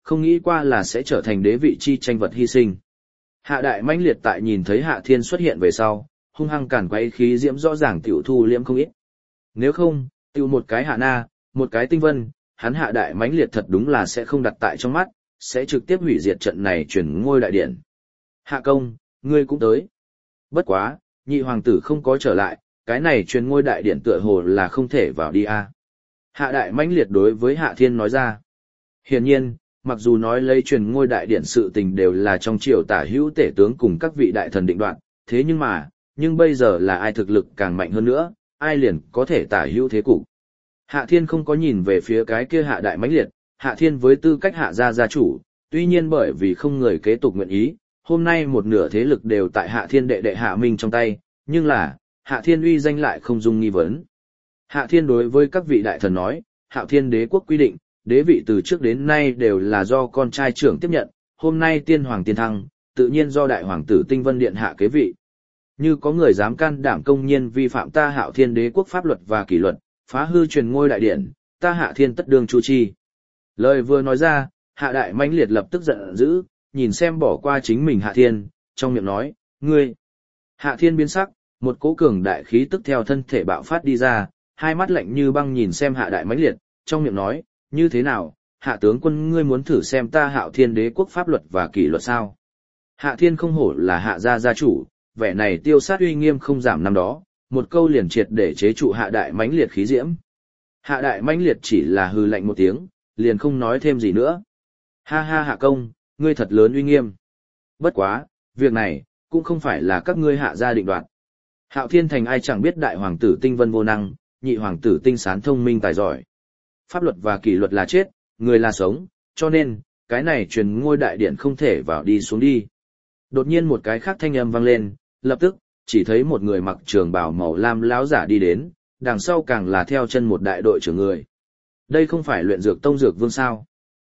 không nghĩ qua là sẽ trở thành đế vị chi tranh vật hy sinh. Hạ đại mãnh liệt tại nhìn thấy Hạ Thiên xuất hiện về sau, hung hăng càn quấy khí diễm rõ ràng tiểu thu liễm không ít. Nếu không, tiểu một cái Hạ Na, một cái Tinh Vân, hắn Hạ đại mãnh liệt thật đúng là sẽ không đặt tại trong mắt, sẽ trực tiếp hủy diệt trận này chuyển ngôi đại điện. Hạ công, ngươi cũng tới. Bất quá, nhị hoàng tử không có trở lại, cái này truyền ngôi đại điện tựa hồ là không thể vào đi a. Hạ đại mãnh liệt đối với Hạ Thiên nói ra. Hiển nhiên, mặc dù nói lấy truyền ngôi đại điện sự tình đều là trong triều tả hữu tể tướng cùng các vị đại thần định đoạt, thế nhưng bây giờ là ai thực lực càng mạnh hơn nữa, ai liền có thể tả hữu thế cục. Hạ Thiên không có nhìn về phía cái kia Hạ đại mãnh liệt, Hạ Thiên với tư cách Hạ gia gia chủ, tuy nhiên bởi vì không người kế tục nguyện ý, hôm nay một nửa thế lực đều tại Hạ Thiên đệ đệ Hạ Minh trong tay, nhưng là, Hạ Thiên uy danh lại không dung nghi vấn. Hạ Thiên đối với các vị đại thần nói, Hạo Thiên đế quốc quy định, đế vị từ trước đến nay đều là do con trai trưởng tiếp nhận, hôm nay tiên hoàng tiên thăng, tự nhiên do đại hoàng tử Tinh Vân Điện hạ kế vị. Như có người dám can đảm công nhiên vi phạm ta Hạo Thiên đế quốc pháp luật và kỷ luật, phá hư truyền ngôi đại điện, ta Hạ Thiên tất đương chu chi. Lời vừa nói ra, Hạ đại mãnh liệt lập tức giận dữ, nhìn xem bỏ qua chính mình Hạ Thiên, trong miệng nói, ngươi. Hạ Thiên biến sắc, một cỗ cường đại khí tức theo thân thể bạo phát đi ra, hai mắt lạnh như băng nhìn xem Hạ đại mãnh liệt, trong miệng nói, như thế nào, Hạ tướng quân ngươi muốn thử xem ta Hạo Thiên đế quốc pháp luật và kỷ luật sao? Hạ Thiên không hổ là Hạ gia gia chủ, vẻ này tiêu sát uy nghiêm không giảm năm đó, một câu liền triệt để chế trụ Hạ đại mãnh liệt khí diễm. Hạ đại mãnh liệt chỉ là hừ lạnh một tiếng, liền không nói thêm gì nữa. Ha ha Hạ công, ngươi thật lớn uy nghiêm. Bất quá, việc này, cũng không phải là các ngươi Hạ gia định đoạt. Hạo Thiên thành ai chẳng biết đại hoàng tử Tinh Vân vô năng, nhị hoàng tử Tinh Sán thông minh tài giỏi. Pháp luật và kỷ luật là chết, người là sống, cho nên, cái này truyền ngôi đại điện không thể vào đi xuống đi. Đột nhiên một cái khác thanh âm vang lên, lập tức, chỉ thấy một người mặc trường bào màu lam láo giả đi đến, đằng sau càng là theo chân một đại đội trưởng người. Đây không phải luyện dược tông dược vương sao?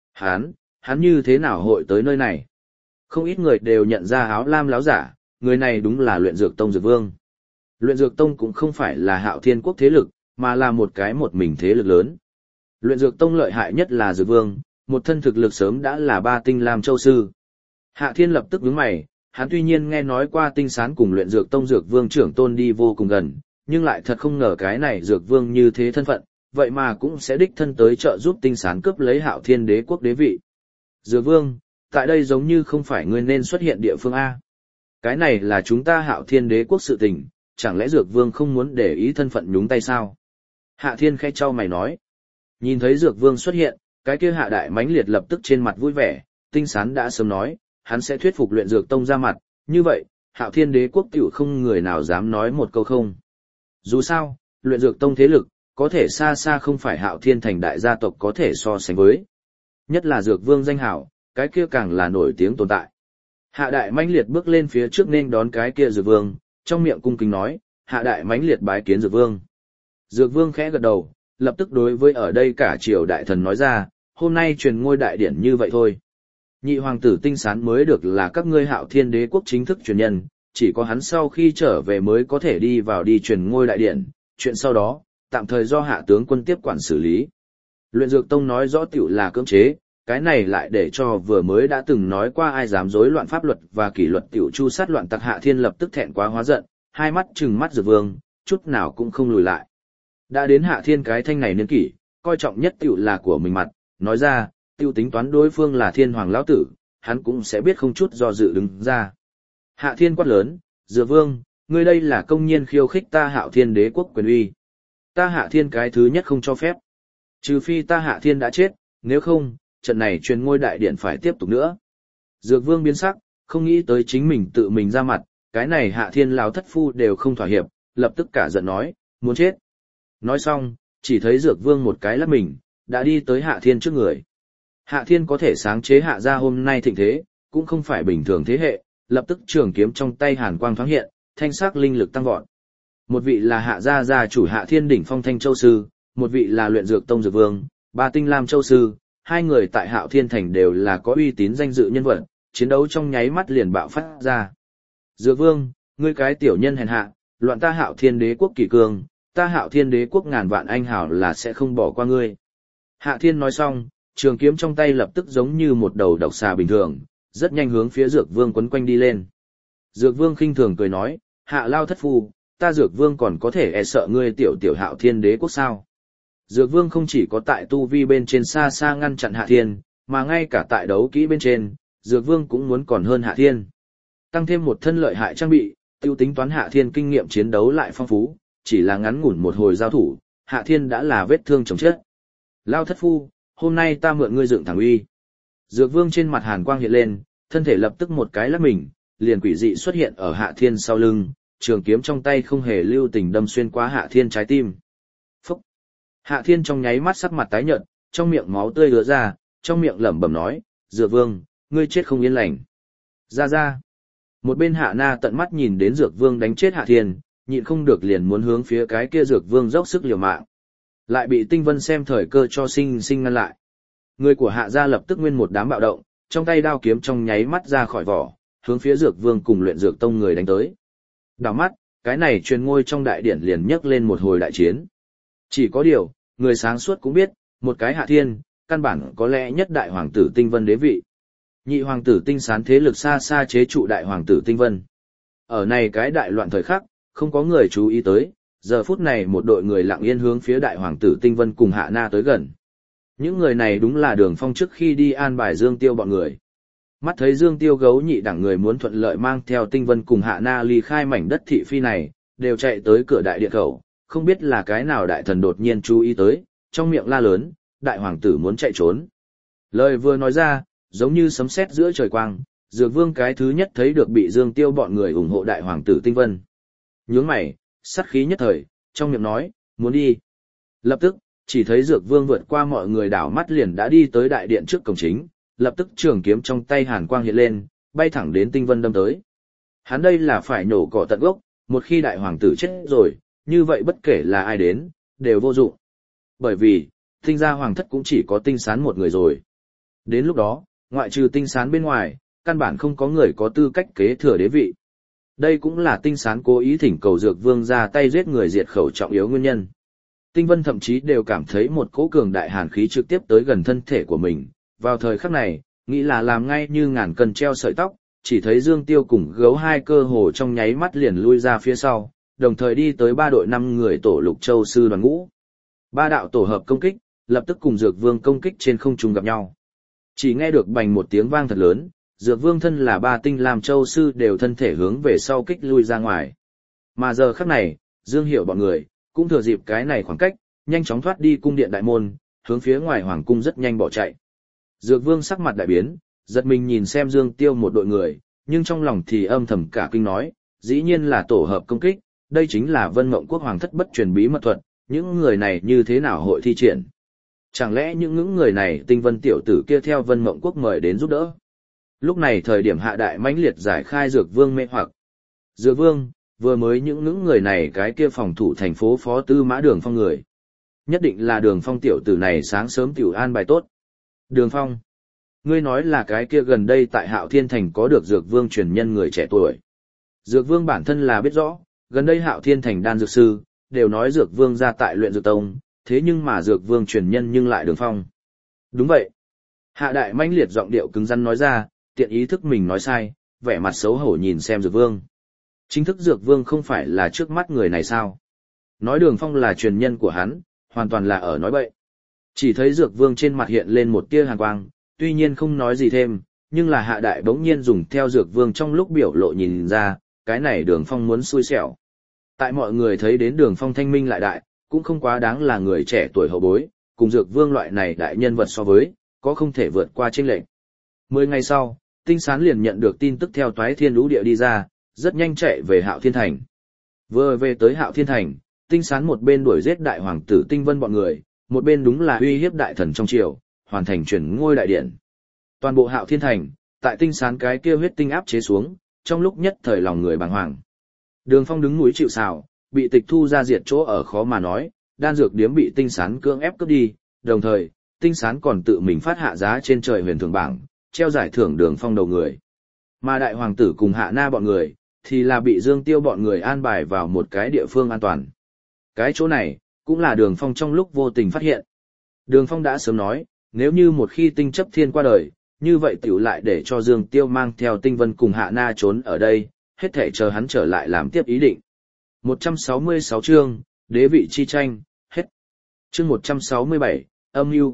Hắn như thế nào hội tới nơi này? Không ít người đều nhận ra áo lam láo giả, người này đúng là luyện dược tông dược vương. Luyện dược tông cũng không phải là Hạo Thiên quốc thế lực, mà là một mình thế lực lớn. Luyện dược tông lợi hại nhất là dược vương, một thân thực lực sớm đã là 3 tinh lam châu sư. Hạ Thiên lập tức nhướng mày, hắn tuy nhiên nghe nói qua Tinh Sán cùng luyện dược tông dược vương trưởng tôn đi vô cùng gần, nhưng lại thật không ngờ cái này dược vương như thế thân phận, vậy mà cũng sẽ đích thân tới trợ giúp Tinh Sán cướp lấy Hạo Thiên đế quốc đế vị. Dược vương, tại đây giống như không phải ngươi nên xuất hiện địa phương A. Cái này là chúng ta Hạo Thiên đế quốc sự tình, chẳng lẽ dược vương không muốn để ý thân phận nhúng tay sao? Hạ Thiên khẽ chau mày nói. Nhìn thấy dược vương xuất hiện, cái kia Hạ đại mãnh liệt lập tức trên mặt vui vẻ, Tinh Sán đã sớm nói, hắn sẽ thuyết phục luyện dược tông ra mặt, như vậy, Hạo Thiên đế quốc tiểu không người nào dám nói một câu không. Dù sao, luyện dược tông thế lực, có thể xa xa không phải Hạo Thiên thành đại gia tộc có thể so sánh với. Nhất là dược vương danh hảo, cái kia càng là nổi tiếng tồn tại. Hạ đại mãnh liệt bước lên phía trước nên đón cái kia dược vương, trong miệng cung kính nói, Hạ đại mãnh liệt bái kiến dược vương. Dược vương khẽ gật đầu, lập tức đối với ở đây cả triều đại thần nói ra, hôm nay truyền ngôi đại điển như vậy thôi. Nhị hoàng tử Tinh Sán mới được là các ngươi Hạo Thiên đế quốc chính thức truyền nhân, chỉ có hắn sau khi trở về mới có thể đi vào đi truyền ngôi đại điển, chuyện sau đó, tạm thời do Hạ tướng quân tiếp quản xử lý. Luyện dược tông nói rõ tiểu là cưỡng chế, cái này lại để cho vừa mới đã từng nói qua ai dám rối loạn pháp luật và kỷ luật tiểu chu sát loạn tặc Hạ Thiên lập tức thẹn quá hóa giận, hai mắt trừng mắt dược vương, chút nào cũng không lùi lại. Đã đến Hạ Thiên cái thanh này niên kỷ, coi trọng nhất tiểu là của mình mặt, nói ra, tiêu tính toán đối phương là Thiên hoàng lão tử, hắn cũng sẽ biết không chút do dự đứng ra. Hạ Thiên quát lớn, dược vương, ngươi đây là công nhiên khiêu khích ta Hạo Thiên đế quốc quyền uy. Ta Hạ Thiên cái thứ nhất không cho phép. Trừ phi ta Hạ Thiên đã chết, nếu không, trận này truyền ngôi đại điện phải tiếp tục nữa. Dược vương biến sắc, không nghĩ tới chính mình tự mình ra mặt, cái này Hạ Thiên lão thất phu đều không thỏa hiệp, lập tức cả giận nói, muốn chết. Nói xong, chỉ thấy dược vương một cái lắc mình, đã đi tới Hạ Thiên trước người. Hạ Thiên có thể sáng chế Hạ gia hôm nay thịnh thế, cũng không phải bình thường thế hệ, lập tức trường kiếm trong tay hàn quang thoáng hiện, thanh sắc linh lực tăng vọt. Một vị là Hạ gia gia chủ Hạ Thiên đỉnh phong Thanh Châu sư, một vị là luyện dược tông dược vương, 3 tinh lam châu sư, hai người tại Hạo Thiên thành đều là có uy tín danh dự nhân vật, chiến đấu trong nháy mắt liền bạo phát ra. Dược vương, ngươi cái tiểu nhân hèn hạ, loạn ta Hạo Thiên đế quốc kỷ cương, ta Hạo Thiên đế quốc ngàn vạn anh hảo là sẽ không bỏ qua ngươi. Hạ Thiên nói xong, trường kiếm trong tay lập tức giống như một đầu độc xà bình thường, rất nhanh hướng phía Dược Vương quấn quanh đi lên. Dược Vương khinh thường cười nói, Hạ Lao thất phu, ta Dược Vương còn có thể e sợ ngươi tiểu tiểu Hạo Thiên đế quốc sao? Dược Vương không chỉ có tại tu vi bên trên xa xa ngăn chặn Hạ Thiên, mà ngay cả tại đấu kỹ bên trên, Dược Vương cũng muốn còn hơn Hạ Thiên. Tăng thêm một thân lợi hại trang bị, tiêu tính toán Hạ Thiên kinh nghiệm chiến đấu lại phong phú, chỉ là ngắn ngủn một hồi giao thủ, Hạ Thiên đã là vết thương chồng chết. Lao thất phu, hôm nay ta mượn ngươi dựng thẳng uy. Dược Vương trên mặt hàn quang hiện lên, thân thể lập tức một cái lắc mình, liền quỷ dị xuất hiện ở Hạ Thiên sau lưng, trường kiếm trong tay không hề lưu tình đâm xuyên qua Hạ Thiên trái tim. Phúc! Hạ Thiên trong nháy mắt sắc mặt tái nhợt, trong miệng máu tươi ứa ra, trong miệng lẩm bẩm nói, Dược Vương, ngươi chết không yên lành. Ra. Một bên Hạ Na tận mắt nhìn đến Dược Vương đánh chết Hạ Thiên, nhịn không được liền muốn hướng phía cái kia Dược Vương dốc sức liều mạng. Lại bị Tinh Vân xem thời cơ cho sinh ngăn lại. Người của Hạ gia lập tức nguyên một đám bạo động, trong tay đao kiếm trong nháy mắt ra khỏi vỏ, hướng phía Dược Vương cùng Luyện Dược Tông người đánh tới. Đảo mắt, cái này truyền ngôi trong đại điển liền nhấc lên một hồi đại chiến. Chỉ có điều, người sáng suốt cũng biết, một cái Hạ Thiên, căn bản có lẽ nhất đại hoàng tử Tinh Vân đế vị. Nhị hoàng tử Tinh Sán thế lực xa xa chế trụ đại hoàng tử Tinh Vân. Ở này cái đại loạn thời khắc, không có người chú ý tới, giờ phút này một đội người lặng yên hướng phía đại hoàng tử Tinh Vân cùng Hạ Na tới gần. Những người này đúng là Đường Phong trước khi đi an bài Dương Tiêu bọn người. Mắt thấy Dương Tiêu gấu nhị đẳng người muốn thuận lợi mang theo Tinh Vân cùng Hạ Na ly khai mảnh đất thị phi này, đều chạy tới cửa đại điện khẩu, không biết là cái nào đại thần đột nhiên chú ý tới, trong miệng la lớn, đại hoàng tử muốn chạy trốn. Lời vừa nói ra, giống như sấm sét giữa trời quang, Dược Vương cái thứ nhất thấy được bị Dương Tiêu bọn người ủng hộ đại hoàng tử Tinh Vân. Nhướng mày, sát khí nhất thời, trong miệng nói, muốn đi. Lập tức, chỉ thấy Dược Vương vượt qua mọi người đảo mắt liền đã đi tới đại điện trước cổng chính, lập tức trường kiếm trong tay hàn quang hiện lên, bay thẳng đến Tinh Vân đâm tới. Hắn đây là phải nổ cỏ tận gốc, một khi đại hoàng tử chết rồi, như vậy bất kể là ai đến, đều vô dụng. Bởi vì, Tinh gia hoàng thất cũng chỉ có Tinh Sán một người rồi. Đến lúc đó, ngoại trừ Tinh Sán bên ngoài, căn bản không có người có tư cách kế thừa đế vị. Đây cũng là Tinh Sán cố ý thỉnh cầu Dược Vương ra tay giết người diệt khẩu trọng yếu nguyên nhân. Tinh Vân thậm chí đều cảm thấy một cỗ cường đại hàn khí trực tiếp tới gần thân thể của mình. Vào thời khắc này, nghĩ là làm ngay như ngàn cân treo sợi tóc, chỉ thấy Dương Tiêu cùng gấu hai cơ hồ trong nháy mắt liền lui ra phía sau, đồng thời đi tới 3 đội 5 người tổ Lục Châu sư đoàn ngũ. 3 đạo tổ hợp công kích, lập tức cùng Dược Vương công kích trên không trung gặp nhau. Chỉ nghe được bành một tiếng vang thật lớn, Dược Vương thân là 3 tinh làm châu sư đều thân thể hướng về sau kích lui ra ngoài. Mà giờ khắc này, Dương Hiểu bọn người, cũng thừa dịp cái này khoảng cách, nhanh chóng thoát đi cung điện đại môn, hướng phía ngoài hoàng cung rất nhanh bỏ chạy. Dược Vương sắc mặt đại biến, giật mình nhìn xem Dương Tiêu một đội người, nhưng trong lòng thì âm thầm cả kinh nói, dĩ nhiên là tổ hợp công kích, đây chính là Vân Mộng Quốc hoàng thất bất truyền bí mật thuật, những người này như thế nào hội thi triển? Chẳng lẽ những người này Tinh Vân tiểu tử kia theo Vân Mộng Quốc mời đến giúp đỡ? Lúc này thời điểm Hạ Đại mãnh liệt giải khai Dược Vương mê hoặc. Dược Vương, vừa mới những người này cái kia phòng thủ thành phố phó tư mã Đường Phong người. Nhất định là Đường Phong tiểu tử này sáng sớm tiểu an bài tốt. Đường Phong, ngươi nói là cái kia gần đây tại Hạo Thiên Thành có được Dược Vương truyền nhân người trẻ tuổi. Dược Vương bản thân là biết rõ, gần đây Hạo Thiên Thành đan dược sư, đều nói Dược Vương ra tại Luyện Dược Tông, thế nhưng mà Dược Vương truyền nhân nhưng lại Đường Phong. Đúng vậy. Hạ Đại mãnh liệt giọng điệu cứng rắn nói ra, tiện ý thức mình nói sai, vẻ mặt xấu hổ nhìn xem Dược Vương. Chính thức Dược Vương không phải là trước mắt người này sao? Nói Đường Phong là truyền nhân của hắn, hoàn toàn là ở nói bậy. Chỉ thấy Dược Vương trên mặt hiện lên một tia hàn quang, tuy nhiên không nói gì thêm, nhưng là Hạ Đại bỗng nhiên dùng theo Dược Vương trong lúc biểu lộ nhìn ra, cái này Đường Phong muốn xui xẻo. Tại mọi người thấy đến Đường Phong thanh minh lại đại, cũng không quá đáng là người trẻ tuổi hậu bối, cùng Dược Vương loại này đại nhân vật so với, có không thể vượt qua chênh lệch. 10 ngày sau, Tinh Sán liền nhận được tin tức theo Toái Thiên Lũ Địa đi ra, rất nhanh chạy về Hạo Thiên Thành. Vừa về tới Hạo Thiên Thành, Tinh Sán một bên đuổi giết đại hoàng tử Tinh Vân bọn người, một bên đúng là uy hiếp đại thần trong triều, hoàn thành chuyển ngôi đại điện. Toàn bộ Hạo Thiên Thành, tại Tinh Sán cái kia huyết tinh áp chế xuống, trong lúc nhất thời lòng người bàng hoàng. Đường Phong đứng núi chịu sào, bị tịch thu ra diệt chỗ ở khó mà nói, đan dược điếm bị Tinh Sán cưỡng ép cướp đi, đồng thời, Tinh Sán còn tự mình phát hạ giá trên trời huyền thưởng bảng, treo giải thưởng Đường Phong đầu người. Mà đại hoàng tử cùng Hạ Na bọn người, thì là bị Dương Tiêu bọn người an bài vào một cái địa phương an toàn. Cái chỗ này, cũng là Đường Phong trong lúc vô tình phát hiện. Đường Phong đã sớm nói, nếu như một khi tinh chấp thiên qua đời, như vậy tiểu lại để cho Dương Tiêu mang theo Tinh Vân cùng Hạ Na trốn ở đây, hết thể chờ hắn trở lại làm tiếp ý định. 166 chương, đế vị chi tranh, hết. Chương 167, âm mưu.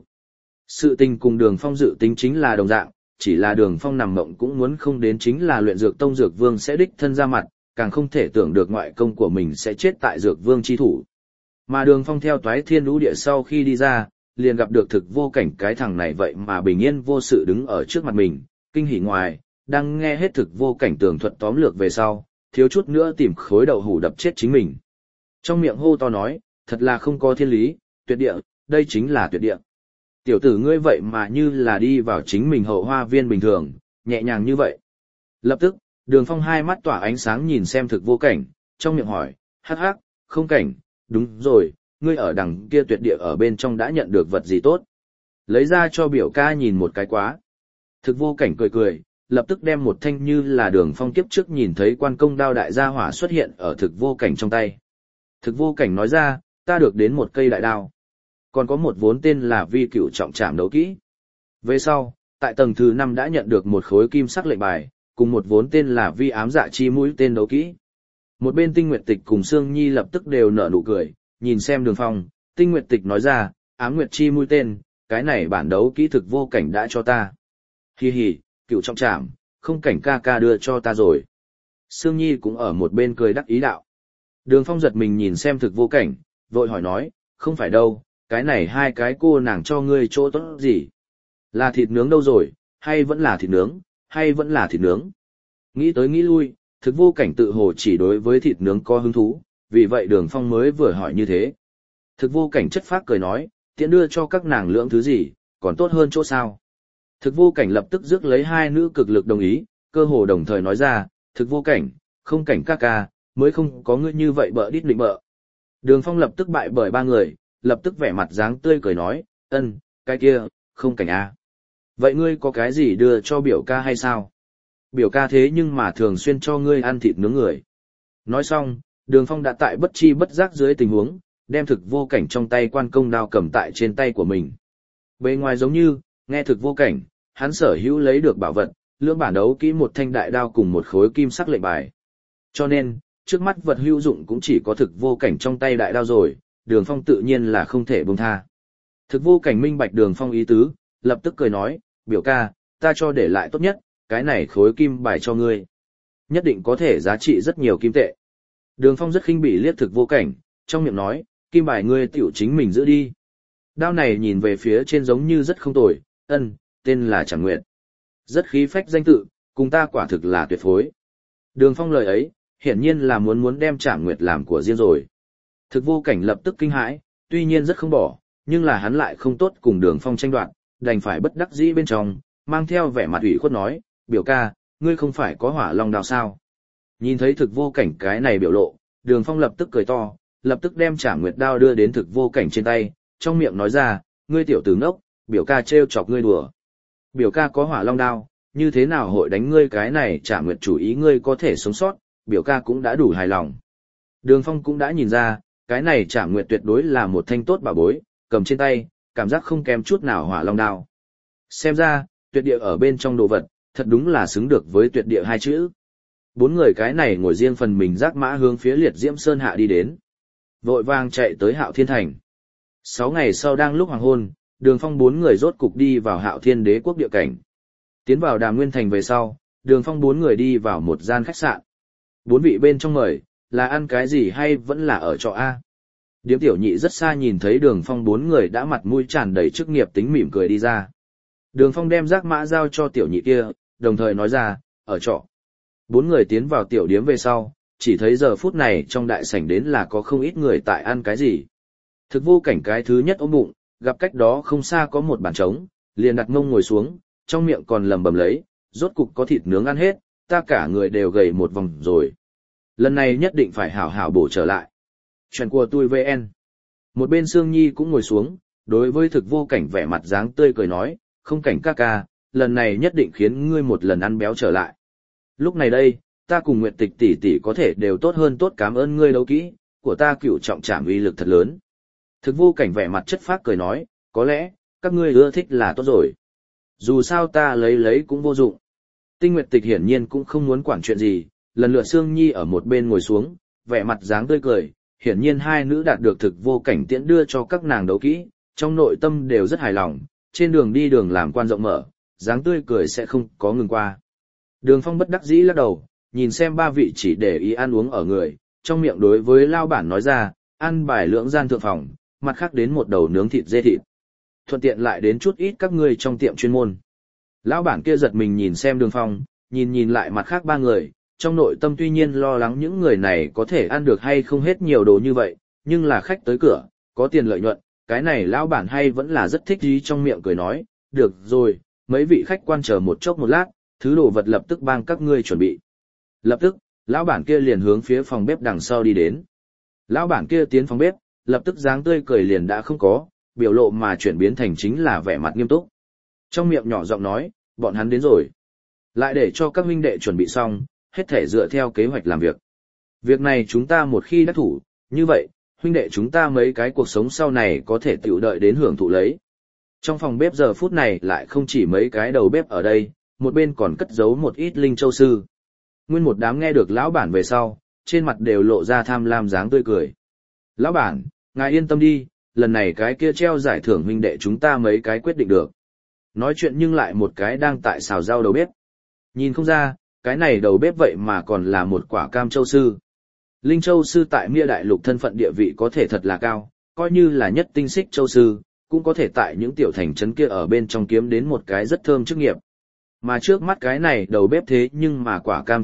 Sự tình cùng Đường Phong dự tính chính là đồng dạng, chỉ là Đường Phong nằm mộng cũng muốn không đến chính là luyện dược tông dược vương sẽ đích thân ra mặt, càng không thể tưởng được ngoại công của mình sẽ chết tại dược vương chi thủ. Mà Đường Phong theo Toái Thiên Lũ Địa sau khi đi ra, liền gặp được Thực Vô Cảnh, cái thằng này vậy mà bình yên vô sự đứng ở trước mặt mình, kinh hỉ ngoài, đang nghe hết Thực Vô Cảnh tường thuật tóm lược về sau, thiếu chút nữa tìm khối đậu hủ đập chết chính mình. Trong miệng hô to nói, thật là không có thiên lý, tuyệt địa, đây chính là tuyệt địa. Tiểu tử ngươi vậy mà như là đi vào chính mình hậu hoa viên bình thường, nhẹ nhàng như vậy. Lập tức, Đường Phong hai mắt tỏa ánh sáng nhìn xem Thực Vô Cảnh, trong miệng hỏi, hắc hắc, không cảnh, đúng rồi, ngươi ở đằng kia tuyệt địa ở bên trong đã nhận được vật gì tốt. Lấy ra cho biểu ca nhìn một cái quá. Thực Vô Cảnh cười cười, lập tức đem một thanh như là Đường Phong kiếp trước nhìn thấy quan công đao đại gia hỏa xuất hiện ở Thực Vô Cảnh trong tay. Thực Vô Cảnh nói ra, ta được đến một cây đại đao. Còn có một vốn tên là Vi Cửu Trọng Trảm đấu kỹ. Về sau, tại tầng thứ 5 đã nhận được một khối kim sắc lệnh bài, cùng một vốn tên là Vi Ám Dạ Chi mũi tên đấu kỹ. Một bên Tinh Nguyệt Tịch cùng Sương Nhi lập tức đều nở nụ cười, nhìn xem Đường Phong, Tinh Nguyệt Tịch nói ra, Ám Nguyệt Chi mũi tên, cái này bản đấu kỹ Thực Vô Cảnh đã cho ta. Hi hi, Cửu Trọng Trảm, không cảnh ca ca đưa cho ta rồi. Sương Nhi cũng ở một bên cười đắc ý đạo. Đường Phong giật mình nhìn xem Thực Vô Cảnh, vội hỏi nói, không phải đâu, cái này hai cái cô nàng cho ngươi chỗ tốt gì? Là thịt nướng đâu rồi, hay vẫn là thịt nướng, hay vẫn là thịt nướng? Nghĩ tới nghĩ lui, Thực Vô Cảnh tự hồ chỉ đối với thịt nướng có hứng thú, vì vậy Đường Phong mới vừa hỏi như thế. Thực Vô Cảnh chất phác cười nói, tiện đưa cho các nàng lưỡng thứ gì, còn tốt hơn chỗ sao? Thực Vô Cảnh lập tức rước lấy hai nữ cực lực đồng ý, cơ hồ đồng thời nói ra, Thực Vô Cảnh, không cảnh ca ca, mới không có ngươi như vậy bợ đít định bợ. Đường Phong lập tức bại bởi ba người, lập tức vẻ mặt dáng tươi cười nói, ân, cái kia, không cảnh a. Vậy ngươi có cái gì đưa cho biểu ca hay sao? Biểu ca thế nhưng mà thường xuyên cho ngươi ăn thịt nướng người. Nói xong, Đường Phong đã tại bất chi bất giác dưới tình huống, đem Thực Vô Cảnh trong tay quan công đao cầm tại trên tay của mình. Bề ngoài giống như, nghe Thực Vô Cảnh, hắn sở hữu lấy được bảo vật, lưỡng bản đấu kỹ một thanh đại đao cùng một khối kim sắc lệnh bài. Cho nên, trước mắt vật hữu dụng cũng chỉ có Thực Vô Cảnh trong tay đại đao rồi, Đường Phong tự nhiên là không thể buông tha. Thực Vô Cảnh minh bạch Đường Phong ý tứ, lập tức cười nói, biểu ca, ta cho để lại tốt nhất, cái này khối kim bài cho ngươi. Nhất định có thể giá trị rất nhiều kim tệ. Đường Phong rất khinh bỉ liếc Thực Vô Cảnh, trong miệng nói, kim bài ngươi tiểu chính mình giữ đi. Đao này nhìn về phía trên giống như rất không tồi, ân, tên là Trảm Nguyệt. Rất khí phách danh tự, cùng ta quả thực là tuyệt phối. Đường Phong lời ấy, hiển nhiên là muốn đem Trảm Nguyệt làm của riêng rồi. Thực Vô Cảnh lập tức kinh hãi, tuy nhiên rất không bỏ, nhưng là hắn lại không tốt cùng Đường Phong tranh đoạt, đành phải bất đắc dĩ bên trong, mang theo vẻ mặt ủy khuất nói, biểu ca, ngươi không phải có Hỏa Long đao sao? Nhìn thấy Thực Vô Cảnh cái này biểu lộ, Đường Phong lập tức cười to, lập tức đem Trảm Nguyệt đao đưa đến Thực Vô Cảnh trên tay, trong miệng nói ra, ngươi tiểu tử ngốc, biểu ca trêu chọc ngươi đùa. Biểu ca có Hỏa Long đao, như thế nào hội đánh ngươi cái này Trảm Nguyệt chủ ý ngươi có thể sống sót, biểu ca cũng đã đủ hài lòng. Đường Phong cũng đã nhìn ra, cái này Trảm Nguyệt tuyệt đối là một thanh tốt bảo bối, cầm trên tay, cảm giác không kém chút nào Hỏa Long đao. Xem ra, tuyệt địa ở bên trong đồ vật, thật đúng là xứng được với tuyệt địa hai chữ. Bốn người cái này ngồi riêng phần mình rác mã hướng phía Liệt Diễm Sơn hạ đi đến. Vội vàng chạy tới Hạo Thiên Thành. 6 ngày sau đang lúc hoàng hôn, Đường Phong bốn người rốt cục đi vào Hạo Thiên Đế quốc địa cảnh. Tiến vào Đàm Nguyên Thành về sau, Đường Phong bốn người đi vào một gian khách sạn. Bốn vị bên trong mời, là ăn cái gì hay vẫn là ở trọ A? Điếm tiểu nhị rất xa nhìn thấy Đường Phong bốn người đã mặt mũi tràn đầy chức nghiệp tính mỉm cười đi ra. Đường Phong đem rác mã giao cho tiểu nhị kia, đồng thời nói ra, ở trọ. Bốn người tiến vào tiểu điếm về sau, chỉ thấy giờ phút này trong đại sảnh đến là có không ít người tại ăn cái gì. Thực Vô Cảnh cái thứ nhất ôm bụng, gặp cách đó không xa có một bàn trống, liền đặt mông ngồi xuống, trong miệng còn lầm bầm lấy, rốt cục có thịt nướng ăn hết, ta cả người đều gầy một vòng rồi. Lần này nhất định phải hảo hảo bổ trở lại. Chuyện của tôi VN. Một bên Sương Nhi cũng ngồi xuống, đối với Thực Vô Cảnh vẻ mặt dáng tươi cười nói, không cảnh ca ca, lần này nhất định khiến ngươi một lần ăn béo trở lại. Lúc này đây, ta cùng Nguyệt Tịch tỷ tỷ có thể đều tốt hơn tốt cảm ơn ngươi đấu kỹ, của ta Cửu Trọng Trảm uy lực thật lớn. Thực Vô Cảnh vẻ mặt chất phác cười nói, có lẽ, các ngươi ưa thích là tốt rồi. Dù sao ta lấy cũng vô dụng. Tinh Nguyệt Tịch hiển nhiên cũng không muốn quản chuyện gì, lần lượt Sương Nhi ở một bên ngồi xuống, vẻ mặt dáng tươi cười, hiển nhiên hai nữ đạt được thực vô cảnh tiễn đưa cho các nàng đấu kỹ, trong nội tâm đều rất hài lòng, trên đường đi đường làm quan rộng mở, dáng tươi cười sẽ không có ngừng qua. Đường Phong bất đắc dĩ lắc đầu, nhìn xem ba vị chỉ để ý ăn uống ở người, trong miệng đối với lao bản nói ra, ăn bài lưỡng gian thượng phòng, mặt khác đến một đầu nướng thịt dê thịt. Thuận tiện lại đến chút ít các ngươi trong tiệm chuyên môn. Lão bản kia giật mình nhìn xem Đường Phong, nhìn lại mặt khác ba người, trong nội tâm tuy nhiên lo lắng những người này có thể ăn được hay không hết nhiều đồ như vậy, nhưng là khách tới cửa, có tiền lợi nhuận, cái này lão bản hay vẫn là rất thích ý, trong miệng cười nói, được rồi, mấy vị khách quan chờ một chốc một lát, thứ đồ vật lập tức bang các ngươi chuẩn bị. Lập tức, lão bản kia liền hướng phía phòng bếp đằng sau đi đến. Lão bản kia tiến phòng bếp, lập tức dáng tươi cười liền đã không có, biểu lộ mà chuyển biến thành chính là vẻ mặt nghiêm túc. Trong miệng nhỏ giọng nói, bọn hắn đến rồi. Lại để cho các huynh đệ chuẩn bị xong, hết thể dựa theo kế hoạch làm việc. Việc này chúng ta một khi đắc thủ, như vậy, huynh đệ chúng ta mấy cái cuộc sống sau này có thể tiểu đợi đến hưởng thụ lấy. Trong phòng bếp giờ phút này lại không chỉ mấy cái đầu bếp ở đây, một bên còn cất giấu một ít linh châu sư. Nguyên một đám nghe được lão bản về sau, trên mặt đều lộ ra tham lam dáng tươi cười. Lão bản, ngài yên tâm đi, lần này cái kia treo giải thưởng huynh đệ chúng ta mấy cái quyết định được. Nói chuyện nhưng lại một cái đang tại xào rau đầu bếp. Nhìn không ra, cái này đầu bếp vậy mà còn là một quả cam châu sư. Linh châu sư tại Mia đại lục thân phận địa vị có thể thật là cao, coi như là nhất tinh xích châu sư, cũng có thể tại những tiểu thành trấn kia ở bên trong kiếm đến một cái rất thơm chức nghiệp. Mà trước mắt cái này đầu bếp thế nhưng mà quả cam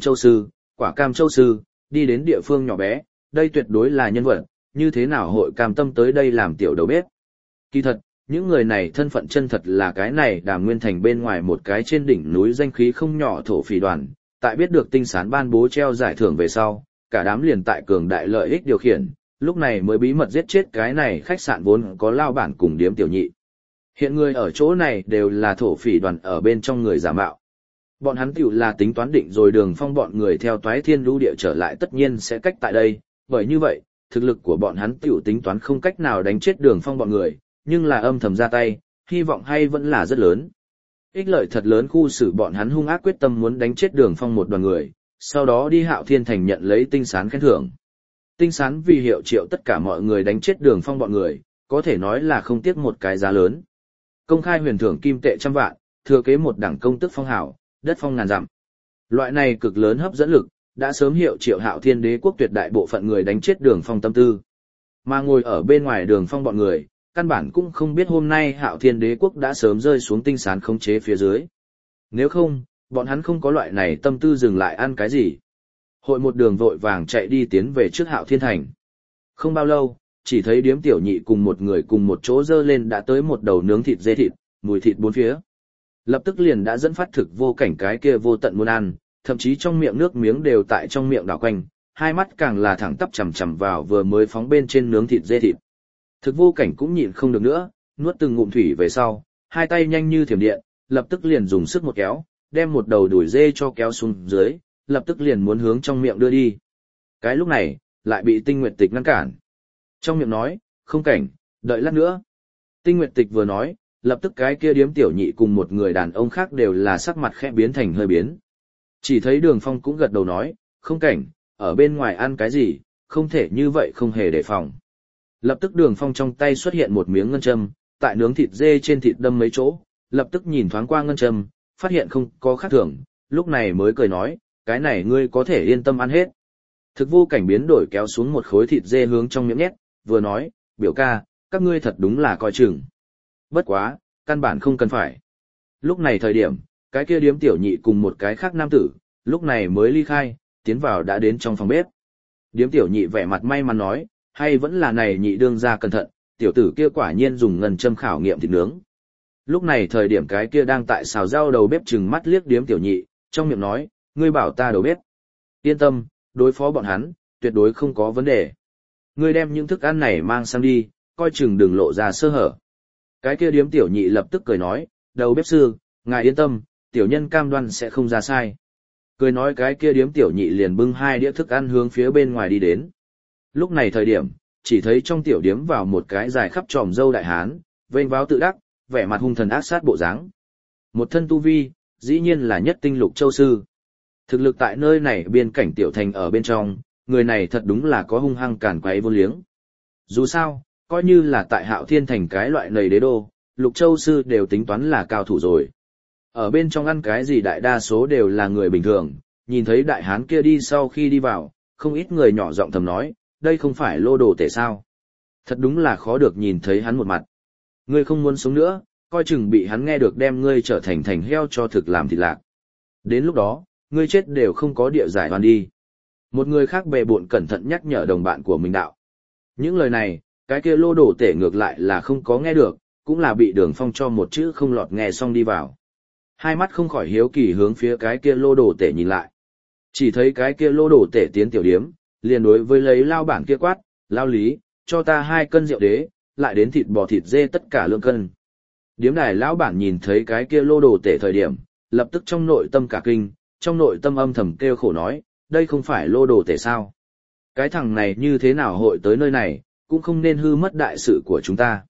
châu sư, đi đến địa phương nhỏ bé, đây tuyệt đối là nhân vật, như thế nào hội cam tâm tới đây làm tiểu đầu bếp. Kỳ thật, những người này thân phận chân thật là cái này Đàm Nguyên Thành bên ngoài một cái trên đỉnh núi danh khí không nhỏ thổ phỉ đoàn, tại biết được Tinh Sán ban bố treo giải thưởng về sau, cả đám liền tại cường đại lợi ích điều khiển, lúc này mới bí mật giết chết cái này khách sạn vốn có lao bản cùng điếm tiểu nhị. Hiện người ở chỗ này đều là thổ phỉ đoàn ở bên trong người giả mạo. Bọn hắn tiểu là tính toán định rồi Đường Phong bọn người theo toái thiên lũ địa trở lại tất nhiên sẽ cách tại đây, bởi như vậy, thực lực của bọn hắn tiểu tính toán không cách nào đánh chết Đường Phong bọn người, nhưng là âm thầm ra tay, hy vọng hay vẫn là rất lớn. Ích lợi thật lớn khu xử bọn hắn hung ác quyết tâm muốn đánh chết Đường Phong một đoàn người, sau đó đi Hạo Thiên Thành nhận lấy Tinh Sán khen thưởng. Tinh Sán vì hiệu triệu tất cả mọi người đánh chết Đường Phong bọn người, có thể nói là không tiếc một cái giá lớn. Công khai huyền thưởng kim tệ 100 vạn, thừa kế một đẳng công tức phong hảo, đất phong ngàn dặm. Loại này cực lớn hấp dẫn lực, đã sớm hiệu triệu Hạo Thiên Đế quốc tuyệt đại bộ phận người đánh chết Đường Phong tâm tư. Mà ngồi ở bên ngoài Đường Phong bọn người, căn bản cũng không biết hôm nay Hạo Thiên Đế quốc đã sớm rơi xuống Tinh Sán khống chế phía dưới. Nếu không, bọn hắn không có loại này tâm tư dừng lại ăn cái gì. Hội một đường vội vàng chạy đi tiến về trước Hạo Thiên Thành. Không bao lâu, chỉ thấy điếm tiểu nhị cùng một người cùng một chỗ dơ lên đã tới một đầu nướng thịt dê thịt, mùi thịt bốn phía. Lập tức liền đã dẫn phát thực vô cảnh cái kia vô tận muốn ăn, thậm chí trong miệng nước miếng đều tại trong miệng đảo quanh, hai mắt càng là thẳng tắp chằm chằm vào vừa mới phóng bên trên nướng thịt dê thịt. Thực vô cảnh cũng nhịn không được nữa, nuốt từng ngụm thủy về sau, hai tay nhanh như thiểm điện, lập tức liền dùng sức một kéo, đem một đầu đùi dê cho kéo xuống dưới, lập tức liền muốn hướng trong miệng đưa đi. Cái lúc này, lại bị Tinh Nguyệt Tịch ngăn cản. Trong miệng nói, không cảnh, đợi lát nữa. Tinh Nguyệt Tịch vừa nói, lập tức cái kia điếm tiểu nhị cùng một người đàn ông khác đều là sắc mặt khẽ biến thành hơi biến. Chỉ thấy Đường Phong cũng gật đầu nói, không cảnh, ở bên ngoài ăn cái gì, không thể như vậy không hề đề phòng. Lập tức Đường Phong trong tay xuất hiện một miếng ngân châm, tại nướng thịt dê trên thịt đâm mấy chỗ, lập tức nhìn thoáng qua ngân châm, phát hiện không có khác thường, lúc này mới cười nói, cái này ngươi có thể yên tâm ăn hết. Thực vô cảnh biến đổi kéo xuống một khối thịt dê hướng trong miệng nhét, vừa nói, biểu ca, các ngươi thật đúng là coi chừng. Bất quá, căn bản không cần phải. Lúc này thời điểm, cái kia điếm tiểu nhị cùng một cái khác nam tử, lúc này mới ly khai, tiến vào đã đến trong phòng bếp. Điếm tiểu nhị vẻ mặt may mắn nói, hay vẫn là này nhị đương ra cẩn thận, tiểu tử kia quả nhiên dùng ngân châm khảo nghiệm thịt nướng. Lúc này thời điểm cái kia đang tại xào rau đầu bếp chừng mắt liếc điếm tiểu nhị, trong miệng nói, ngươi bảo ta đầu bếp. Yên tâm, đối phó bọn hắn, tuyệt đối không có vấn đề. Ngươi đem những thức ăn này mang sang đi, coi chừng đừng lộ ra sơ hở. Cái kia điếm tiểu nhị lập tức cười nói, đầu bếp sư, ngài yên tâm, tiểu nhân cam đoan sẽ không ra sai. Cười nói cái kia điếm tiểu nhị liền bưng 2 đĩa thức ăn hướng phía bên ngoài đi đến. Lúc này thời điểm, chỉ thấy trong tiểu điếm vào một cái dài khắp tròm râu đại hán, vênh váo tự đắc, vẻ mặt hung thần ác sát bộ dáng. Một thân tu vi, dĩ nhiên là nhất tinh lục châu sư. Thực lực tại nơi này biên cảnh tiểu thành ở bên trong, người này thật đúng là có hung hăng càn quấy vô liếng. Dù sao, coi như là tại Hạo Thiên thành cái loại nầy đế đô, lục châu sư đều tính toán là cao thủ rồi. Ở bên trong ăn cái gì đại đa số đều là người bình thường, nhìn thấy đại hán kia đi sau khi đi vào, không ít người nhỏ giọng thầm nói, đây không phải Lô Đồ Tể sao. Thật đúng là khó được nhìn thấy hắn một mặt. Ngươi không muốn sống nữa, coi chừng bị hắn nghe được đem ngươi trở thành thành heo cho thực làm thịt lạc. Đến lúc đó, ngươi chết đều không có địa giải hoàn đi. Một người khác bề bộn cẩn thận nhắc nhở đồng bạn của mình đạo. Những lời này, cái kia Lô Đồ Tể ngược lại là không có nghe được, cũng là bị Đường Phong cho một chữ không lọt nghe xong đi vào. Hai mắt không khỏi hiếu kỳ hướng phía cái kia Lô Đồ Tể nhìn lại. Chỉ thấy cái kia Lô Đồ Tể tiến tiểu điếm, liền đối với lấy lao bản kia quát, lao lý, cho ta 2 cân rượu đế, lại đến thịt bò thịt dê tất cả lượng cân. Điếm đài lão bản nhìn thấy cái kia Lô Đồ Tể thời điểm, lập tức trong nội tâm cả kinh, trong nội tâm âm thầm kêu khổ nói, đây không phải Lô Đồ Tể sao? Cái thằng này như thế nào hội tới nơi này, cũng không nên hư mất đại sự của chúng ta.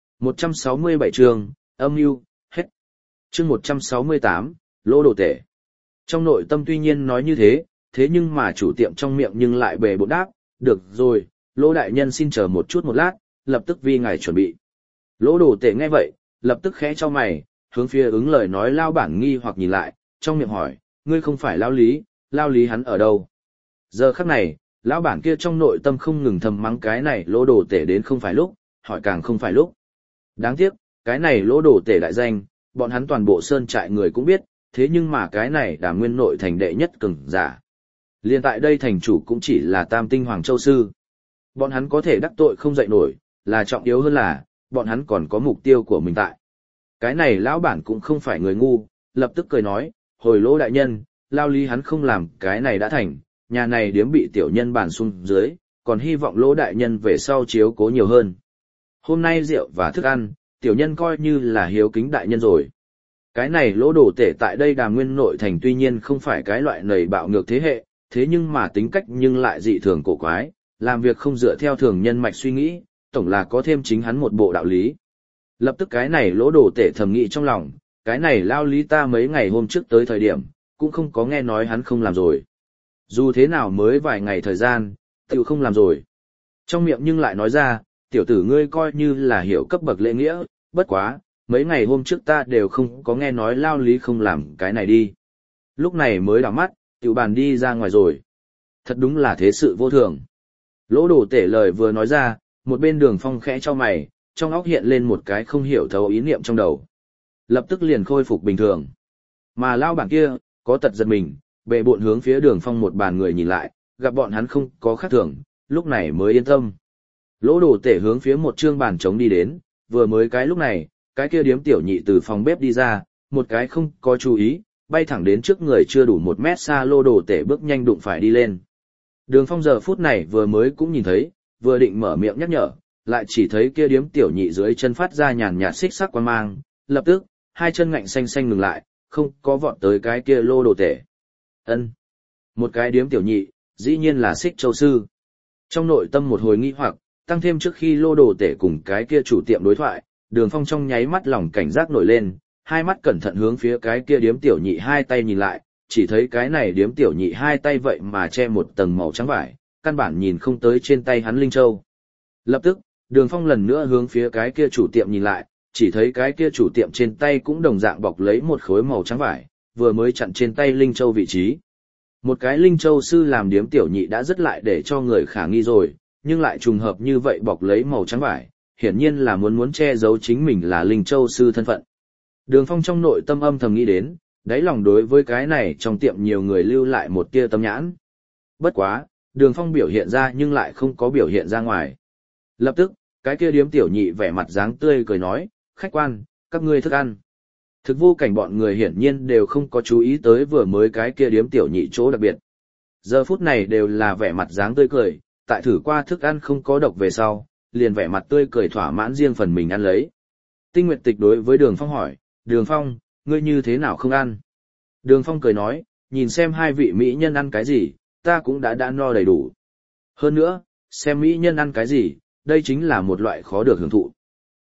167 chương, âm mưu hết. Chương 168, Lô Đồ Tể. Trong nội tâm tuy nhiên nói như thế, thế nhưng mà chủ tiệm trong miệng nhưng lại bề bộn đáp, được rồi, Lô đại nhân xin chờ một chút một lát, lập tức vì ngài chuẩn bị. Lô Đồ Tể nghe vậy, lập tức khẽ cho mày, hướng phía ứng lời nói lao bản nghi hoặc nhìn lại, trong miệng hỏi, ngươi không phải lao lý hắn ở đâu? Giờ khắc này, lão bản kia trong nội tâm không ngừng thầm mắng cái này Lô Đồ Tể đến không phải lúc, hỏi càng không phải lúc. Đáng tiếc, cái này Lô Đồ Tể đại danh, bọn hắn toàn bộ sơn trại người cũng biết, thế nhưng mà cái này Đàm Nguyên nội thành đệ nhất cường giả. Liên tại đây thành chủ cũng chỉ là Tam Tinh Hoàng Châu Sư. Bọn hắn có thể đắc tội không dậy nổi, là trọng yếu hơn là, bọn hắn còn có mục tiêu của mình tại. Cái này lão bản cũng không phải người ngu, lập tức cười nói, hồi Lô đại nhân, lao lý hắn không làm cái này đã thành, nhà này điếm bị tiểu nhân bàn xuống dưới, còn hy vọng Lô đại nhân về sau chiếu cố nhiều hơn. Hôm nay rượu và thức ăn, tiểu nhân coi như là hiếu kính đại nhân rồi. Cái này Lô Đồ Tể tại đây Đàm Nguyên nội thành tuy nhiên không phải cái loại nầy bạo ngược thế hệ, thế nhưng mà tính cách nhưng lại dị thường cổ quái, làm việc không dựa theo thường nhân mạch suy nghĩ, tổng là có thêm chính hắn một bộ đạo lý. Lập tức cái này Lô Đồ Tể thầm nghĩ trong lòng, cái này lao lý ta mấy ngày hôm trước tới thời điểm, cũng không có nghe nói hắn không làm rồi. Dù thế nào mới vài ngày thời gian, tiểu không làm rồi. Trong miệng nhưng lại nói ra, tiểu tử ngươi coi như là hiểu cấp bậc lễ nghĩa, bất quá, mấy ngày hôm trước ta đều không có nghe nói lao lý không làm cái này đi. Lúc này mới đảo mắt, tiểu bàn đi ra ngoài rồi. Thật đúng là thế sự vô thường. Lô Đồ Tể lời vừa nói ra, một bên Đường Phong khẽ cho mày, trong óc hiện lên một cái không hiểu thấu ý niệm trong đầu. Lập tức liền khôi phục bình thường. Mà lao bản kia, có tật giật mình, bệ bộn hướng phía Đường Phong một bàn người nhìn lại, gặp bọn hắn không có khác thường, lúc này mới yên tâm. Lô Đồ Tể hướng phía một trương bàn trống đi đến, vừa mới cái lúc này, cái kia điếm tiểu nhị từ phòng bếp đi ra, một cái không có chú ý, bay thẳng đến trước người chưa đủ 1 mét xa Lô Đồ Tể bước nhanh đụng phải đi lên. Đường Phong giờ phút này vừa mới cũng nhìn thấy, vừa định mở miệng nhắc nhở, lại chỉ thấy kia điếm tiểu nhị dưới chân phát ra nhàn nhạt xích sắc quang mang, lập tức, 2 chân ngạnh xanh xanh ngừng lại, không có vọt tới cái kia Lô Đồ Tể. Ân, một cái điếm tiểu nhị, dĩ nhiên là Xích Châu sư. Trong nội tâm một hồi nghi hoặc, tăng thêm trước khi Lô Đồ Tể cùng cái kia chủ tiệm đối thoại, Đường Phong trong nháy mắt lòng cảnh giác nổi lên, hai mắt cẩn thận hướng phía cái kia điếm tiểu nhị hai tay nhìn lại, chỉ thấy cái này điếm tiểu nhị hai tay vậy mà che một tầng màu trắng vải, căn bản nhìn không tới trên tay hắn linh châu. Lập tức, Đường Phong lần nữa hướng phía cái kia chủ tiệm nhìn lại, chỉ thấy cái kia chủ tiệm trên tay cũng đồng dạng bọc lấy một khối màu trắng vải, vừa mới chặn trên tay linh châu vị trí. Một cái linh châu sư làm điếm tiểu nhị đã rất lại để cho người khả nghi rồi, nhưng lại trùng hợp như vậy bọc lấy màu trắng vải, hiển nhiên là muốn che giấu chính mình là linh châu sư thân phận. Đường Phong trong nội tâm âm thầm nghĩ đến, đáy lòng đối với cái này trong tiệm nhiều người lưu lại một tia tâm nhãn. Bất quá, Đường Phong biểu hiện ra nhưng lại không có biểu hiện ra ngoài. Lập tức, cái kia điếm tiểu nhị vẻ mặt dáng tươi cười nói, khách quan, các ngươi thức ăn. Thực vô cảnh bọn người hiển nhiên đều không có chú ý tới vừa mới cái kia điếm tiểu nhị chỗ đặc biệt. Giờ phút này đều là vẻ mặt dáng tươi cười, tại thử qua thức ăn không có độc về sau, liền vẻ mặt tươi cười thỏa mãn riêng phần mình ăn lấy. Tinh Nguyệt Tịch đối với Đường Phong hỏi, Đường Phong, ngươi như thế nào không ăn? Đường Phong cười nói, nhìn xem hai vị mỹ nhân ăn cái gì, ta cũng đã no đầy đủ. Hơn nữa, xem mỹ nhân ăn cái gì, đây chính là một loại khó được hưởng thụ.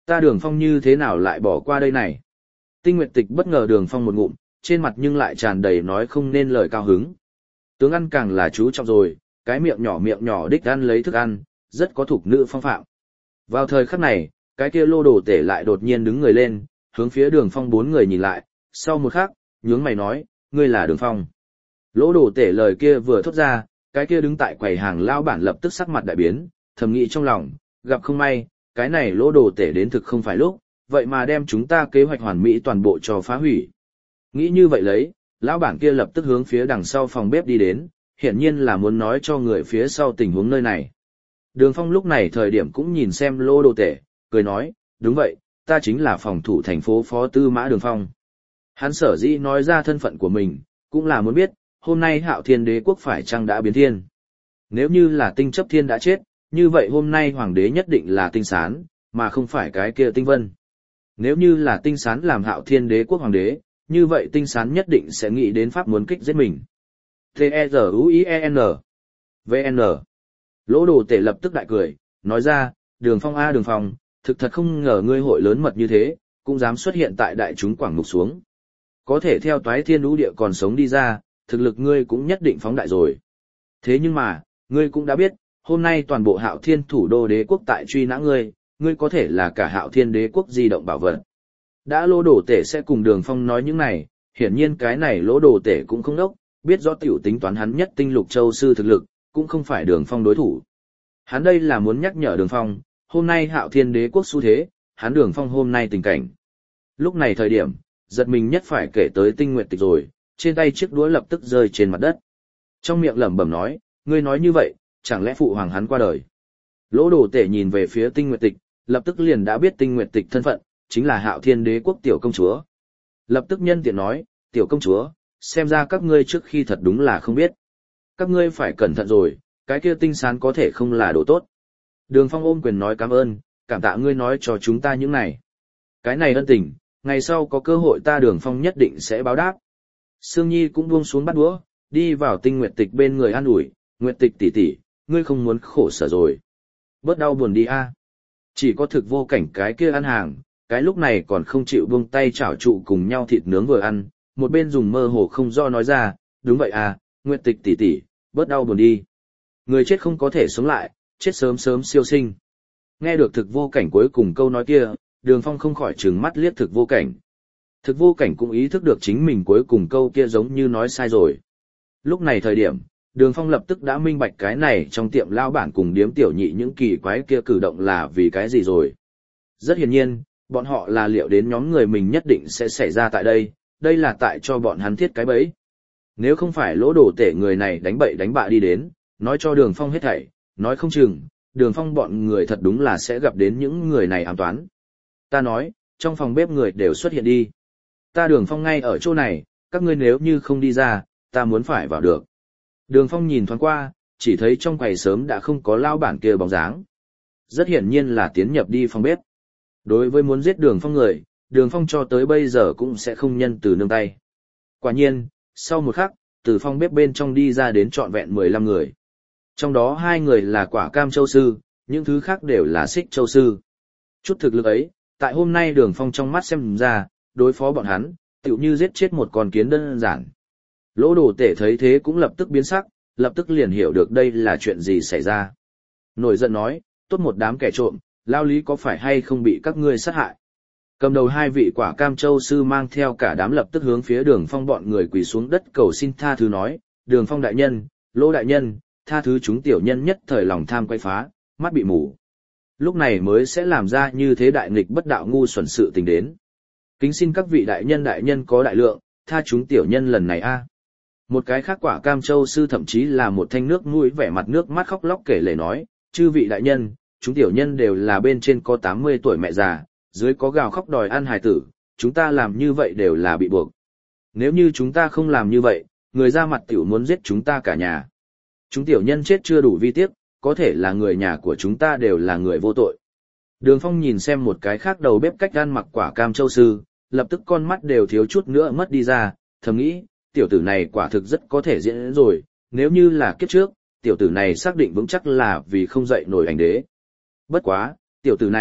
Ta Đường Phong như thế nào lại bỏ qua đây này? Tinh Nguyệt Tịch bất ngờ Đường Phong một ngụm, trên mặt nhưng lại tràn đầy nói không nên lời cao hứng. Tướng ăn càng là chú trọng rồi, cái miệng nhỏ đích ăn lấy thức ăn, rất có thục nữ phong phạm. Vào thời khắc này, cái kia Lô Đồ Tể lại đột nhiên đứng người lên, hướng phía Đường Phong bốn người nhìn lại, sau một khắc, nhướng mày nói, ngươi là Đường Phong. Lỗ Đồ Tể lời kia vừa thốt ra, cái kia đứng tại quầy hàng lao bản lập tức sắc mặt đại biến, thầm nghĩ trong lòng, gặp không may, cái này Lỗ Đồ Tể đến thực không phải lúc, vậy mà đem chúng ta kế hoạch hoàn mỹ toàn bộ cho phá hủy. Nghĩ như vậy lấy, lão bản kia lập tức hướng phía đằng sau phòng bếp đi đến, hiển nhiên là muốn nói cho người phía sau tình huống nơi này. Đường Phong lúc này thời điểm cũng nhìn xem Lô Đồ Tể, cười nói, đúng vậy, ta chính là phòng thủ thành phố Phó Tư Mã Đường Phong. Hắn sở dĩ nói ra thân phận của mình, cũng là muốn biết, hôm nay Hạo Thiên Đế quốc phải chăng đã biến thiên. Nếu như là Tinh Chấp Thiên đã chết, như vậy hôm nay Hoàng đế nhất định là Tinh Sán, mà không phải cái kia Tinh Vân. Nếu như là Tinh Sán làm Hạo Thiên Đế quốc Hoàng đế, như vậy Tinh Sán nhất định sẽ nghĩ đến pháp muốn kích giết mình. T-E-Z-U-I-E-N V-N Lỗ Đồ Tể lập tức đại cười, nói ra, Đường Phong a Đường Phong, thực thật không ngờ ngươi hội lớn mật như thế, cũng dám xuất hiện tại đại chúng quảng mục xuống. Có thể theo toái thiên đũ địa còn sống đi ra, thực lực ngươi cũng nhất định phóng đại rồi. Thế nhưng mà, ngươi cũng đã biết, hôm nay toàn bộ Hạo Thiên thủ đô đế quốc tại truy nã ngươi, ngươi có thể là cả Hạo Thiên đế quốc di động bảo vật. Đã Lỗ Đồ Tể sẽ cùng Đường Phong nói những này, hiển nhiên cái này Lỗ Đồ Tể cũng không đốc, biết rõ tiểu tính toán hắn nhất tinh lục châu sư thực lực, cũng không phải Đường Phong đối thủ. Hắn đây là muốn nhắc nhở Đường Phong, hôm nay Hạo Thiên đế quốc xu thế, hắn Đường Phong hôm nay tình cảnh. Lúc này thời điểm, giật mình nhất phải kể tới Tinh Nguyệt Tịch rồi, trên tay chiếc đũa lập tức rơi trên mặt đất. Trong miệng lẩm bẩm nói, ngươi nói như vậy, chẳng lẽ phụ hoàng hắn qua đời. Lỗ Đồ Tể nhìn về phía Tinh Nguyệt Tịch, lập tức liền đã biết Tinh Nguyệt Tịch thân phận, chính là Hạo Thiên đế quốc tiểu công chúa. Lập tức nhân tiện nói, tiểu công chúa, xem ra các ngươi trước khi thật đúng là không biết. Các ngươi phải cẩn thận rồi, cái kia Tinh Sán có thể không là đồ tốt. Đường Phong ôm quyền nói cảm ơn, cảm tạ ngươi nói cho chúng ta những này. Cái này ân tình, ngày sau có cơ hội ta Đường Phong nhất định sẽ báo đáp. Sương Nhi cũng buông xuống bắt đũa, đi vào Tinh Nguyệt Tịch bên người an ủi, Nguyệt Tịch tỷ tỷ, ngươi không muốn khổ sở rồi. Bớt đau buồn đi a. Chỉ có Thực Vô Cảnh cái kia ăn hàng, cái lúc này còn không chịu buông tay chảo trụ cùng nhau thịt nướng vừa ăn, một bên dùng mơ hồ không do nói ra, đúng vậy à, Nguyệt Tịch tỷ tỷ, bớt đau buồn đi. Người chết không có thể sống lại, chết sớm sớm siêu sinh. Nghe được Thực Vô Cảnh cuối cùng câu nói kia, Đường Phong không khỏi trừng mắt liếc Thực Vô Cảnh. Thực Vô Cảnh cũng ý thức được chính mình cuối cùng câu kia giống như nói sai rồi. Lúc này thời điểm, Đường Phong lập tức đã minh bạch cái này trong tiệm lao bản cùng điếm tiểu nhị những kỳ quái kia cử động là vì cái gì rồi. Rất hiển nhiên, bọn họ là liệu đến nhóm người mình nhất định sẽ xảy ra tại đây, đây là tại cho bọn hắn thiết cái bẫy. Nếu không phải Lỗ Đồ Tể người này đánh bậy đánh bạ đi đến, nói cho Đường Phong hết thảy, nói không chừng, Đường Phong bọn người thật đúng là sẽ gặp đến những người này ám toán. Ta nói, trong phòng bếp người đều xuất hiện đi. Ta Đường Phong ngay ở chỗ này, các ngươi nếu như không đi ra, ta muốn phải vào được. Đường Phong nhìn thoáng qua, chỉ thấy trong quầy sớm đã không có lao bản kia bóng dáng. Rất hiển nhiên là tiến nhập đi phòng bếp. Đối với muốn giết Đường Phong người, Đường Phong cho tới bây giờ cũng sẽ không nhân từ nương tay. Quả nhiên, sau một khắc, từ phòng bếp bên trong đi ra đến trọn vẹn 15 người. Trong đó 2 người là Quả Cam Châu Sư, những thứ khác đều là Xích Châu Sư. Chút thực lực ấy, tại hôm nay Đường Phong trong mắt xem ra, đối phó bọn hắn, tựu như giết chết một con kiến đơn giản. Lỗ Đồ Tể thấy thế cũng lập tức biến sắc, lập tức liền hiểu được đây là chuyện gì xảy ra. Nổi giận nói, tốt một đám kẻ trộm, lao lý có phải hay không bị các ngươi sát hại. Cầm đầu 2 vị Quả Cam Châu Sư mang theo cả đám lập tức hướng phía Đường Phong bọn người quỳ xuống đất cầu xin tha thứ nói, Đường Phong đại nhân, Lỗ đại nhân, tha thứ chúng tiểu nhân nhất thời lòng tham quay phá, mắt bị mù. Lúc này mới sẽ làm ra như thế đại nghịch bất đạo ngu xuẩn sự tình đến. Kính xin các vị đại nhân có đại lượng, tha chúng tiểu nhân lần này a. Một cái khác Quả Cam Châu Sư thậm chí là một thanh nước mũi vẻ mặt nước mắt khóc lóc kể lể nói, chư vị đại nhân, chúng tiểu nhân đều là bên trên có 80 tuổi mẹ già, dưới có gào khóc đòi ăn hài tử, chúng ta làm như vậy đều là bị buộc. Nếu như chúng ta không làm như vậy, người ra mặt tiểu muốn giết chúng ta cả nhà. Chúng tiểu nhân chết chưa đủ vi tiếc, có thể là người nhà của chúng ta đều là người vô tội. Đường Phong nhìn xem một cái khác đầu bếp cách ăn mặc Quả Cam Châu Sư, lập tức con mắt đều thiếu chút nữa mất đi ra, thầm nghĩ, tiểu tử này quả thực rất có thể diễn rồi, nếu như là kiếp trước, tiểu tử này xác định vững chắc là vì không dậy nổi ảnh đế. Bất quá, tiểu tử này,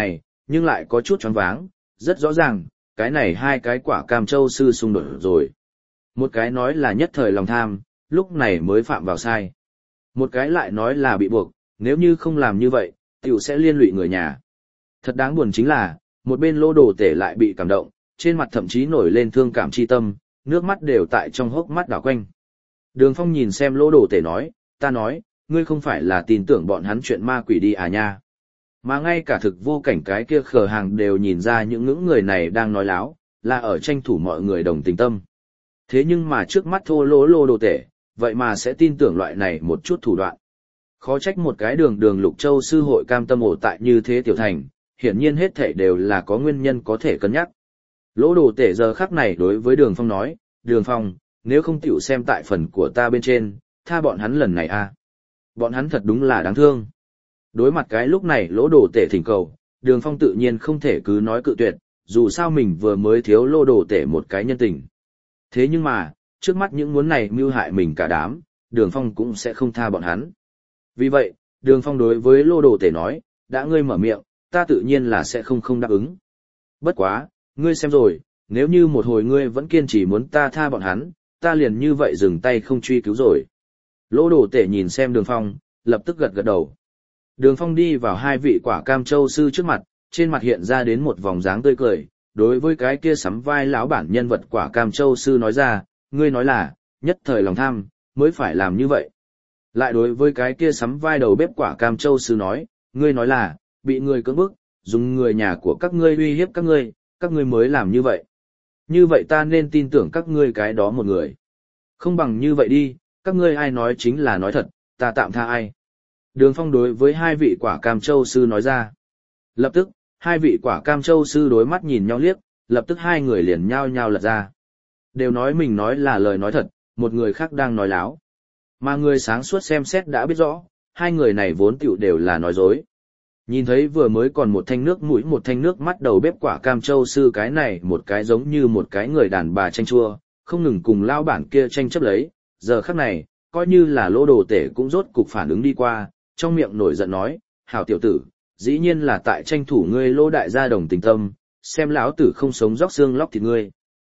nhưng lại có chút choáng váng, rất rõ ràng, cái này hai cái quả cam châu sư xung đột rồi. Một cái nói là nhất thời lòng tham, lúc này mới phạm vào sai. Một cái lại nói là bị buộc, nếu như không làm như vậy, tiểu sẽ liên lụy người nhà. Thật đáng buồn chính là, một bên Lô Đồ Tể lại bị cảm động, trên mặt thậm chí nổi lên thương cảm chi tâm, nước mắt đều tại trong hốc mắt đảo quanh. Đường Phong nhìn xem Lô Đồ Tể nói, ta nói, ngươi không phải là tin tưởng bọn hắn chuyện ma quỷ đi à nha. Mà ngay cả thực vô cảnh cái kia khờ hàng đều nhìn ra những người này đang nói láo, là ở tranh thủ mọi người đồng tình tâm. Thế nhưng mà trước mắt thô lỗ Lô Đồ Tể, vậy mà sẽ tin tưởng loại này một chút thủ đoạn. Khó trách một cái đường Lục Châu sư hội cam tâm ổ tại như thế tiểu thành, hiển nhiên hết thảy đều là có nguyên nhân có thể cân nhắc. Lỗ Đồ Tể giờ khắc này đối với Đường Phong nói, Đường Phong, nếu không tiểu xem tại phần của ta bên trên, tha bọn hắn lần này a. Bọn hắn thật đúng là đáng thương. Đối mặt cái lúc này Lỗ Đồ Tể thỉnh cầu, Đường Phong tự nhiên không thể cứ nói cự tuyệt, dù sao mình vừa mới thiếu Lỗ Đồ Tể một cái nhân tình. Thế nhưng mà, trước mắt những muốn này mưu hại mình cả đám, Đường Phong cũng sẽ không tha bọn hắn. Vì vậy, Đường Phong đối với Lô Đồ Tể nói, đã ngươi mở miệng, ta tự nhiên là sẽ không đáp ứng. Bất quá, ngươi xem rồi, nếu như một hồi ngươi vẫn kiên trì muốn ta tha bọn hắn, ta liền như vậy dừng tay không truy cứu rồi. Lô Đồ Tể nhìn xem Đường Phong, lập tức gật đầu. Đường Phong đi vào hai vị quả cam châu sư trước mặt, trên mặt hiện ra đến một vòng dáng tươi cười, đối với cái kia sắm vai lão bản nhân vật quả cam châu sư nói ra, ngươi nói là, nhất thời lòng tham, mới phải làm như vậy. Lại đối với cái kia sắm vai đầu bếp quả cam châu sư nói, ngươi nói là, bị người cưỡng bức, dùng người nhà của các ngươi uy hiếp các ngươi mới làm như vậy. Như vậy ta nên tin tưởng các ngươi cái đó một người. Không bằng như vậy đi, các ngươi ai nói chính là nói thật, ta tạm tha ai. Đường Phong đối với hai vị quả cam châu sư nói ra. Lập tức, hai vị quả cam châu sư đối mắt nhìn nhau liếc, lập tức hai người liền nhao nhao lật ra. Đều nói mình nói là lời nói thật, một người khác đang nói láo. Mà người sáng suốt xem xét đã biết rõ, hai người này vốn tiểu đều là nói dối. Nhìn thấy vừa mới còn một thanh nước mũi một thanh nước mắt đầu bếp quả cam châu sư cái này một cái giống như một cái người đàn bà tranh chua, không ngừng cùng lao bản kia tranh chấp lấy, giờ khắc này, coi như là Lô Đồ Tể cũng rốt cục phản ứng đi qua, trong miệng nổi giận nói, hảo tiểu tử, dĩ nhiên là tại tranh thủ ngươi Lô đại gia đồng tình tâm, xem lão tử không sống róc xương lóc thịt ngươi.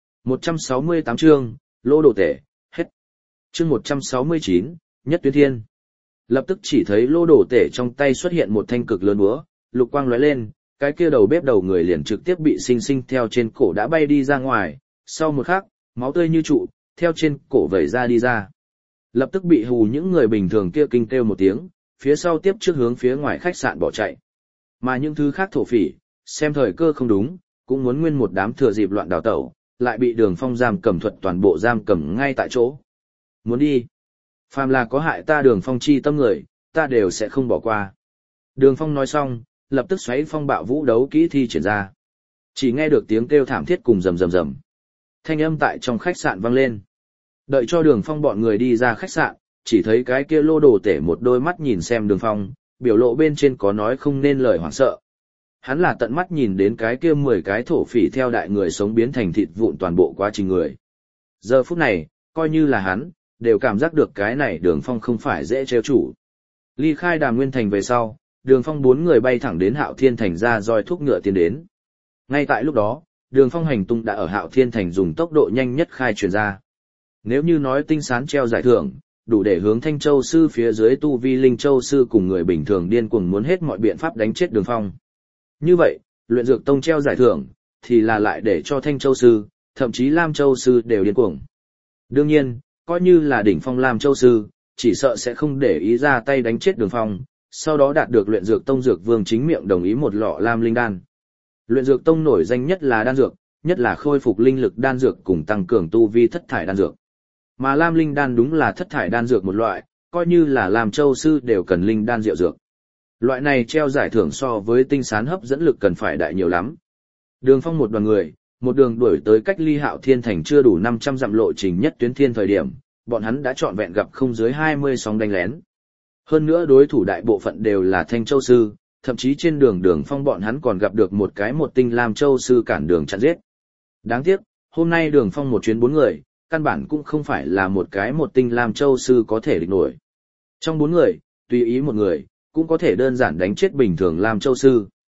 168 chương, Lô Đồ Tể, hết. Chương 169, Nhất Tuyến Thiên. Lập tức chỉ thấy Lô Đồ Tể trong tay xuất hiện một thanh cực lớn búa, lục quang lóe lên, cái kia đầu bếp đầu người liền trực tiếp bị sinh sinh theo trên cổ đã bay đi ra ngoài, sau một khắc, máu tươi như trụ, theo trên cổ vẩy ra đi ra. Lập tức bị hù những người bình thường kia kinh kêu một tiếng, phía sau tiếp trước hướng phía ngoài khách sạn bỏ chạy. Mà những thứ khác thổ phỉ, xem thời cơ không đúng, cũng muốn nguyên một đám thừa dịp loạn đào tẩu, lại bị Đường Phong giam cầm thuật toàn bộ giam cầm ngay tại chỗ. Muốn đi. Phàm là có hại ta Đường Phong chi tâm người, ta đều sẽ không bỏ qua. Đường Phong nói xong, lập tức xoáy phong bạo vũ đấu kỹ thi triển ra. Chỉ nghe được tiếng kêu thảm thiết cùng rầm rầm rầm. Thanh âm tại trong khách sạn vang lên. Đợi cho Đường Phong bọn người đi ra khách sạn, chỉ thấy cái kia Lô Đồ Tể một đôi mắt nhìn xem Đường Phong, biểu lộ bên trên có nói không nên lời hoảng sợ. Hắn là tận mắt nhìn đến cái kia 10 cái thổ phỉ theo đại người sống biến thành thịt vụn toàn bộ quá trình người. Giờ phút này, coi như là hắn, đều cảm giác được cái này Đường Phong không phải dễ trêu chủ. Ly khai Đàm Nguyên Thành về sau, Đường Phong 4 người bay thẳng đến Hạo Thiên Thành ra roi thúc ngựa tiến đến. Ngay tại lúc đó, Đường Phong hành tung đã ở Hạo Thiên Thành dùng tốc độ nhanh nhất khai truyền ra. Nếu như nói tinh sán treo giải thưởng, đủ để hướng Thanh Châu sư phía dưới tu vi Linh Châu sư cùng người bình thường điên cuồng muốn hết mọi biện pháp đánh chết Đường Phong. Như vậy, luyện dược tông treo giải thưởng, thì là lại để cho Thanh Châu sư, thậm chí Lam Châu sư đều điên cuồng. Đương nhiên, coi như là đỉnh phong Lam Châu sư, chỉ sợ sẽ không để ý ra tay đánh chết Đường Phong, sau đó đạt được luyện dược tông dược vương chính miệng đồng ý một lọ Lam Linh đan. Luyện dược tông nổi danh nhất là đan dược, nhất là khôi phục linh lực đan dược cùng tăng cường tu vi thất thải đan dược. Mà Lam Linh đan đúng là thất thải đan dược một loại, coi như là Lam Châu sư đều cần linh đan diệu dược. Loại này treo giải thưởng so với tinh sán hấp dẫn lực cần phải đại nhiều lắm. Đường Phong một đoàn người, một đường đuổi tới cách ly Hạo Thiên Thành chưa đủ 500 dặm lộ trình Nhất Tuyến Thiên thời điểm, bọn hắn đã trọn vẹn gặp không dưới 20 sóng đánh lén. Hơn nữa đối thủ đại bộ phận đều là Thanh Châu sư, thậm chí trên đường Đường Phong bọn hắn còn gặp được một cái một tinh Lam Châu sư cản đường chặn giết. Đáng tiếc, hôm nay Đường Phong một chuyến 4 người, căn bản cũng không phải là một cái một tinh Lam Châu sư có thể địch nổi. Trong 4 người, tùy ý một người, cũng có thể đơn giản đánh chết bình thường Lam Châu sư.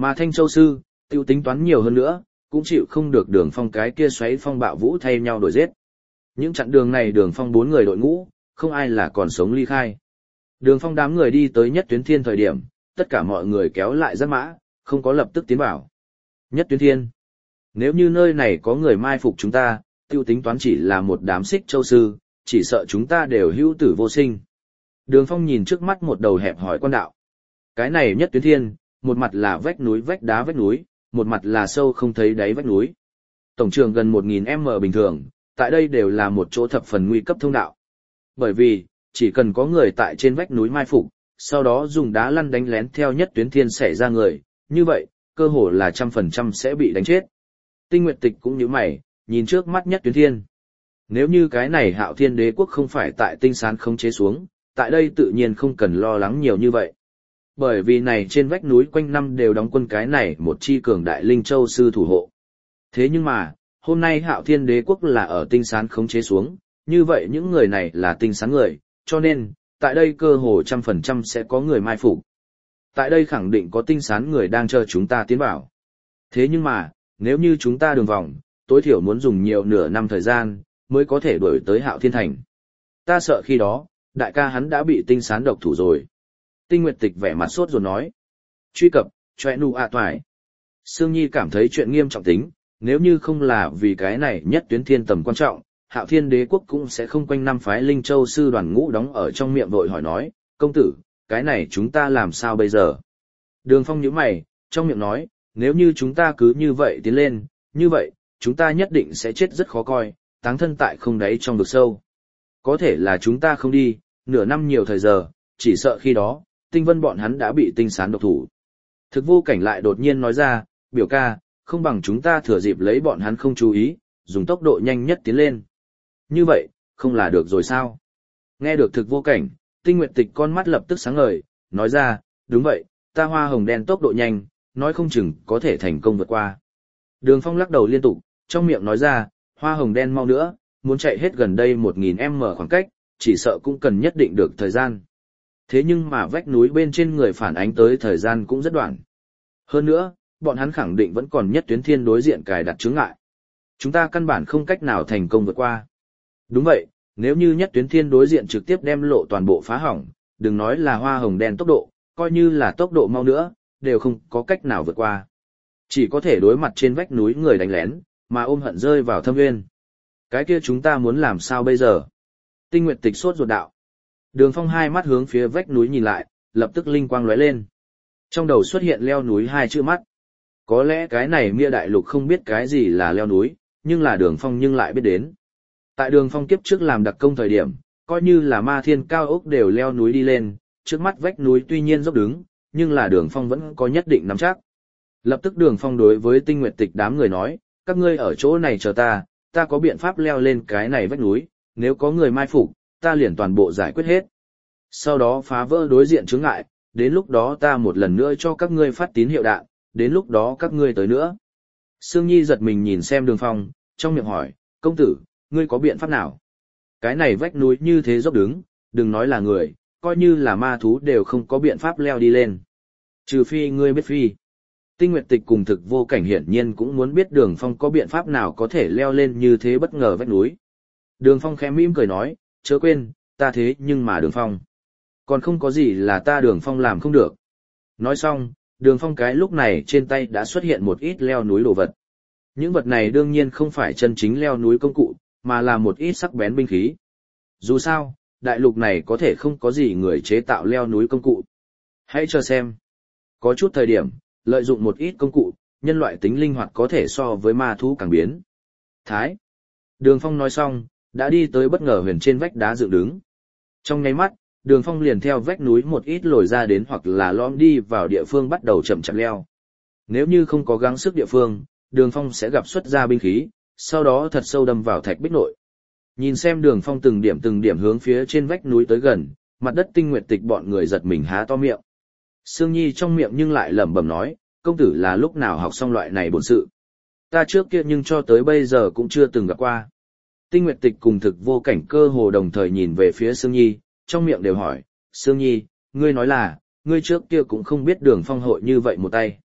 Mà Thanh Châu Sư, tiêu tính toán nhiều hơn nữa, cũng chịu không được Đường Phong cái kia xoáy phong bạo vũ thay nhau đuổi giết. Những chặng đường này Đường Phong 4 người đội ngũ, không ai là còn sống ly khai. Đường Phong đám người đi tới Nhất Tuyến Thiên thời điểm, tất cả mọi người kéo lại giáp mã, không có lập tức tiến vào. Nhất Tuyến Thiên, nếu như nơi này có người mai phục chúng ta, tiêu tính toán chỉ là một đám Xích Châu Sư, chỉ sợ chúng ta đều hữu tử vô sinh. Đường Phong nhìn trước mắt một đầu hẹp hỏi quan đạo. Cái này Nhất Tuyến Thiên, một mặt là vách núi vách đá vách núi, một mặt là sâu không thấy đáy vách núi. Tổng trường gần 1000m bình thường, tại đây đều là một chỗ thập phần nguy cấp thông đạo. Bởi vì, chỉ cần có người tại trên vách núi mai phục, sau đó dùng đá lăn đánh lén theo Nhất Tuyến Thiên xảy ra người, như vậy, cơ hồ là 100% sẽ bị đánh chết. Tinh Nguyệt Tịch cũng như mày, nhìn trước mắt Nhất Tuyến Thiên. Nếu như cái này Hạo Thiên Đế quốc không phải tại Tinh Sán không chế xuống, tại đây tự nhiên không cần lo lắng nhiều như vậy. Bởi vì này trên vách núi quanh năm đều đóng quân cái này một chi cường đại Linh Châu Sư thủ hộ. Thế nhưng mà, hôm nay Hạo Thiên Đế quốc là ở Tinh Sán khống chế xuống, như vậy những người này là Tinh Sán người, cho nên, tại đây cơ hồ 100% sẽ có người mai phục. Tại đây khẳng định có Tinh Sán người đang chờ chúng ta tiến vào. Thế nhưng mà, nếu như chúng ta đường vòng, tối thiểu muốn dùng nhiều nửa năm thời gian, mới có thể đuổi tới Hạo Thiên Thành. Ta sợ khi đó, đại ca hắn đã bị Tinh Sán độc thủ rồi. Tinh Nguyệt Tịch vẻ mặt sốt ruột nói. Truy cập, choe nu a toại. Sương Nhi cảm thấy chuyện nghiêm trọng tính, nếu như không là vì cái này Nhất Tuyến Thiên tầm quan trọng, Hạo Thiên Đế quốc cũng sẽ không quanh năm phái Linh Châu Sư đoàn ngũ đóng ở trong miệng vội hỏi nói, công tử, cái này chúng ta làm sao bây giờ? Đường Phong nhíu mày, trong miệng nói, nếu như chúng ta cứ như vậy tiến lên, như vậy, chúng ta nhất định sẽ chết rất khó coi, táng thân tại không đáy trong vực sâu. Có thể là chúng ta không đi, nửa năm nhiều thời giờ, chỉ sợ khi đó, Tinh Vân bọn hắn đã bị Tinh Sán độc thủ. Thực Vô Cảnh lại đột nhiên nói ra, biểu ca, không bằng chúng ta thừa dịp lấy bọn hắn không chú ý, dùng tốc độ nhanh nhất tiến lên. Như vậy, không là được rồi sao? Nghe được Thực Vô Cảnh, Tinh Nguyệt Tịch con mắt lập tức sáng ngời, nói ra, đúng vậy, ta Hoa Hồng Đen tốc độ nhanh, nói không chừng có thể thành công vượt qua. Đường Phong lắc đầu liên tục, trong miệng nói ra, Hoa Hồng Đen mau nữa, muốn chạy hết gần đây 1000m khoảng cách, chỉ sợ cũng cần nhất định được thời gian. Thế nhưng mà vách núi bên trên người phản ánh tới thời gian cũng rất đoạn. Hơn nữa, bọn hắn khẳng định vẫn còn Nhất Tuyến Thiên đối diện cài đặt chướng ngại. Chúng ta căn bản không cách nào thành công vượt qua. Đúng vậy, nếu như Nhất Tuyến Thiên đối diện trực tiếp đem lộ toàn bộ phá hỏng, đừng nói là Hoa Hồng Đen tốc độ, coi như là tốc độ mau nữa, đều không có cách nào vượt qua. Chỉ có thể đối mặt trên vách núi người đánh lén, mà ôm hận rơi vào thâm nguyên. Cái kia chúng ta muốn làm sao bây giờ? Tinh Nguyệt Tịch sốt ruột đạo. Đường Phong hai mắt hướng phía vách núi nhìn lại, lập tức linh quang lóe lên. Trong đầu xuất hiện leo núi hai chữ mắt. Có lẽ cái này Mia Đại Lục không biết cái gì là leo núi, nhưng là Đường Phong nhưng lại biết đến. Tại Đường Phong kiếp trước làm đặc công thời điểm, coi như là ma thiên cao ốc đều leo núi đi lên, trước mắt vách núi tuy nhiên dốc đứng, nhưng là Đường Phong vẫn có nhất định nắm chắc. Lập tức Đường Phong đối với Tinh Nguyệt Tịch đám người nói, các ngươi ở chỗ này chờ ta có biện pháp leo lên cái này vách núi, nếu có người mai phục, ta liền toàn bộ giải quyết hết. Sau đó phá vỡ đối diện chướng ngại, đến lúc đó ta một lần nữa cho các ngươi phát tín hiệu đạn, đến lúc đó các ngươi tới nữa. Sương Nhi giật mình nhìn xem Đường Phong, trong miệng hỏi, công tử, ngươi có biện pháp nào? Cái này vách núi như thế dốc đứng, đừng nói là người, coi như là ma thú đều không có biện pháp leo đi lên. Trừ phi ngươi biết phi. Tinh Nguyệt Tịch cùng Thực Vô Cảnh hiển nhiên cũng muốn biết Đường Phong có biện pháp nào có thể leo lên như thế bất ngờ vách núi. Đường Phong khẽ mỉm cười nói, chớ quên, ta thế nhưng mà Đường Phong. Còn không có gì là ta Đường Phong làm không được. Nói xong, Đường Phong cái lúc này trên tay đã xuất hiện một ít leo núi đồ vật. Những vật này đương nhiên không phải chân chính leo núi công cụ, mà là một ít sắc bén binh khí. Dù sao, đại lục này có thể không có gì người chế tạo leo núi công cụ. Hãy chờ xem. Có chút thời điểm, lợi dụng một ít công cụ, nhân loại tính linh hoạt có thể so với ma thú càng biến. Thái. Đường Phong nói xong, đã đi tới bất ngờ huyền trên vách đá dựng đứng. Trong nháy mắt, Đường Phong liền theo vách núi một ít lồi ra đến hoặc là lõm đi vào địa phương bắt đầu chậm chậm leo. Nếu như không có gắng sức địa phương, Đường Phong sẽ gặp xuất ra binh khí, sau đó thật sâu đâm vào thạch bích nội. Nhìn xem Đường Phong từng điểm hướng phía trên vách núi tới gần, mặt đất Tinh Nguyệt Tịch bọn người giật mình há to miệng. Sương Nhi trong miệng nhưng lại lẩm bẩm nói, công tử là lúc nào học xong loại này bổn sự. Ta trước kia nhưng cho tới bây giờ cũng chưa từng gặp qua. Tinh Nguyệt Tịch cùng Thực Vô Cảnh cơ hồ đồng thời nhìn về phía Sương Nhi, trong miệng đều hỏi, Sương Nhi, ngươi nói là, ngươi trước kia cũng không biết Đường Phong hội như vậy một tay.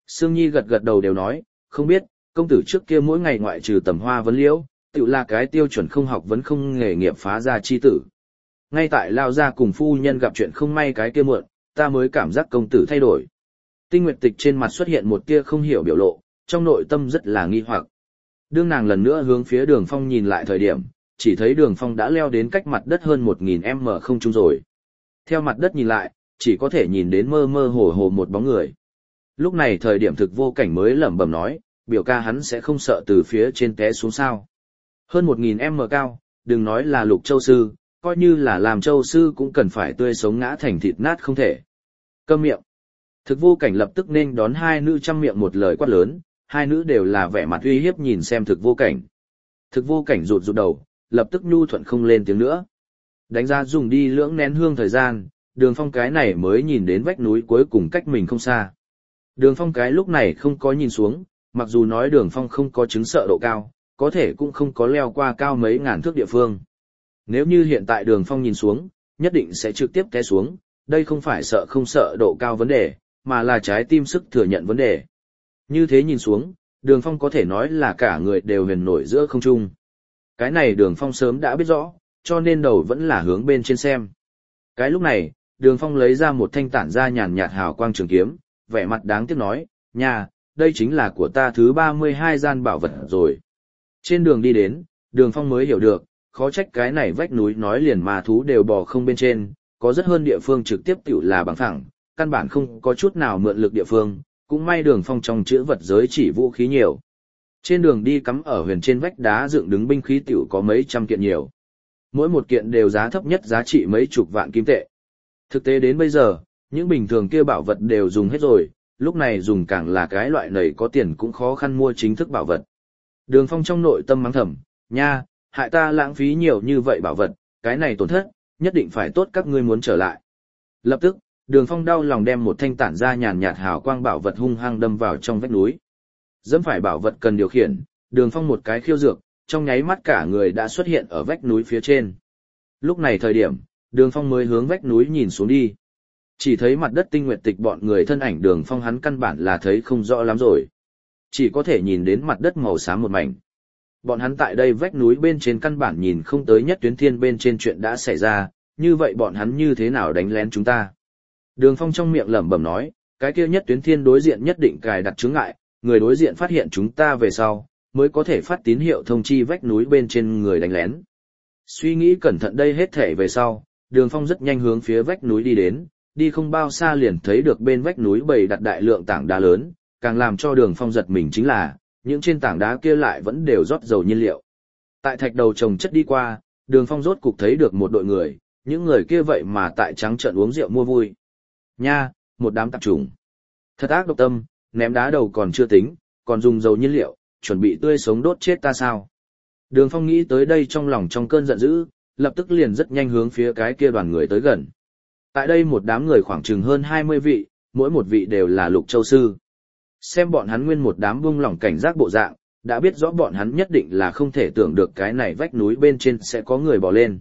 Sương Nhi gật gật đầu đều nói, không biết, công tử trước kia mỗi ngày ngoại trừ tầm hoa vấn liễu, tự là cái tiêu chuẩn không học vấn không nghề nghiệp phá gia chi tử. Ngay tại lao gia cùng phu nhân gặp chuyện không may cái kia muộn, ta mới cảm giác công tử thay đổi. Tinh Nguyệt Tịch trên mặt xuất hiện một tia không hiểu biểu lộ, trong nội tâm rất là nghi hoặc. Đương nàng lần nữa hướng phía Đường Phong nhìn lại thời điểm, chỉ thấy Đường Phong đã leo đến cách mặt đất hơn 1000m không trung rồi. Theo mặt đất nhìn lại, chỉ có thể nhìn đến mơ mơ hồ hồ một bóng người. Lúc này thời điểm Thực Vô Cảnh mới lẩm bẩm nói, biểu ca hắn sẽ không sợ từ phía trên té xuống sao. Hơn 1000m cao, đừng nói là Lục Châu Sư, coi như là làm Châu Sư cũng cần phải tươi sống ngã thành thịt nát không thể. Câm miệng. Thực Vô Cảnh lập tức nên đón hai nữ trăm miệng một lời quát lớn, hai nữ đều là vẻ mặt uy hiếp nhìn xem Thực Vô Cảnh. Thực Vô Cảnh rụt rụt đầu, lập tức nhu thuận không lên tiếng nữa. Đánh ra dùng đi lưỡng nén hương thời gian, Đường Phong cái này mới nhìn đến vách núi cuối cùng cách mình không xa. Đường Phong cái lúc này không có nhìn xuống, mặc dù nói Đường Phong không có chứng sợ độ cao, có thể cũng không có leo qua cao mấy ngàn thước địa phương. Nếu như hiện tại Đường Phong nhìn xuống, nhất định sẽ trực tiếp té xuống, đây không phải sợ không sợ độ cao vấn đề, mà là trái tim sức thừa nhận vấn đề. Như thế nhìn xuống, Đường Phong có thể nói là cả người đều huyền nổi giữa không trung. Cái này Đường Phong sớm đã biết rõ, cho nên đầu vẫn là hướng bên trên xem. Cái lúc này, Đường Phong lấy ra một thanh tản ra nhàn nhạt hào quang trường kiếm, vẻ mặt đáng tiếc nói, nhà, đây chính là của ta thứ 32 gian bảo vật rồi. Trên đường đi đến, Đường Phong mới hiểu được, khó trách cái này vách núi nói liền ma thú đều bò không bên trên, có rất hơn địa phương trực tiếp tiểu là bằng phẳng, căn bản không có chút nào mượn lực địa phương, cũng may Đường Phong trong chữ vật giới chỉ vũ khí nhiều. Trên đường đi cắm ở huyền trên vách đá dựng đứng binh khí tiểu có mấy trăm kiện nhiều. Mỗi một kiện đều giá thấp nhất giá trị mấy chục vạn kim tệ. Thực tế đến bây giờ, những bình thường kia bảo vật đều dùng hết rồi, lúc này dùng càng là cái loại này có tiền cũng khó khăn mua chính thức bảo vật. Đường Phong trong nội tâm mắng thầm, nha, hại ta lãng phí nhiều như vậy bảo vật, cái này tổn thất, nhất định phải tốt các ngươi muốn trở lại. Lập tức, Đường Phong đau lòng đem một thanh tản ra nhàn nhạt hào quang bảo vật hung hăng đâm vào trong vách núi. Dẫm phải bảo vật cần điều khiển, Đường Phong một cái khiêu dược, trong nháy mắt cả người đã xuất hiện ở vách núi phía trên. Lúc này thời điểm, Đường Phong mới hướng vách núi nhìn xuống đi. Chỉ thấy mặt đất Tinh Nguyệt Tịch bọn người thân ảnh Đường Phong hắn căn bản là thấy không rõ lắm rồi. Chỉ có thể nhìn đến mặt đất màu xám một mảnh. Bọn hắn tại đây vách núi bên trên căn bản nhìn không tới Nhất Tuyến Thiên bên trên chuyện đã xảy ra, như vậy bọn hắn như thế nào đánh lén chúng ta. Đường Phong trong miệng lẩm bẩm nói, cái kia Nhất Tuyến Thiên đối diện nhất định cài đặt chướng ngại, người đối diện phát hiện chúng ta về sau, mới có thể phát tín hiệu thông chi vách núi bên trên người đánh lén. Suy nghĩ cẩn thận đây hết thể về sau, Đường Phong rất nhanh hướng phía vách núi đi đến, đi không bao xa liền thấy được bên vách núi bày đặt đại lượng tảng đá lớn, càng làm cho Đường Phong giật mình chính là, những trên tảng đá kia lại vẫn đều rót dầu nhiên liệu. Tại thạch đầu trồng chất đi qua, Đường Phong rốt cục thấy được một đội người, những người kia vậy mà tại trắng trợn uống rượu mua vui. Nha, một đám tạp chủng. Thật ác độc tâm, ném đá đầu còn chưa tính, còn dùng dầu nhiên liệu, chuẩn bị tươi sống đốt chết ta sao. Đường Phong nghĩ tới đây trong lòng trong cơn giận dữ, lập tức liền rất nhanh hướng phía cái kia đoàn người tới gần. Tại đây một đám người khoảng chừng hơn 20 vị, mỗi một vị đều là Lục Châu Sư. Xem bọn hắn nguyên một đám buông lỏng cảnh giác bộ dạng, đã biết rõ bọn hắn nhất định là không thể tưởng được cái này vách núi bên trên sẽ có người bỏ lên.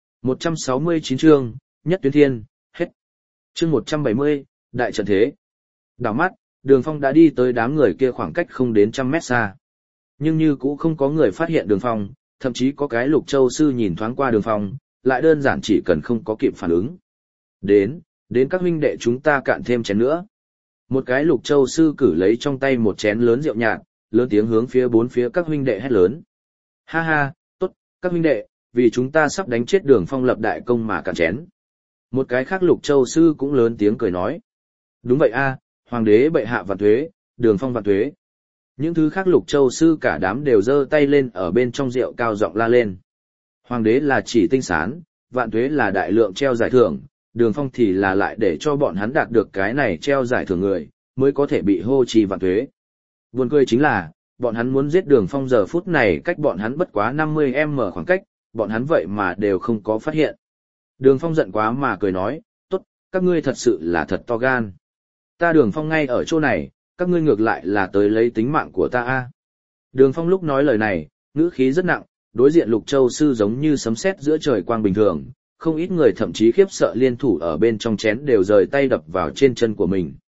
169 chương, Nhất Tuyến Thiên, hết. Chương 170, Đại trận thế. Đảo mắt, Đường Phong đã đi tới đám người kia khoảng cách không đến 100 mét xa. Nhưng như cũ không có người phát hiện Đường Phong, thậm chí có cái Lục Châu Sư nhìn thoáng qua Đường Phong, lại đơn giản chỉ cần không có kịp phản ứng. Đến các huynh đệ chúng ta cạn thêm chén nữa. Một cái Lục Châu Sư cử lấy trong tay một chén lớn rượu nhạt, lớn tiếng hướng phía bốn phía các huynh đệ hét lớn. Ha ha, tốt, các huynh đệ, vì chúng ta sắp đánh chết Đường Phong lập đại công mà cạn chén. Một cái khác Lục Châu Sư cũng lớn tiếng cười nói. Đúng vậy a, Hoàng đế bệ hạ vạn tuế, Đường Phong vạn tuế. Những thứ khác Lục Châu Sư cả đám đều giơ tay lên ở bên trong rượu cao giọng la lên. Hoàng đế là chỉ tinh sán, vạn tuế là đại lượng treo giải thưởng, Đường Phong thì là lại để cho bọn hắn đạt được cái này treo giải thưởng người, mới có thể bị hô trì vạn tuế. Buồn cười chính là, bọn hắn muốn giết Đường Phong giờ phút này cách bọn hắn bất quá 50m khoảng cách, bọn hắn vậy mà đều không có phát hiện. Đường Phong giận quá mà cười nói, tốt, các ngươi thật sự là thật to gan. Ta Đường Phong ngay ở chỗ này, các ngươi ngược lại là tới lấy tính mạng của ta a. Đường Phong lúc nói lời này, ngữ khí rất nặng, đối diện Lục Châu Sư giống như sấm sét giữa trời quang bình thường, không ít người thậm chí khiếp sợ liên thủ ở bên trong chén đều rời tay đập vào trên chân của mình.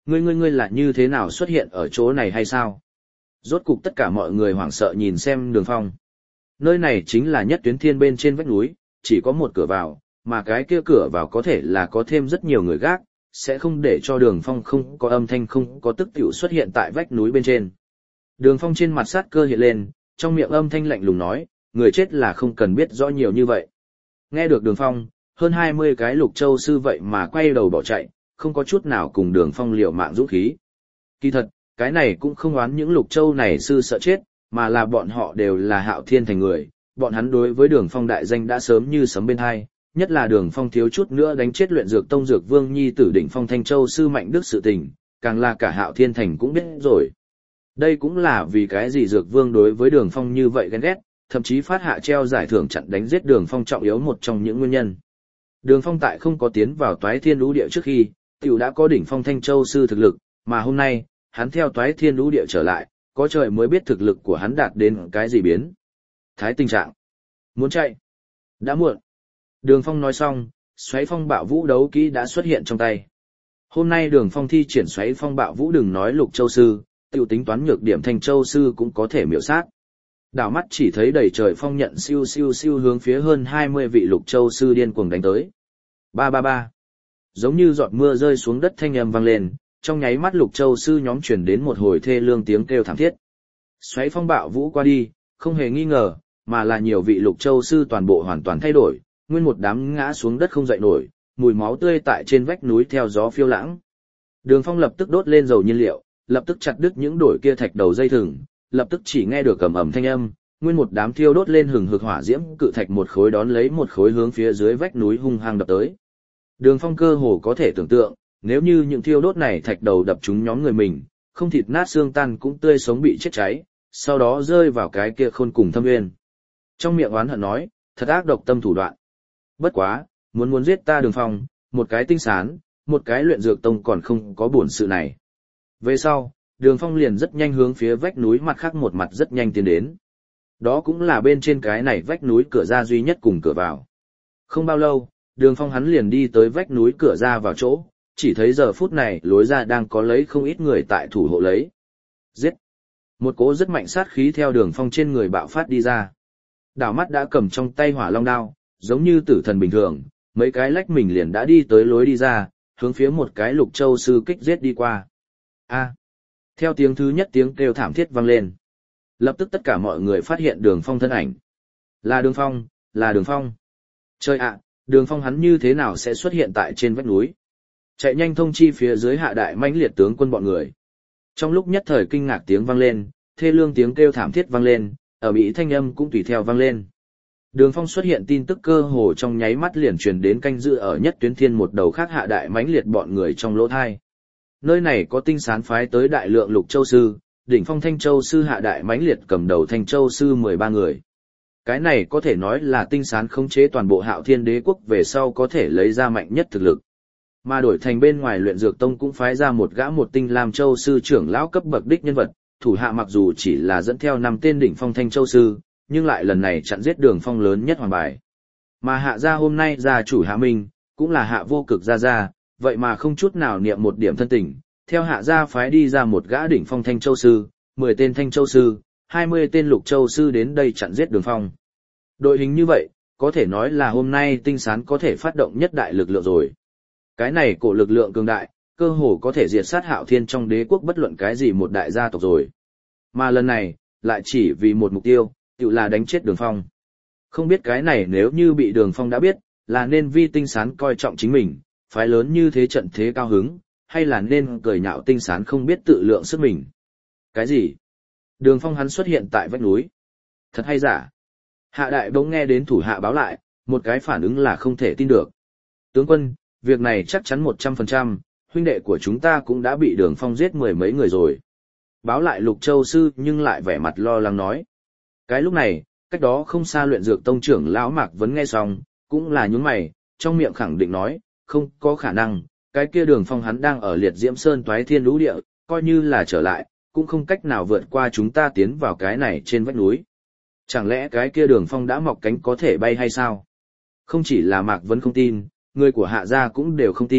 Ngươi là như thế nào xuất hiện ở chỗ này hay sao? Rốt cục tất cả mọi người hoảng sợ nhìn xem Đường Phong. Nơi này chính là Nhất Tuyến Thiên bên trên vách núi, chỉ có một cửa vào, mà cái kia cửa vào có thể là có thêm rất nhiều người gác, sẽ không để cho Đường Phong không có âm thanh không có tức tiểu xuất hiện tại vách núi bên trên. Đường Phong trên mặt sát cơ hiện lên, trong miệng âm thanh lạnh lùng nói, người chết là không cần biết rõ nhiều như vậy. Nghe được Đường Phong, hơn 20 cái Lục Châu sư vậy mà quay đầu bỏ chạy, không có chút nào cùng Đường Phong liều mạng dũng khí. Kỳ thật, cái này cũng không oán những Lục Châu này sư sợ chết, mà là bọn họ đều là Hạo Thiên thành người, bọn hắn đối với Đường Phong đại danh đã sớm như sấm bên hai, nhất là Đường Phong thiếu chút nữa đánh chết Luyện Dược Tông Dược Vương nhi tử đỉnh phong Thanh Châu sư Mạnh Đức sự tình, càng là cả Hạo Thiên thành cũng biết rồi. Đây cũng là vì cái gì Dược Vương đối với Đường Phong như vậy ghen ghét, thậm chí phát hạ treo giải thưởng chặn đánh giết Đường Phong trọng yếu một trong những nguyên nhân. Đường Phong tại không có tiến vào Toái Thiên Lũ Địa trước khi, tiểu đã có đỉnh phong Thanh Châu sư thực lực, mà hôm nay, hắn theo Toái Thiên Lũ Địa trở lại, có trời mới biết thực lực của hắn đạt đến cái gì biến. Thái tình trạng. Muốn chạy. Đã muộn. Đường Phong nói xong, Xoáy Phong Bạo Vũ đấu kỹ đã xuất hiện trong tay. Hôm nay Đường Phong thi triển Xoáy Phong Bạo Vũ đừng nói Lục Châu sư, tiêu tính toán nhược điểm Thanh Châu sư cũng có thể miểu sát. Đảo mắt chỉ thấy đầy trời phong nhận siêu siêu siêu hướng phía hơn 20 vị Lục Châu sư điên cuồng đánh tới. Ba ba ba. Giống như giọt mưa rơi xuống đất thanh âm vang lên, trong nháy mắt Lục Châu sư nhóm truyền đến một hồi thê lương tiếng kêu thảm thiết. Xoáy Phong Bạo Vũ qua đi, không hề nghi ngờ, mà là nhiều vị Lục Châu sư toàn bộ hoàn toàn thay đổi, nguyên một đám ngã xuống đất không dậy nổi, mùi máu tươi tại trên vách núi theo gió phiêu lãng. Đường Phong lập tức đốt lên dầu nhiên liệu, lập tức chặt đứt những đổi kia thạch đầu dây thừng, lập tức chỉ nghe được ầm ầm thanh âm, nguyên một đám thiêu đốt lên hừng hực hỏa diễm cự thạch một khối đón lấy một khối hướng phía dưới vách núi hung hăng đập tới. Đường Phong cơ hồ có thể tưởng tượng, nếu như những thiêu đốt này thạch đầu đập trúng nhóm người mình, không thịt nát xương tan cũng tươi sống bị chết cháy, sau đó rơi vào cái kia khôn cùng thâm nguyên. Trong miệng oán hận nói, thật ác độc tâm thủ đoạn. Bất quá, muốn giết ta Đường Phong, một cái tinh sán, một cái Luyện Dược Tông còn không có buồn sự này. Về sau, Đường Phong liền rất nhanh hướng phía vách núi mặt khác một mặt rất nhanh tiến đến. Đó cũng là bên trên cái này vách núi cửa ra duy nhất cùng cửa vào. Không bao lâu, Đường Phong hắn liền đi tới vách núi cửa ra vào chỗ, chỉ thấy giờ phút này lối ra đang có lấy không ít người tại thủ hộ lấy. Giết! Một cỗ rất mạnh sát khí theo Đường Phong trên người bạo phát đi ra. Đảo mắt đã cầm trong tay hỏa long đao, giống như tử thần bình thường, mấy cái lách mình liền đã đi tới lối đi ra, hướng phía một cái Lục Châu sư kích giết đi qua. A! Theo tiếng thứ nhất tiếng kêu thảm thiết vang lên. Lập tức tất cả mọi người phát hiện Đường Phong thân ảnh. Là Đường Phong, là Đường Phong. Trời ạ, Đường Phong hắn như thế nào sẽ xuất hiện tại trên vách núi? Chạy nhanh thông chi phía dưới hạ đại mãnh liệt tướng quân bọn người. Trong lúc nhất thời kinh ngạc tiếng vang lên, thê lương tiếng kêu thảm thiết vang lên, ở Mỹ thanh âm cũng tùy theo vang lên. Đường Phong xuất hiện tin tức cơ hồ trong nháy mắt liền truyền đến canh dự ở Nhất Tuyến Thiên một đầu khác hạ đại mãnh liệt bọn người trong lỗ thai. Nơi này có tinh sán phái tới đại lượng Lục Châu sư, đỉnh phong Thanh Châu sư hạ đại mãnh liệt cầm đầu Thanh Châu sư 13 người. Cái này có thể nói là tinh sán khống chế toàn bộ Hạo Thiên Đế quốc về sau có thể lấy ra mạnh nhất thực lực. Mà đổi thành bên ngoài Luyện Dược Tông cũng phái ra một gã một tinh Lam Châu sư trưởng lão cấp bậc đích nhân vật, thủ hạ mặc dù chỉ là dẫn theo 5 tên đỉnh phong Thanh Châu sư, nhưng lại lần này chặn giết Đường Phong lớn nhất hoàng bài. Mà hạ gia hôm nay gia chủ Hạ Minh, cũng là Hạ Vô Cực gia, vậy mà không chút nào niệm một điểm thân tình, theo hạ gia phái đi ra một gã đỉnh phong Thanh Châu sư, 10 tên Thanh Châu sư, 20 tên Lục Châu sư đến đây chặn giết Đường Phong. Đội hình như vậy, có thể nói là hôm nay tinh sán có thể phát động nhất đại lực lượng rồi. Cái này cổ lực lượng cường đại, cơ hồ có thể diệt sát Hạo Thiên trong đế quốc bất luận cái gì một đại gia tộc rồi. Mà lần này, lại chỉ vì một mục tiêu, tự là đánh chết Đường Phong. Không biết cái này nếu như bị Đường Phong đã biết, là nên vi tinh sán coi trọng chính mình, phái lớn như thế trận thế cao hứng, hay là nên cười nhạo tinh sán không biết tự lượng sức mình. Cái gì? Đường Phong hắn xuất hiện tại vách núi. Thật hay giả? Hạ đại bỗng nghe đến thủ hạ báo lại, một cái phản ứng là không thể tin được. Tướng quân, việc này chắc chắn 100%, huynh đệ của chúng ta cũng đã bị Đường Phong giết 10 mấy người rồi. Báo lại Lục Châu sư nhưng lại vẻ mặt lo lắng nói. Cái lúc này, cách đó không xa Luyện Dược Tông trưởng lão Mạc Vấn nghe xong, cũng là nhún mày, trong miệng khẳng định nói, không có khả năng, cái kia Đường Phong hắn đang ở Liệt Diễm Sơn Toái Thiên Lũ Địa, coi như là trở lại, cũng không cách nào vượt qua chúng ta tiến vào cái này trên vách núi. Chẳng lẽ cái kia Đường Phong đã mọc cánh có thể bay hay sao? Không chỉ là Mạc Vấn không tin, người của Hạ gia cũng đều không tin,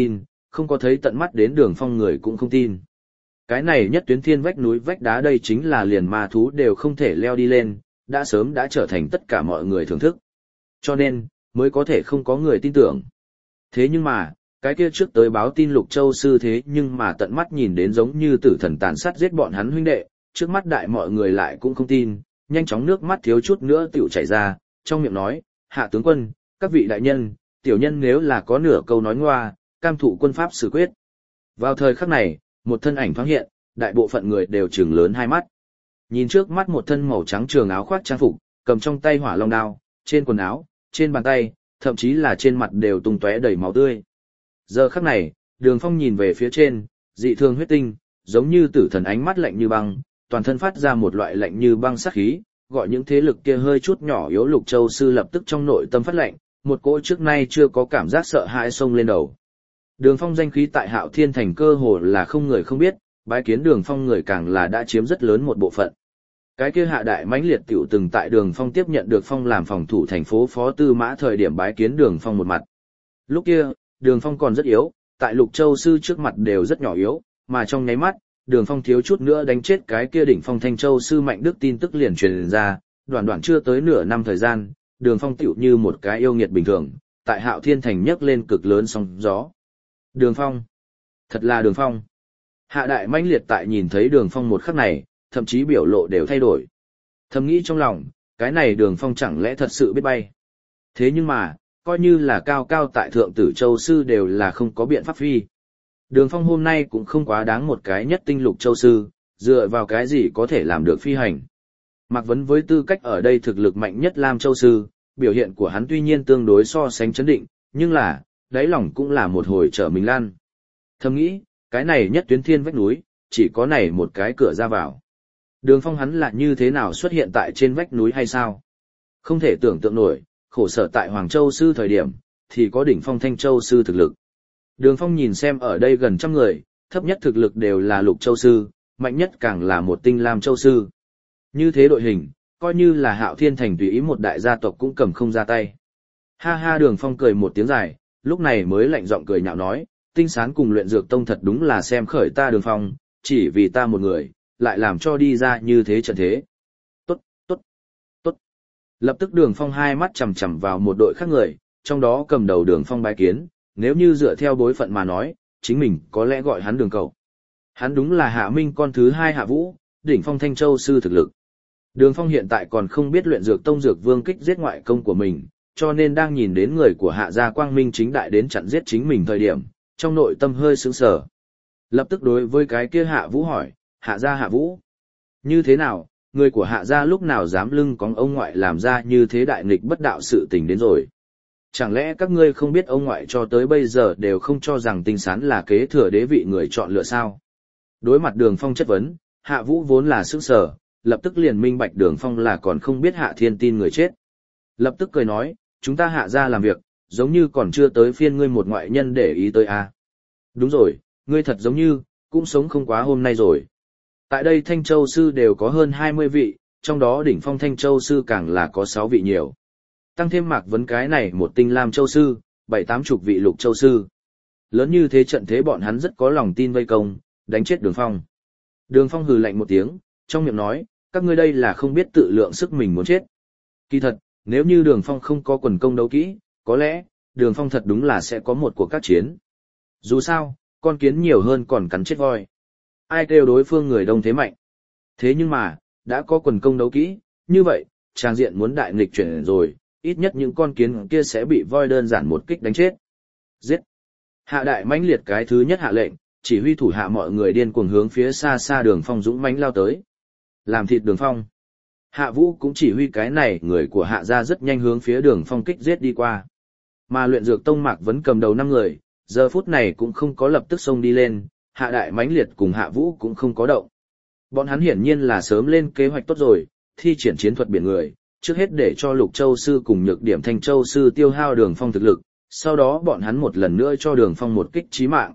không có thấy tận mắt đến Đường Phong người cũng không tin. Cái này nhất tuyến thiên vách núi vách đá đây chính là liền ma thú đều không thể leo đi lên, đã sớm đã trở thành tất cả mọi người thưởng thức. Cho nên, mới có thể không có người tin tưởng. Thế nhưng mà, cái kia trước tới báo tin Lục Châu sư thế nhưng mà tận mắt nhìn đến giống như tử thần tàn sát giết bọn hắn huynh đệ, trước mắt đại mọi người lại cũng không tin, nhanh chóng nước mắt thiếu chút nữa tiểu chảy ra, trong miệng nói, hạ tướng quân, các vị đại nhân, tiểu nhân nếu là có nửa câu nói ngoa, cam thụ quân pháp xử quyết. Vào thời khắc này, một thân ảnh thoáng hiện, đại bộ phận người đều trừng lớn hai mắt. Nhìn trước mắt một thân màu trắng trường áo khoác trang phục, cầm trong tay hỏa long đao, trên quần áo, trên bàn tay, thậm chí là trên mặt đều tung tóe đầy máu tươi. Giờ khắc này, Đường Phong nhìn về phía trên, dị thường huyết tinh, giống như tử thần ánh mắt lạnh như băng, toàn thân phát ra một loại lạnh như băng sát khí, gọi những thế lực kia hơi chút nhỏ yếu Lục Châu sư lập tức trong nội tâm phát lạnh, một cỗ trước nay chưa có cảm giác sợ hãi xông lên đầu. Đường Phong danh khí tại Hạo Thiên Thành cơ hồ là không người không biết, bái kiến Đường Phong người càng là đã chiếm rất lớn một bộ phận. Cái kia Hạ Đại mãnh liệt tiểu từng tại Đường Phong tiếp nhận được Phong làm phòng thủ thành phố phó tư mã thời điểm bái kiến Đường Phong một mặt. Lúc kia, Đường Phong còn rất yếu, tại Lục Châu sư trước mặt đều rất nhỏ yếu, mà trong nháy mắt, Đường Phong thiếu chút nữa đánh chết cái kia đỉnh phong Thanh Châu sư Mạnh Đức tin tức liền truyền ra, đoạn chưa tới nửa năm thời gian, Đường Phong tiểu như một cái yêu nghiệt bình thường, tại Hạo Thiên Thành nhấc lên cực lớn sóng gió. Đường Phong, thật là Đường Phong. Hạ Đại mãnh liệt tại nhìn thấy Đường Phong một khắc này, thậm chí biểu lộ đều thay đổi. Thầm nghĩ trong lòng, cái này Đường Phong chẳng lẽ thật sự biết bay. Thế nhưng mà, coi như là cao cao tại Thượng Tử Châu sư đều là không có biện pháp phi. Đường Phong hôm nay cũng không quá đáng một cái nhất tinh Lục Châu sư, dựa vào cái gì có thể làm được phi hành. Mạc Vấn với tư cách ở đây thực lực mạnh nhất Lam Châu sư, biểu hiện của hắn tuy nhiên tương đối so sánh chấn định, nhưng là, đáy lòng cũng là một hồi trở mình lan. Thầm nghĩ, cái này nhất tuyến thiên vách núi, chỉ có này một cái cửa ra vào. Đường Phong hắn là như thế nào xuất hiện tại trên vách núi hay sao? Không thể tưởng tượng nổi, khổ sở tại Hoàng Châu sư thời điểm, thì có đỉnh phong Thanh Châu sư thực lực. Đường Phong nhìn xem ở đây gần trăm người, thấp nhất thực lực đều là Lục Châu sư, mạnh nhất càng là một tinh Lam Châu sư. Như thế đội hình, coi như là Hạo Thiên Thành tùy ý một đại gia tộc cũng cầm không ra tay. Ha ha, Đường Phong cười một tiếng dài, lúc này mới lạnh giọng cười nhạo nói, Tinh Sán cùng Luyện Dược Tông thật đúng là xem khởi ta Đường Phong, chỉ vì ta một người, lại làm cho đi ra như thế trận thế. Tốt, tốt, tốt. Lập tức Đường Phong hai mắt chằm chằm vào một đội khác người, trong đó cầm đầu Đường Phong bái kiến, nếu như dựa theo bối phận mà nói, chính mình có lẽ gọi hắn Đường cậu. Hắn đúng là Hạ Minh con thứ hai Hạ Vũ, đỉnh phong Thanh Châu sư thực lực. Đường Phong hiện tại còn không biết Luyện Dược Tông Dược Vương kích giết ngoại công của mình, cho nên đang nhìn đến người của Hạ gia quang minh chính đại đến chặn giết chính mình thời điểm, trong nội tâm hơi sững sờ. Lập tức đối với cái kia Hạ Vũ hỏi, Hạ gia Hạ Vũ, như thế nào, người của Hạ gia lúc nào dám lưng cóng ông ngoại làm ra như thế đại nghịch bất đạo sự tình đến rồi. Chẳng lẽ các ngươi không biết ông ngoại cho tới bây giờ đều không cho rằng Tinh Sán là kế thừa đế vị người chọn lựa sao? Đối mặt Đường Phong chất vấn, Hạ Vũ vốn là sững sờ, lập tức liền minh bạch Đường Phong là còn không biết Hạ Thiên tin người chết. Lập tức cười nói, chúng ta Hạ gia làm việc, giống như còn chưa tới phiên ngươi một ngoại nhân để ý tới à. Đúng rồi, ngươi thật giống như, cũng sống không quá hôm nay rồi. Tại đây Thanh Châu sư đều có hơn 20 vị, trong đó đỉnh phong Thanh Châu sư càng là có 6 vị nhiều. Tăng thêm Mạc Vấn cái này một tinh Lam Châu sư, 7-80 vị Lục Châu sư. Lớn như thế trận thế bọn hắn rất có lòng tin vây công, đánh chết Đường Phong. Đường Phong hừ lạnh một tiếng, trong miệng nói, các ngươi đây là không biết tự lượng sức mình muốn chết. Kỳ thật, nếu như Đường Phong không có quần công đấu kỹ, có lẽ, Đường Phong thật đúng là sẽ có một cuộc các chiến. Dù sao, con kiến nhiều hơn còn cắn chết voi. Ai kêu đối phương người đông thế mạnh. Thế nhưng mà, đã có quần công đấu kỹ, như vậy, trang diện muốn đại nghịch chuyển rồi, ít nhất những con kiến kia sẽ bị voi đơn giản một kích đánh chết. Giết! Hạ Đại mãnh liệt cái thứ nhất hạ lệnh, chỉ huy thủ hạ mọi người điên cuồng hướng phía xa xa Đường Phong dũng mãnh lao tới. Làm thịt Đường Phong. Hạ Vũ cũng chỉ huy cái này người của Hạ gia rất nhanh hướng phía Đường Phong kích giết đi qua. Mà Luyện Dược Tông Mạc Vấn cầm đầu 5 người, giờ phút này cũng không có lập tức xông đi lên, Hạ Đại mãnh liệt cùng Hạ Vũ cũng không có động. Bọn hắn hiển nhiên là sớm lên kế hoạch tốt rồi, thi triển chiến thuật biển người, trước hết để cho Lục Châu sư cùng nhược điểm Thanh Châu sư tiêu hao Đường Phong thực lực, sau đó bọn hắn một lần nữa cho Đường Phong một kích chí mạng.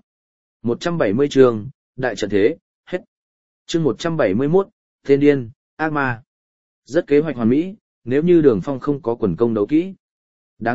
170 chương, đại trận thế, hết. Chương 171, Thiên điên, ác ma. Rất kế hoạch hoàn mỹ, nếu như Đường Phong không có quần công đấu kỹ. Đáng tiếc,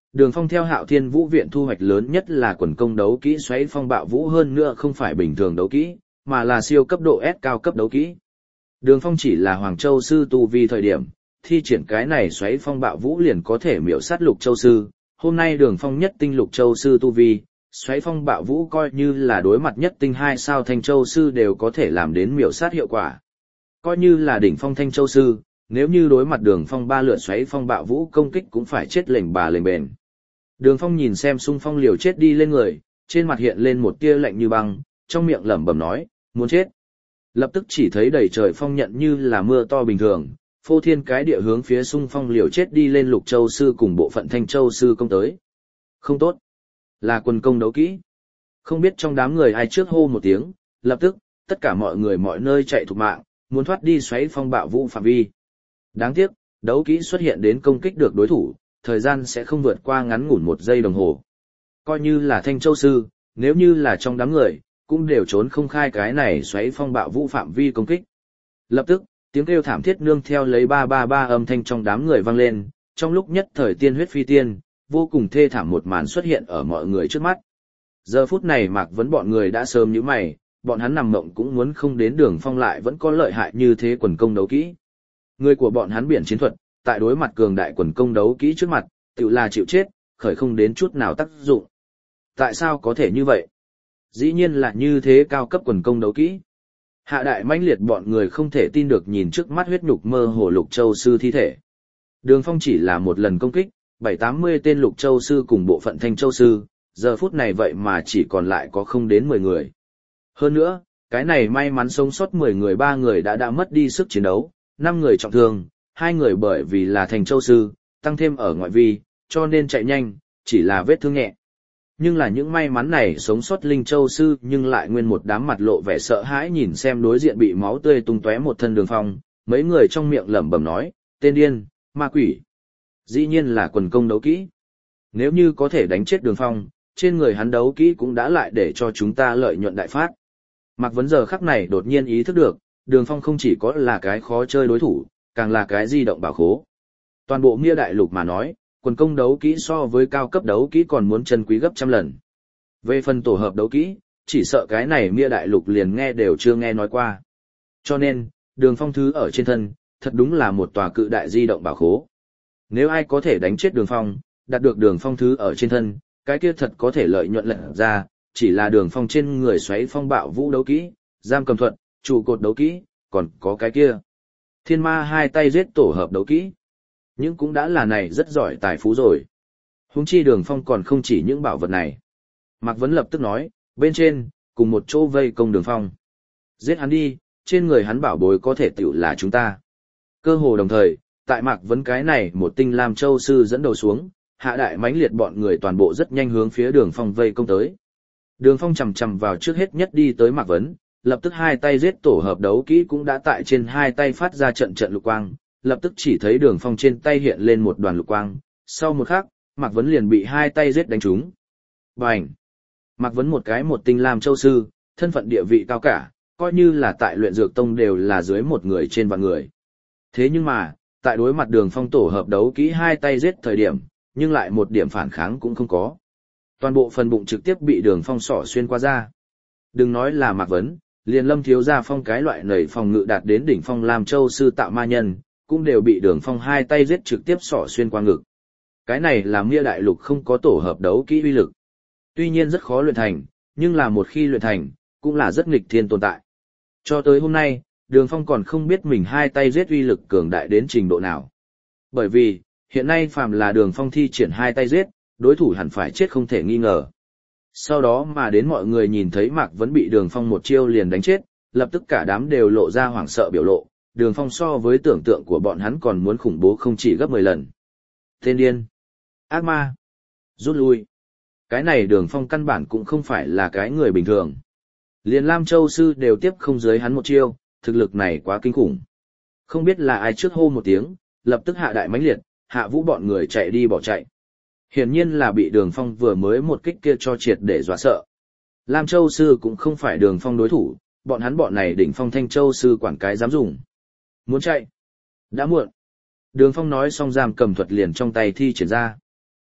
Đường Phong theo Hạo Thiên Vũ viện thu hoạch lớn nhất là quần công đấu kỹ xoáy phong bạo vũ, hơn nữa không phải bình thường đấu kỹ, mà là siêu cấp độ S cao cấp đấu kỹ. Đường Phong chỉ là Hoàng Châu sư tu vi thời điểm, thi triển cái này xoáy phong bạo vũ liền có thể miểu sát Lục Châu sư. Hôm nay Đường Phong nhất tinh Lục Châu sư tu vi, xoáy phong bạo vũ coi như là đối mặt nhất tinh 2 sao Thanh Châu sư đều có thể làm đến miểu sát hiệu quả. Coi như là đỉnh phong Thanh Châu sư, nếu như đối mặt Đường Phong 3 lượt xoáy phong bạo vũ công kích cũng phải chết lệnh bà lệnh bền. Đường Phong nhìn xem xung phong liều chết đi lên người, trên mặt hiện lên một tia lạnh như băng, trong miệng lẩm bẩm nói, muốn chết. Lập tức chỉ thấy đầy trời phong nhận như là mưa to bình thường, phô thiên cái địa hướng phía xung phong liều chết đi lên Lục Châu sư cùng bộ phận Thanh Châu sư công tới. Không tốt, là quân công đấu kỹ. Không biết trong đám người ai trước hô một tiếng, lập tức, tất cả mọi người mọi nơi chạy thục mạng, muốn thoát đi xoáy phong bạo vũ phạm vi. Đáng tiếc, đấu kỹ xuất hiện đến công kích được đối thủ, thời gian sẽ không vượt qua ngắn ngủn 1 giây đồng hồ. Coi như là Thanh Châu sư, nếu như là trong đám người, cũng đều trốn không khai cái này xoáy phong bạo vũ phạm vi công kích. Lập tức, tiếng kêu thảm thiết nương theo lấy 333 âm thanh trong đám người vang lên, trong lúc nhất thời tiên huyết phi tiên, vô cùng thê thảm một màn xuất hiện ở mọi người trước mắt. Giờ phút này Mạc Vấn bọn người đã sớm nhíu mày, bọn hắn nằm mộng cũng muốn không đến Đường Phong lại vẫn có lợi hại như thế quần công đấu kỹ. Người của bọn hắn biển chiến thuật, tại đối mặt cường đại quần công đấu kỹ trước mặt, tự là chịu chết, khởi không đến chút nào tác dụng. Tại sao có thể như vậy? Dĩ nhiên là như thế cao cấp quần công đấu kỹ. Hạ đại mãnh liệt bọn người không thể tin được nhìn trước mắt huyết nhục mơ hồ Lục Châu sư thi thể. Đường Phong chỉ là một lần công kích, 7-80 tên Lục Châu sư cùng bộ phận Thanh Châu sư, giờ phút này vậy mà chỉ còn lại có không đến 10 người. Hơn nữa, cái này may mắn sống sót 10 người 3 người đã mất đi sức chiến đấu, 5 người trọng thương, 2 người bởi vì là Thanh Châu sư, tăng thêm ở ngoại vi, cho nên chạy nhanh, chỉ là vết thương nhẹ. Nhưng là những may mắn này sống sót Linh Châu sư nhưng lại nguyên một đám mặt lộ vẻ sợ hãi nhìn xem đối diện bị máu tươi tung tóe một thân Đường Phong, mấy người trong miệng lẩm bẩm nói, tên điên, ma quỷ. Dĩ nhiên là quần công đấu kỹ. Nếu như có thể đánh chết Đường Phong, trên người hắn đấu kỹ cũng đã lại để cho chúng ta lợi nhuận đại phát. Mạc Vấn giờ khắc này đột nhiên ý thức được, Đường Phong không chỉ có là cái khó chơi đối thủ, càng là cái di động bảo khố. Toàn bộ Mia đại lục mà nói, quần công đấu kỹ so với cao cấp đấu kỹ còn muốn chân quý gấp trăm lần. Về phần tổ hợp đấu kỹ, chỉ sợ cái này Mia đại lục liền nghe đều chưa nghe nói qua. Cho nên, Đường Phong thứ ở trên thân, thật đúng là một tòa cự đại di động bảo khố. Nếu ai có thể đánh chết Đường Phong, đạt được Đường Phong thứ ở trên thân, cái kia thật có thể lợi nhuận lận ra, chỉ là Đường Phong trên người xoáy phong bạo vũ đấu kỹ, giam cầm thuật, trụ cột đấu kỹ, còn có cái kia. Thiên ma hai tay giết tổ hợp đấu kỹ. Nhưng cũng đã là này rất giỏi tài phú rồi. Huống chi Đường Phong còn không chỉ những bảo vật này. Mạc Vấn lập tức nói, bên trên, cùng một chỗ vây công Đường Phong. Giết hắn đi, trên người hắn bảo bối có thể tiểu là chúng ta. Cơ hồ đồng thời, tại Mạc Vấn cái này một tinh Lam Châu sư dẫn đầu xuống, hạ đại mãnh liệt bọn người toàn bộ rất nhanh hướng phía Đường Phong vây công tới. Đường Phong chầm chầm vào trước hết nhất đi tới Mạc Vấn, lập tức hai tay giết tổ hợp đấu kỹ cũng đã tại trên hai tay phát ra trận trận lục quang, lập tức chỉ thấy Đường Phong trên tay hiện lên một đoàn lục quang, sau một khắc, Mạc Vấn liền bị hai tay giết đánh trúng. Bành! Mạc Vấn một cái một tinh Lam Châu sư, thân phận địa vị cao cả, coi như là tại luyện dược tông đều là dưới một người trên vạn người. Thế nhưng mà, tại đối mặt Đường Phong tổ hợp đấu kỹ hai tay giết thời điểm, nhưng lại một điểm phản kháng cũng không có. Toàn bộ phần bụng trực tiếp bị Đường Phong xỏ xuyên qua ra. Đừng nói là Mạc Vấn, liền Lâm Thiếu Gia Phong cái loại nảy phòng ngự đạt đến đỉnh phong Lam Châu sư tạo ma nhân, cũng đều bị Đường Phong hai tay giết trực tiếp xỏ xuyên qua ngực. Cái này là Mia đại lục không có tổ hợp đấu kỹ uy lực. Tuy nhiên rất khó luyện thành, nhưng là một khi luyện thành, cũng là rất nghịch thiên tồn tại. Cho tới hôm nay, Đường Phong còn không biết mình hai tay giết uy lực cường đại đến trình độ nào. Bởi vì, hiện nay phàm là Đường Phong thi triển hai tay giết, đối thủ hẳn phải chết không thể nghi ngờ. Sau đó mà đến mọi người nhìn thấy Mạc Vấn bị Đường Phong một chiêu liền đánh chết, lập tức cả đám đều lộ ra hoảng sợ biểu lộ, Đường Phong so với tưởng tượng của bọn hắn còn muốn khủng bố không chỉ gấp 10 lần. Tên điên! Ác ma! Rút lui! Cái này Đường Phong căn bản cũng không phải là cái người bình thường. Liền Lam Châu sư đều tiếp không dưới hắn một chiêu, thực lực này quá kinh khủng. Không biết là ai trước hô một tiếng, lập tức hạ đại mãnh liệt, hạ vũ bọn người chạy đi bỏ chạy. Hiển nhiên là bị Đường Phong vừa mới một kích kia cho triệt để dọa sợ. Lam Châu sư cũng không phải Đường Phong đối thủ, bọn này đỉnh phong Thanh Châu sư quản cái dám dùng. Muốn chạy? Đã muộn. Đường Phong nói xong giam cầm thuật liền trong tay thi triển ra.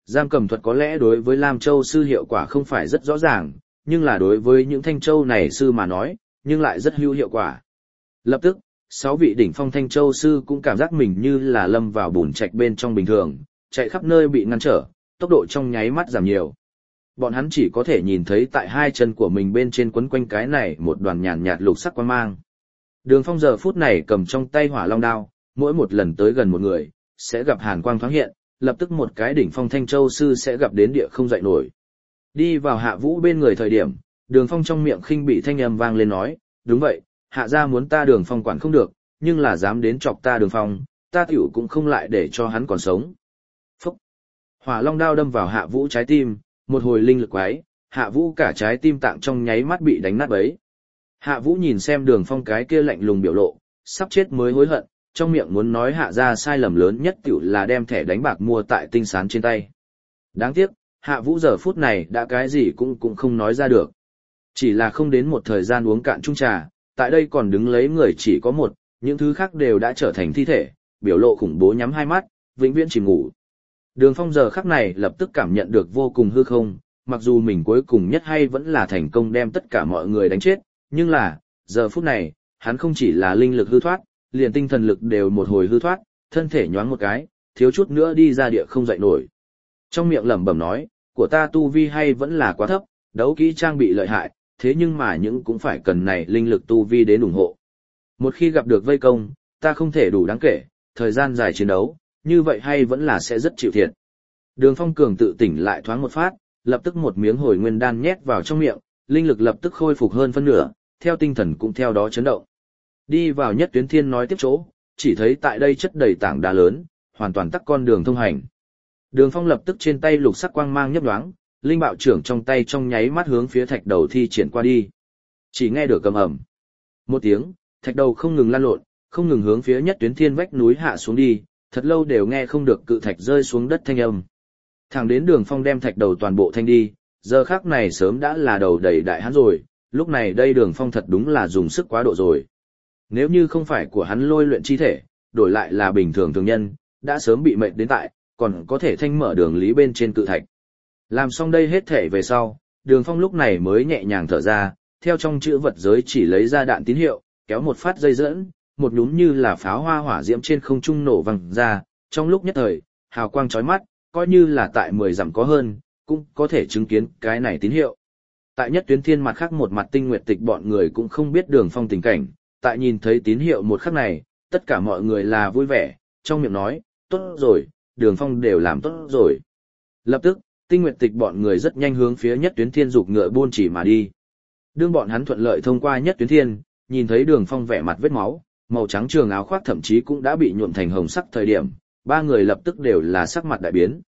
Giam cầm thuật có lẽ đối với Lam Châu sư hiệu quả không phải rất rõ ràng, nhưng là đối với những Thanh Châu này sư mà nói, nhưng lại rất hữu hiệu quả. Lập tức, 6 vị đỉnh phong Thanh Châu sư cũng cảm giác mình như là lâm vào bùn trạch bên trong bình thường, chạy khắp nơi bị ngăn trở, tốc độ trong nháy mắt giảm nhiều. Bọn hắn chỉ có thể nhìn thấy tại hai chân của mình bên trên quấn quanh cái này một đoàn nhàn nhạt lục sắc quang mang. Đường Phong giờ phút này cầm trong tay hỏa long đao, mỗi một lần tới gần một người, sẽ gặp hàn quang thoáng hiện, lập tức một cái đỉnh phong Thanh Châu sư sẽ gặp đến địa không dậy nổi. Đi vào Hạ Vũ bên người thời điểm, Đường Phong trong miệng khinh bị thanh âm vang lên nói, đúng vậy, Hạ gia muốn ta Đường Phong quản không được, nhưng là dám đến chọc ta Đường Phong, ta tiểu cũng không lại để cho hắn còn sống. Phúc! Hỏa long đao đâm vào Hạ Vũ trái tim, một hồi linh lực quái, Hạ Vũ cả trái tim tạng trong nháy mắt bị đánh nát bấy. Hạ Vũ nhìn xem Đường Phong cái kia lạnh lùng biểu lộ, sắp chết mới hối hận, trong miệng muốn nói Hạ gia sai lầm lớn nhất tiểu là đem thẻ đánh bạc mua tại tinh sán trên tay. Đáng tiếc, Hạ Vũ giờ phút này đã cái gì cũng không nói ra được. Chỉ là không đến một thời gian uống cạn chung trà, tại đây còn đứng lấy người chỉ có một, những thứ khác đều đã trở thành thi thể, biểu lộ khủng bố nhắm hai mắt, vĩnh viễn chìm ngủ. Đường Phong giờ khắc này lập tức cảm nhận được vô cùng hư không, mặc dù mình cuối cùng nhất hay vẫn là thành công đem tất cả mọi người đánh chết, nhưng là, giờ phút này, hắn không chỉ là linh lực hư thoát, liền tinh thần lực đều một hồi hư thoát, thân thể nhoáng một cái, thiếu chút nữa đi ra địa không dậy nổi. Trong miệng lẩm bẩm nói, của ta tu vi hay vẫn là quá thấp, đấu kỹ trang bị lợi hại, thế nhưng mà những cũng phải cần này linh lực tu vi đến ủng hộ. Một khi gặp được vây công, ta không thể đủ đáng kể, thời gian dài chiến đấu, như vậy hay vẫn là sẽ rất chịu thiệt. Đường Phong cường tự tỉnh lại thoáng một phát, lập tức một miếng hồi nguyên đan nhét vào trong miệng, linh lực lập tức khôi phục hơn phân nửa, theo tinh thần cũng theo đó chấn động. Đi vào Nhất Tuyến Thiên nói tiếp chỗ, chỉ thấy tại đây chất đầy tảng đá lớn, hoàn toàn tắc con đường thông hành. Đường Phong lập tức trên tay lục sắc quang mang nhấp nhoáng, linh bạo trưởng trong tay trong nháy mắt hướng phía thạch đầu thi triển qua đi. Chỉ nghe được cầm ầm một tiếng, thạch đầu không ngừng lan lộn, không ngừng hướng phía Nhất Tuyến Thiên vách núi hạ xuống đi, thật lâu đều nghe không được cự thạch rơi xuống đất thanh âm. Thẳng đến Đường Phong đem thạch đầu toàn bộ thanh đi, giờ khắc này sớm đã là đầu đầy đại hán rồi, lúc này đây Đường Phong thật đúng là dùng sức quá độ rồi. Nếu như không phải của hắn lôi luyện chi thể, đổi lại là bình thường thường nhân, đã sớm bị mệt đến tại, còn có thể thanh mở đường lý bên trên cự thạch. Làm xong đây hết thể về sau, Đường Phong lúc này mới nhẹ nhàng thở ra, theo trong chữ vật giới chỉ lấy ra đạn tín hiệu, kéo một phát dây dẫn, một nhúm như là pháo hoa hỏa diễm trên không trung nổ vang ra, trong lúc nhất thời, hào quang chói mắt, coi như là tại 10 dặm có hơn, cũng có thể chứng kiến cái này tín hiệu. Tại Nhất Tuyến Thiên mặt khác một mặt Tinh Nguyệt Tịch bọn người cũng không biết Đường Phong tình cảnh, tại nhìn thấy tín hiệu một khắc này, tất cả mọi người là vui vẻ, trong miệng nói, tốt rồi, Đường Phong đều làm tốt rồi. Lập tức, Tinh Nguyệt Tịch bọn người rất nhanh hướng phía Nhất Tuyến Thiên dục ngựa buôn chỉ mà đi. Đương bọn hắn thuận lợi thông qua Nhất Tuyến Thiên, nhìn thấy Đường Phong vẻ mặt vết máu, màu trắng trường áo khoác thậm chí cũng đã bị nhuộm thành hồng sắc thời điểm, ba người lập tức đều là sắc mặt đại biến.